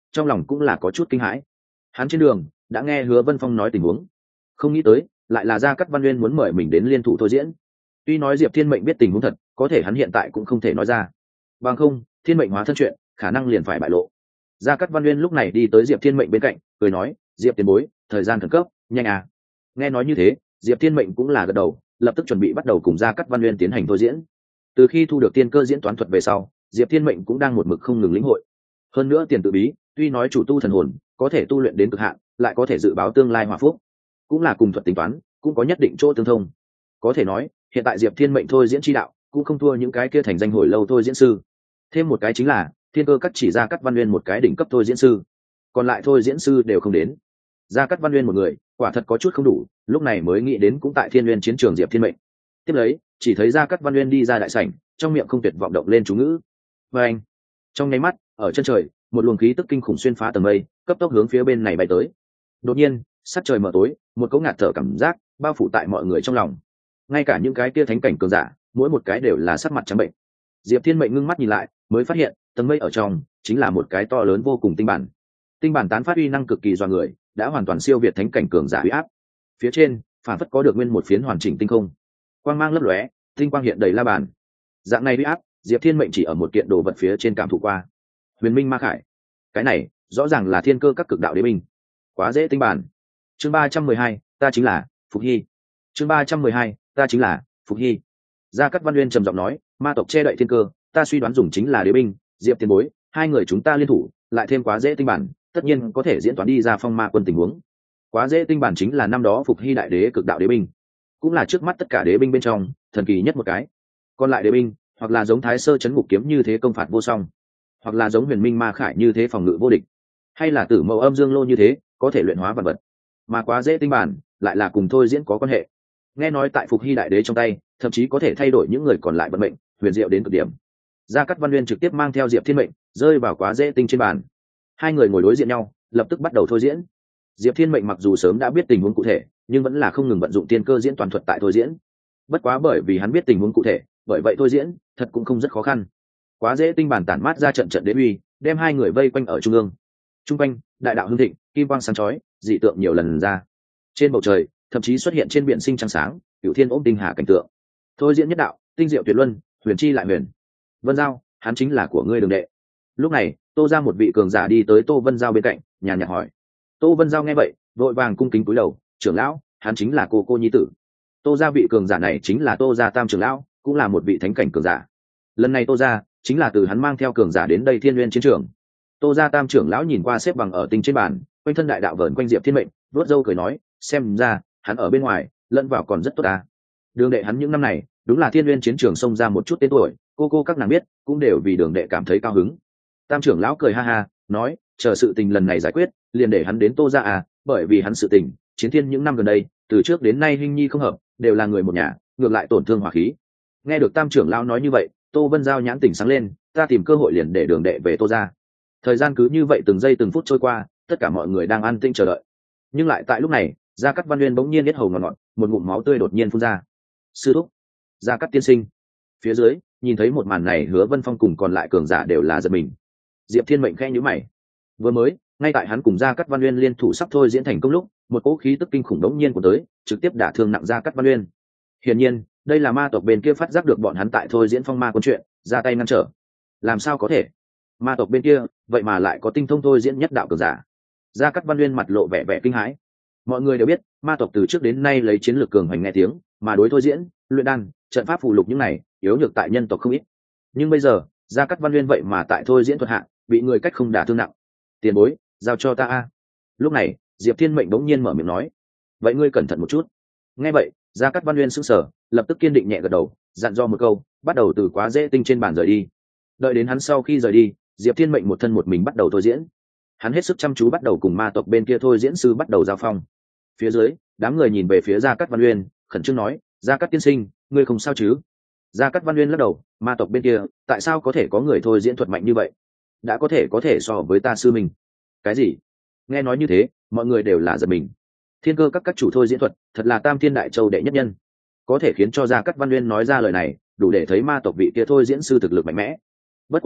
Speaker 1: trong lòng cũng là có chút kinh hãi. Hắn trên đường đã nghe Hứa Vân Phong nói tình huống, không nghĩ tới lại là Gia Cát Văn Nguyên muốn mời mình đến liên thủ thôi diễn. Tuy nói Diệp Thiên Mệnh biết tình huống thật, có thể hắn hiện tại cũng không thể nói ra, bằng không thiên mệnh hóa thân chuyện khả năng liền phải bại lộ. Gia Cát Văn Nguyên lúc này đi tới Diệp Thiên Mệnh bên cạnh, cười nói: Diệp tiền bối, thời gian khẩn cấp, nhanh à. Nghe nói như thế, Diệp Thiên Mệnh cũng là gật đầu, lập tức chuẩn bị bắt đầu cùng Gia Cát Văn Nguyên tiến hành thôi diễn. Từ khi thu được tiên cơ diễn toán thuật về sau, Diệp Thiên Mệnh cũng đang một mực không ngừng lĩnh hội. Hơn nữa tiền tự bí, tuy nói chủ tu thần hồn, có thể tu luyện đến cực hạn, lại có thể dự báo tương lai hòa phúc, cũng là cùng thuật tính toán, cũng có nhất định chỗ tương thông. Có thể nói, hiện tại Diệp Thiên Mệnh thôi diễn chi đạo, cũng không thua những cái kia thành danh hồi lâu thôi diễn sư. Thêm một cái chính là, thiên cơ cắt chỉ Gia Cát Văn Nguyên một cái đỉnh cấp thôi diễn sư, còn lại thôi diễn sư đều không đến. Gia Cát Văn Nguyên một người, quả thật có chút không đủ, lúc này mới nghĩ đến cũng tại Thiên Nguyên chiến trường Diệp Thiên Mệnh. Tiếp lấy, chỉ thấy Gia Cát Văn Nguyên đi ra đại sảnh, trong miệng không tuyệt vọng động lên chú ngữ. Và anh, trong nháy mắt, ở chân trời, một luồng khí tức kinh khủng xuyên phá tầng mây, cấp tốc hướng phía bên này bay tới. Đột nhiên, sắc trời mở tối, một cỗ ngạt thở cảm giác bao phủ tại mọi người trong lòng. Ngay cả những cái kia thánh cảnh cường giả, mỗi một cái đều là sắc mặt trắng bệnh. Diệp Thiên Mệnh ngưng mắt nhìn lại, mới phát hiện tầng mây ở trong chính là một cái to lớn vô cùng tinh bản. Tinh bản tán phát uy năng cực kỳ doa người, đã hoàn toàn siêu việt thánh cảnh cường giả uy áp. Phía trên phản phất có được nguyên một phiến hoàn chỉnh tinh không, quang mang lấp lóe, tinh quang hiện đầy la bàn. Dạng này uy áp, Diệp Thiên Mệnh chỉ ở một kiện đồ vật phía trên cảm thụ qua. Huyền Minh Ma Khải, cái này rõ ràng là thiên cơ các cực đạo đế binh, quá dễ tinh bản. Chương ba trăm mười hai, ta chính là Phục Hy. Chương ba trăm mười hai, ta chính là Phục Hy. Gia Cát Văn Nguyên trầm giọng nói: ma tộc che đậy thiên cơ, ta suy đoán dùng chính là đế binh. Diệp tiền bối, hai người chúng ta liên thủ, lại thêm quá dễ tinh bản, tất nhiên có thể diễn toán đi ra phong ma quân tình huống. Quá dễ tinh bản chính là năm đó Phục Hy đại đế cực đạo đế binh, cũng là trước mắt tất cả đế binh bên trong thần kỳ nhất một cái. Còn lại đế binh, hoặc là giống Thái Sơ Chấn Ngục Kiếm như thế công phạt vô song, hoặc là giống Huyền Minh Ma Khải như thế phòng ngự vô địch, hay là Tử Mẫu Âm Dương Lô như thế có thể luyện hóa vật vật. Mà quá dễ tinh bản lại là cùng thôi diễn có quan hệ. Nghe nói tại Phục Hy đại đế trong tay, thậm chí có thể thay đổi những người còn lại vận mệnh, huyền diệu đến cực điểm. Gia Cát Văn Nguyên trực tiếp mang theo Diệp Thiên Mệnh rơi vào quá dễ tinh trên bàn. Hai người ngồi đối diện nhau, lập tức bắt đầu thôi diễn. Diệp Thiên Mệnh mặc dù sớm đã biết tình huống cụ thể, nhưng vẫn là không ngừng vận dụng tiên cơ diễn toàn thuật tại thôi diễn. Bất quá bởi vì hắn biết tình huống cụ thể, bởi vậy thôi diễn thật cũng không rất khó khăn. Quá dễ tinh bản tản mát ra trận trận đế uy, đem hai người vây quanh ở trung ương. Trung quanh, đại đạo hưng thịnh, kim quang sáng chói, dị tượng nhiều lần ra. Trên bầu trời, thậm chí xuất hiện trên biển sinh trăng sáng, cửu thiên ôm tinh hà cảnh tượng. Thôi diễn nhất đạo, tinh diệu tuyệt luân, huyền chi lại huyền. Vân Giao, hắn chính là của ngươi đường đệ. Lúc này, Tô ra một vị cường giả đi tới Tô Vân Giao bên cạnh, nhàn nhạt hỏi. Tô Vân Giao nghe vậy, vội vàng cung kính cúi đầu: trưởng lão, hắn chính là cô cô nhi tử. Tô ra vị cường giả này chính là Tô gia tam trưởng lão, cũng là một vị thánh cảnh cường giả. Lần này Tô ra chính là từ hắn mang theo cường giả đến đây Thiên Nguyên chiến trường. Tô gia tam trưởng lão nhìn qua xếp bằng ở tinh trên bàn, quanh thân đại đạo vờn quanh Diệp Thiên Mệnh, vuốt râu cười nói: xem ra hắn ở bên ngoài lẫn vào còn rất tốt ta. Đường đệ hắn những năm này đúng là Thiên Nguyên chiến trường xông ra một chút tên tuổi, cô cô các nàng biết cũng đều vì đường đệ cảm thấy cao hứng. Tam trưởng lão cười ha ha nói: chờ sự tình lần này giải quyết, liền để hắn đến Tô gia à, bởi vì hắn sự tình chiến thiên những năm gần đây từ trước đến nay huynh nhi không hợp, đều là người một nhà, ngược lại tổn thương hòa khí. Nghe được tam trưởng lão nói như vậy, Tô Vân Giao nhãn tỉnh sáng lên, ta tìm cơ hội liền để đường đệ về Tô gia. Thời gian cứ như vậy từng giây từng phút trôi qua, tất cả mọi người đang an tĩnh chờ đợi. Nhưng lại tại lúc này, Gia Cát Văn Nguyên bỗng nhiên biết hầu ngọt ngọt, một ngụm máu tươi đột nhiên phun ra. Sư thúc, Gia Cát tiên sinh. Phía dưới, nhìn thấy một màn này, Hứa Vân Phong cùng còn lại cường giả đều là giật mình. Diệp Thiên Mệnh khẽ nhíu mày. Vừa mới, ngay tại hắn cùng Gia Cát Văn Nguyên liên thủ sắp thôi diễn thành công lúc, một cỗ khí tức kinh khủng đống nhiên của tới, trực tiếp đả thương nặng Gia Cát Văn Nguyên. Hiển nhiên, đây là ma tộc bên kia phát giác được bọn hắn tại thôi diễn phong ma quân chuyện, ra tay ngăn trở. Làm sao có thể? Ma tộc bên kia, vậy mà lại có tinh thông thôi diễn nhất đạo cường giả. Gia Cát Văn Nguyên mặt lộ vẻ vẻ kinh hãi. Mọi người đều biết, ma tộc từ trước đến nay lấy chiến lược cường hoành nghe tiếng, mà đối thôi diễn, luyện đan, trận pháp phù lục những này, yếu nhược tại nhân tộc không ít. Nhưng bây giờ, Gia Cát Văn Nguyên vậy mà tại thôi diễn thuật hạ, bị người cách không đả thương nặng. Tiền bối, giao cho ta a. Lúc này, Diệp Thiên Mệnh bỗng nhiên mở miệng nói: vậy ngươi cẩn thận một chút. Nghe vậy, Gia Cát Văn Nguyên sững sờ, lập tức kiên định nhẹ gật đầu, dặn dò một câu, bắt đầu từ quá dễ tinh trên bàn rời đi. Đợi đến hắn sau khi rời đi, Diệp Thiên Mệnh một thân một mình bắt đầu thôi diễn. Hắn hết sức chăm chú bắt đầu cùng ma tộc bên kia thôi diễn sư bắt đầu giao phong. Phía dưới, đám người nhìn về phía Gia Cát Văn Nguyên, khẩn trương nói: Gia Cát tiên sinh, ngươi không sao chứ? Gia Cát Văn Nguyên lắc đầu: ma tộc bên kia, tại sao có thể có người thôi diễn thuật mạnh như vậy? Đã có thể có thể so với ta sư mình. Cái gì? Nghe nói như thế, mọi người đều là giật mình. Thiên cơ các các chủ thôi diễn thuật, thật là Tam Thiên Đại Châu đệ nhất nhân. Có thể khiến cho Gia Cát Văn Nguyên nói ra lời này, đủ để thấy ma tộc vị kia thôi diễn sư thực lực mạnh mẽ. Bất quá,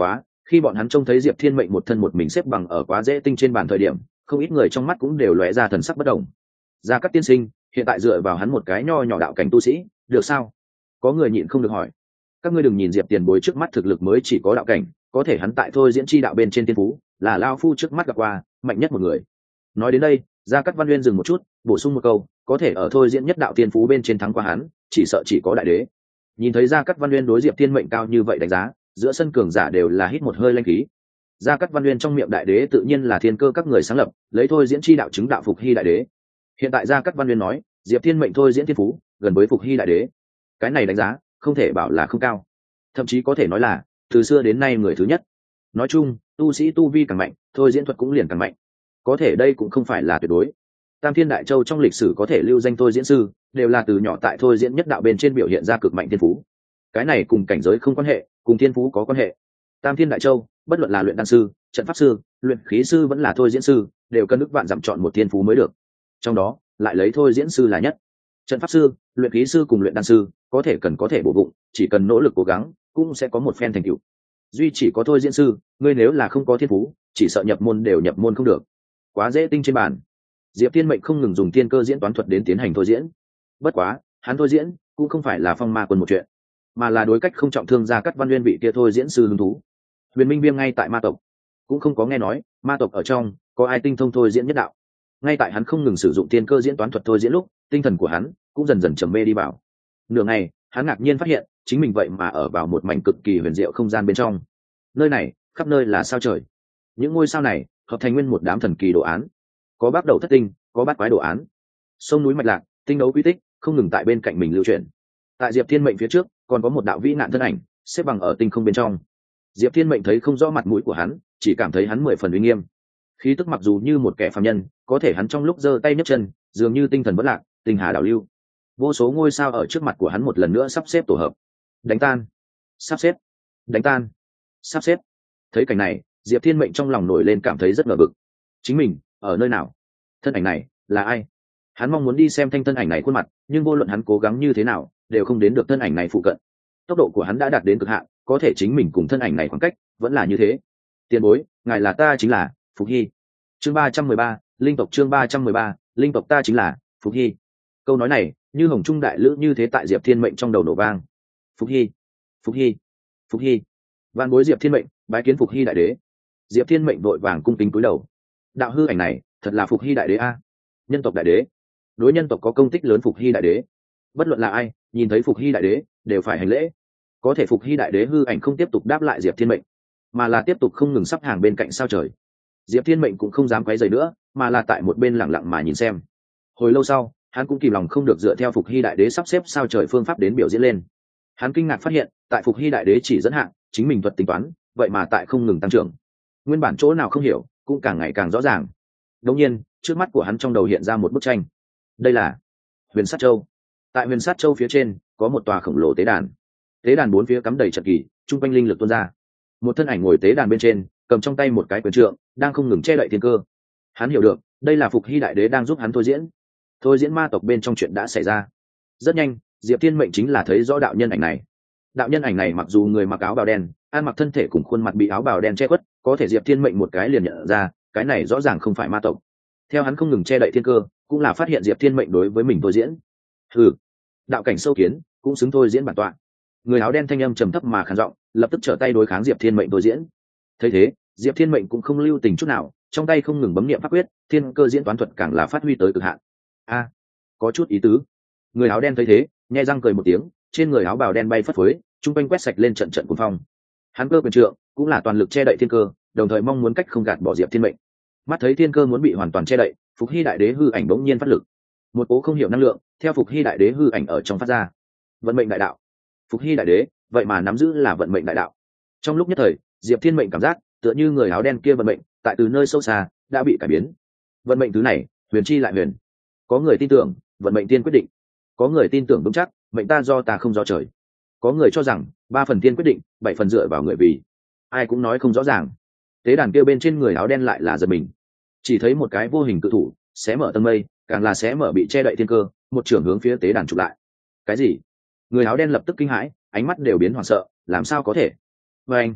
Speaker 1: Khi bọn hắn trông thấy Diệp Thiên Mệnh một thân một mình xếp bằng ở Quá Dễ Tinh trên bàn thời điểm, không ít người trong mắt cũng đều lóe ra thần sắc bất đồng. Gia Cát tiên sinh, hiện tại dựa vào hắn một cái nho nhỏ đạo cảnh tu sĩ, được sao? Có người nhịn không được hỏi. Các ngươi đừng nhìn Diệp tiền bối trước mắt thực lực mới chỉ có đạo cảnh, có thể hắn tại thôi diễn chi đạo bên trên tiên phú, là lao phu trước mắt gặp qua mạnh nhất một người. Nói đến đây, Gia Cát Văn Nguyên dừng một chút, bổ sung một câu, có thể ở thôi diễn nhất đạo tiên phú bên trên thắng qua hắn, chỉ sợ chỉ có đại đế. Nhìn thấy Gia Cát Văn Nguyên đối Diệp Thiên Mệnh cao như vậy đánh giá, giữa sân cường giả đều là hít một hơi lanh khí. Gia Cát Văn Nguyên trong miệng đại đế tự nhiên là thiên cơ các người sáng lập, lấy thôi diễn chi đạo chứng đạo phục hy đại đế. Hiện tại Gia Cát Văn Nguyên nói, Diệp Thiên Mệnh thôi diễn thiên phú gần với phục hy đại đế, cái này đánh giá không thể bảo là không cao, thậm chí có thể nói là từ xưa đến nay người thứ nhất. Nói chung, tu sĩ tu vi càng mạnh, thôi diễn thuật cũng liền càng mạnh. Có thể đây cũng không phải là tuyệt đối. Tam Thiên Đại Châu trong lịch sử có thể lưu danh thôi diễn sư, đều là từ nhỏ tại thôi diễn nhất đạo bên trên biểu hiện ra cực mạnh thiên phú. Cái này cùng cảnh giới không quan hệ, cùng thiên phú có quan hệ. Tam Thiên Đại Châu, bất luận là luyện đan sư, trận pháp sư, luyện khí sư vẫn là thôi diễn sư, đều cần ức vạn dặm chọn một thiên phú mới được. Trong đó, lại lấy thôi diễn sư là nhất. Trận pháp sư, luyện khí sư cùng luyện đan sư, có thể cần có thể bổ bụng, chỉ cần nỗ lực cố gắng, cũng sẽ có một phen thành tựu. Duy chỉ có thôi diễn sư, ngươi nếu là không có thiên phú, chỉ sợ nhập môn đều nhập môn không được. Quá Dễ Tinh trên bàn, Diệp Thiên Mệnh không ngừng dùng tiên cơ diễn toán thuật đến tiến hành thôi diễn. Bất quá, hắn thôi diễn cũng không phải là phong ma quân một chuyện, mà là đối cách không trọng thương Gia Cát Văn Nguyên vị kia thôi diễn sư hứng thú. Huyền Minh Viêm ngay tại ma tộc, cũng không có nghe nói ma tộc ở trong có ai tinh thông thôi diễn nhất đạo. Ngay tại hắn không ngừng sử dụng tiên cơ diễn toán thuật thôi diễn lúc, tinh thần của hắn cũng dần dần trầm mê đi vào. Nửa ngày, hắn ngạc nhiên phát hiện chính mình vậy mà ở vào một mảnh cực kỳ huyền diệu không gian bên trong. Nơi này khắp nơi là sao trời, những ngôi sao này hợp thành nguyên một đám thần kỳ đồ án, có bắt đầu thất tinh, có bát quái đồ án, sông núi mạch lạc, tinh đấu quy tích không ngừng tại bên cạnh mình lưu chuyển. Tại Diệp Thiên Mệnh phía trước còn có một đạo vĩ nạn thân ảnh xếp bằng ở tinh không bên trong. Diệp Thiên Mệnh thấy không rõ mặt mũi của hắn, chỉ cảm thấy hắn mười phần uy nghiêm, khí tức mặc dù như một kẻ phàm nhân, có thể hắn trong lúc giơ tay nhấc chân dường như tinh thần bất lạc, tinh hà đảo lưu. Vô số ngôi sao ở trước mặt của hắn một lần nữa sắp xếp tổ hợp, đánh tan, sắp xếp, đánh tan, sắp xếp. Thấy cảnh này, Diệp Thiên Mệnh trong lòng nổi lên cảm thấy rất ngờ vực. Chính mình ở nơi nào? Thân ảnh này là ai? Hắn mong muốn đi xem thanh thân ảnh này khuôn mặt, nhưng vô luận hắn cố gắng như thế nào đều không đến được thân ảnh này phụ cận. Tốc độ của hắn đã đạt đến cực hạn, có thể chính mình cùng thân ảnh này khoảng cách vẫn là như thế. Tiền bối, ngài là ta chính là Phục Hy. Chương ba trăm mười ba, linh tộc. Chương ba trăm mười ba, linh tộc. Ta chính là Phục Hy. Câu nói này như hồng trung đại lữ như thế tại Diệp Thiên Mệnh trong đầu nổ vang. Phục Hy, Phục Hy, Phục Hy. Vạn bối Diệp Thiên Mệnh bái kiến Phục Hy đại đế. Diệp Thiên Mệnh vội vàng cung kính cúi đầu. Đạo hư ảnh này thật là Phục Hy đại đế a? Nhân tộc đại đế, đối nhân tộc có công tích lớn Phục Hy đại đế, bất luận là ai nhìn thấy Phục Hy đại đế đều phải hành lễ. Có thể Phục Hy đại đế hư ảnh không tiếp tục đáp lại Diệp Thiên Mệnh, mà là tiếp tục không ngừng sắp hàng bên cạnh sao trời. Diệp Thiên Mệnh cũng không dám quấy rầy nữa, mà là tại một bên lặng lặng mà nhìn xem. Hồi lâu sau, hắn cũng kìm lòng không được dựa theo Phục Hy đại đế sắp xếp sao trời phương pháp đến biểu diễn lên. Hắn kinh ngạc phát hiện, tại Phục Hy đại đế chỉ dẫn hạn, chính mình thuật tính toán, vậy mà tại không ngừng tăng trưởng. Nguyên bản chỗ nào không hiểu, cũng càng ngày càng rõ ràng. Đột nhiên, trước mắt của hắn trong đầu hiện ra một bức tranh. Đây là Huyền Sát Châu. Tại Huyền Sát Châu phía trên, có một tòa khổng lồ tế đàn. Tế đàn bốn phía cắm đầy trận kỳ, trung quanh linh lực tuôn ra. Một thân ảnh ngồi tế đàn bên trên, cầm trong tay một cái quyền trượng, đang không ngừng che đậy thiên cơ. Hắn hiểu được, đây là Phục Hy đại đế đang giúp hắn thôi diễn. Thôi diễn ma tộc bên trong chuyện đã xảy ra. Rất nhanh, Diệp Thiên Mệnh chính là thấy rõ đạo nhân ảnh này. Đạo nhân ảnh này mặc dù người mặc áo bào đen, ăn mặc thân thể cùng khuôn mặt bị áo bào đen che khuất, có thể Diệp Thiên Mệnh một cái liền nhận ra, cái này rõ ràng không phải ma tộc. Theo hắn không ngừng che đậy thiên cơ, cũng là phát hiện Diệp Thiên Mệnh đối với mình thôi diễn. Ừ, đạo cảnh sâu kiến, cũng xứng thôi diễn bản tọa. Người áo đen thanh âm trầm thấp mà khàn giọng, lập tức trở tay đối kháng Diệp Thiên Mệnh thôi diễn. Thấy thế, Diệp Thiên Mệnh cũng không lưu tình chút nào, trong tay không ngừng bấm niệm pháp quyết, thiên cơ diễn toán thuật càng là phát huy tới cực hạn. A, có chút ý tứ. Người áo đen thấy thế, nhếch răng cười một tiếng, trên người áo bào đen bay phất phới, trung quanh quét sạch lên trận trận cuồng phong. Hắn cơ quyền trượng cũng là toàn lực che đậy thiên cơ, đồng thời mong muốn cách không gạt bỏ Diệp Thiên Mệnh. Mắt thấy thiên cơ muốn bị hoàn toàn che đậy, Phục Hy đại đế hư ảnh bỗng nhiên phát lực, một cố không hiểu năng lượng theo Phục Hy đại đế hư ảnh ở trong phát ra. Vận mệnh đại đạo. Phục Hy đại đế vậy mà nắm giữ là vận mệnh đại đạo. Trong lúc nhất thời, Diệp Thiên Mệnh cảm giác tựa như người áo đen kia vận mệnh tại từ nơi sâu xa đã bị cải biến. Vận mệnh thứ này huyền chi lại huyền, có người tin tưởng vận mệnh tiên quyết định, có người tin tưởng vững chắc mệnh ta do ta không do trời, có người cho rằng ba phần tiên quyết định, bảy phần dựa vào người, vì ai cũng nói không rõ ràng. Tế đàn kia bên trên người áo đen lại là giật mình, chỉ thấy một cái vô hình cự thủ xé mở tầng mây, càng là xé mở bị che đậy thiên cơ, một trưởng hướng phía tế đàn chụp lại. Cái gì? Người áo đen lập tức kinh hãi, ánh mắt đều biến hoảng sợ, làm sao có thể? Và anh,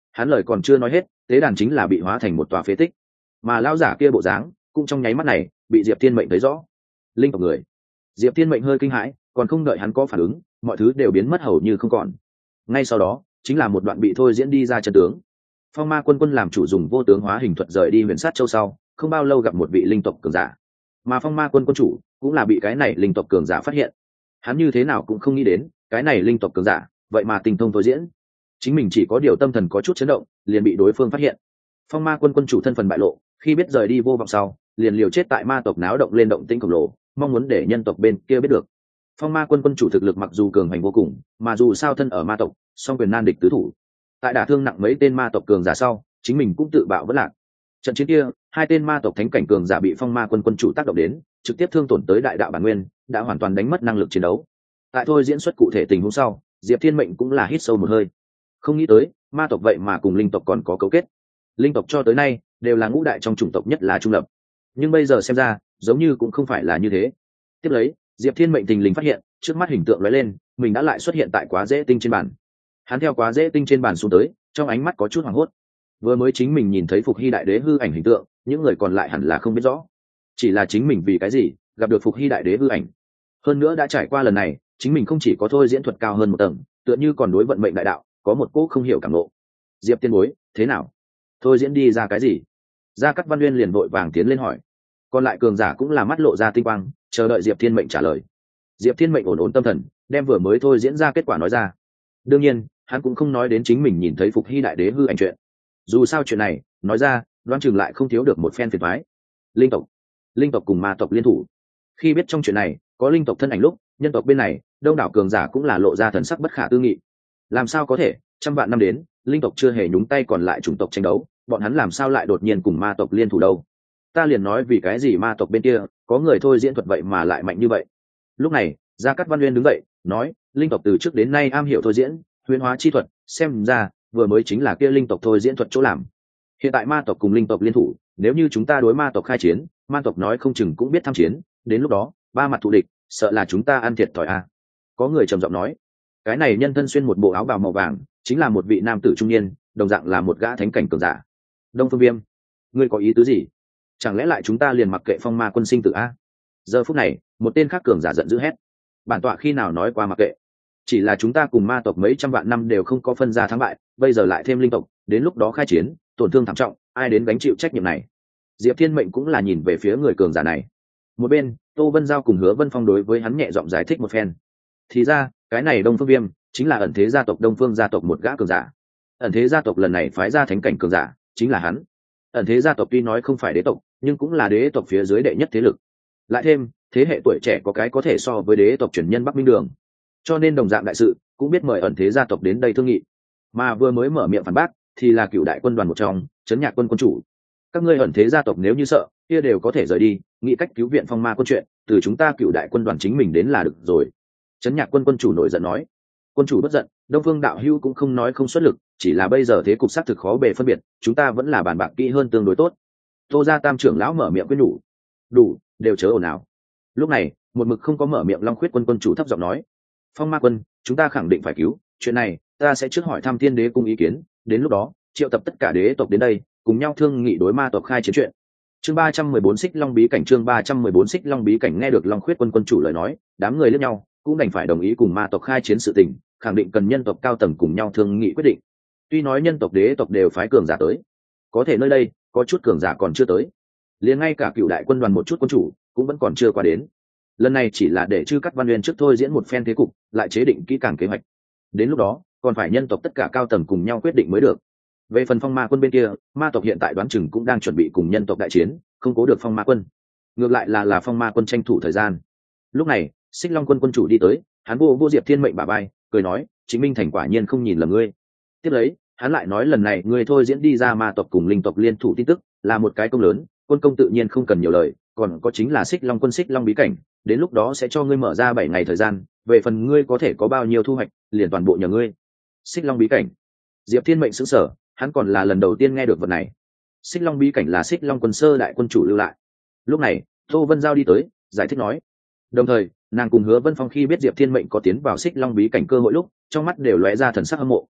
Speaker 1: Hắn lời còn chưa nói hết, tế đàn chính là bị hóa thành một tòa phế tích, mà lão giả kia bộ dáng cũng trong nháy mắt này bị Diệp Thiên Mệnh thấy rõ. Linh tộc người. Diệp Thiên Mệnh hơi kinh hãi, còn không đợi hắn có phản ứng, mọi thứ đều biến mất hầu như không còn. Ngay sau đó chính là một đoạn bị thôi diễn đi ra chân tướng. Phong Ma Quân Quân làm chủ dùng vô tướng hóa hình thuật rời đi Huyền Sát Châu sau, không bao lâu gặp một vị linh tộc cường giả, mà Phong Ma Quân Quân chủ cũng là bị cái này linh tộc cường giả phát hiện. Hắn như thế nào cũng không nghĩ đến, cái này linh tộc cường giả vậy mà tình thông thôi diễn. Chính mình chỉ có điều tâm thần có chút chấn động, liền bị đối phương phát hiện. Phong Ma Quân Quân chủ thân phần bại lộ, khi biết rời đi vô vọng sau, liền liều chết tại ma tộc náo động lên động tĩnh khổng lồ, mong muốn để nhân tộc bên kia biết được. Phong Ma Quân Quân chủ thực lực mặc dù cường hành vô cùng, mà dù sao thân ở ma tộc, song quyền nan địch tứ thủ. Tại đả thương nặng mấy tên ma tộc cường giả sau, chính mình cũng tự bạo vỡ lạc. Trận chiến kia, hai tên ma tộc thánh cảnh cường giả bị Phong Ma Quân Quân chủ tác động đến, trực tiếp thương tổn tới đại đạo bản nguyên, đã hoàn toàn đánh mất năng lực chiến đấu. Tại thôi diễn xuất cụ thể tình huống sau, Diệp Thiên Mệnh cũng là hít sâu một hơi. Không nghĩ tới, ma tộc vậy mà cùng linh tộc còn có cấu kết. Linh tộc cho tới nay đều là ngũ đại trong chủng tộc nhất là trung lập, nhưng bây giờ xem ra, giống như cũng không phải là như thế. Tiếp lấy, Diệp Thiên Mệnh tình lình phát hiện, trước mắt hình tượng lóe lên, mình đã lại xuất hiện tại quá dễ tinh trên bàn. Hắn theo quá dễ tinh trên bàn xuống tới, trong ánh mắt có chút hoảng hốt. Vừa mới chính mình nhìn thấy Phục Hy đại đế hư ảnh hình tượng, những người còn lại hẳn là không biết rõ. Chỉ là chính mình vì cái gì gặp được Phục Hy đại đế hư ảnh. Hơn nữa đã trải qua lần này, chính mình không chỉ có thôi diễn thuật cao hơn một tầng, tựa như còn đối vận mệnh đại đạo có một cố không hiểu cảm ngộ. Diệp Tiên bối, thế nào? Thôi diễn đi ra cái gì? Gia Cát Văn Nguyên liền vội vàng tiến lên hỏi. Còn lại cường giả cũng là mắt lộ ra tinh quang, chờ đợi Diệp Thiên Mệnh trả lời. Diệp Thiên Mệnh ổn ổn tâm thần, đem vừa mới thôi diễn ra kết quả nói ra. Đương nhiên, hắn cũng không nói đến chính mình nhìn thấy Phục Hy đại đế hư ảnh chuyện. Dù sao chuyện này, nói ra, đoán chừng lại không thiếu được một phen phiền toái. Linh tộc, linh tộc cùng ma tộc liên thủ. Khi biết trong chuyện này có linh tộc thân ảnh lúc, nhân tộc bên này, đông đảo cường giả cũng là lộ ra thần sắc bất khả tư nghị. Làm sao có thể, trăm vạn năm đến, linh tộc chưa hề nhúng tay còn lại chủng tộc tranh đấu, bọn hắn làm sao lại đột nhiên cùng ma tộc liên thủ đâu? Ta liền nói vì cái gì ma tộc bên kia có người thôi diễn thuật vậy mà lại mạnh như vậy. Lúc này, Gia Cát Văn Nguyên đứng dậy, nói, linh tộc từ trước đến nay am hiểu thôi diễn, huyễn hóa chi thuật, xem ra vừa mới chính là kia linh tộc thôi diễn thuật chỗ làm. Hiện tại ma tộc cùng linh tộc liên thủ, nếu như chúng ta đối ma tộc khai chiến, ma tộc nói không chừng cũng biết tham chiến, đến lúc đó, ba mặt thù địch, sợ là chúng ta ăn thiệt thòi à. Có người trầm giọng nói, cái này nhân thân xuyên một bộ áo bào màu vàng, chính là một vị nam tử trung niên, đồng dạng là một gã thánh cảnh cường giả. Đông Phương Viêm, ngươi có ý tứ gì? Chẳng lẽ lại chúng ta liền mặc kệ Phong Ma quân sinh tử a? Giờ phút này, một tên khác cường giả giận dữ hét, bản tọa khi nào nói qua mặc kệ? Chỉ là chúng ta cùng ma tộc mấy trăm vạn năm đều không có phân ra thắng bại, bây giờ lại thêm linh tộc, đến lúc đó khai chiến, tổn thương thảm trọng, ai đến gánh chịu trách nhiệm này? Diệp Thiên Mệnh cũng là nhìn về phía người cường giả này. Một bên, Tô Vân Giao cùng Hứa Vân Phong đối với hắn nhẹ giọng giải thích một phen. Thì ra, cái này Đông Phương Viêm chính là ẩn thế gia tộc Đông Phương gia tộc một gã cường giả. Ẩn thế gia tộc lần này phái ra thánh cảnh cường giả, chính là hắn. Ẩn thế gia tộc tuy nói không phải đế tộc, nhưng cũng là đế tộc phía dưới đệ nhất thế lực. Lại thêm, thế hệ tuổi trẻ có cái có thể so với đế tộc truyền nhân Bắc Minh Đường. Cho nên đồng dạng đại sự, cũng biết mời ẩn thế gia tộc đến đây thương nghị. Mà vừa mới mở miệng phản bác, thì là Cửu đại quân đoàn một trong, Trấn Nhạc quân quân chủ. Các ngươi ẩn thế gia tộc nếu như sợ, kia đều có thể rời đi, nghĩ cách cứu viện Phong Ma quân chuyện, từ chúng ta Cửu đại quân đoàn chính mình đến là được rồi. Trấn Nhạc quân quân chủ nổi giận nói. Quân chủ bất giận, Đông Phương đạo hữu cũng không nói không xuất lực, chỉ là bây giờ thế cục xác thực khó bề phân biệt, chúng ta vẫn là bàn bạc kỹ hơn tương đối tốt. Tô gia Tam trưởng lão mở miệng khuyên nhủ. Đủ, đều chớ ồn ào. Lúc này, một mực không có mở miệng Long Khuyết quân quân chủ thấp giọng nói. Phong Ma quân, chúng ta khẳng định phải cứu, chuyện này, ta sẽ trước hỏi thăm Thiên Đế cung ý kiến, đến lúc đó, triệu tập tất cả đế tộc đến đây, cùng nhau thương nghị đối ma tộc khai chiến chuyện. Chương ba trăm mười bốn Xích Long bí cảnh chương ba trăm mười bốn Xích Long bí cảnh nghe được Long Khuyết quân quân chủ lời nói, đám người liếc nhau, cũng đành phải đồng ý cùng ma tộc khai chiến sự tình, khẳng định cần nhân tộc cao tầng cùng nhau thương nghị quyết định. Tuy nói nhân tộc đế tộc đều phái cường giả tới, có thể nơi đây có chút cường giả còn chưa tới, liền ngay cả Cửu đại quân đoàn một chút quân chủ cũng vẫn còn chưa qua đến. Lần này chỉ là để Chư Cát Văn Nguyên trước thôi diễn một phen thế cục, lại chế định kỹ càng kế hoạch. Đến lúc đó, còn phải nhân tộc tất cả cao tầng cùng nhau quyết định mới được. Về phần Phong Ma quân bên kia, ma tộc hiện tại đoán chừng cũng đang chuẩn bị cùng nhân tộc đại chiến, không cố được Phong Ma quân. Ngược lại là là Phong Ma quân tranh thủ thời gian. Lúc này, Xích Long quân quân chủ đi tới, hắn vô vô Diệp Thiên Mệnh bả vai, cười nói, chính minh thành quả nhiên không nhìn lầm ngươi. Tiếp lấy, hắn lại nói lần này ngươi thôi diễn đi ra ma tộc cùng linh tộc liên thủ tin tức, là một cái công lớn, quân công tự nhiên không cần nhiều lời, còn có chính là Xích Long quân Xích Long bí cảnh, đến lúc đó sẽ cho ngươi mở ra bảy ngày thời gian, về phần ngươi có thể có bao nhiêu thu hoạch, liền toàn bộ nhờ ngươi. Xích Long bí cảnh. Diệp Thiên Mệnh sững sờ, hắn còn là lần đầu tiên nghe được vật này. Xích Long bí cảnh là Xích Long quân sơ đại quân chủ lưu lại. Lúc này, Tô Vân Giao đi tới, giải thích nói. Đồng thời, nàng cùng Hứa Vân Phong khi biết Diệp Thiên Mệnh có tiến vào Xích Long bí cảnh cơ hội lúc, trong mắt đều lóe ra thần sắc hâm mộ.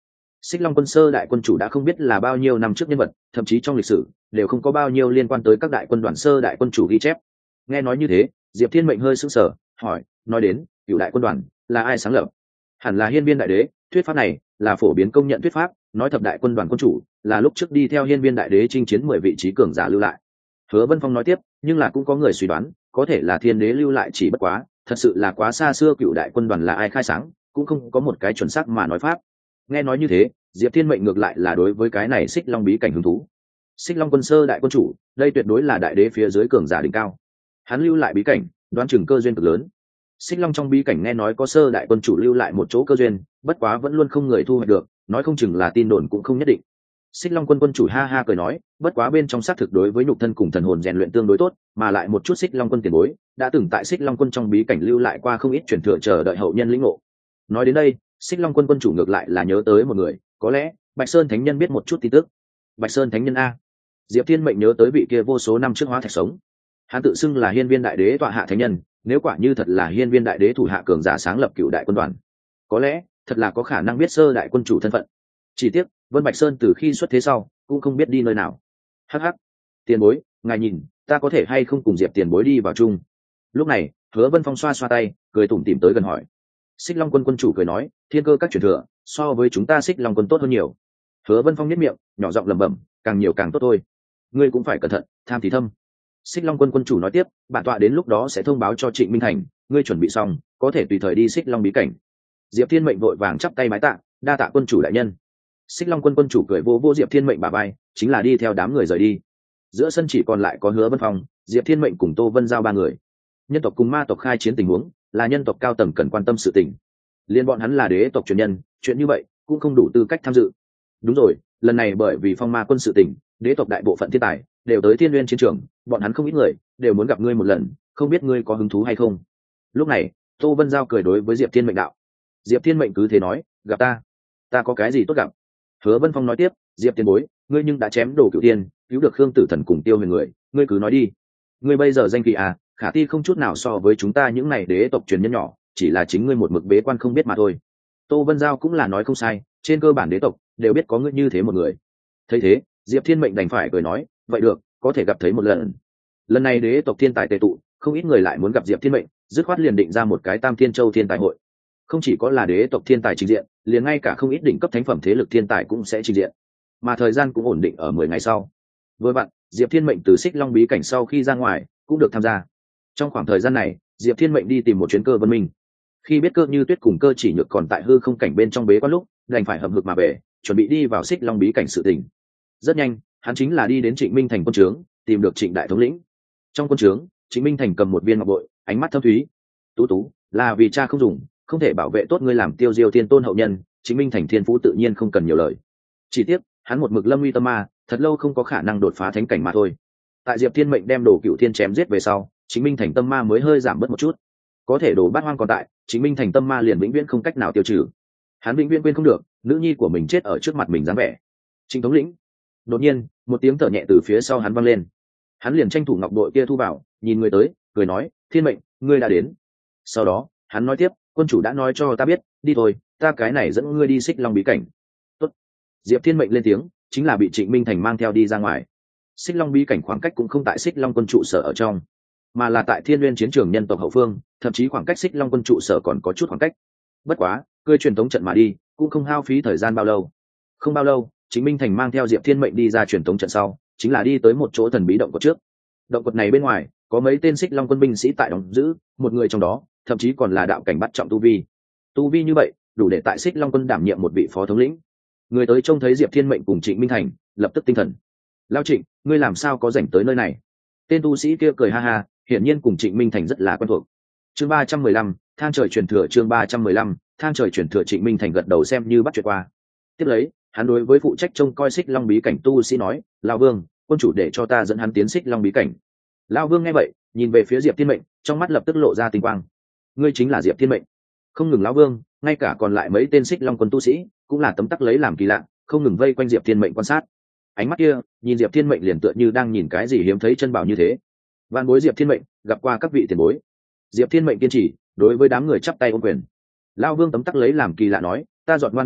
Speaker 1: Xích Long quân sơ đại quân chủ đã không biết là bao nhiêu năm trước nhân vật, thậm chí trong lịch sử đều không có bao nhiêu liên quan tới các đại quân đoàn sơ đại quân chủ ghi chép. Nghe nói như thế, Diệp Thiên Mệnh hơi sững sờ, hỏi, nói đến cựu đại quân đoàn là ai sáng lập? Hẳn là Hiên Viên đại đế, thuyết pháp này là phổ biến công nhận thuyết pháp, nói thập đại quân đoàn quân chủ là lúc trước đi theo Hiên Viên đại đế chinh chiến mười vị trí cường giả lưu lại. Hứa Vân Phong nói tiếp, nhưng là cũng có người suy đoán, có thể là Thiên đế lưu lại chỉ bất quá, thật sự là quá xa xưa cựu đại quân đoàn là ai khai sáng, cũng không có một cái chuẩn xác mà nói pháp. Nghe nói như thế, Diệp Thiên Mệnh ngược lại là đối với cái này Xích Long bí cảnh hứng thú. Xích Long quân sơ đại quân chủ, đây tuyệt đối là đại đế phía dưới cường giả đỉnh cao. Hắn lưu lại bí cảnh, đoán chừng cơ duyên cực lớn. Xích Long trong bí cảnh nghe nói có sơ đại quân chủ lưu lại một chỗ cơ duyên, bất quá vẫn luôn không người thu hoạch được, nói không chừng là tin đồn cũng không nhất định. Xích Long quân quân chủ ha ha cười nói, bất quá bên trong xác thực đối với nhục thân cùng thần hồn rèn luyện tương đối tốt, mà lại một chút Xích Long quân tiền bối đã từng tại Xích Long quân trong bí cảnh lưu lại qua không ít truyền thừa chờ đợi hậu nhân lĩnh ngộ. Nói đến đây, Xích Long quân quân chủ ngược lại là nhớ tới một người, có lẽ Bạch Sơn Thánh Nhân biết một chút tin tức. Bạch Sơn Thánh Nhân a? Diệp Thiên Mệnh nhớ tới vị kia vô số năm trước hóa thạch sống. Hắn tự xưng là Hiên Viên đại đế tọa hạ thánh nhân, nếu quả như thật là Hiên Viên đại đế thủ hạ cường giả sáng lập cựu đại quân đoàn, có lẽ thật là có khả năng biết sơ đại quân chủ thân phận. Chỉ tiếc Vân Bạch Sơn từ khi xuất thế sau cũng không biết đi nơi nào. Hắc hắc, tiền bối, ngài nhìn ta có thể hay không cùng Diệp tiền bối đi vào chung? Lúc này Hứa Vân Phong xoa xoa tay, cười tủm tỉm tới gần hỏi. Xích Long quân quân chủ cười nói, thiên cơ các truyền thừa so với chúng ta Xích Long quân tốt hơn nhiều. Hứa Vân Phong nhếch miệng, nhỏ giọng lẩm bẩm, càng nhiều càng tốt thôi. Ngươi cũng phải cẩn thận, tham thì thâm. Xích Long quân quân chủ nói tiếp, bản tọa đến lúc đó sẽ thông báo cho Trịnh Minh Thành, ngươi chuẩn bị xong có thể tùy thời đi Xích Long bí cảnh. Diệp Thiên Mệnh vội vàng chắp tay bái tạ, đa tạ quân chủ đại nhân. Xích Long quân quân chủ cười vô vô Diệp Thiên Mệnh bả vai, chính là đi theo đám người rời đi. Giữa sân chỉ còn lại có Hứa Vân Phong, Diệp Thiên Mệnh cùng Tô Vân Giao ba người. Nhân tộc cùng ma tộc khai chiến tình huống là nhân tộc cao tầng cần quan tâm sự tình. Liên bọn hắn là đế tộc truyền nhân, chuyện như vậy cũng không đủ tư cách tham dự. Đúng rồi, lần này bởi vì phong ma quân sự tình, đế tộc đại bộ phận thiên tài đều tới Thiên Nguyên chiến trường, bọn hắn không ít người đều muốn gặp ngươi một lần, không biết ngươi có hứng thú hay không? Lúc này Tô Vân Giao cười đối với Diệp Thiên Mệnh đạo. Diệp Thiên Mệnh cứ thế nói, gặp ta, ta có cái gì tốt gặp? Hứa Vân Phong nói tiếp, Diệp tiền bối, ngươi nhưng đã chém đồ cửu tiên, cứu được Khương Tử Thần cùng Tiêu Huyền người, ngươi cứ nói đi. Ngươi bây giờ danh kỳ à, khả ti không chút nào so với chúng ta những này đế tộc truyền nhân nhỏ, chỉ là chính ngươi một mực bế quan không biết mà thôi. Tô Vân Giao cũng là nói không sai, trên cơ bản đế tộc đều biết có ngươi như thế một người. Thấy thế, Diệp Thiên Mệnh đành phải cười nói, vậy được, có thể gặp thấy một lần. Lần này đế tộc thiên tài tề tụ, không ít người lại muốn gặp Diệp Thiên Mệnh, dứt khoát liền định ra một cái Tam Thiên Châu thiên tài hội. Không chỉ có là đế tộc thiên tài trình diện, liền ngay cả không ít đỉnh cấp thánh phẩm thế lực thiên tài cũng sẽ trình diện. Mà thời gian cũng ổn định ở mười ngày sau. Vừa vặn, Diệp Thiên Mệnh từ Xích Long bí cảnh sau khi ra ngoài, cũng được tham gia. Trong khoảng thời gian này, Diệp Thiên Mệnh đi tìm một chuyến Cơ Vân Minh. Khi biết Cơ Như Tuyết cùng Cơ Chỉ Nhược còn tại hư không cảnh bên trong bế quan lúc, đành phải hậm hực mà về, chuẩn bị đi vào Xích Long bí cảnh sự tình. Rất nhanh, hắn chính là đi đến Trịnh Minh Thành quân trướng, tìm được Trịnh đại thống lĩnh. Trong quân trướng, Trịnh Minh Thành cầm một viên ngọc bội, ánh mắt thâm thúy. Tú tú, là vì cha không dùng, không thể bảo vệ tốt ngươi làm Tiêu Diêu Thiên Tôn hậu nhân, Trịnh Minh Thành thiên phú tự nhiên không cần nhiều lời. Chỉ tiếc, hắn một mực lâm nguy tâm ma, thật lâu không có khả năng đột phá thánh cảnh mà thôi. Tại Diệp Thiên Mệnh đem Đồ Cựu Thiên chém giết về sau, Trịnh Minh Thành tâm ma mới hơi giảm bớt một chút. Có thể Đồ Bát Hoang còn tại, Trịnh Minh Thành tâm ma liền vĩnh viễn không cách nào tiêu trừ. Hắn vĩnh viễn quên không được, nữ nhi của mình chết ở trước mặt mình dáng vẻ. Trịnh thống lĩnh. Đột nhiên, một tiếng thở nhẹ từ phía sau hắn vang lên. Hắn liền tranh thủ ngọc bội kia thu vào, nhìn người tới, cười nói, Thiên Mệnh, ngươi đã đến. Sau đó, hắn nói tiếp, quân chủ đã nói cho ta biết, đi thôi, ta cái này dẫn ngươi đi Xích Long bí cảnh. Tốt. Diệp Thiên Mệnh lên tiếng, chính là bị Trịnh Minh Thành mang theo đi ra ngoài. Xích Long bí cảnh khoảng cách cũng không tại Xích Long quân trụ sở ở trong, mà là tại Thiên Nguyên chiến trường nhân tộc hậu phương, thậm chí khoảng cách Xích Long quân trụ sở còn có chút khoảng cách. Bất quá, cưỡi truyền tống trận mà đi, cũng không hao phí thời gian bao lâu. Không bao lâu, Trịnh Minh Thành mang theo Diệp Thiên Mệnh đi ra truyền tống trận sau, chính là đi tới một chỗ thần bí động quật trước. Động quật này bên ngoài có mấy tên Xích Long quân binh sĩ tại đóng giữ, một người trong đó thậm chí còn là đạo cảnh bắt trọng tu vi. Tu vi như vậy, đủ để tại Xích Long quân đảm nhiệm một vị phó thống lĩnh. Người tới trông thấy Diệp Thiên Mệnh cùng Trịnh Minh Thành, lập tức tinh thần. Lao Trịnh, ngươi làm sao có rảnh tới nơi này? Tên tu sĩ kia cười ha ha, hiển nhiên cùng Trịnh Minh Thành rất là quen thuộc. Chương ba trăm mười lăm, thang trời truyền thừa. Chương ba trăm mười lăm, thang trời truyền thừa. Trịnh Minh Thành gật đầu xem như bắt chuyện qua. Tiếp lấy, hắn đối với phụ trách trông coi Xích Long bí cảnh tu sĩ nói, Lão Vương, quân chủ để cho ta dẫn hắn tiến Xích Long bí cảnh. Lão Vương nghe vậy, nhìn về phía Diệp Thiên Mệnh, trong mắt lập tức lộ ra tinh quang. Ngươi chính là Diệp Thiên Mệnh? Không ngừng Lão Vương, ngay cả còn lại mấy tên Xích Long quân tu sĩ cũng là tấm tắc lấy làm kỳ lạ, không ngừng vây quanh Diệp Thiên Mệnh quan sát. Ánh mắt kia nhìn Diệp Thiên Mệnh liền tựa như đang nhìn cái gì hiếm thấy chân bảo như thế. Van bối Diệp Thiên Mệnh gặp qua các vị tiền bối. Diệp Thiên Mệnh kiên trì đối với đám người chắp tay ôm quyền. Lão Vương tấm tắc lấy làm kỳ lạ nói, ta dọn ngoan ngoãn lặc,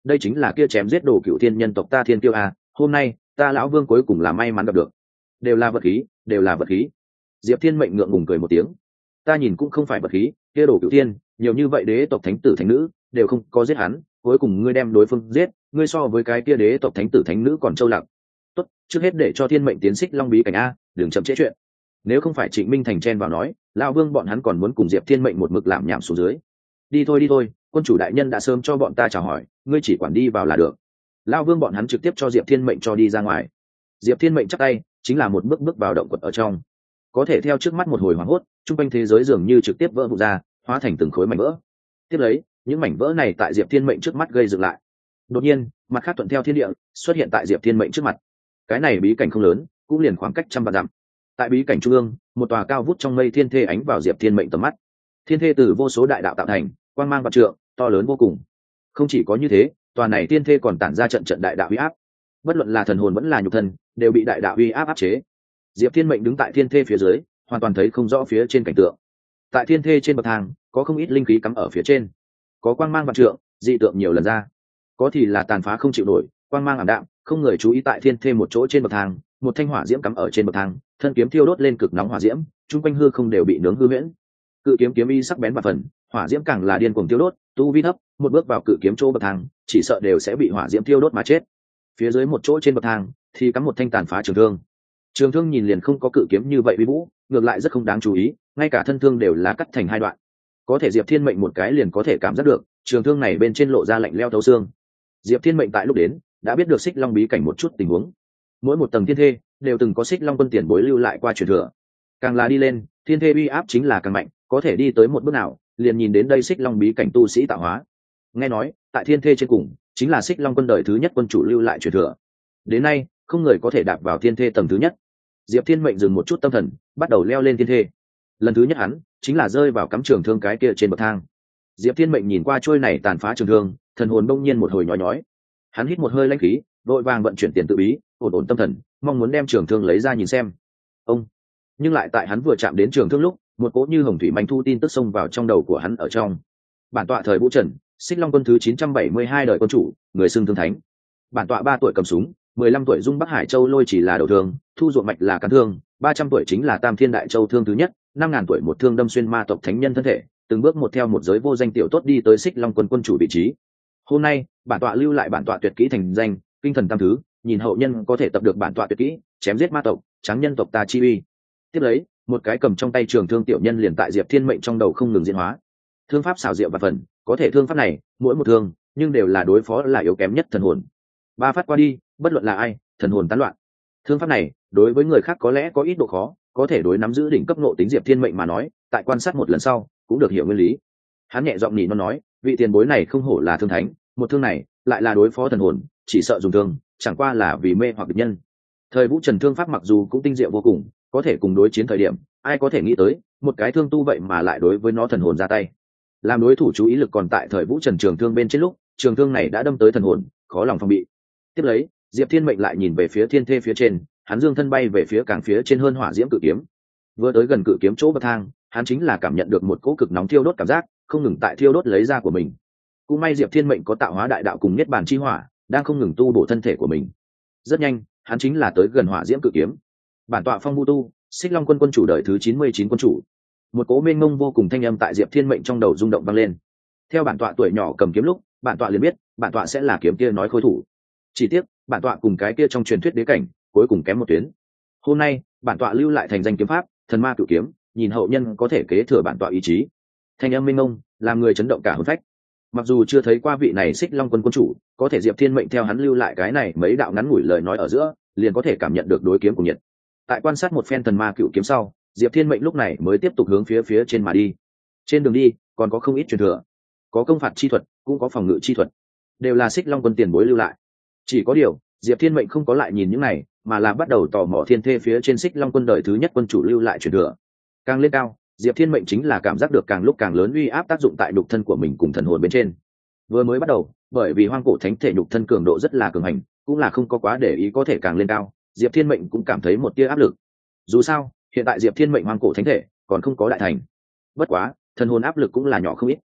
Speaker 1: đây chính là kia chém giết đồ cựu thiên nhân tộc ta thiên tiêu à, hôm nay ta lão vương cuối cùng là may mắn gặp được. Đều là vật khí, đều là vật khí. Diệp Thiên Mệnh ngượng ngùng cười một tiếng. Ta nhìn cũng không phải vật khí, kia đồ cựu thiên, nhiều như vậy đế tộc thánh tử thánh nữ đều không có giết hắn, cuối cùng ngươi đem đối phương giết, ngươi so với cái kia đế tộc thánh tử thánh nữ còn trâu lặng. Tốt, trước hết để cho Thiên Mệnh tiến xích long bí cảnh a, đừng chậm trễ chuyện. Nếu không phải Trịnh Minh Thành chen vào nói, lão vương bọn hắn còn muốn cùng Diệp Thiên Mệnh một mực làm nhảm xuống dưới. Đi thôi đi thôi, quân chủ đại nhân đã sớm cho bọn ta chào hỏi, ngươi chỉ quản đi vào là được. Lão vương bọn hắn trực tiếp cho Diệp Thiên Mệnh cho đi ra ngoài. Diệp Thiên Mệnh chắp tay, chính là một bước bước vào động quật ở trong. Có thể theo trước mắt một hồi hoảng hốt, trung quanh thế giới dường như trực tiếp vỡ vụn ra, hóa thành từng khối mảnh vỡ. Tiếp lấy, những mảnh vỡ này tại Diệp Thiên Mệnh trước mắt gây dựng lại. Đột nhiên, mặt khác thuận theo thiên địa, xuất hiện tại Diệp Thiên Mệnh trước mặt. Cái này bí cảnh không lớn, cũng liền khoảng cách trăm vạn dặm. Tại bí cảnh trung ương, một tòa cao vút trong mây thiên thê ánh vào Diệp Thiên Mệnh tầm mắt. Thiên thê từ vô số đại đạo tạo thành, quang mang vạn trượng, to lớn vô cùng. Không chỉ có như thế, tòa này thiên thê còn tản ra trận trận đại đạo uy áp. Bất luận là thần hồn vẫn là nhục thân, đều bị đại đạo uy áp áp chế. Diệp Thiên Mệnh đứng tại thiên thê phía dưới, hoàn toàn thấy không rõ phía trên cảnh tượng. Tại thiên thê trên bậc thang, có không ít linh khí cắm ở phía trên, có quang mang vạn trượng, dị tượng nhiều lần ra, có thì là tàn phá không chịu nổi, quang mang ảm đạm, không người chú ý. Tại thiên thê một chỗ trên bậc thang, một thanh hỏa diễm cắm ở trên bậc thang, thân kiếm thiêu đốt lên cực nóng hỏa diễm, trung quanh hư không đều bị nướng hư huyễn. Cự kiếm kiếm y sắc bén và phần, hỏa diễm càng là điên cuồng thiêu đốt, tu vi thấp, một bước vào cự kiếm chỗ bậc thang, chỉ sợ đều sẽ bị hỏa diễm thiêu đốt mà chết. Phía dưới một chỗ trên bậc thang thì cắm một thanh tàn phá trường thương. Trường thương nhìn liền không có cự kiếm như vậy uy vũ, ngược lại rất không đáng chú ý, ngay cả thân thương đều là cắt thành hai đoạn. Có thể Diệp Thiên Mệnh một cái liền có thể cảm giác được, trường thương này bên trên lộ ra lạnh lẽo thấu xương. Diệp Thiên Mệnh tại lúc đến đã biết được xích long bí cảnh một chút tình huống. Mỗi một tầng thiên thê đều từng có xích long quân tiền bối lưu lại qua truyền thừa. Càng là đi lên, thiên thê uy áp chính là càng mạnh, có thể đi tới một bước nào, liền nhìn đến đây xích long bí cảnh tu sĩ tạo hóa. Nghe nói, tại thiên thê trên cùng, chính là xích long quân đời thứ nhất quân chủ lưu lại truyền thừa. Đến nay, không người có thể đạp vào thiên thê tầng thứ nhất. Diệp Thiên Mệnh dừng một chút tâm thần, bắt đầu leo lên thiên thê. Lần thứ nhất hắn chính là rơi vào cắm trường thương cái kia trên bậc thang. Diệp Thiên Mệnh nhìn qua trôi này tàn phá trường thương, thần hồn bỗng nhiên một hồi nhói nhói. Hắn hít một hơi lãnh khí, vội vàng vận chuyển tiền tự bí, ổn ổn tâm thần, mong muốn đem trường thương lấy ra nhìn xem. Ông, nhưng lại tại hắn vừa chạm đến trường thương lúc, một cỗ như hồng thủy manh thu tin tức xông vào trong đầu của hắn ở trong. Bản tọa thời Vũ Trần, Xích Long quân thứ chín trăm bảy mươi hai đời quân chủ, người xưng thương thánh. Bản tọa ba tuổi cầm súng, mười lăm tuổi dung Bắc Hải Châu lôi chỉ là đầu thương, thu ruộng mạch là cán thương, ba trăm tuổi chính là Tam Thiên Đại Châu thương thứ nhất, năm ngàn tuổi một thương đâm xuyên ma tộc thánh nhân thân thể, từng bước một theo một giới vô danh tiểu tốt đi tới Xích Long quân quân chủ vị trí. Hôm nay, bản tọa lưu lại bản tọa tuyệt kỹ thành danh, kinh thần tam thứ, nhìn hậu nhân có thể tập được bản tọa tuyệt kỹ, chém giết ma tộc, tráng nhân tộc ta chi uy. Tiếp lấy, một cái cầm trong tay trường thương tiểu nhân liền tại Diệp Thiên Mệnh trong đầu không ngừng diễn hóa. Thương pháp xảo diệu và phần, có thể thương pháp này, mỗi một thương, nhưng đều là đối phó là yếu kém nhất thần hồn. Ba phát qua đi, bất luận là ai, thần hồn tán loạn. Thương pháp này, đối với người khác có lẽ có ít độ khó, có thể đối nắm giữ đỉnh cấp nộ tính Diệp Thiên Mệnh mà nói, tại quan sát một lần sau, cũng được hiểu nguyên lý. Hắn nhẹ giọng nhỉ nó nói, vị tiền bối này không hổ là thương thánh, một thương này lại là đối phó thần hồn, chỉ sợ dùng thương, chẳng qua là vì mê hoặc địch nhân. Thời Vũ Trần thương pháp mặc dù cũng tinh diệu vô cùng, có thể cùng đối chiến thời điểm, ai có thể nghĩ tới, một cái thương tu vậy mà lại đối với nó thần hồn ra tay. Làm đối thủ chú ý lực còn tại Thời Vũ Trần trường thương bên trên lúc, trường thương này đã đâm tới thần hồn, khó lòng phòng bị. Tiếp lấy, Diệp Thiên Mệnh lại nhìn về phía thiên thê phía trên, hắn dương thân bay về phía càng phía trên hơn hỏa diễm cự kiếm. Vừa tới gần cự kiếm chỗ bậc thang, hắn chính là cảm nhận được một cỗ cực nóng thiêu đốt cảm giác, không ngừng tại thiêu đốt lấy ra của mình. Cũng may Diệp Thiên Mệnh có tạo hóa đại đạo cùng niết bàn chi hỏa, đang không ngừng tu bổ thân thể của mình. Rất nhanh, hắn chính là tới gần hỏa diễm cự kiếm. Bản tọa Phong Vu Tu, Xích Long quân quân chủ đời thứ chín mươi chín quân chủ. Một cỗ mênh mông vô cùng thanh âm tại Diệp Thiên Mệnh trong đầu rung động vang lên. Theo bản tọa tuổi nhỏ cầm kiếm lúc, bản tọa liền biết, bản tọa sẽ là kiếm kia nói khôi thủ. Chỉ tiếc, bản tọa cùng cái kia trong truyền thuyết đế cảnh, cuối cùng kém một tuyến. Hôm nay, bản tọa lưu lại thành danh kiếm pháp, Thần Ma Cửu Kiếm, nhìn hậu nhân có thể kế thừa bản tọa ý chí. Thanh âm mênh mông, làm người chấn động cả hồn phách. Mặc dù chưa thấy qua vị này Xích Long quân quân chủ, có thể Diệp Thiên Mệnh theo hắn lưu lại cái này mấy đạo ngắn ngủi lời nói ở giữa, liền có thể cảm nhận được đối kiếm của nhiệt. Tại quan sát một phen Thần Ma Cửu Kiếm sau, Diệp Thiên Mệnh lúc này mới tiếp tục hướng phía phía trên mà đi. Trên đường đi, còn có không ít truyền thừa, có công phạt chi thuật, cũng có phòng ngự chi thuật, đều là Xích Long quân tiền bối lưu lại. Chỉ có điều, Diệp Thiên Mệnh không có lại nhìn những này, mà là bắt đầu tò mò thiên thê phía trên Xích Long quân đời thứ nhất quân chủ lưu lại truyền thừa. Càng lên cao, Diệp Thiên Mệnh chính là cảm giác được càng lúc càng lớn uy áp tác dụng tại nhục thân của mình cùng thần hồn bên trên. Vừa mới bắt đầu, bởi vì hoang cổ thánh thể nhục thân cường độ rất là cường hành, cũng là không có quá để ý, có thể càng lên cao, Diệp Thiên Mệnh cũng cảm thấy một tia áp lực. Dù sao, hiện tại Diệp Thiên Mệnh hoang cổ thánh thể còn không có đại thành. Bất quá, thần hồn áp lực cũng là nhỏ không ít.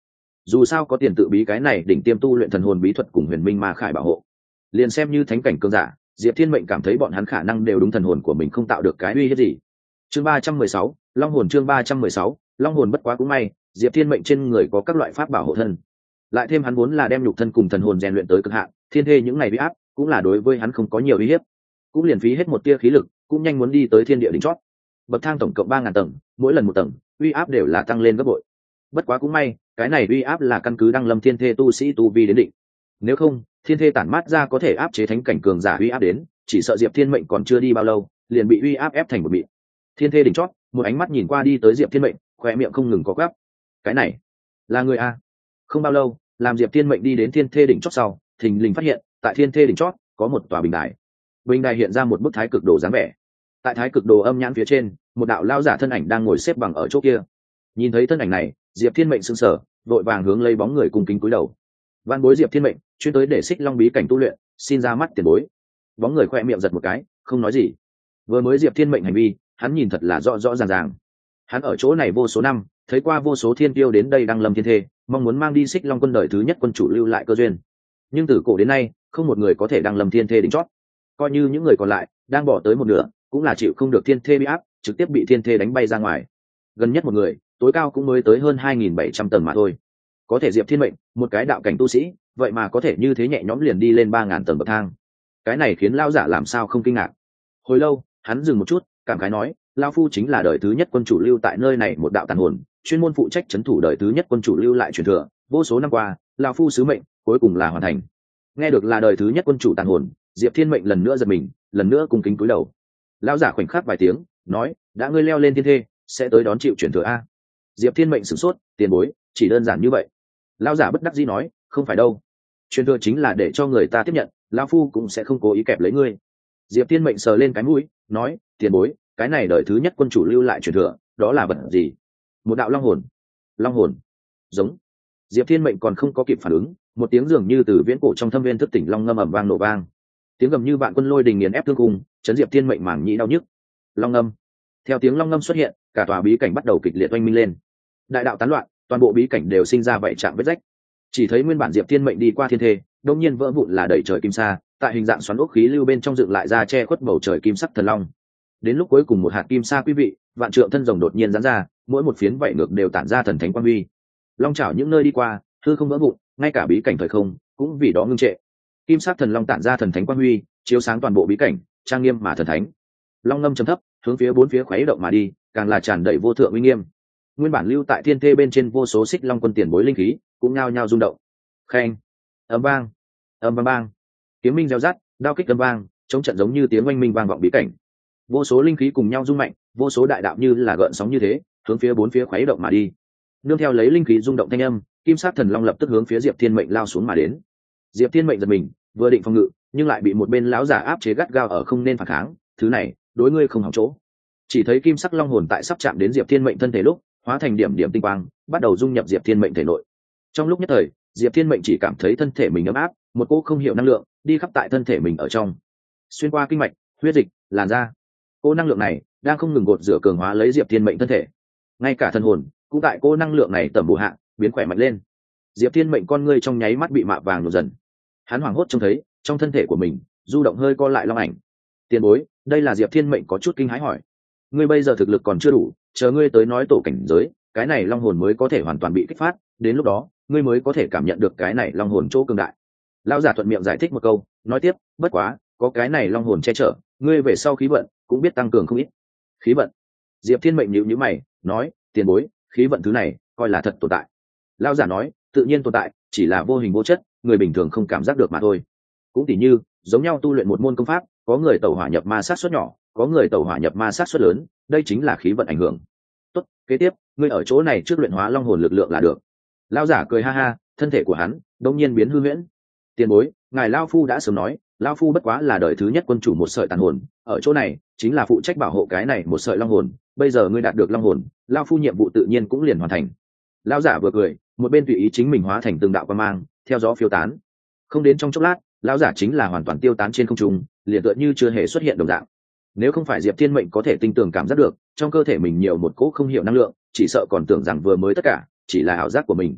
Speaker 1: dù sao có tiền tự bí cái này đỉnh tiêm tu luyện thần hồn bí thuật cùng huyền minh ma khải bảo hộ, liền xem như thánh cảnh cường giả, Diệp Thiên Mệnh cảm thấy bọn hắn khả năng đều đúng thần hồn của mình không tạo được cái uy hiếp gì. Chương ba trăm mười sáu, Long hồn. Chương ba trăm mười sáu, Long hồn. Bất quá cũng may, Diệp Thiên Mệnh trên người có các loại pháp bảo hộ thân, lại thêm hắn vốn là đem nhục thân cùng thần hồn rèn luyện tới cực hạn, thiên thê những ngày bị áp cũng là đối với hắn không có nhiều uy hiếp, cũng liền phí hết một tia khí lực, cũng nhanh muốn đi tới thiên địa đỉnh chót. Bậc thang tổng cộng ba ngàn tầng, mỗi lần một tầng, uy áp đều là tăng lên gấp bội. Bất quá cũng may, cái này uy áp là căn cứ đăng lâm thiên thê tu sĩ tu vi đến định. Nếu không, thiên thê tản mát ra có thể áp chế thánh cảnh cường giả uy áp đến, chỉ sợ Diệp Thiên Mệnh còn chưa đi bao lâu, liền bị uy áp ép thành một mịn. Thiên thê đỉnh chót, một ánh mắt nhìn qua đi tới Diệp Thiên Mệnh, khóe miệng không ngừng có quắp. Cái này, là người a? Không bao lâu, làm Diệp Thiên Mệnh đi đến thiên thê đỉnh chót sau, thình lình phát hiện, tại thiên thê đỉnh chót có một tòa bình đài. Bình đài hiện ra một bức thái cực đồ dáng vẻ. Tại thái cực đồ âm nhãn phía trên, một đạo lao giả thân ảnh đang ngồi xếp bằng ở chỗ kia. Nhìn thấy thân ảnh này, Diệp Thiên Mệnh sững sờ, vội vàng hướng lấy bóng người cung kính cúi đầu. Van bối Diệp Thiên Mệnh, chuyên tới để xích long bí cảnh tu luyện, xin ra mắt tiền bối. Bóng người khoe miệng giật một cái, không nói gì. Vừa mới Diệp Thiên Mệnh hành vi, hắn nhìn thật là rõ rõ ràng ràng. Hắn ở chỗ này vô số năm, thấy qua vô số thiên tiêu đến đây đăng lâm thiên thê, mong muốn mang đi xích long quân đời thứ nhất quân chủ lưu lại cơ duyên. Nhưng từ cổ đến nay, không một người có thể đăng lâm thiên thê đỉnh chót. Coi như những người còn lại đang bỏ tới một nửa, cũng là chịu không được thiên thê bị áp, trực tiếp bị thiên thê đánh bay ra ngoài. Gần nhất một người, tối cao cũng mới tới hơn hai nghìn bảy trăm tầng mà thôi. Có thể Diệp Thiên Mệnh, một cái đạo cảnh tu sĩ, vậy mà có thể như thế nhẹ nhõm liền đi lên ba ngàn tầng bậc thang. Cái này khiến lão giả làm sao không kinh ngạc. Hồi lâu, hắn dừng một chút, cảm khái nói, lão phu chính là đời thứ nhất quân chủ lưu tại nơi này một đạo tàn hồn, chuyên môn phụ trách trấn thủ đời thứ nhất quân chủ lưu lại truyền thừa, vô số năm qua, lão phu sứ mệnh cuối cùng là hoàn thành. Nghe được là đời thứ nhất quân chủ tàn hồn, Diệp Thiên Mệnh lần nữa giật mình, lần nữa cung kính cúi đầu. Lão giả khoảnh khắc vài tiếng, nói, đã ngươi leo lên thiên thê, sẽ tới đón chịu truyền thừa a. Diệp Thiên Mệnh sửng sốt, tiền bối, chỉ đơn giản như vậy. Lão giả bất đắc dĩ nói, không phải đâu, truyền thừa chính là để cho người ta tiếp nhận, lão phu cũng sẽ không cố ý kẹp lấy ngươi. Diệp Thiên Mệnh sờ lên cái mũi, nói, tiền bối, cái này đời thứ nhất quân chủ lưu lại truyền thừa, đó là vật gì? Một đạo long hồn. Long hồn? Giống. Diệp Thiên Mệnh còn không có kịp phản ứng, một tiếng dường như từ viễn cổ trong thâm viên thức tỉnh long ngâm ầm vang nổ vang. Tiếng gầm như vạn quân lôi đình nghiền ép thương cung, chấn Diệp Thiên Mệnh mảng nhĩ đau nhức. Long ngâm. Theo tiếng long ngâm xuất hiện, cả tòa bí cảnh bắt đầu kịch liệt oanh minh lên. Đại đạo tán loạn, toàn bộ bí cảnh đều sinh ra vậy trạng vết rách. Chỉ thấy nguyên bản Diệp Thiên Mệnh đi qua thiên thê, đột nhiên vỡ vụn là đầy trời kim sa, tại hình dạng xoắn ốc khí lưu bên trong dựng lại ra che khuất bầu trời kim sắc thần long. Đến lúc cuối cùng một hạt kim sa quý vị, vạn trượng thân rồng đột nhiên giãn ra, mỗi một phiến vảy ngược đều tản ra thần thánh quang huy. Long chảo những nơi đi qua, hư không vỡ vụn, ngay cả bí cảnh thời không cũng vì đó ngưng trệ. Kim sắc thần long tản ra thần thánh quang huy, chiếu sáng toàn bộ bí cảnh, trang nghiêm mà thần thánh. Long ngâm trầm thấp, hướng phía bốn phía khuấy động mà đi, càng là tràn đầy vô thượng uy nghiêm. Nguyên bản lưu tại thiên thê bên trên vô số xích long quân tiền bối linh khí, cũng nhao nhao rung động. Khen, âm vang, âm vang bang, kiếm minh reo rát, đao kích âm vang, chống trận giống như tiếng oanh minh vang vọng bí cảnh. Vô số linh khí cùng nhau rung mạnh, vô số đại đạo như là gợn sóng như thế, hướng phía bốn phía khuấy động mà đi. Nương theo lấy linh khí rung động thanh âm, kim sắc thần long lập tức hướng phía Diệp Thiên Mệnh lao xuống mà đến. Diệp Thiên Mệnh giật mình, vừa định phòng ngự, nhưng lại bị một bên lão giả áp chế gắt gao ở không nên phản kháng. Thứ này, đối ngươi không hỏng chỗ. Chỉ thấy kim sắc long hồn tại sắp chạm đến Diệp Thiên Mệnh thân thể lúc, hóa thành điểm điểm tinh quang, bắt đầu dung nhập Diệp Thiên Mệnh thể nội. Trong lúc nhất thời, Diệp Thiên Mệnh chỉ cảm thấy thân thể mình ấm áp, một cỗ không hiểu năng lượng đi khắp tại thân thể mình ở trong, xuyên qua kinh mạch, huyết dịch, làn da. Cỗ năng lượng này đang không ngừng gột rửa cường hóa lấy Diệp Thiên Mệnh thân thể, ngay cả thân hồn cũng tại cỗ năng lượng này tầm bổ hạ biến khỏe mạnh lên. Diệp Thiên Mệnh con ngươi trong nháy mắt bị mạ vàng nổ dần, hắn hoảng hốt trông thấy trong thân thể của mình du động hơi co lại long ảnh. Tiền bối, đây là Diệp Thiên Mệnh có chút kinh hãi hỏi, ngươi bây giờ thực lực còn chưa đủ, chờ ngươi tới nói tổ cảnh giới, cái này long hồn mới có thể hoàn toàn bị kích phát, đến lúc đó ngươi mới có thể cảm nhận được cái này long hồn chỗ cường đại. Lão giả thuận miệng giải thích một câu, nói tiếp, bất quá có cái này long hồn che chở, ngươi về sau khí vận cũng biết tăng cường không ít. Khí vận? Diệp Thiên Mệnh nhíu nhíu mày, nói, tiền bối, khí vận thứ này coi là thật tồn tại? Lão giả nói, tự nhiên tồn tại, chỉ là vô hình vô chất, người bình thường không cảm giác được mà thôi. Cũng tỉ như giống nhau tu luyện một môn công pháp, có người tẩu hỏa nhập ma sát suất nhỏ, có người tẩu hỏa nhập ma sát suất lớn, đây chính là khí vận ảnh hưởng. Tốt, kế tiếp ngươi ở chỗ này trước luyện hóa long hồn lực lượng là được. Lão giả cười ha ha, thân thể của hắn đột nhiên biến hư huyễn. Tiền bối, ngài lão phu đã sớm nói, lão phu bất quá là đời thứ nhất quân chủ một sợi tàn hồn, ở chỗ này chính là phụ trách bảo hộ cái này một sợi long hồn, bây giờ ngươi đạt được long hồn, lão phu nhiệm vụ tự nhiên cũng liền hoàn thành. Lão giả vừa cười, một bên tùy ý chính mình hóa thành từng đạo quang mang, theo gió phiêu tán. Không đến trong chốc lát, lão giả chính là hoàn toàn tiêu tán trên không trung, liền tựa như chưa hề xuất hiện đồng dạng. Nếu không phải Diệp Thiên Mệnh có thể tinh tường cảm giác được trong cơ thể mình nhiều một cỗ không hiểu năng lượng, chỉ sợ còn tưởng rằng vừa mới tất cả chỉ là ảo giác của mình.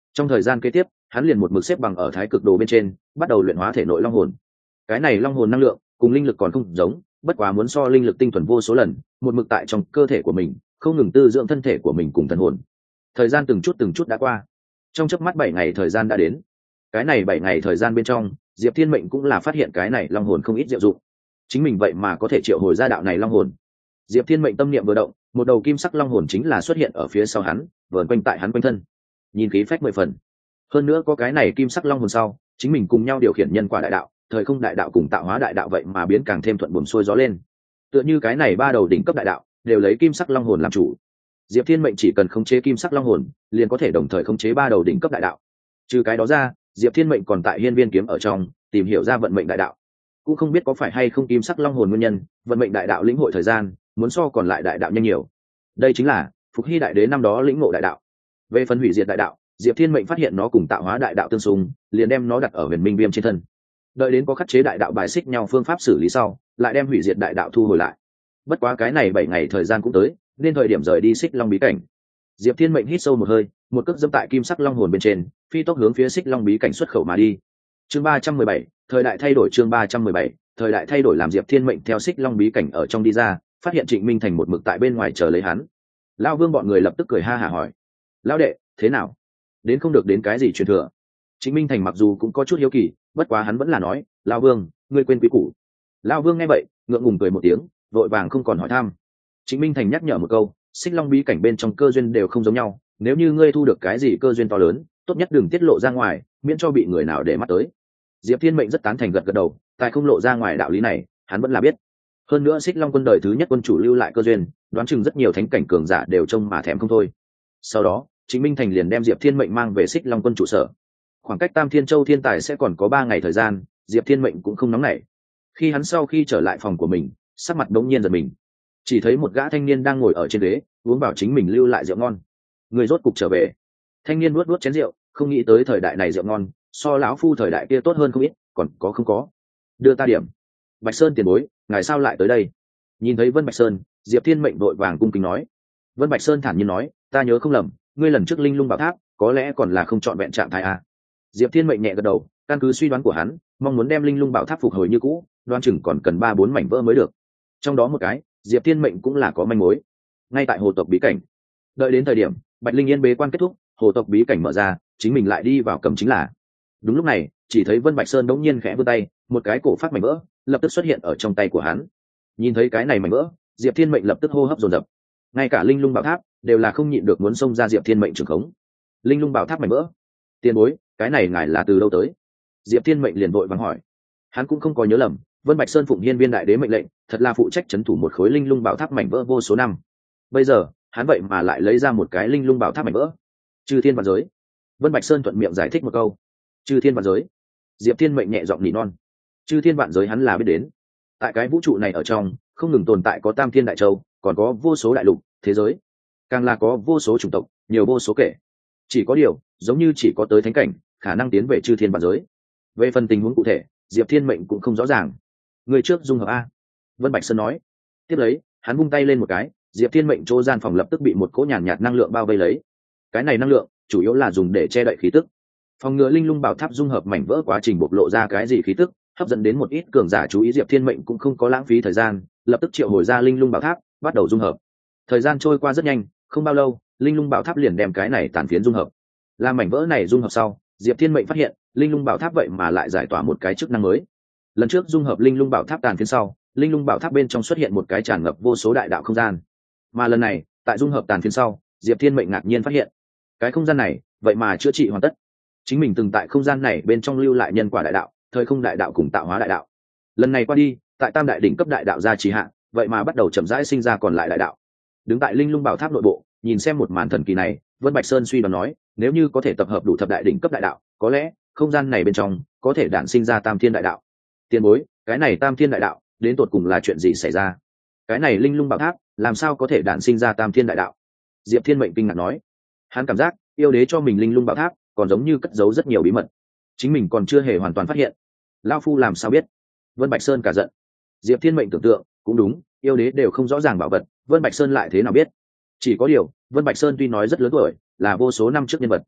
Speaker 1: Trong thời gian kế tiếp hắn liền một mực xếp bằng ở thái cực đồ bên trên, bắt đầu luyện hóa thể nội long hồn. Cái này long hồn năng lượng cùng linh lực còn không giống, bất quá muốn so linh lực tinh thuần vô số lần, một mực tại trong cơ thể của mình không ngừng tư dưỡng thân thể của mình cùng thần hồn. Thời gian từng chút từng chút đã qua, trong chớp mắt bảy ngày thời gian đã đến. Cái này bảy ngày thời gian bên trong, Diệp Thiên Mệnh cũng là phát hiện cái này long hồn không ít diệu dụng. Chính mình vậy mà có thể triệu hồi ra đạo này long hồn. Diệp Thiên Mệnh tâm niệm vừa động, một đầu kim sắc long hồn chính là xuất hiện ở phía sau hắn, vờn quanh tại hắn quanh thân. Nhìn khí phách mười phần. Hơn nữa có cái này kim sắc long hồn sau, chính mình cùng nhau điều khiển nhân quả đại đạo, thời không đại đạo cùng tạo hóa đại đạo vậy mà biến càng thêm thuận buồm xuôi gió lên. Tựa như cái này ba đầu đỉnh cấp đại đạo đều lấy kim sắc long hồn làm chủ. Diệp Thiên Mệnh chỉ cần khống chế kim sắc long hồn, liền có thể đồng thời khống chế ba đầu đỉnh cấp đại đạo. Trừ cái đó ra, Diệp Thiên Mệnh còn tại Hiên Viên kiếm ở trong tìm hiểu ra vận mệnh đại đạo. Cũng không biết có phải hay không kim sắc long hồn nguyên nhân, vận mệnh đại đạo lĩnh hội thời gian muốn so còn lại đại đạo nhanh nhiều. Đây chính là Phục Hy đại đế năm đó lĩnh ngộ đại đạo. Về phần hủy diệt đại đạo, Diệp Thiên Mệnh phát hiện nó cùng tạo hóa đại đạo tương xung, liền đem nó đặt ở Huyền Minh Viêm trên thân. Đợi đến có khắc chế đại đạo bài xích nhau phương pháp xử lý sau, lại đem hủy diệt đại đạo thu hồi lại. Bất quá cái này bảy ngày thời gian cũng tới, nên thời điểm rời đi Xích Long bí cảnh. Diệp Thiên Mệnh hít sâu một hơi, một cước dẫm tại kim sắc long hồn bên trên, phi tốc hướng phía Xích Long bí cảnh xuất khẩu mà đi. Chương ba trăm mười bảy, thời đại thay đổi. Chương ba trăm mười bảy, thời đại thay đổi. Làm Diệp Thiên Mệnh theo Xích Long bí cảnh ở trong đi ra, phát hiện Trịnh Minh Thành một mực tại bên ngoài chờ lấy hắn. Lão Vương bọn người lập tức cười ha hả hỏi: "Lão đệ, thế nào? Đến không được đến cái gì truyền thừa?" Trịnh Minh Thành mặc dù cũng có chút hiếu kỳ, bất quá hắn vẫn là nói: "Lão Vương, ngươi quên quý củ." Lão Vương nghe vậy, ngượng ngùng cười một tiếng, vội vàng không còn hỏi thăm. Trịnh Minh Thành nhắc nhở một câu: Xích Long bí cảnh bên trong cơ duyên đều không giống nhau, nếu như ngươi thu được cái gì cơ duyên to lớn, tốt nhất đừng tiết lộ ra ngoài, miễn cho bị người nào để mắt tới. Diệp Thiên Mệnh rất tán thành gật gật đầu, tại không lộ ra ngoài đạo lý này, hắn vẫn là biết. Hơn nữa Xích Long quân đời thứ nhất quân chủ lưu lại cơ duyên, đoán chừng rất nhiều thánh cảnh cường giả đều trông mà thèm không thôi. Sau đó, Trịnh Minh Thành liền đem Diệp Thiên Mệnh mang về Xích Long quân trụ sở. Khoảng cách Tam Thiên Châu thiên tài sẽ còn có ba ngày thời gian, Diệp Thiên Mệnh cũng không nóng nảy. Khi hắn sau khi trở lại phòng của mình, sắc mặt đống nhiên giật mình, chỉ thấy một gã thanh niên đang ngồi ở trên ghế uống vào chính mình lưu lại rượu ngon. Người rốt cục trở về. Thanh niên nuốt nuốt chén rượu, không nghĩ tới thời đại này rượu ngon so lão phu thời đại kia tốt hơn không ít, còn có không có. Đưa ta điểm. Bạch Sơn tiền bối, ngài sao lại tới đây? Nhìn thấy Vân Bạch Sơn, Diệp Thiên Mệnh vội vàng cung kính nói. Vân Bạch Sơn thản nhiên nói: Ta nhớ không lầm, ngươi lần trước linh lung bảo tháp có lẽ còn là không trọn vẹn trạng thái à. Diệp Thiên Mệnh nhẹ gật đầu, căn cứ suy đoán của hắn, mong muốn đem linh lung bảo tháp phục hồi như cũ, đoán chừng còn cần ba bốn mảnh vỡ mới được. Trong đó một cái, Diệp Thiên Mệnh cũng là có manh mối. Ngay tại hồ tộc bí cảnh, đợi đến thời điểm Bạch Linh Yên bế quan kết thúc, hồ tộc bí cảnh mở ra, chính mình lại đi vào cầm chính là. Đúng lúc này, chỉ thấy Vân Bạch Sơn đống nhiên khẽ vươn tay, một cái cổ phát mảnh vỡ lập tức xuất hiện ở trong tay của hắn. Nhìn thấy cái này mảnh vỡ, Diệp Thiên Mệnh lập tức hô hấp dồn dập. Ngay cả linh lung bảo tháp đều là không nhịn được muốn xông ra Diệp Thiên Mệnh trường khống. Linh lung bảo tháp mảnh vỡ, tiền bối, cái này ngài là từ đâu tới? Diệp Thiên Mệnh liền vội vàng hỏi. Hắn cũng không có nhớ lầm, Vân Bạch Sơn phụng Hiên Viên đại đế mệnh lệnh, thật là phụ trách trấn thủ một khối linh lung bảo tháp mảnh vỡ vô số năm. Bây giờ, hắn vậy mà lại lấy ra một cái linh lung bảo tháp mảnh vỡ. Chư thiên vạn giới. Vân Bạch Sơn thuận miệng giải thích một câu. Chư thiên vạn giới. Diệp Thiên Mệnh nhẹ giọng nỉ non. Chư thiên vạn giới hắn là biết đến. Tại cái vũ trụ này ở trong, không ngừng tồn tại có Tam Thiên Đại Châu, còn có vô số đại lục, thế giới, càng là có vô số chủng tộc, nhiều vô số kể. Chỉ có điều, giống như chỉ có tới thánh cảnh, khả năng tiến về chư thiên vạn giới. Về phần tình huống cụ thể, Diệp Thiên Mệnh cũng không rõ ràng. Người trước dung hợp a. Vân Bạch Sơn nói. Tiếp lấy, hắn vung tay lên một cái, Diệp Thiên Mệnh chỗ gian phòng lập tức bị một cỗ nhàn nhạt, nhạt năng lượng bao vây lấy. Cái này năng lượng chủ yếu là dùng để che đậy khí tức. Phòng ngừa linh lung bảo tháp dung hợp mảnh vỡ quá trình bộc lộ ra cái gì khí tức, hấp dẫn đến một ít cường giả chú ý. Diệp Thiên Mệnh cũng không có lãng phí thời gian, lập tức triệu hồi ra linh lung bảo tháp, bắt đầu dung hợp. Thời gian trôi qua rất nhanh, không bao lâu, linh lung bảo tháp liền đem cái này tàn phiến dung hợp. Làm mảnh vỡ này dung hợp sau, Diệp Thiên Mệnh phát hiện, linh lung bảo tháp vậy mà lại giải tỏa một cái chức năng mới. Lần trước dung hợp linh lung bảo tháp tàn phiến sau, linh lung bảo tháp bên trong xuất hiện một cái tràn ngập vô số đại đạo không gian. Mà lần này, tại dung hợp tàn phiến sau, Diệp Thiên Mệnh ngạc nhiên phát hiện, cái không gian này vậy mà chữa trị hoàn tất. Chính mình từng tại không gian này bên trong lưu lại nhân quả đại đạo, thời không đại đạo cùng tạo hóa đại đạo. Lần này qua đi, tại tam đại đỉnh cấp đại đạo gia trì hạ, vậy mà bắt đầu chậm rãi sinh ra còn lại đại đạo. Đứng tại linh lung bảo tháp nội bộ, nhìn xem một màn thần kỳ này, Vân Bạch Sơn suy đoán nói, nếu như có thể tập hợp đủ thập đại đỉnh cấp đại đạo, có lẽ không gian này bên trong có thể đản sinh ra tam thiên đại đạo. Tiền bối, cái này tam thiên đại đạo đến tột cùng là chuyện gì xảy ra? Cái này linh lung bảo tháp làm sao có thể đản sinh ra tam thiên đại đạo? Diệp Thiên Mệnh kinh ngạc nói. Hắn cảm giác yêu đế cho mình linh lung bảo tháp còn giống như cất giấu rất nhiều bí mật, chính mình còn chưa hề hoàn toàn phát hiện. Lão phu làm sao biết? Vân Bạch Sơn cả giận. Diệp Thiên Mệnh tưởng tượng cũng đúng, yêu đế đều không rõ ràng bảo vật, Vân Bạch Sơn lại thế nào biết? Chỉ có điều, Vân Bạch Sơn tuy nói rất lớn tuổi, là vô số năm trước nhân vật,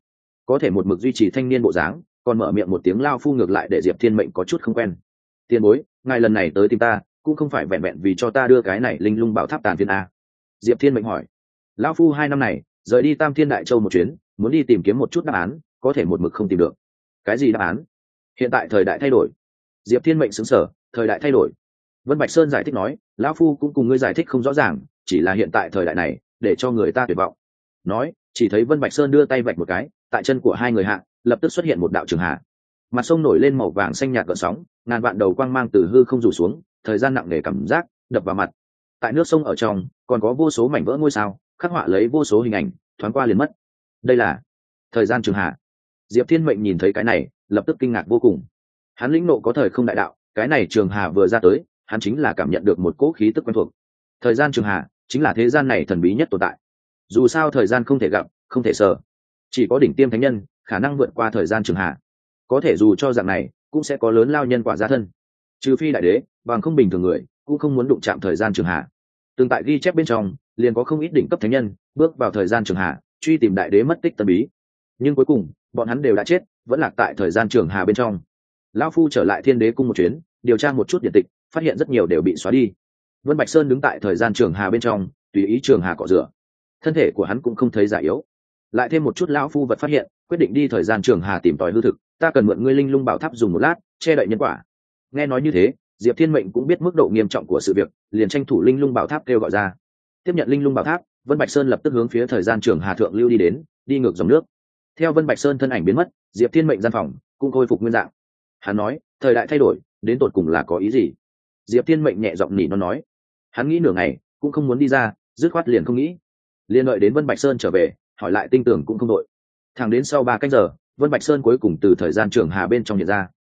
Speaker 1: có thể một mực duy trì thanh niên bộ dáng, còn mở miệng một tiếng lao phu ngược lại để Diệp Thiên Mệnh có chút không quen. Tiền bối, ngài lần này tới tìm ta cũng không phải vẹn vẹn vì cho ta đưa cái này linh lung bảo tháp tàn phiến a? Diệp Thiên Mệnh hỏi. Lão phu hai năm này rời đi Tam Thiên Đại Châu một chuyến, muốn đi tìm kiếm một chút đáp án, có thể một mực không tìm được. Cái gì đáp án? Hiện tại thời đại thay đổi. Diệp Thiên Mệnh sững sờ, thời đại thay đổi. Vân Bạch Sơn giải thích nói, lão phu cũng cùng ngươi giải thích không rõ ràng, chỉ là hiện tại thời đại này để cho người ta tuyệt vọng. Nói, chỉ thấy Vân Bạch Sơn đưa tay vạch một cái, tại chân của hai người hạ lập tức xuất hiện một đạo trường hà. Mặt sông nổi lên màu vàng xanh nhạt gợn sóng, ngàn vạn đầu quang mang từ hư không rủ xuống, thời gian nặng nề cảm giác đập vào mặt. Tại nước sông ở trong còn có vô số mảnh vỡ ngôi sao, khắc họa lấy vô số hình ảnh, thoáng qua liền mất. Đây là thời gian trường hà. Diệp Thiên Mệnh nhìn thấy cái này lập tức kinh ngạc vô cùng. Hắn lĩnh nộ có thời không đại đạo, cái này trường hà vừa ra tới, hắn chính là cảm nhận được một cỗ khí tức quen thuộc. Thời gian trường hà chính là thế gian này thần bí nhất tồn tại. Dù sao thời gian không thể gặp, không thể sờ, chỉ có đỉnh tiêm thánh nhân khả năng vượt qua thời gian trường hà. Có thể dù cho dạng này cũng sẽ có lớn lao nhân quả gia thân, trừ phi đại đế bằng không bình thường người cũng không muốn đụng chạm thời gian trường hà. Từng tại ghi chép bên trong liền có không ít đỉnh cấp thánh nhân bước vào thời gian trường hà truy tìm đại đế mất tích tân bí, nhưng cuối cùng bọn hắn đều đã chết, vẫn lạc tại thời gian trường hà bên trong. Lão phu trở lại Thiên Đế cung một chuyến, điều tra một chút điện tịch, phát hiện rất nhiều đều bị xóa đi. Vân Bạch Sơn đứng tại thời gian trường hà bên trong, tùy ý trường hà cọ rửa, thân thể của hắn cũng không thấy già yếu. Lại thêm một chút lão phu vật phát hiện, quyết định đi thời gian trường hà tìm tòi hư thực. Ta cần mượn ngươi linh lung bảo tháp dùng một lát, che đậy nhân quả. Nghe nói như thế, Diệp Thiên Mệnh cũng biết mức độ nghiêm trọng của sự việc, liền tranh thủ linh lung bảo tháp kêu gọi ra. Tiếp nhận linh lung bảo tháp, Vân Bạch Sơn lập tức hướng phía thời gian trường hà thượng lưu đi đến, đi ngược dòng nước. Theo Vân Bạch Sơn thân ảnh biến mất, Diệp Thiên Mệnh gian phòng cũng khôi phục nguyên dạng. Hắn nói, thời đại thay đổi, đến tột cùng là có ý gì? Diệp Thiên Mệnh nhẹ giọng nỉ nó nói. Hắn nghĩ nửa ngày, cũng không muốn đi ra, dứt khoát liền không nghĩ. Liên đợi đến Vân Bạch Sơn trở về, hỏi lại tinh tưởng cũng không đội. Thẳng đến sau ba canh giờ, Vân Bạch Sơn cuối cùng từ thời gian trường hà bên trong hiện ra.